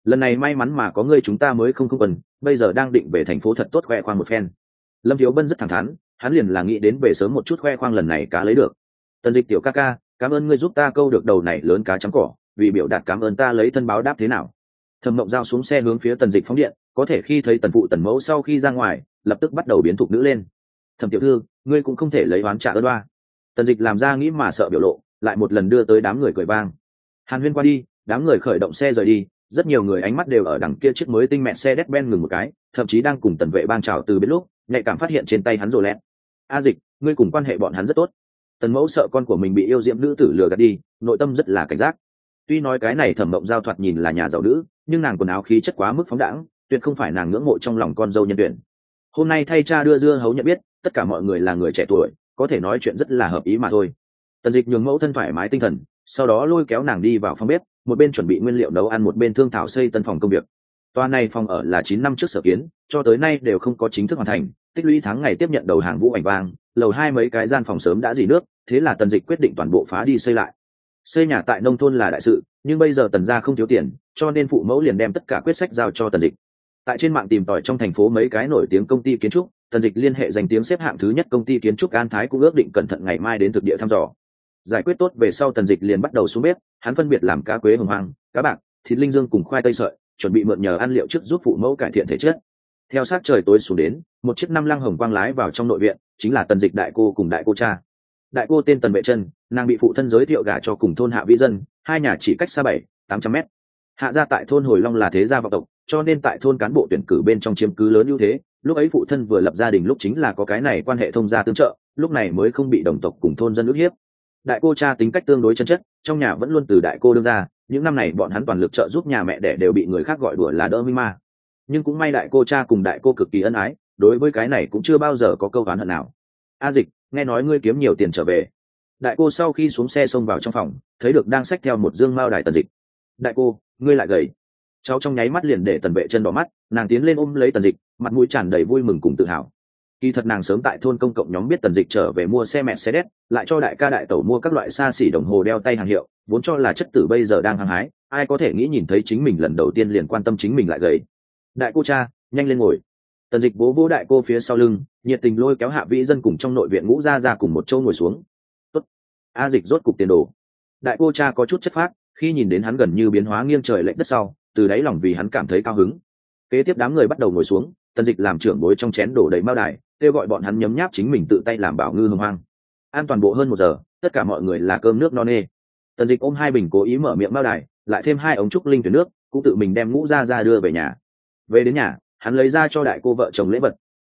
lần này may mắn mà có ngươi chúng ta mới không quần, bây giờ đang định về thành phố thật tốt khoe khoang một phen. Lâm Thiếu Bân rất thẳng thắn, hắn liền là nghĩ đến về sớm một chút khoe khoang lần này cá lấy được. Tần Dịch tiểu ca ca, cảm ơn ngươi giúp ta câu được đầu này lớn cá trắng cỏ, vì biểu đạt cảm ơn ta lấy thân báo đáp thế nào. Thẩm Mộng Giao xuống xe hướng phía Tần Dịch phóng điện, có thể khi thấy Tần phụ Tần mẫu sau khi ra ngoài, lập tức bắt đầu biến thục nữ lên. Thẩm tiểu thư, ngươi cũng không thể lấy oán trả ơn oa. Tần Dịch làm ra nghĩ mà sợ biểu lộ, lại một lần đưa tới đám người cười vang. Hàn Huyên qua đi, đám người khởi động xe rời đi, rất nhiều người ánh mắt đều ở đằng kia chiếc mới tinh mẹ xe Mercedes-Benz ngừng một cái, thậm chí đang cùng Tần Vệ bang chào từ biết lúc, nhạy cảm phát hiện trên tay hắn rồ lẹt. A Dịch, ngươi cùng quan hệ bọn hắn rất tốt. Tần mẫu sợ con của mình bị yêu diễm nữ tử lừa gạt đi, nội tâm rất là cảnh giác. Tuy nói cái này Thẩm Mộng Giao thoạt nhìn là nhà giàu nữ, nhưng nàng quần áo khí chất quá mức phóng đãng, tuyệt không phải nàng ngưỡng mộ trong lòng con dâu nhân tuyển. Hôm nay thay cha đưa dưa hấu nhận biết, tất cả mọi người là người trẻ tuổi, có thể nói chuyện rất là hợp ý mà thôi. Tần Dịch nhường mẫu thân thoải mái tinh thần, sau đó lôi kéo nàng đi vào phòng bếp, một bên chuẩn bị nguyên liệu nấu ăn một bên thương thảo xây tân phòng công việc. Tòa này phòng ở là 9 năm trước sở kiến, cho tới nay đều không có chính thức hoàn thành, tích lũy tháng ngày tiếp nhận đầu hàng vũ ảnh vang, lầu 2 mấy cái gian phòng sớm đã rỉ nước, thế là Tần Dịch quyết định toàn bộ phá đi xây lại. Xây nhà tại nông thôn là đại sự, nhưng bây giờ Tần gia không thiếu tiền, cho nên phụ mẫu liền đem tất cả quyết sách giao cho Tần Dịch. Tại trên mạng tìm tòi trong thành phố mấy cái nổi tiếng công ty kiến trúc, Tần Dịch liên hệ danh tiếng xếp hạng thứ nhất công ty kiến trúc An Thái cũng ước định cẩn thận ngày mai đến thực địa thăm dò. Giải quyết tốt về sau Tần Dịch liền bắt đầu xuống bếp, hắn phân biệt làm cá quế hồng hoang, cá bạc, thịt linh dương cùng khoai tây sợi, chuẩn bị mượn nhờ ăn liệu trước giúp phụ mẫu cải thiện thể chất. Theo sát trời tối xuống đến, một chiếc 5 lăng hồng quang lái vào trong nội viện, chính là Tần Dịch đại cô cùng đại cô cha. Đại cô tên Tần Vệ Chân, nàng bị phụ thân giới thiệu gả cho cùng thôn Hạ Vĩ dân, hai nhà chỉ cách xa 700-800 mét. Hạ gia tại thôn Hồi Long là thế gia vọng tộc, cho nên tại thôn cán bộ tuyển cử bên trong chiếm cứ lớn ưu thế. Lúc ấy phụ thân vừa lập gia đình lúc chính là có cái này quan hệ thông gia tương trợ, lúc này mới không bị đồng tộc cùng thôn dân ức hiếp. Đại cô cha tính cách tương đối chân chất, trong nhà vẫn luôn từ đại cô đương ra, những năm này bọn hắn toàn lực trợ giúp nhà mẹ đẻ đều bị người khác gọi đùa là đỡ minh ma. Nhưng cũng may đại cô cha cùng đại cô cực kỳ ân ái, đối với cái này cũng chưa bao giờ có câu oán hận nào. A Dịch, nghe nói ngươi kiếm nhiều tiền trở về. Đại cô sau khi xuống xe xông vào trong phòng, thấy được đang xách theo một dương mao đài Tần Dịch. Đại cô, ngươi lại gầy. Cháu trong nháy mắt liền để Tần Vệ Chân đỏ mắt, nàng tiến lên ôm lấy Tần Dịch, mặt mũi tràn đầy vui mừng cùng tự hào. Kỳ thật nàng sớm tại thôn công cộng nhóm biết Tần Dịch trở về mua xe Mercedes, lại cho đại ca đại tẩu mua các loại xa xỉ đồng hồ đeo tay hàng hiệu, vốn cho là chất tử bây giờ đang hăng hái, ai có thể nghĩ nhìn thấy chính mình lần đầu tiên liền quan tâm chính mình lại gầy. Đại cô cha, nhanh lên ngồi. Tần Dịch bố vỗ đại cô phía sau lưng, nhiệt tình lôi kéo Hạ Vĩ dân cùng trong nội viện Ngũ gia ra cùng một chỗ ngồi xuống. Tốt. A Dịch rốt cục tiền đồ. Đại cô cha có chút chất phác, khi nhìn đến hắn gần như biến hóa nghiêng trời lệch đất sau, từ đáy lòng vì hắn cảm thấy cao hứng. Kế tiếp đám người bắt đầu ngồi xuống, Tần Dịch làm trưởng bối trong chén đổ đầy mao đài, kêu gọi bọn hắn nhấm nháp chính mình tự tay làm bảo ngư hương hoang. Ăn toàn bộ hơn 1 giờ, tất cả mọi người là cơm nước no nê. Tần Dịch ôm 2 bình cố ý mở miệng mao đài, lại thêm 2 ống trúc linh tuyển nước, cũng tự mình đem Ngũ gia ra đưa về nhà. Về đến nhà, hắn lấy ra cho đại cô vợ chồng lễ vật.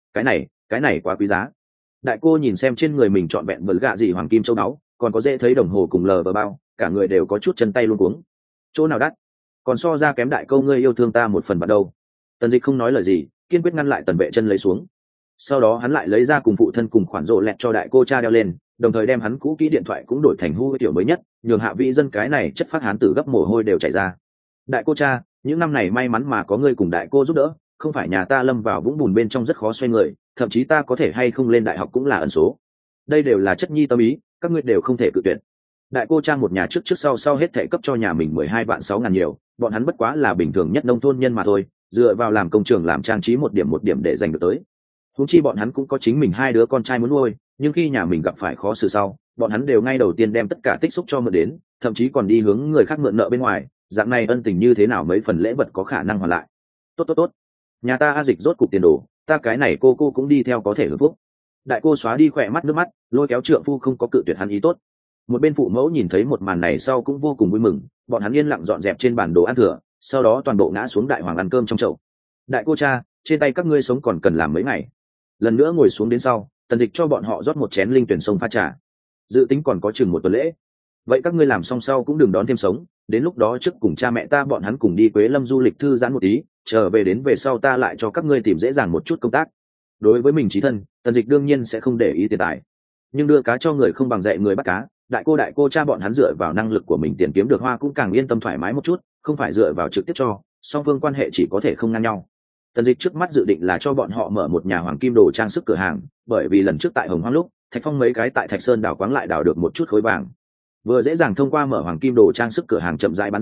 Cái này quá quý giá. Đại cô nhìn xem trên người mình trọn vẹn vẩn gạ gì hoàng kim châu báu, còn có dễ thấy đồng hồ cùng lờ bờ bao, cả người đều có chút chân tay luống cuống. Chỗ nào đắt? Còn so ra kém đại câu ngươi yêu thương ta một phần vào đâu. Tần Dịch không nói lời gì, kiên quyết ngăn lại Tần Vệ Chân lấy xuống. Sau đó hắn lại lấy ra cùng phụ thân cùng khoản rộ lẹt cho đại cô cha đeo lên, đồng thời đem hắn cũ kỹ điện thoại cũng đổi thành Hu tiểu mới nhất, nhường Hạ Vĩ dân cái này chất phát hán tử gấp mồ hôi đều chảy ra. Đại cô cha, những năm này may mắn mà có ngươi cùng đại cô giúp đỡ, không phải nhà ta lâm vào vũng bùn bên trong rất khó xoay người, thậm chí ta có thể hay không lên đại học cũng là ẩn số. Đây đều là chất nhi tâm ý, các ngươi đều không thể cự tuyệt. Đại cô cha một nhà trước sau hết thệ cấp cho nhà mình 12 vạn 6 ngàn nhiều, bọn hắn bất quá là bình thường nhất nông thôn nhân mà thôi, dựa vào làm công trường làm trang trí một điểm để giành được tới. Huống chi bọn hắn cũng có chính mình 2 đứa con trai muốn nuôi, nhưng khi nhà mình gặp phải khó xử sau, bọn hắn đều ngay đầu tiên đem tất cả tích xúc cho mượn đến, thậm chí còn đi hướng người khác mượn nợ bên ngoài, dạng này ân tình như thế nào mấy phần lễ vật có khả năng hoàn lại. Tốt. Nhà ta A Dịch rốt cục tiền đồ, ta cái này cô cũng đi theo có thể hưởng phúc. Đại cô xóa đi khỏe mắt nước mắt, lôi kéo trượng phu không có cự tuyệt hắn ý tốt. Một bên phụ mẫu nhìn thấy một màn này sau cũng vô cùng vui mừng, bọn hắn yên lặng dọn dẹp trên bàn đồ ăn thừa, sau đó toàn bộ ngã xuống đại hoàng ăn cơm trong chậu. Đại cô cha, trên tay các ngươi sống còn cần làm mấy ngày. Lần nữa ngồi xuống đến sau, Tần Dịch cho bọn họ rót một chén linh tuyển sông pha trà. Dự tính còn có chừng 1 tuần lễ. Vậy các ngươi làm xong sau cũng đừng đón thêm sống, đến lúc đó trước cùng cha mẹ ta bọn hắn cùng đi Quế Lâm du lịch thư giãn một tí, trở về đến về sau ta lại cho các ngươi tìm dễ dàng một chút công tác. Đối với mình chí thân, Tần Dịch đương nhiên sẽ không để ý tiền tài, nhưng đưa cá cho người không bằng dạy người bắt cá. Đại cô cha bọn hắn dựa vào năng lực của mình tiền kiếm được hoa cũng càng yên tâm thoải mái một chút, không phải dựa vào trực tiếp cho, song phương quan hệ chỉ có thể không ngang nhau. Tần Dịch trước mắt dự định là cho bọn họ mở một nhà hoàng kim đồ trang sức cửa hàng, bởi vì lần trước tại Hồng Hoang lúc, Thạch Phong mấy cái tại Thạch Sơn đào quáng lại đào được một chút khối vàng, vừa dễ dàng thông qua mở hoàng kim đồ trang sức cửa hàng chậm rãi bán ra,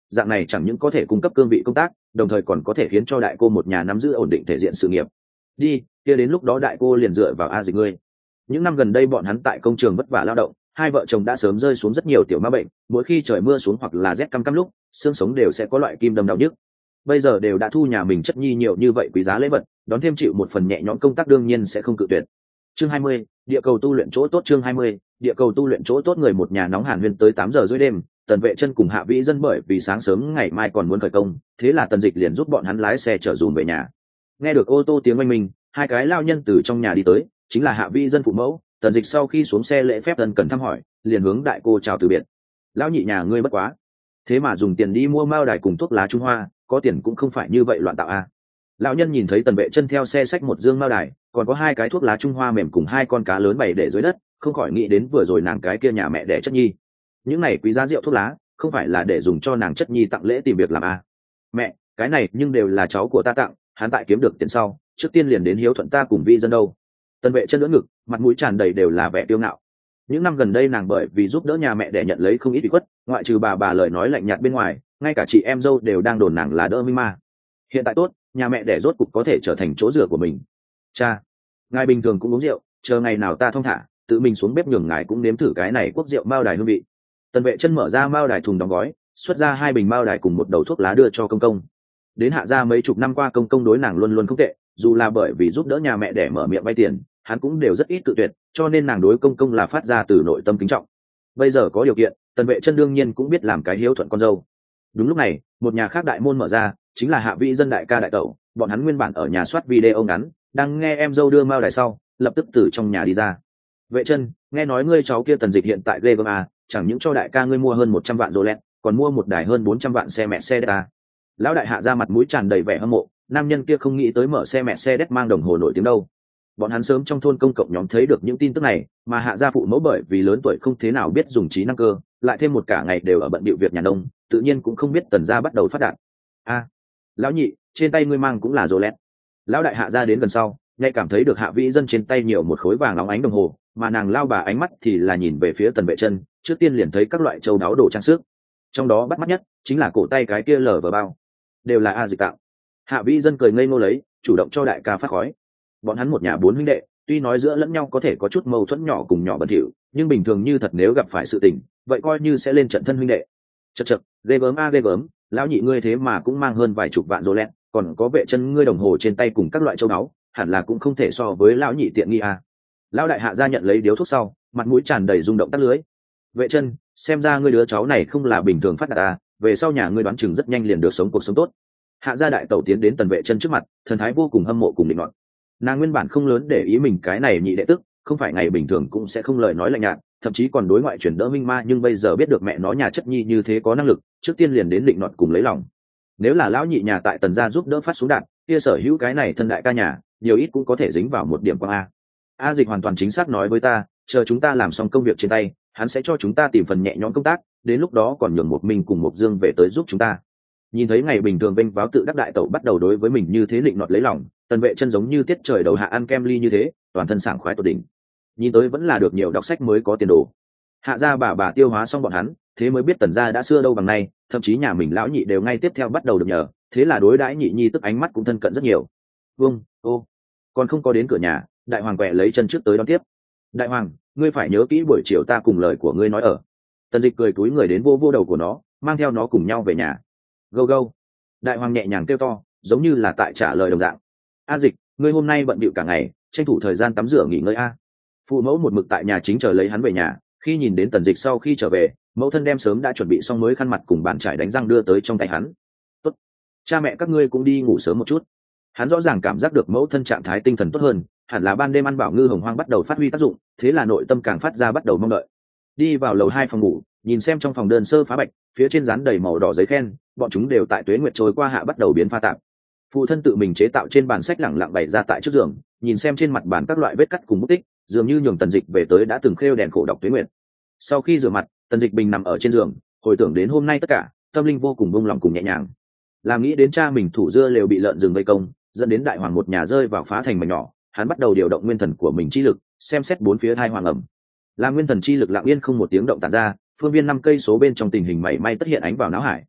dạng này chẳng những có thể cung cấp cương vị công tác, đồng thời còn có thể khiến cho đại cô một nhà nắm giữ ổn định thể diện sự nghiệp. Đi, kia đến lúc đó đại cô liền dựa vào A Dịch ngươi. Những năm gần đây bọn hắn tại công trường vất vả lao động, hai vợ chồng đã sớm rơi xuống rất nhiều tiểu ma bệnh, mỗi khi trời mưa xuống hoặc là rét căm căm lúc, xương sống đều sẽ có loại kim đâm đau nhức. Bây giờ đều đã thu nhà mình chất nhi nhiều như vậy quý giá lễ vật, đón thêm chịu một phần nhẹ nhõm công tác đương nhiên sẽ không cự tuyệt. Chương 20, địa cầu tu luyện chỗ tốt. Chương 20, địa cầu tu luyện chỗ tốt. Người một nhà nóng hàn huyên tới 8 giờ rưỡi đêm, Tần Vệ Chân cùng Hạ Vĩ Dân bởi vì sáng sớm ngày mai còn muốn khởi công, thế là Tần Dịch liền giúp bọn hắn lái xe chở dùm về nhà. Nghe được ô tô tiếng oanh minh, hai cái lao nhân từ trong nhà đi tới, chính là Hạ Vĩ Dân phụ mẫu. Tần Dịch sau khi xuống xe lễ phép ân cần thăm hỏi, liền hướng đại cô chào từ biệt. Lão nhị nhà ngươi bất quá, thế mà dùng tiền đi mua mao đài cùng thuốc lá Trung Hoa, có tiền cũng không phải như vậy loạn tạo a. Lão nhân nhìn thấy Tần Vệ Chân theo xe xách một dương mao đài, còn có hai cái thuốc lá Trung Hoa mềm cùng hai con cá lớn bày để dưới đất, không khỏi nghĩ đến vừa rồi nàng cái kia nhà mẹ đẻ chất nhi. Những này quý giá rượu thuốc lá, không phải là để dùng cho nàng chất nhi tặng lễ tìm việc làm a. Mẹ, cái này nhưng đều là cháu của ta tặng, hắn tại kiếm được tiền sau, trước tiên liền đến hiếu thuận ta cùng Vi Dân đâu. Tần Vệ Chân đỡ ngực, mặt mũi tràn đầy đều là vẻ kiêu ngạo. Những năm gần đây nàng bởi vì giúp đỡ nhà mẹ để nhận lấy không ít ủy khuất, ngoại trừ bà lời nói lạnh nhạt bên ngoài, ngay cả chị em dâu đều đang đồn nàng là đỡ minh ma. Hiện tại tốt, nhà mẹ đẻ rốt cục có thể trở thành chỗ dựa của mình. Cha, ngài bình thường cũng uống rượu, chờ ngày nào ta thong thả, tự mình xuống bếp nhường ngài cũng nếm thử cái này quốc rượu mao đài hương vị. Tần Vệ Chân mở ra mao đài thùng đóng gói, xuất ra 2 bình mao đài cùng một đầu thuốc lá đưa cho công công. Đến Hạ gia mấy chục năm qua công công đối nàng luôn luôn không tệ, dù là bởi vì giúp đỡ nhà mẹ đẻ mở miệng vay tiền, hắn cũng đều rất ít cự tuyệt, cho nên nàng đối công công là phát ra từ nội tâm kính trọng. Bây giờ có điều kiện, Tần Vệ Chân đương nhiên cũng biết làm cái hiếu thuận con dâu. Đúng lúc này, một nhà khác đại môn mở ra, chính là Hạ Vĩ Dân đại ca đại tẩu, bọn hắn nguyên bản ở nhà soát video ngắn, đang nghe em dâu đưa mao đài sau, lập tức từ trong nhà đi ra. Vệ Chân, nghe nói ngươi cháu kia Tần Dịch hiện tại ghê gớm à, chẳng những cho đại ca ngươi mua hơn 100 vạn Rolex, còn mua một đài hơn 400 vạn xe Mercedes à. Lão đại Hạ ra mặt mũi tràn đầy vẻ hâm mộ, nam nhân kia không nghĩ tới mở xe Mercedes mang đồng hồ nổi tiếng đâu. Bọn hắn sớm trong thôn công cộng nhóm thấy được những tin tức này, mà Hạ gia phụ mẫu bởi vì lớn tuổi không thế nào biết dùng trí năng cơ, lại thêm một cả ngày đều ở bận bịu việc nhà nông, tự nhiên cũng không biết Tần gia bắt đầu phát đạt. A, lão nhị, trên tay ngươi mang cũng là Rolex. Lão đại Hạ gia đến gần sau, nhạy cảm thấy được Hạ Vĩ Dân trên tay nhiều một khối vàng óng ánh đồng hồ, mà nàng lao bà ánh mắt thì là nhìn về phía Tần Vệ Chân, trước tiên liền thấy các loại châu đáo đồ trang sức. Trong đó bắt mắt nhất chính là cổ tay cái kia lờ vờ bao, đều là A Dịch tạo. Hạ Vĩ Dân cười ngây ngô lấy, chủ động cho đại ca phát khói. Bọn hắn một nhà 4 huynh đệ, tuy nói giữa lẫn nhau có thể có chút mâu thuẫn nhỏ cùng nhỏ bẩn thỉu, nhưng bình thường như thật nếu gặp phải sự tình, vậy coi như sẽ lên trận thân huynh đệ. Chậc, ghê gớm a ghê gớm, lão nhị ngươi thế mà cũng mang hơn vài chục vạn Rolex, còn có Vệ Chân ngươi đồng hồ trên tay cùng các loại châu báu, hẳn là cũng không thể so với lão nhị tiện nghi a. Lão đại Hạ gia nhận lấy điếu thuốc sau, mặt mũi tràn đầy rung động tắt lưới. Vệ Chân, xem ra ngươi đứa cháu này không là bình thường phát đạt à, về sau nhà ngươi đoán chừng rất nhanh liền được sống cuộc sống tốt. Hạ gia đại tẩu tiến đến Tần Vệ Chân trước mặt, thần thái vô cùng hâm mộ cùng định nọt. Nàng nguyên bản không lớn để ý mình cái này nhị đệ tức, không phải ngày bình thường cũng sẽ không lời nói lạnh nhạt, thậm chí còn đối ngoại chuyển đỡ minh ma, nhưng bây giờ biết được mẹ nó nhà chất nhi như thế có năng lực, trước tiên liền đến định nọt cùng lấy lòng. Nếu là lão nhị nhà tại Tần gia giúp đỡ phát xuống đạn, kia sở hữu cái này thân đại ca nhà, nhiều ít cũng có thể dính vào một điểm quang a. A Dịch hoàn toàn chính xác nói với ta, chờ chúng ta làm xong công việc trên tay, hắn sẽ cho chúng ta tìm phần nhẹ nhõm công tác, đến lúc đó còn nhường một mình cùng một Dương về tới giúp chúng ta. Nhìn thấy ngày bình thường vênh váo tự đắc đại tẩu bắt đầu đối với mình như thế định nọt lấy lòng, Tần Vệ Chân giống như tiết trời đầu hạ ăn kem ly như thế, toàn thân sảng khoái tột đỉnh. Nhìn tới vẫn là được nhiều đọc sách mới có tiền đồ. Hạ gia bà tiêu hóa xong bọn hắn, thế mới biết Tần gia đã xưa đâu bằng nay, thậm chí nhà mình lão nhị đều ngay tiếp theo bắt đầu được nhờ, thế là đối đãi nhị nhi tức ánh mắt cũng thân cận rất nhiều. Vương, ô, còn không có đến cửa nhà, đại hoàng quẹ lấy chân trước tới đón tiếp. Đại hoàng, ngươi phải nhớ kỹ buổi chiều ta cùng lời của ngươi nói ở. Tần Dịch cười túi người đến vô vô đầu của nó, mang theo nó cùng nhau về nhà. Gâu gâu. Đại hoàng nhẹ nhàng kêu to, giống như là tại trả lời đồng dạng. A Dịch, ngươi hôm nay bận bịu cả ngày, tranh thủ thời gian tắm rửa nghỉ ngơi a. Phụ mẫu một mực tại nhà chính chờ lấy hắn về nhà, khi nhìn đến Tần Dịch sau khi trở về, mẫu thân đem sớm đã chuẩn bị xong mới khăn mặt cùng bàn chải đánh răng đưa tới trong tay hắn. Tốt, cha mẹ các ngươi cũng đi ngủ sớm một chút. Hắn rõ ràng cảm giác được mẫu thân trạng thái tinh thần tốt hơn, hẳn là ban đêm ăn bảo ngư hồng hoang bắt đầu phát huy tác dụng, thế là nội tâm càng phát ra bắt đầu mong đợi. Đi vào lầu 2 phòng ngủ, nhìn xem trong phòng đơn sơ phá bạch, phía trên dán đầy màu đỏ giấy khen, bọn chúng đều tại tuế nguyệt trôi qua hạ bắt đầu biến pha tạp. Phụ thân tự mình chế tạo trên bàn sách lẳng lặng bày ra tại trước giường, nhìn xem trên mặt bàn các loại vết cắt cùng bút tích, dường như nhường Tần Dịch về tới đã từng khêu đèn khổ đọc tuế nguyệt. Sau khi rửa mặt, Tần Dịch bình nằm ở trên giường, hồi tưởng đến hôm nay tất cả, tâm linh vô cùng buông lỏng cùng nhẹ nhàng. Làm nghĩ đến cha mình thủ dưa lều bị lợn rừng vây công, dẫn đến đại hoàng một nhà rơi vào phá thành mảnh nhỏ, hắn bắt đầu điều động nguyên thần của mình chi lực, xem xét bốn phía hai hoàng ẩm. Làm nguyên thần chi lực lặng yên không một tiếng động tản ra, phương viên 5 cây số bên trong tình hình mảy may tất hiện ánh vào não hải.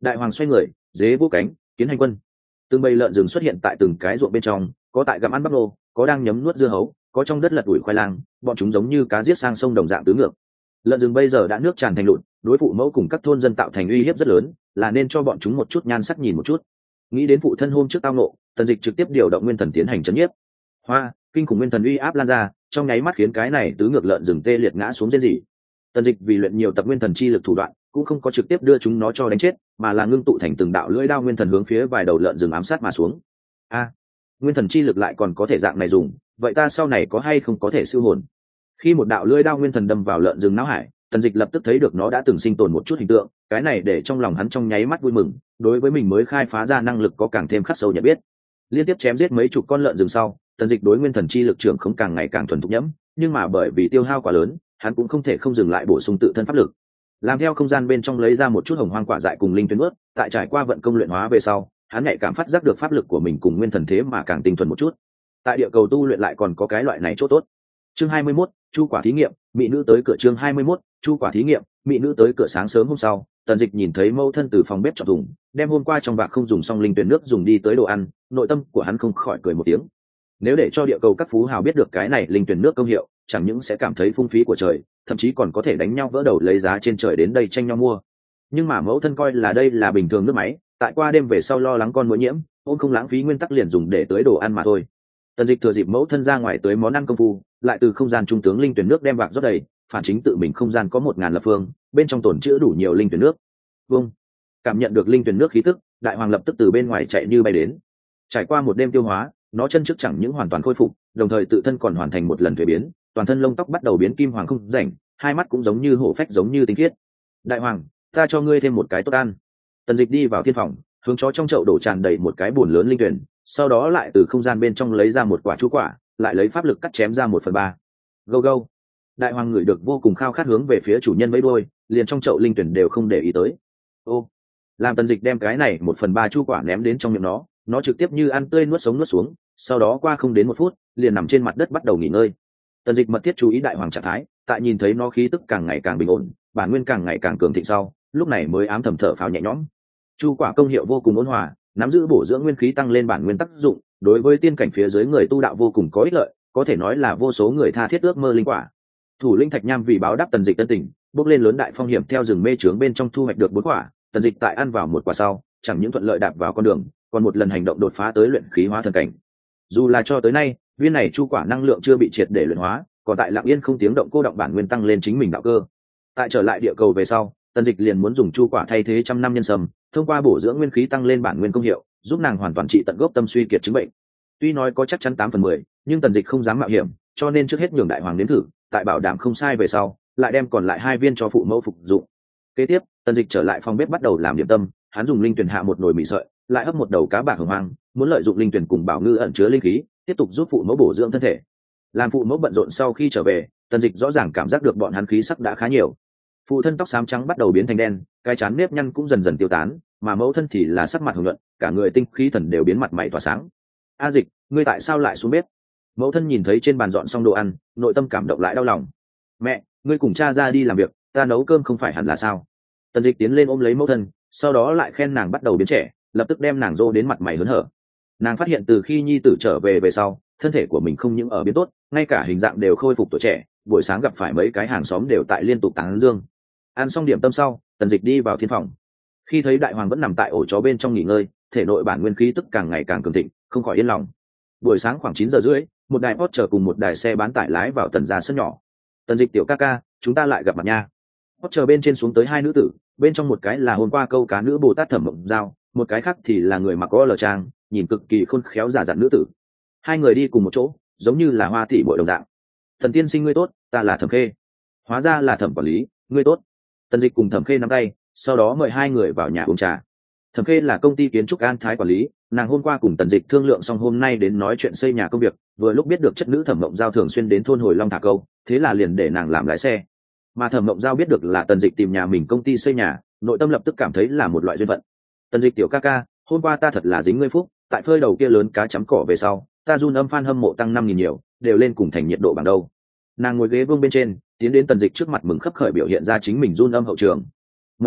Đại hoàng xoay người, dế vô cánh, kiến hành quân. Từng bầy lợn rừng xuất hiện tại từng cái ruộng bên trong, có tại gặm ăn bắp nô, có đang nhấm nuốt dưa hấu, có trong đất lật ủi khoai lang, bọn chúng giống như cá giết sang sông đồng dạng tứ ngược. Lợn rừng bây giờ đã nước tràn thành lụn, đối phụ mẫu cùng các thôn dân tạo thành uy hiếp rất lớn, là nên cho bọn chúng một chút nhan sắc nhìn một chút. Nghĩ đến phụ thân hôm trước tao nộ, Tần Dịch trực tiếp điều động nguyên thần tiến hành chấn nhiếp. Hoa, kinh khủng nguyên thần uy áp lan ra, trong nháy mắt khiến cái này tứ ngược lợn rừng tê liệt ngã xuống rên rỉ. Tần Dịch vì luyện nhiều tập nguyên thần chi lực thủ đoạn, cũng không có trực tiếp đưa chúng nó cho đánh chết, mà là ngưng tụ thành từng đạo lưỡi đao nguyên thần hướng phía vài đầu lợn rừng ám sát mà xuống. A, nguyên thần chi lực lại còn có thể dạng này dùng, vậy ta sau này có hay không có thể siêu hồn? Khi một đạo lưỡi đao nguyên thần đâm vào lợn rừng não hải, Tần Dịch lập tức thấy được nó đã từng sinh tồn một chút hình tượng, cái này để trong lòng hắn trong nháy mắt vui mừng, đối với mình mới khai phá ra năng lực có càng thêm khắc sâu nhận biết. Liên tiếp chém giết mấy chục con lợn rừng sau, Tần Dịch đối nguyên thần chi lực trưởng không càng ngày càng thuần thục nhẫm, nhưng mà bởi vì tiêu hao quá lớn, hắn cũng không thể không dừng lại bổ sung tự thân pháp lực. Làm theo không gian bên trong lấy ra một chút hồng hoang quả dại cùng linh tuyến ướt, tại trải qua vận công luyện hóa về sau, hắn nhạy cảm phát giác được pháp lực của mình cùng nguyên thần thế mà càng tinh thuần một chút. Tại địa cầu tu luyện lại còn có cái loại này chỗ tốt. Chương 21, chu quả thí nghiệm, mỹ nữ tới cửa. Chương 21, chu quả thí nghiệm, mỹ nữ tới cửa. Sáng sớm hôm sau, Tần Dịch nhìn thấy mẫu thân từ phòng bếp chọn thùng, đem hôm qua trong bạc không dùng xong linh tuyển nước dùng đi tới đồ ăn, nội tâm của hắn không khỏi cười một tiếng. Nếu để cho địa cầu các phú hào biết được cái này linh tuyển nước công hiệu, chẳng những sẽ cảm thấy phung phí của trời, thậm chí còn có thể đánh nhau vỡ đầu lấy giá trên trời đến đây tranh nhau mua. Nhưng mà mẫu thân coi là đây là bình thường nước máy, tại qua đêm về sau lo lắng con muỗi nhiễm, ôm không lãng phí nguyên tắc liền dùng để tưới đồ ăn mà thôi. Tần Dịch thừa dịp mẫu thân ra ngoài tưới món ăn công phu, lại từ không gian trung tướng linh tuyển nước đem bạc rót đầy, phản chính tự mình không gian có 1000 lập phương, bên trong tồn trữ đủ nhiều linh tuyển nước. Vâng. Cảm nhận được linh tuyển nước khí tức, đại hoàng lập tức từ bên ngoài chạy như bay đến. Trải qua một đêm tiêu hóa, nó chân trước chẳng những hoàn toàn khôi phục, đồng thời tự thân còn hoàn thành một lần thuế biến, toàn thân lông tóc bắt đầu biến kim hoàng không rảnh, hai mắt cũng giống như hổ phách giống như tinh khiết. Đại hoàng, ta cho ngươi thêm một cái tốt ăn. Tần Dịch đi vào thiên phòng, hướng chó trong chậu đổ tràn đầy một cái bồn lớn linh tuyển, sau đó lại từ không gian bên trong lấy ra một quả chu quả, lại lấy pháp lực cắt chém ra 1/3. Gâu gâu. Đại hoàng ngửi được vô cùng khao khát hướng về phía chủ nhân mấy đôi, liền trong chậu linh tuyển đều không để ý tới. Ô, làm Tần Dịch đem cái này 1/3 chu quả ném đến trong miệng nó trực tiếp như ăn tươi nuốt sống nuốt xuống, sau đó qua không đến 1 phút, liền nằm trên mặt đất bắt đầu nghỉ ngơi. Tần Dịch mật thiết chú ý đại hoàng trạng thái, tại nhìn thấy nó khí tức càng ngày càng bình ổn, bản nguyên càng ngày càng cường thịnh sau, lúc này mới ám thầm thở phào nhẹ nhõm. Chu quả công hiệu vô cùng ôn hòa, nắm giữ bổ dưỡng nguyên khí tăng lên bản nguyên tác dụng, đối với tiên cảnh phía dưới người tu đạo vô cùng có ích lợi, có thể nói là vô số người tha thiết ước mơ linh quả. Thủ lĩnh Thạch Nham vì báo đáp Tần Dịch tân tình, bước lên lớn đại phong hiểm theo rừng mê trướng bên trong thu hoạch được 4 quả. Tần Dịch tại ăn vào một quả sau, chẳng những thuận lợi đạp vào con đường, còn một lần hành động đột phá tới luyện khí hóa thần cảnh. Dù là cho tới nay, viên này chu quả năng lượng chưa bị triệt để luyện hóa, còn tại lặng yên không tiếng động cô động bản nguyên tăng lên chính mình đạo cơ. Tại trở lại địa cầu về sau, Tần Dịch liền muốn dùng chu quả thay thế trăm năm nhân sâm, thông qua bổ dưỡng nguyên khí tăng lên bản nguyên công hiệu, giúp nàng hoàn toàn trị tận gốc tâm suy kiệt chứng bệnh. Tuy nói có chắc chắn 8/10, nhưng Tần Dịch không dám mạo hiểm, cho nên trước hết nhường đại hoàng nếm thử, tại bảo đảm không sai về sau, lại đem còn lại 2 viên cho phụ mẫu phục dụng. Kế tiếp, Tần Dịch trở lại phòng bếp bắt đầu làm điểm tâm, hắn dùng linh tuyển hạ một nồi mì sợi, lại hấp một đầu cá bạc hồng hoang, muốn lợi dụng linh tuyển cùng bảo ngư ẩn chứa linh khí, tiếp tục giúp phụ mẫu bổ dưỡng thân thể. Làm phụ mẫu bận rộn sau khi trở về, Tần Dịch rõ ràng cảm giác được bọn hắn khí sắc đã khá nhiều. Phụ thân tóc xám trắng bắt đầu biến thành đen, cái trán nếp nhăn cũng dần dần tiêu tán, mà mẫu thân thì là sắc mặt hồng nhuận, cả người tinh khí thần đều biến mặt mày tỏa sáng. A Dịch, ngươi tại sao lại xuống bếp? Mẫu thân nhìn thấy trên bàn dọn xong đồ ăn, nội tâm cảm động lại đau lòng. Mẹ, ngươi cùng cha ra đi làm việc, ta nấu cơm không phải hẳn là sao? Tần Dịch tiến lên ôm lấy mẫu thân, sau đó lại khen nàng bắt đầu biến trẻ, lập tức đem nàng dô đến mặt mày hớn hở. Nàng phát hiện từ khi nhi tử trở về sau, thân thể của mình không những ở biến tốt, ngay cả hình dạng đều khôi phục tuổi trẻ, buổi sáng gặp phải mấy cái hàng xóm đều tại liên tục tán dương. Ăn xong điểm tâm sau, Tần Dịch đi vào thiên phòng. Khi thấy đại hoàng vẫn nằm tại ổ chó bên trong nghỉ ngơi, thể nội bản nguyên khí tức càng ngày càng cường thịnh, không khỏi yên lòng. Buổi sáng khoảng 9:30, một đài Porsche cùng một đài xe bán tải lái vào Tần gia sân nhỏ. Tần Dịch tiểu ca ca, chúng ta lại gặp mặt nha. Porsche bên trên xuống tới 2 nữ tử, bên trong một cái là hôm qua câu cá nữ Bồ Tát Thẩm Mộng Giao, một cái khác thì là người mặc có lờ trang, nhìn cực kỳ khôn khéo giả dặn nữ tử. 2 người đi cùng một chỗ, giống như là hoa tỷ muội đồng dạng. Thần tiên sinh ngươi tốt, ta là Thẩm Khê. Hóa ra là Thẩm quản lý, ngươi tốt. Tần Dịch cùng Thẩm Khê nắm tay, sau đó mời 2 người vào nhà uống trà. Thẩm Khê là công ty kiến trúc An Thái quản lý, nàng hôm qua cùng Tần Dịch thương lượng xong hôm nay đến nói chuyện xây nhà công việc, vừa lúc biết được chất nữ Thẩm Mộng Giao thường xuyên đến thôn Hồi Long thả câu, thế là liền để nàng làm lái xe. Mà Thẩm Mộng Giao biết được là Tần Dịch tìm nhà mình công ty xây nhà, nội tâm lập tức cảm thấy là một loại duyên phận. Tần Dịch tiểu ca ca, hôm qua ta thật là dính ngươi phúc, tại phơi đầu kia lớn cá chấm cỏ về sau, ta run âm fan hâm mộ tăng 5000 nhiều, đều lên cùng thành nhiệt độ bằng đâu. Nàng ngồi ghế vương bên trên, tiến đến Tần Dịch trước mặt mừng khấp khởi biểu hiện ra chính mình run âm hậu trường. Mộng Giao,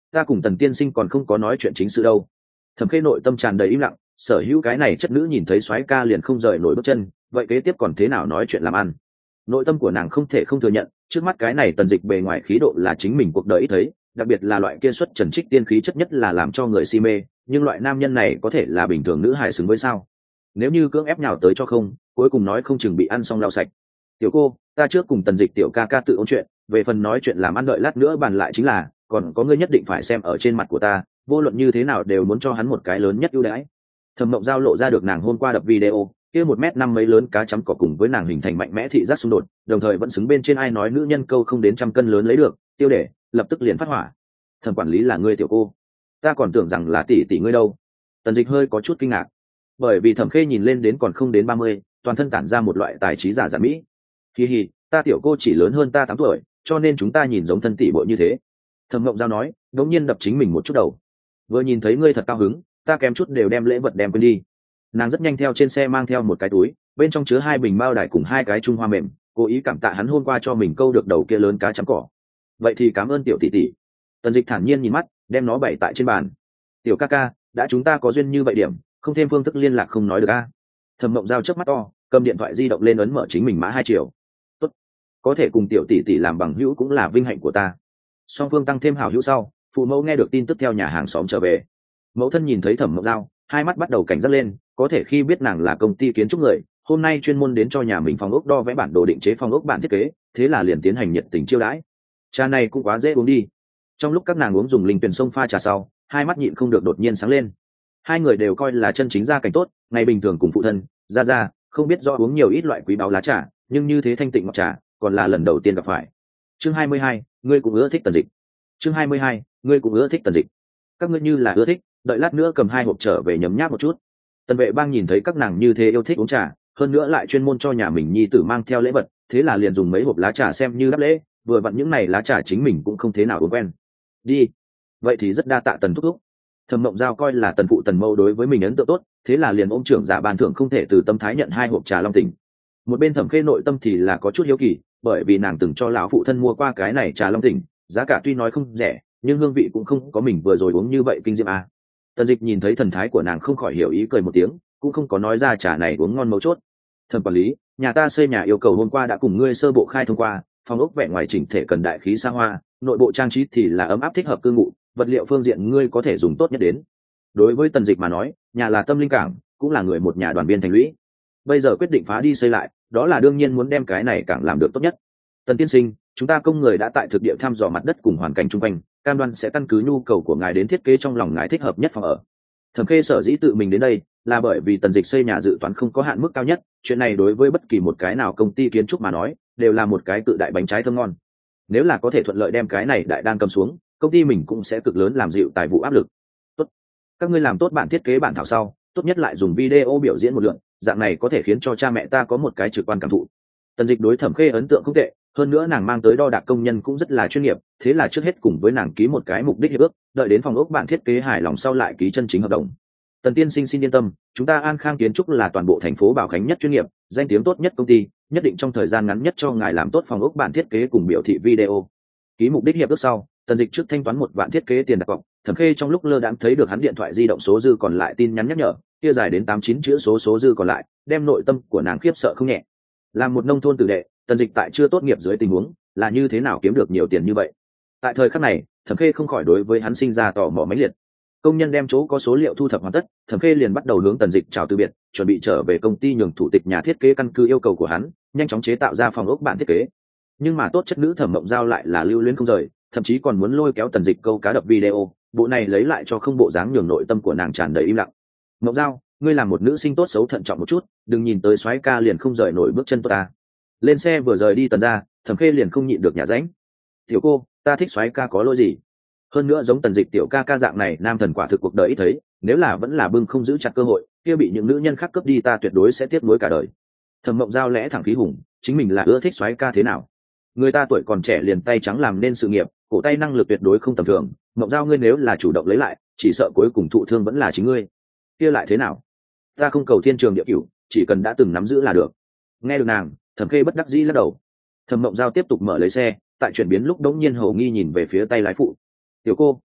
ta cùng Tần tiên sinh còn không có nói chuyện chính sự đâu. Thẩm Khê nội tâm tràn đầy im lặng, sở hữu cái này chất nữ nhìn thấy soái ca liền không rời nổi bước chân, vậy kế tiếp còn thế nào nói chuyện làm ăn. Nội tâm của nàng không thể không thừa nhận, trước mắt cái này Tần Dịch bề ngoài khí độ là chính mình cuộc đời ít thấy, đặc biệt là loại kia xuất trần trích tiên khí chất nhất là làm cho người si mê, nhưng loại nam nhân này có thể là bình thường nữ hài xứng với sao? Nếu như cưỡng ép nhào tới cho không, cuối cùng nói không chừng bị ăn xong lau sạch. Tiểu cô, ta trước cùng Tần Dịch tiểu ca ca tự ôn chuyện, về phần nói chuyện làm ăn đợi lát nữa bàn lại chính là, còn có ngươi nhất định phải xem ở trên mặt của ta, vô luận như thế nào đều muốn cho hắn một cái lớn nhất ưu đãi. Thẩm Mộng Giao lộ ra được nàng hôm qua đập video, kia 1m5 mấy lớn cá chấm cỏ cùng với nàng hình thành mạnh mẽ thị giác xung đột, đồng thời vẫn xứng bên trên ai nói nữ nhân câu không đến 100 cân lớn lấy được, tiêu để, lập tức liền phát hỏa. Thẩm quản lý là ngươi tiểu cô, ta còn tưởng rằng là tỷ tỷ ngươi đâu. Tần Dịch hơi có chút kinh ngạc, bởi vì Thẩm Khê nhìn lên đến còn không đến 30, toàn thân tản ra một loại tài trí giả giả mỹ. Hi hi, ta tiểu cô chỉ lớn hơn ta 8 tuổi, cho nên chúng ta nhìn giống thân tỷ muội như thế. Thẩm Mộng Giao nói, đống nhiên đập chính mình một chút đầu. Vừa nhìn thấy ngươi thật cao hứng, ta kém chút đều đem lễ vật đem quên đi. Nàng rất nhanh theo trên xe mang theo một cái túi, bên trong chứa 2 bình bao đài cùng 2 cái trung hoa mềm, cố ý cảm tạ hắn hôm qua cho mình câu được đầu kia lớn cá chấm cỏ. Vậy thì cảm ơn tiểu tỷ tỷ. Tần Dịch thản nhiên nhìn mắt, đem nó bày tại trên bàn. Tiểu ca ca, đã chúng ta có duyên như vậy điểm, không thêm phương thức liên lạc không nói được a. Thẩm Mộng Giao chớp mắt to, cầm điện thoại di động lên ấn mở chính mình mã 2 triệu. Tốt, có thể cùng tiểu tỷ tỷ làm bằng hữu cũng là vinh hạnh của ta. Song phương tăng thêm hảo hữu sau, phụ mẫu nghe được tin tức theo nhà hàng xóm trở về. Mẫu thân nhìn thấy Thẩm Mộng Giao, hai mắt bắt đầu cảnh giác lên, có thể khi biết nàng là công ty kiến trúc người, hôm nay chuyên môn đến cho nhà mình phòng ốc đo vẽ bản đồ định chế phòng ốc bản thiết kế, thế là liền tiến hành nhiệt tình chiêu đãi. Trà này cũng quá dễ uống đi. Trong lúc các nàng uống dùng linh tuyển sông pha trà sau, hai mắt nhịn không được đột nhiên sáng lên. Hai người đều coi là chân chính gia cảnh tốt, ngày bình thường cùng phụ thân ra không biết do uống nhiều ít loại quý báu lá trà, nhưng như thế thanh tịnh ngọc trà còn là lần đầu tiên gặp phải. Chương 22, ngươi cũng ưa thích Tần Dịch. Chương 22, ngươi cũng ưa thích Tần Dịch. Các ngươi như là ưa thích, đợi lát nữa cầm 2 hộp trở về nhấm nháp một chút. Tần Vệ Bang nhìn thấy các nàng như thế yêu thích uống trà, hơn nữa lại chuyên môn cho nhà mình nhi tử mang theo lễ vật, thế là liền dùng mấy hộp lá trà xem như đáp lễ, vừa vặn những này lá trà chính mình cũng không thế nào uống quen. Đi, vậy thì rất đa tạ Tần thúc thúc. Thẩm Mộng Giao coi là Tần phụ Tần mâu đối với mình ấn tượng tốt, thế là liền ôm trưởng giả ban thưởng không thể từ tâm thái nhận 2 hộp trà Long Tỉnh. Một bên Thẩm Khê nội tâm thì là có chút hiếu kỳ, bởi vì nàng từng cho lão phụ thân mua qua cái này trà Long Tỉnh, giá cả tuy nói không rẻ, nhưng hương vị cũng không có mình vừa rồi uống như vậy kinh diệm a. Tần Dịch nhìn thấy thần thái của nàng không khỏi hiểu ý cười một tiếng, cũng không có nói ra trà này uống ngon mấu chốt. Thẩm quản lý, nhà ta xây nhà yêu cầu hôm qua đã cùng ngươi sơ bộ khai thông qua, phòng ốc vẻ ngoài chỉnh thể cần đại khí xa hoa, nội bộ trang trí thì là ấm áp thích hợp cư ngụ, vật liệu phương diện ngươi có thể dùng tốt nhất đến. Đối với Tần Dịch mà nói, nhà là tâm linh cảng, cũng là người một nhà đoàn viên thành lũy. Bây giờ quyết định phá đi xây lại, đó là đương nhiên muốn đem cái này cảng làm được tốt nhất. Tần tiên sinh, chúng ta công người đã tại thực địa thăm dò mặt đất cùng hoàn cảnh xung quanh, cam đoan sẽ căn cứ nhu cầu của ngài đến thiết kế trong lòng ngài thích hợp nhất phòng ở. Thẩm Khê sở dĩ tự mình đến đây là bởi vì Tần Dịch xây nhà dự toán không có hạn mức cao nhất, chuyện này đối với bất kỳ một cái nào công ty kiến trúc mà nói đều là một cái cự đại bánh trái thơm ngon. Nếu là có thể thuận lợi đem cái này đại đan cầm xuống, công ty mình cũng sẽ cực lớn làm dịu tài vụ áp lực. Tốt, các ngươi làm tốt bản thiết kế bản thảo sau, tốt nhất lại dùng video biểu diễn một lượt, dạng này có thể khiến cho cha mẹ ta có một cái trực quan cảm thụ. Tần Dịch đối Thẩm Khê ấn tượng không tệ, hơn nữa nàng mang tới đo đạc công nhân cũng rất là chuyên nghiệp, thế là trước hết cùng với nàng ký một cái mục đích hiệp ước, đợi đến phòng ốc bản thiết kế hài lòng sau lại ký chân chính hợp đồng. Tần tiên sinh xin yên tâm, chúng ta An Khang Kiến trúc là toàn bộ thành phố Bảo Khánh nhất chuyên nghiệp, danh tiếng tốt nhất công ty, nhất định trong thời gian ngắn nhất cho ngài làm tốt phòng ốc bản thiết kế cùng biểu thị video. Ký mục đích hiệp ước sau, Tần Dịch trước thanh toán 1 vạn thiết kế tiền đặt cọc. Thẩm Khê trong lúc lơ đãng thấy được hắn điện thoại di động số dư còn lại tin nhắn nhắc nhở, kia dài đến 89 chữ số dư còn lại, đem nội tâm của nàng khiếp sợ không nhẹ. Làm một nông thôn tử đệ, Tần Dịch tại chưa tốt nghiệp dưới tình huống, là như thế nào kiếm được nhiều tiền như vậy? Tại thời khắc này, Thẩm Khê không khỏi đối với hắn sinh ra tò mò mãnh liệt. Công nhân đem chỗ có số liệu thu thập hoàn tất, Thẩm Khê liền bắt đầu hướng Tần Dịch chào từ biệt, chuẩn bị trở về công ty nhường thủ tịch nhà thiết kế căn cứ yêu cầu của hắn, nhanh chóng chế tạo ra phòng ốc bản thiết kế. Nhưng mà tốt chất nữ Thẩm Mộng Giao lại là lưu luyến không rời, thậm chí còn muốn lôi kéo Tần Dịch câu cá đập video, bộ này lấy lại cho không bộ dáng nhường nội tâm của nàng tràn đầy im lặng. Mộng Giao, ngươi là một nữ sinh tốt xấu thận trọng một chút, đừng nhìn tới soái ca liền không rời nổi bước chân tốt ta. Lên xe vừa rời đi Tần ra, Thẩm Khê liền không nhịn được nhả ránh. Tiểu cô, ta thích soái ca có lỗi gì? Hơn nữa giống Tần Dịch tiểu ca ca dạng này nam thần quả thực cuộc đời ít thấy, nếu là vẫn là bưng không giữ chặt cơ hội, kia bị những nữ nhân khác cướp đi ta tuyệt đối sẽ tiếc nuối cả đời. Thẩm Mộng Giao lẽ thẳng khí hùng, chính mình là ưa thích soái ca thế nào? Người ta tuổi còn trẻ liền tay trắng làm nên sự nghiệp, cổ tay năng lực tuyệt đối không tầm thường. Mộng Giao ngươi nếu là chủ động lấy lại, chỉ sợ cuối cùng thụ thương vẫn là chính ngươi. Kia lại thế nào? Ta không cầu thiên trường địa cửu, chỉ cần đã từng nắm giữ là được. Nghe được nàng, Thẩm Khê bất đắc dĩ lắc đầu. Thẩm Mộng Giao tiếp tục mở lấy xe, tại chuyển biến lúc đống nhiên hầu nghi nhìn về phía tay lái phụ. Tiểu cô,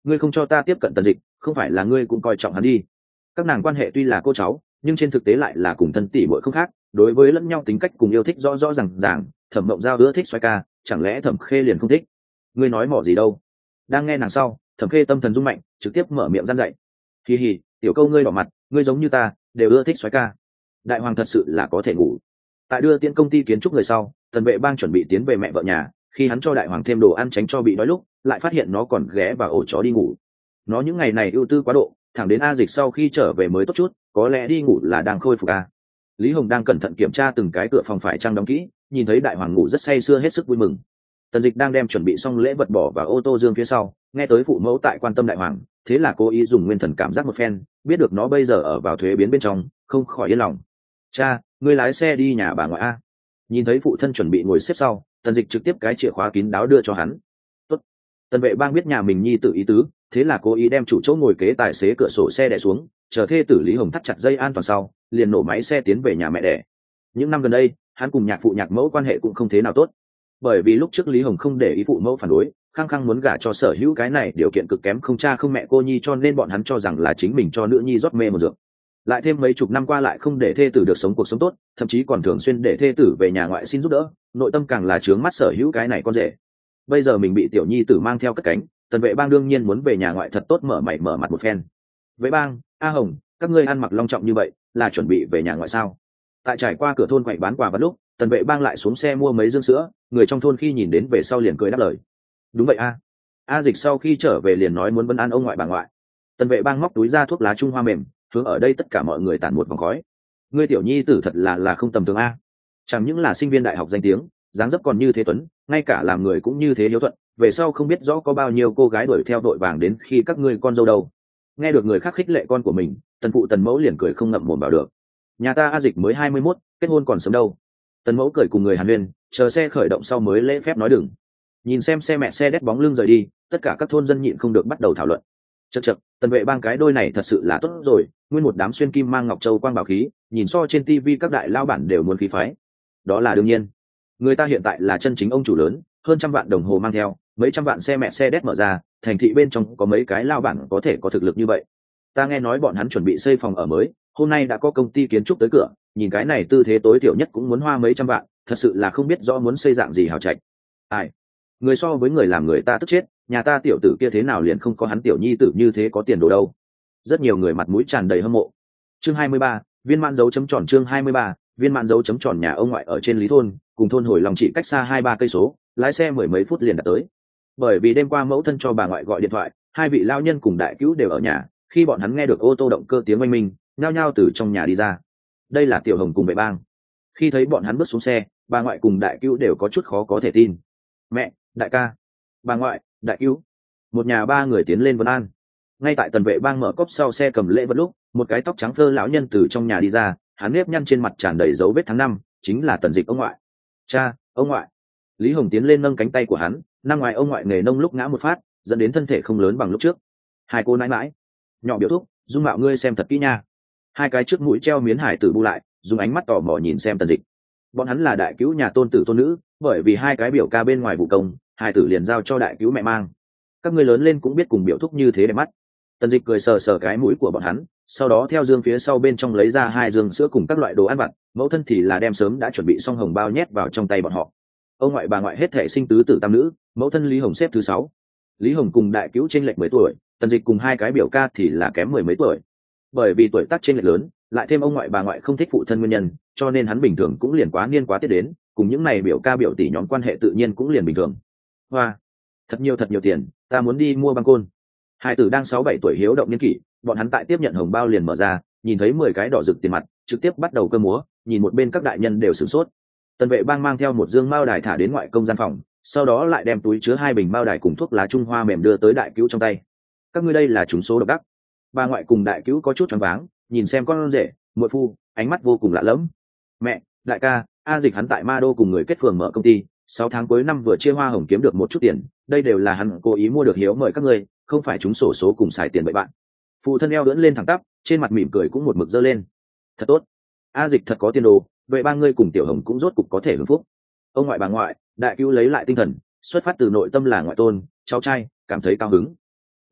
ngươi không cho ta tiếp cận Tần Dịch, không phải là ngươi cũng coi trọng hắn đi? Các nàng quan hệ tuy là cô cháu, nhưng trên thực tế lại là cùng thân tỷ muội không khác, đối với lẫn nhau tính cách cùng yêu thích rõ rõ ràng ràng. Thẩm Mộng Giao ưa thích xoay ca, chẳng lẽ Thẩm Khê liền không thích? Ngươi nói mỏ gì đâu? Đang nghe nàng sau, Thẩm Khê tâm thần rung mạnh, trực tiếp mở miệng gian dạy. Hì hì, tiểu câu ngươi đỏ mặt, ngươi giống như ta, đều ưa thích xoay ca. Đại hoàng thật sự là có thể ngủ. Tại đưa tiễn công ty kiến trúc người sau, Tần Vệ Bang chuẩn bị tiến về mẹ vợ nhà, khi hắn cho đại hoàng thêm đồ ăn tránh cho bị đói lúc, lại phát hiện nó còn ghé vào ổ chó đi ngủ. Nó những ngày này ưu tư quá độ, thẳng đến A Dịch sau khi trở về mới tốt chút, có lẽ đi ngủ là đang khôi phục a. Lý Hồng đang cẩn thận kiểm tra từng cái cửa phòng phải trang đóng kỹ, nhìn thấy đại hoàng ngủ rất say sưa hết sức vui mừng. Tần Dịch đang đem chuẩn bị xong lễ vật bỏ vào ô tô dương phía sau, nghe tới phụ mẫu tại quan tâm đại hoàng, thế là cố ý dùng nguyên thần cảm giác một phen, biết được nó bây giờ ở vào thuế biến bên trong, không khỏi yên lòng. Cha, ngươi lái xe đi nhà bà ngoại a. Nhìn thấy phụ thân chuẩn bị ngồi xếp sau, Tần Dịch trực tiếp cái chìa khóa kín đáo đưa cho hắn. Tốt. Tần Vệ Bang biết nhà mình nhi tự ý tứ, thế là cố ý đem chủ chỗ ngồi kế tài xế cửa sổ xe đè xuống, chờ thê tử Lý Hồng thắt chặt dây an toàn sau, liền nổ máy xe tiến về nhà mẹ đẻ. Những năm gần đây, hắn cùng nhạc phụ nhạc mẫu quan hệ cũng không thế nào tốt, bởi vì lúc trước Lý Hồng không để ý phụ mẫu phản đối, khăng khăng muốn gả cho Sở Hữu, cái này điều kiện cực kém không cha không mẹ cô nhi, cho nên bọn hắn cho rằng là chính mình cho nữ nhi rót mê một dược. Lại thêm mấy chục năm qua lại không để thê tử được sống cuộc sống tốt, thậm chí còn thường xuyên để thê tử về nhà ngoại xin giúp đỡ, nội tâm càng là trướng mắt Sở Hữu cái này con rể. Bây giờ mình bị tiểu nhi tử mang theo cất cánh, Tần Vệ Bang đương nhiên muốn về nhà ngoại thật tốt mở mày mở mặt một phen. Vệ Bang, A Hồng, các ngươi ăn mặc long trọng như vậy, là chuẩn bị về nhà ngoại sao? Tại trải qua cửa thôn quậy bán quà vật lúc, Tần Vệ Bang lại xuống xe mua mấy dương sữa, người trong thôn khi nhìn đến về sau liền cười đáp lời. Đúng vậy a. A Dịch sau khi trở về liền nói muốn vấn an ông ngoại bà ngoại. Tần Vệ Bang móc túi ra thuốc lá Trung Hoa mềm, hướng ở đây tất cả mọi người tản một vòng khói. Ngươi tiểu nhi tử thật là không tầm thường a. Chẳng những là sinh viên đại học danh tiếng, dáng dấp còn như thế tuấn, ngay cả làm người cũng như thế hiếu thuận, về sau không biết rõ có bao nhiêu cô gái đuổi theo đội vàng đến khi các ngươi con dâu đâu. Nghe được người khác khích lệ con của mình, Tần phụ Tần mẫu liền cười không ngậm mồm vào được. Nhà ta A Dịch mới 21, kết hôn còn sớm đâu. Tần mẫu cười cùng người Hàn Huyên, chờ xe khởi động sau mới lễ phép nói đừng. Nhìn xem xe mẹ xe đét bóng lưng rời đi, tất cả các thôn dân nhịn không được bắt đầu thảo luận. Chậc chậc, Tần Vệ Bang cái đôi này thật sự là tốt rồi, nguyên một đám xuyên kim mang ngọc châu quang bảo khí, nhìn so trên tivi các đại lao bản đều muốn khí phái. Đó là đương nhiên. Người ta hiện tại là chân chính ông chủ lớn, hơn trăm vạn đồng hồ mang theo, mấy trăm vạn xe mẹ xe đét mở ra, thành thị bên trong có mấy cái lao bản có thể có thực lực như vậy. Ta nghe nói bọn hắn chuẩn bị xây phòng ở mới, hôm nay đã có công ty kiến trúc tới cửa, nhìn cái này tư thế tối thiểu nhất cũng muốn hoa mấy trăm vạn, thật sự là không biết rõ muốn xây dạng gì hào trạch. Ai, người so với người làm người ta tức chết, nhà ta tiểu tử kia thế nào liền không có hắn tiểu nhi tử như thế có tiền đồ đâu. Rất nhiều người mặt mũi tràn đầy hâm mộ. Chương 23, viên mãn dấu chấm tròn. Chương 23, viên mãn dấu chấm tròn. Nhà ông ngoại ở trên Lý thôn, cùng thôn Hồi Lòng chỉ cách xa 2-3 cây số, lái xe mười mấy phút liền đạt tới. Bởi vì đêm qua mẫu thân cho bà ngoại gọi điện thoại, hai vị lao nhân cùng đại cứu đều ở nhà, khi bọn hắn nghe được ô tô động cơ tiếng oanh minh, nhao nhao từ trong nhà đi ra. Đây là Tiểu Hồng cùng Vệ Bang. Khi thấy bọn hắn bước xuống xe, bà ngoại cùng đại cứu đều có chút khó có thể tin. Mẹ, đại ca, bà ngoại, đại cứu, một nhà ba người tiến lên vấn an. Ngay tại Tần Vệ Bang mở cốp sau xe cầm lễ vật lúc, một cái tóc trắng phơ lão nhân từ trong nhà đi ra, hắn nếp nhăn trên mặt tràn đầy dấu vết tháng năm, chính là Tần Dịch ông ngoại. Cha, ông ngoại. Lý Hồng tiến lên nâng cánh tay của hắn, năm ngoài ông ngoại nghề nông lúc ngã một phát, dẫn đến thân thể không lớn bằng lúc trước. Hai cô nãi mãi, nhỏ biểu thúc, dung mạo ngươi xem thật kỹ nha. Hai cái trước mũi treo miến hải tử bu lại, dùng ánh mắt tò mò nhìn xem Tần Dịch. Bọn hắn là đại cứu nhà tôn tử tôn nữ, bởi vì hai cái biểu ca bên ngoài vụ công, hải tử liền giao cho đại cứu mẹ mang. Các ngươi lớn lên cũng biết cùng biểu thúc như thế đẹp mắt. Tần Dịch cười sờ sờ cái mũi của bọn hắn, sau đó theo dương phía sau bên trong lấy ra 2 dương sữa cùng các loại đồ ăn vặt, mẫu thân thì là đem sớm đã chuẩn bị xong hồng bao nhét vào trong tay bọn họ. Ông ngoại bà ngoại hết thể sinh tứ tử tam nữ, mẫu thân Lý Hồng xếp thứ 6. Lý Hồng cùng đại cứu chênh lệch 10 tuổi, Tần Dịch cùng hai cái biểu ca thì là kém 10 mấy tuổi. Bởi vì tuổi tác chênh lệch lớn, lại thêm ông ngoại bà ngoại không thích phụ thân nguyên nhân, cho nên hắn bình thường cũng liền quá niên quá tiết đến, cùng những này biểu ca biểu tỷ nhóm quan hệ tự nhiên cũng liền bình thường. Hoa, thật nhiều tiền, ta muốn đi mua băng côn. Hai tử đang 6-7 tuổi hiếu động niên kỷ, bọn hắn tại tiếp nhận hồng bao liền mở ra, nhìn thấy 10 cái đỏ rực tiền mặt, trực tiếp bắt đầu cơ múa, nhìn một bên các đại nhân đều sửng sốt. Tần Vệ Bang mang theo một dương mao đài thả đến ngoại công gian phòng, sau đó lại đem túi chứa 2 bình mao đài cùng thuốc lá Trung Hoa mềm đưa tới đại cứu trong tay. Các ngươi đây là trúng số độc đắc. Bà ngoại cùng đại cứu có chút choáng váng, nhìn xem con rể, muội phu, ánh mắt vô cùng lạ lẫm. Mẹ, đại ca, A Dịch hắn tại Ma Đô cùng người kết phường mở công ty, 6 tháng cuối năm vừa chia hoa hồng kiếm được một chút tiền, đây đều là hắn cố ý mua được hiếu mời các ngươi, không phải trúng sổ số cùng xài tiền bậy bạn. Phụ thân eo ưỡn lên thẳng tắp, trên mặt mỉm cười cũng một mực dơ lên. Thật tốt, A Dịch thật có tiền đồ, vậy ba ngươi cùng Tiểu Hồng cũng rốt cục có thể hưởng phúc. Ông ngoại bà ngoại, đại cứu lấy lại tinh thần, xuất phát từ nội tâm là ngoại tôn, cháu trai, cảm thấy cao hứng.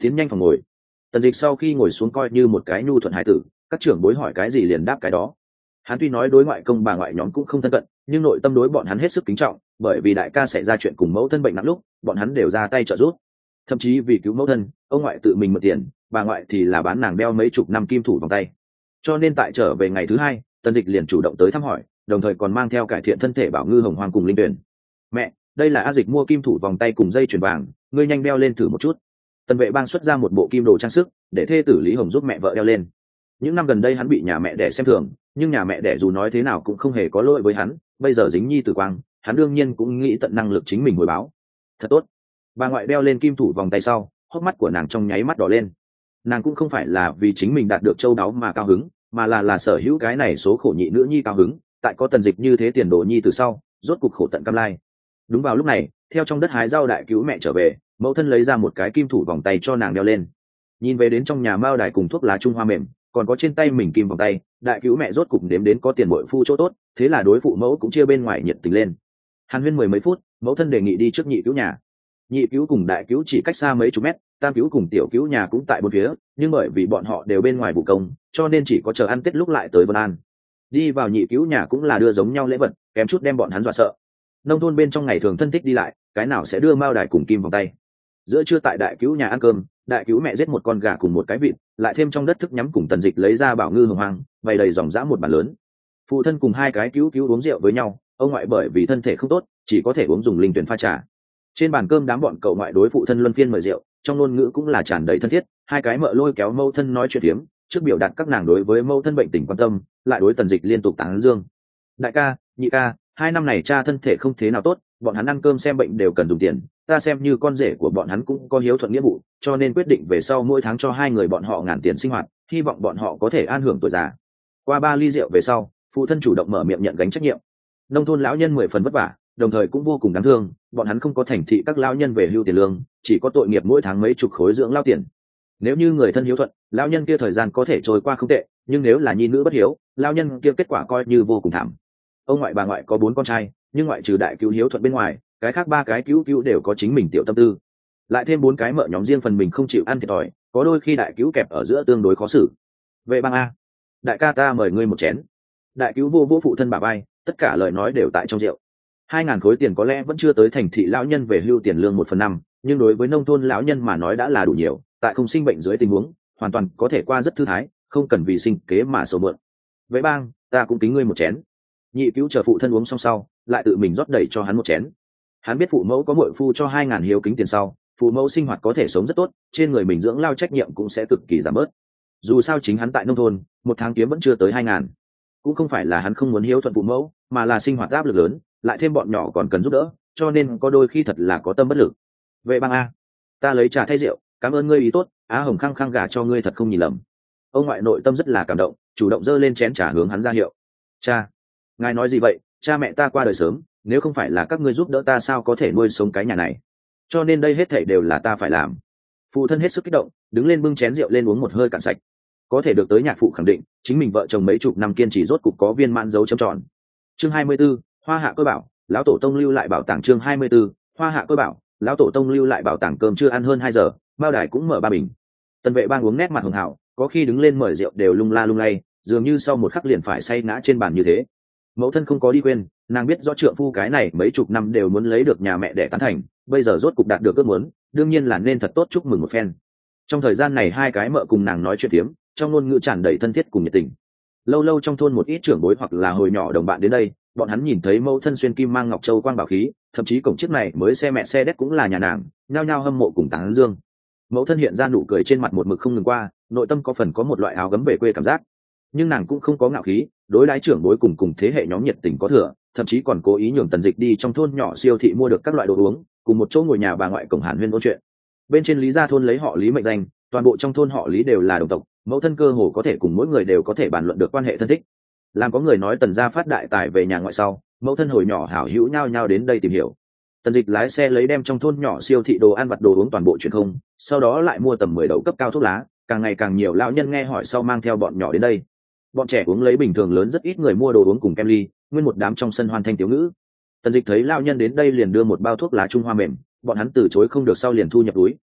tiến nhanh phòng ngồi. Tần Dịch sau khi ngồi xuống coi như một cái nhu thuận hải tử, các trưởng bối hỏi cái gì liền đáp cái đó. Hắn tuy nói đối ngoại công bà ngoại nhóm cũng không thân cận, nhưng nội tâm đối bọn hắn hết sức kính trọng, bởi vì đại ca xảy ra chuyện cùng mẫu thân bệnh nặng lúc, bọn hắn đều ra tay trợ giúp. Thậm chí vì cứu mẫu thân, ông ngoại tự mình mượn tiền, bà ngoại thì là bán nàng đeo mấy chục năm kim thủ vòng tay. Cho nên tại trở về ngày thứ hai, Tần Dịch liền chủ động tới thăm hỏi, đồng thời còn mang theo cải thiện thân thể Bảo Ngư Hồng Hoàng cùng Linh Tuyền. Mẹ, đây là A Dịch mua kim thủ vòng tay cùng dây chuyền vàng, ngươi nhanh đeo lên thử một chút. Tần Vệ Bang xuất ra một bộ kim đồ trang sức, để thê tử Lý Hồng giúp mẹ vợ đeo lên. Những năm gần đây hắn bị nhà mẹ đẻ xem thường, nhưng nhà mẹ đẻ dù nói thế nào cũng không hề có lỗi với hắn, bây giờ dính nhi tử quang, hắn đương nhiên cũng nghĩ tận năng lực chính mình hồi báo. Thật tốt. Bà ngoại đeo lên kim thủ vòng tay sau, hốc mắt của nàng trong nháy mắt đỏ lên. Nàng cũng không phải là vì chính mình đạt được châu đáo mà cao hứng, mà là sở hữu cái này số khổ nhị nữ nhi cao hứng, tại có Tần Dịch như thế tiền đồ nhi từ sau, rốt cục khổ tận cam lai. Đúng vào lúc này, theo trong đất hái rau đại cứu mẹ trở về, mẫu thân lấy ra một cái kim thủ vòng tay cho nàng đeo lên. Nhìn về đến trong nhà mao đài cùng thuốc lá trung hoa mềm, còn có trên tay mình kim vòng tay, đại cứu mẹ rốt cục đếm đến có tiền bội phu chỗ tốt, thế là đối phụ mẫu cũng chia bên ngoài nhiệt tình lên. Hàn huyên 10 mấy phút, mẫu thân đề nghị đi trước nhị cứu nhà. Nhị cứu cùng đại cứu chỉ cách xa mấy chục mét, tam cứu cùng tiểu cứu nhà cũng tại bốn phía, nhưng bởi vì bọn họ đều bên ngoài vụ công, cho nên chỉ có chờ ăn Tết lúc lại tới Vân An. Đi vào nhị cứu nhà cũng là đưa giống nhau lễ vật, kém chút đem bọn hắn dọa sợ. Nông thôn bên trong ngày thường thân thích đi lại, cái nào sẽ đưa mao đài cùng kim vòng tay. Giữa trưa tại đại cứu nhà ăn cơm, đại cứu mẹ giết một con gà cùng một cái vịt, lại thêm trong đất thức nhắm cùng Tần Dịch lấy ra Bảo Ngư Hồng Hoàng, bày đầy dòng dã một bàn lớn. Phụ thân cùng hai cái cứu uống rượu với nhau, ông ngoại bởi vì thân thể không tốt, chỉ có thể uống dùng linh tuyển pha trà. Trên bàn cơm đám bọn cậu ngoại đối phụ thân luân phiên mời rượu, trong ngôn ngữ cũng là tràn đầy thân thiết, hai cái mợ lôi kéo mâu thân nói chuyện phiếm, trước biểu đạt các nàng đối với mâu thân bệnh tình quan tâm, lại đối Tần Dịch liên tục tán dương. Đại ca, nhị ca, 2 năm này cha thân thể không thế nào tốt, bọn hắn ăn cơm xem bệnh đều cần dùng tiền, ta xem như con rể của bọn hắn cũng có hiếu thuận nghĩa vụ, cho nên quyết định về sau mỗi tháng cho hai người bọn họ ngàn tiền sinh hoạt, hy vọng bọn họ có thể an hưởng tuổi già. Qua 3 ly rượu về sau, phụ thân chủ động mở miệng nhận gánh trách nhiệm. Nông thôn lão nhân 10 phần vất vả, đồng thời cũng vô cùng đáng thương, bọn hắn không có thành thị các lão nhân về hưu tiền lương, chỉ có tội nghiệp mỗi tháng mấy chục khối dưỡng lao tiền. Nếu như người thân hiếu thuận, lão nhân kia thời gian có thể trôi qua không tệ, nhưng nếu là nhi nữ bất hiếu, lão nhân kia kết quả coi như vô cùng thảm. Ông ngoại bà ngoại có 4 con trai, nhưng ngoại trừ đại cứu hiếu thuận bên ngoài, cái khác 3 cái cứu đều có chính mình tiểu tâm tư. Lại thêm 4 cái mợ nhóm riêng phần mình không chịu ăn thiệt thòi, có đôi khi đại cứu kẹp ở giữa tương đối khó xử. Vệ Bang a, đại ca ta mời ngươi một chén. Đại cứu vô phụ thân bà bay, tất cả lời nói đều tại trong rượu. 2.000 khối tiền có lẽ vẫn chưa tới thành thị lão nhân về hưu tiền lương 1/5, nhưng đối với nông thôn lão nhân mà nói đã là đủ nhiều, tại không sinh bệnh dưới tình huống, hoàn toàn có thể qua rất thư thái, không cần vì sinh kế mà sầu mượn. Vệ Bang, ta cũng kính ngươi một chén. Nhị cứu chờ phụ thân uống xong sau, lại tự mình rót đầy cho hắn một chén. Hắn biết phụ mẫu có muội phu cho 2.000 hiếu kính tiền sau, phụ mẫu sinh hoạt có thể sống rất tốt, trên người mình dưỡng lao trách nhiệm cũng sẽ cực kỳ giảm bớt. Dù sao chính hắn tại nông thôn, một tháng kiếm vẫn chưa tới 2.000. Cũng không phải là hắn không muốn hiếu thuận phụ mẫu, mà là sinh hoạt áp lực lớn, lại thêm bọn nhỏ còn cần giúp đỡ, cho nên có đôi khi thật là có tâm bất lực. Vệ Bang a, ta lấy trà thay rượu, cảm ơn ngươi ý tốt, Á Hồng khăng khăng gả cho ngươi thật không nhìn lầm. Ông ngoại nội tâm rất là cảm động, chủ động dơ lên chén trà hướng hắn ra hiệu. Cha, ngài nói gì vậy, cha mẹ ta qua đời sớm, nếu không phải là các ngươi giúp đỡ ta sao có thể nuôi sống cái nhà này, cho nên đây hết thảy đều là ta phải làm. Phụ thân hết sức kích động, đứng lên bưng chén rượu lên uống một hơi cạn sạch. Có thể được tới nhạc phụ khẳng định, chính mình vợ chồng mấy chục năm kiên trì rốt cục có viên mãn dấu chấm tròn. Chương 24, Hoa Hạ Cơ Bảo, lão tổ tông lưu lại bảo tàng. Chương 24, Hoa Hạ Cơ Bảo, lão tổ tông lưu lại bảo tàng. Cơm chưa ăn hơn 2 giờ, bao đài cũng mở 3 bình. Tần Vệ Bang uống nét mặt hường hảo, có khi đứng lên mời rượu đều lung la lung lay, dường như sau một khắc liền phải say ngã trên bàn như thế. Mẫu thân không có đi quên, nàng biết rõ trượng phu cái này mấy chục năm đều muốn lấy được nhà mẹ để tán thành, bây giờ rốt cục đạt được ước muốn, đương nhiên là nên thật tốt chúc mừng một phen. Trong thời gian này hai cái mợ cùng nàng nói chuyện tiếm, trong ngôn ngữ tràn đầy thân thiết cùng nhiệt tình. Lâu lâu trong thôn một ít trưởng bối hoặc là hồi nhỏ đồng bạn đến đây, bọn hắn nhìn thấy mẫu thân xuyên kim mang ngọc châu quang bảo khí, thậm chí cổng chiếc này mới xe mẹ xe đét cũng là nhà nàng, nhao nhao hâm mộ cùng tán dương. Mẫu thân hiện ra nụ cười trên mặt một mực không ngừng qua, nội tâm có phần có một loại áo gấm về quê cảm giác, nhưng nàng cũng không có ngạo khí, đối đãi trưởng bối cùng thế hệ nhóm nhiệt tình có thừa, thậm chí còn cố ý nhường Tần Dịch đi trong thôn nhỏ siêu thị mua được các loại đồ uống, cùng một chỗ ngồi nhà bà ngoại cổng Hàn Huyên ôn chuyện. Bên trên Lý gia thôn lấy họ Lý mệnh danh, toàn bộ trong thôn họ Lý đều là đồng tộc, mẫu thân cơ hồ có thể cùng mỗi người đều có thể bàn luận được quan hệ thân thích. Làm có người nói Tần gia phát đại tài về nhà ngoại sau, mẫu thân hồi nhỏ hảo hữu nhao nhao đến đây tìm hiểu. Tần Dịch lái xe lấy đem trong thôn nhỏ siêu thị đồ ăn vặt đồ uống toàn bộ chuyển không, sau đó lại mua tầm 10 đầu cấp cao thuốc lá, càng ngày càng nhiều lão nhân nghe hỏi sau mang theo bọn nhỏ đến đây. Bọn trẻ uống lấy bình thường lớn rất ít người mua đồ uống cùng kem ly, nguyên một đám trong sân hoan thanh tiểu ngữ. Tần Dịch thấy lão nhân đến đây liền đưa một bao thuốc lá Trung Hoa mềm, bọn hắn từ chối không được sau liền thu nhập túi,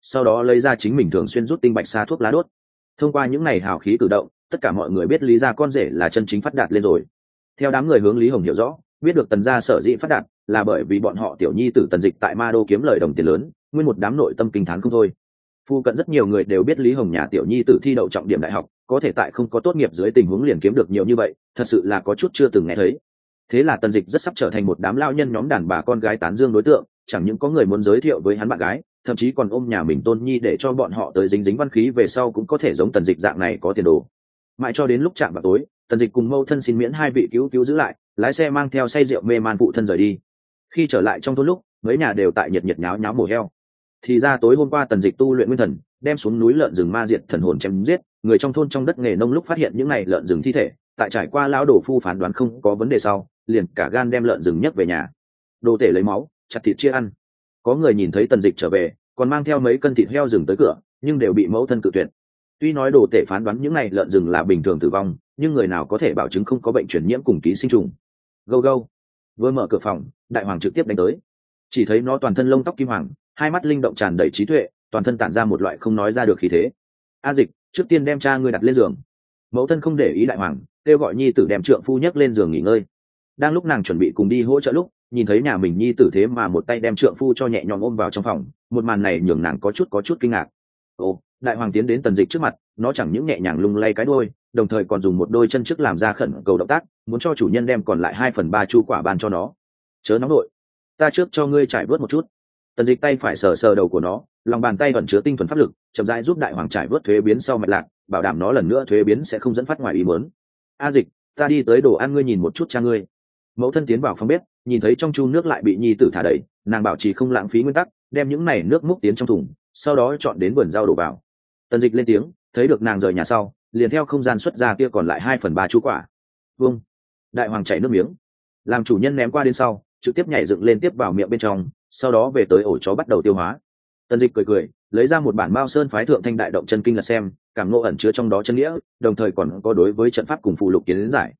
sau đó lấy ra chính mình thường xuyên rút tinh bạch sa thuốc lá đốt. Thông qua những ngày hào khí cử động, tất cả mọi người biết Lý gia con rể là chân chính phát đạt lên rồi. Theo đám người hướng Lý Hồng hiểu rõ, biết được Tần gia sở dĩ phát đạt là bởi vì bọn họ tiểu nhi tử Tần Dịch tại Ma Đô kiếm lời đồng tiền lớn, nguyên một đám nội tâm kinh thán không thôi. Phu cận rất nhiều người đều biết Lý Hồng nhà tiểu nhi tử thi đậu trọng điểm đại học, có thể tại không có tốt nghiệp dưới tình huống liền kiếm được nhiều như vậy, thật sự là có chút chưa từng nghe thấy. Thế là Tần Dịch rất sắp trở thành một đám lao nhân nhóm đàn bà con gái tán dương đối tượng, chẳng những có người muốn giới thiệu với hắn bạn gái, thậm chí còn ôm nhà mình tôn nhi để cho bọn họ tới dính dính văn khí về sau cũng có thể giống Tần Dịch dạng này có tiền đồ. Mãi cho đến lúc chạm vào tối, Tần Dịch cùng mâu thân xin miễn hai vị cứu cứu giữ lại, lái xe mang theo say rượu mê man phụ thân rời đi. Khi trở lại trong thôn lúc, mấy nhà đều tại nhiệt nhiệt nháo nháo mổ heo. Thì ra tối hôm qua Tần Dịch tu luyện nguyên thần, đem xuống núi lợn rừng ma diệt thần hồn chém giết, người trong thôn trong đất nghề nông lúc phát hiện những này lợn rừng thi thể, tại trải qua lão đổ phu phán đoán không có vấn đề sau, liền cả gan đem lợn rừng nhấc về nhà. Đồ tể lấy máu, chặt thịt chia ăn. Có người nhìn thấy Tần Dịch trở về, còn mang theo mấy cân thịt heo rừng tới cửa, nhưng đều bị mẫu thân cự tuyệt. Tuy nói đồ tể phán đoán những này lợn rừng là bình thường tử vong, nhưng người nào có thể bảo chứng không có bệnh truyền nhiễm cùng ký sinh trùng. Gâu gâu. Vừa mở cửa phòng, đại hoàng trực tiếp đánh tới. Chỉ thấy nó toàn thân lông tóc kim hoàng, hai mắt linh động tràn đầy trí tuệ, toàn thân tản ra một loại không nói ra được khí thế. A Dịch, trước tiên đem cha ngươi đặt lên giường. Mẫu thân không để ý đại hoàng, kêu gọi nhi tử đem trượng phu nhấc lên giường nghỉ ngơi. Đang lúc nàng chuẩn bị cùng đi hỗ trợ lúc, nhìn thấy nhà mình nhi tử thế mà một tay đem trượng phu cho nhẹ nhõm ôm vào trong phòng, một màn này nhường nàng có chút kinh ngạc. Ồ, đại hoàng tiến đến Tần Dịch trước mặt, nó chẳng những nhẹ nhàng lung lay cái đuôi, đồng thời còn dùng một đôi chân trước làm ra khẩn cầu động tác, muốn cho chủ nhân đem còn lại 2/3 chu quả ban cho nó. Chớ nóng nội, ta trước cho ngươi trải vớt một chút. Tần Dịch tay phải sờ sờ đầu của nó, lòng bàn tay ẩn chứa tinh thuần pháp lực, chậm rãi giúp đại hoàng trải vớt thuế biến sau mạch lạc, bảo đảm nó lần nữa thuế biến sẽ không dẫn phát ngoài ý muốn. A Dịch, ta đi tới đồ ăn ngươi nhìn một chút cha ngươi. Mẫu thân tiến vào phòng bếp, nhìn thấy trong chu nước lại bị nhi tử thả đầy, nàng bảo trì không lãng phí nguyên tắc, đem những này nước múc tiến trong thùng, sau đó chọn đến vườn rau đổ vào. Tần Dịch lên tiếng, thấy được nàng rời nhà sau, liền theo không gian xuất ra kia còn lại 2/3 chu quả. Vâng. Đại hoàng chảy nước miếng, làm chủ nhân ném qua đến sau, trực tiếp nhảy dựng lên tiếp vào miệng bên trong, sau đó về tới ổ chó bắt đầu tiêu hóa. Tần Dịch cười, lấy ra một bản Mao Sơn phái thượng thanh đại động chân kinh lật xem, cảm ngộ ẩn chứa trong đó chân nghĩa, đồng thời còn có đối với trận pháp cùng phụ lục kiến giải.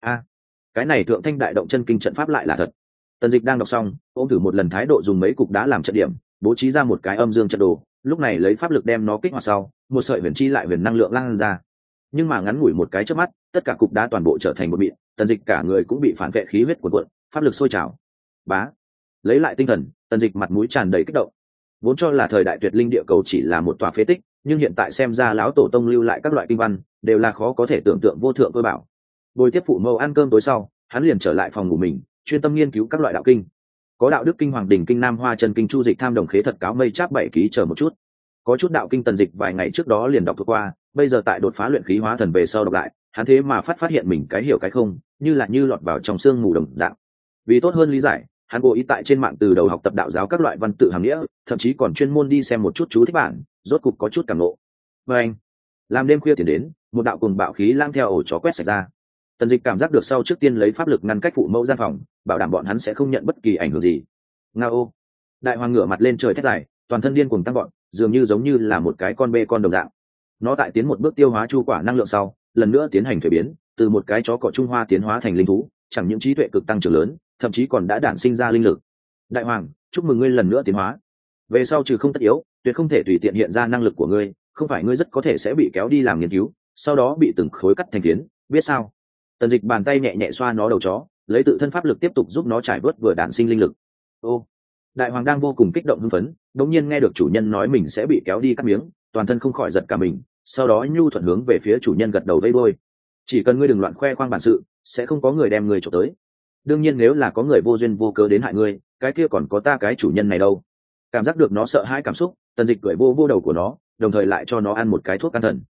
Cái này thượng thanh đại động chân kinh trận pháp lại là thật. Tần Dịch đang đọc xong, ôm thử một lần thái độ dùng mấy cục đá làm trận điểm, bố trí ra một cái âm dương trận đồ, lúc này lấy pháp lực đem nó kích hoạt sau, một sợi huyền chi lại huyền năng lượng lan ra. Nhưng mà ngắn ngủi một cái chớp mắt, tất cả cục đá toàn bộ trở thành một mịn, Tần Dịch cả người cũng bị phản vệ khí huyết cuồn cuộn, pháp lực sôi trào. Bá, lấy lại tinh thần, Tần Dịch mặt mũi tràn đầy kích động. Vốn cho là thời đại tuyệt linh địa cầu chỉ là một tòa phế tích, nhưng hiện tại xem ra lão tổ tông lưu lại các loại kinh văn, đều là khó có thể tưởng tượng vô thượng tôi bảo. Bồi tiếp phụ mẫu ăn cơm tối sau, hắn liền trở lại phòng ngủ mình, chuyên tâm nghiên cứu các loại đạo kinh. Có đạo đức kinh, hoàng đỉnh kinh, nam hoa chân kinh, chu dịch tham đồng khế thật cáo mây cháp 7 ký chờ một chút. Có chút đạo kinh Tần Dịch vài ngày trước đó liền đọc thuộc qua, bây giờ tại đột phá luyện khí hóa thần về sau đọc lại, hắn thế mà phát hiện mình cái hiểu cái không, như lọt vào trong xương mù đồng dạng. Vì tốt hơn lý giải, hắn cố ý tại trên mạng từ đầu học tập đạo giáo các loại văn tự hàm nghĩa, thậm chí còn chuyên môn đi xem một chút chú thích bản, rốt cục có chút cảm ngộ. Và anh, làm đêm khuya tiền đến, một đạo cùng bạo khí lang theo ổ chó quét sạch ra. Tần Dịch cảm giác được sau trước tiên lấy pháp lực ngăn cách phụ mẫu gian phòng, bảo đảm bọn hắn sẽ không nhận bất kỳ ảnh hưởng gì. Ngao! Đại hoàng ngửa mặt lên trời thét dài, toàn thân điên cuồng tăng bọn, dường như giống như là một cái con bê con đồng dạng. Nó tại tiến một bước tiêu hóa chu quả năng lượng sau, lần nữa tiến hành thuế biến, từ một cái chó cọ Trung Hoa tiến hóa thành linh thú, chẳng những trí tuệ cực tăng trưởng lớn, thậm chí còn đã đản sinh ra linh lực. Đại hoàng, chúc mừng ngươi lần nữa tiến hóa. Về sau trừ không tất yếu, tuyệt không thể tùy tiện hiện ra năng lực của ngươi, không phải ngươi rất có thể sẽ bị kéo đi làm nghiên cứu, sau đó bị từng khối cắt thành phiến, biết sao? Tần Dịch bàn tay nhẹ nhẹ xoa nó đầu chó, lấy tự thân pháp lực tiếp tục giúp nó trải bớt vừa đản sinh linh lực. Ô, đại hoàng đang vô cùng kích động hưng phấn, đột nhiên nghe được chủ nhân nói mình sẽ bị kéo đi cắt miếng, toàn thân không khỏi giật cả mình, sau đó nhu thuận hướng về phía chủ nhân gật đầu vẫy đuôi. Chỉ cần ngươi đừng loạn khoe khoang bản sự, sẽ không có người đem ngươi trộm tới. Đương nhiên nếu là có người vô duyên vô cớ đến hại ngươi, cái kia còn có ta cái chủ nhân này đâu. Cảm giác được nó sợ hãi cảm xúc, Tần Dịch cười vô vô đầu của nó, đồng thời lại cho nó ăn một cái thuốc can thần.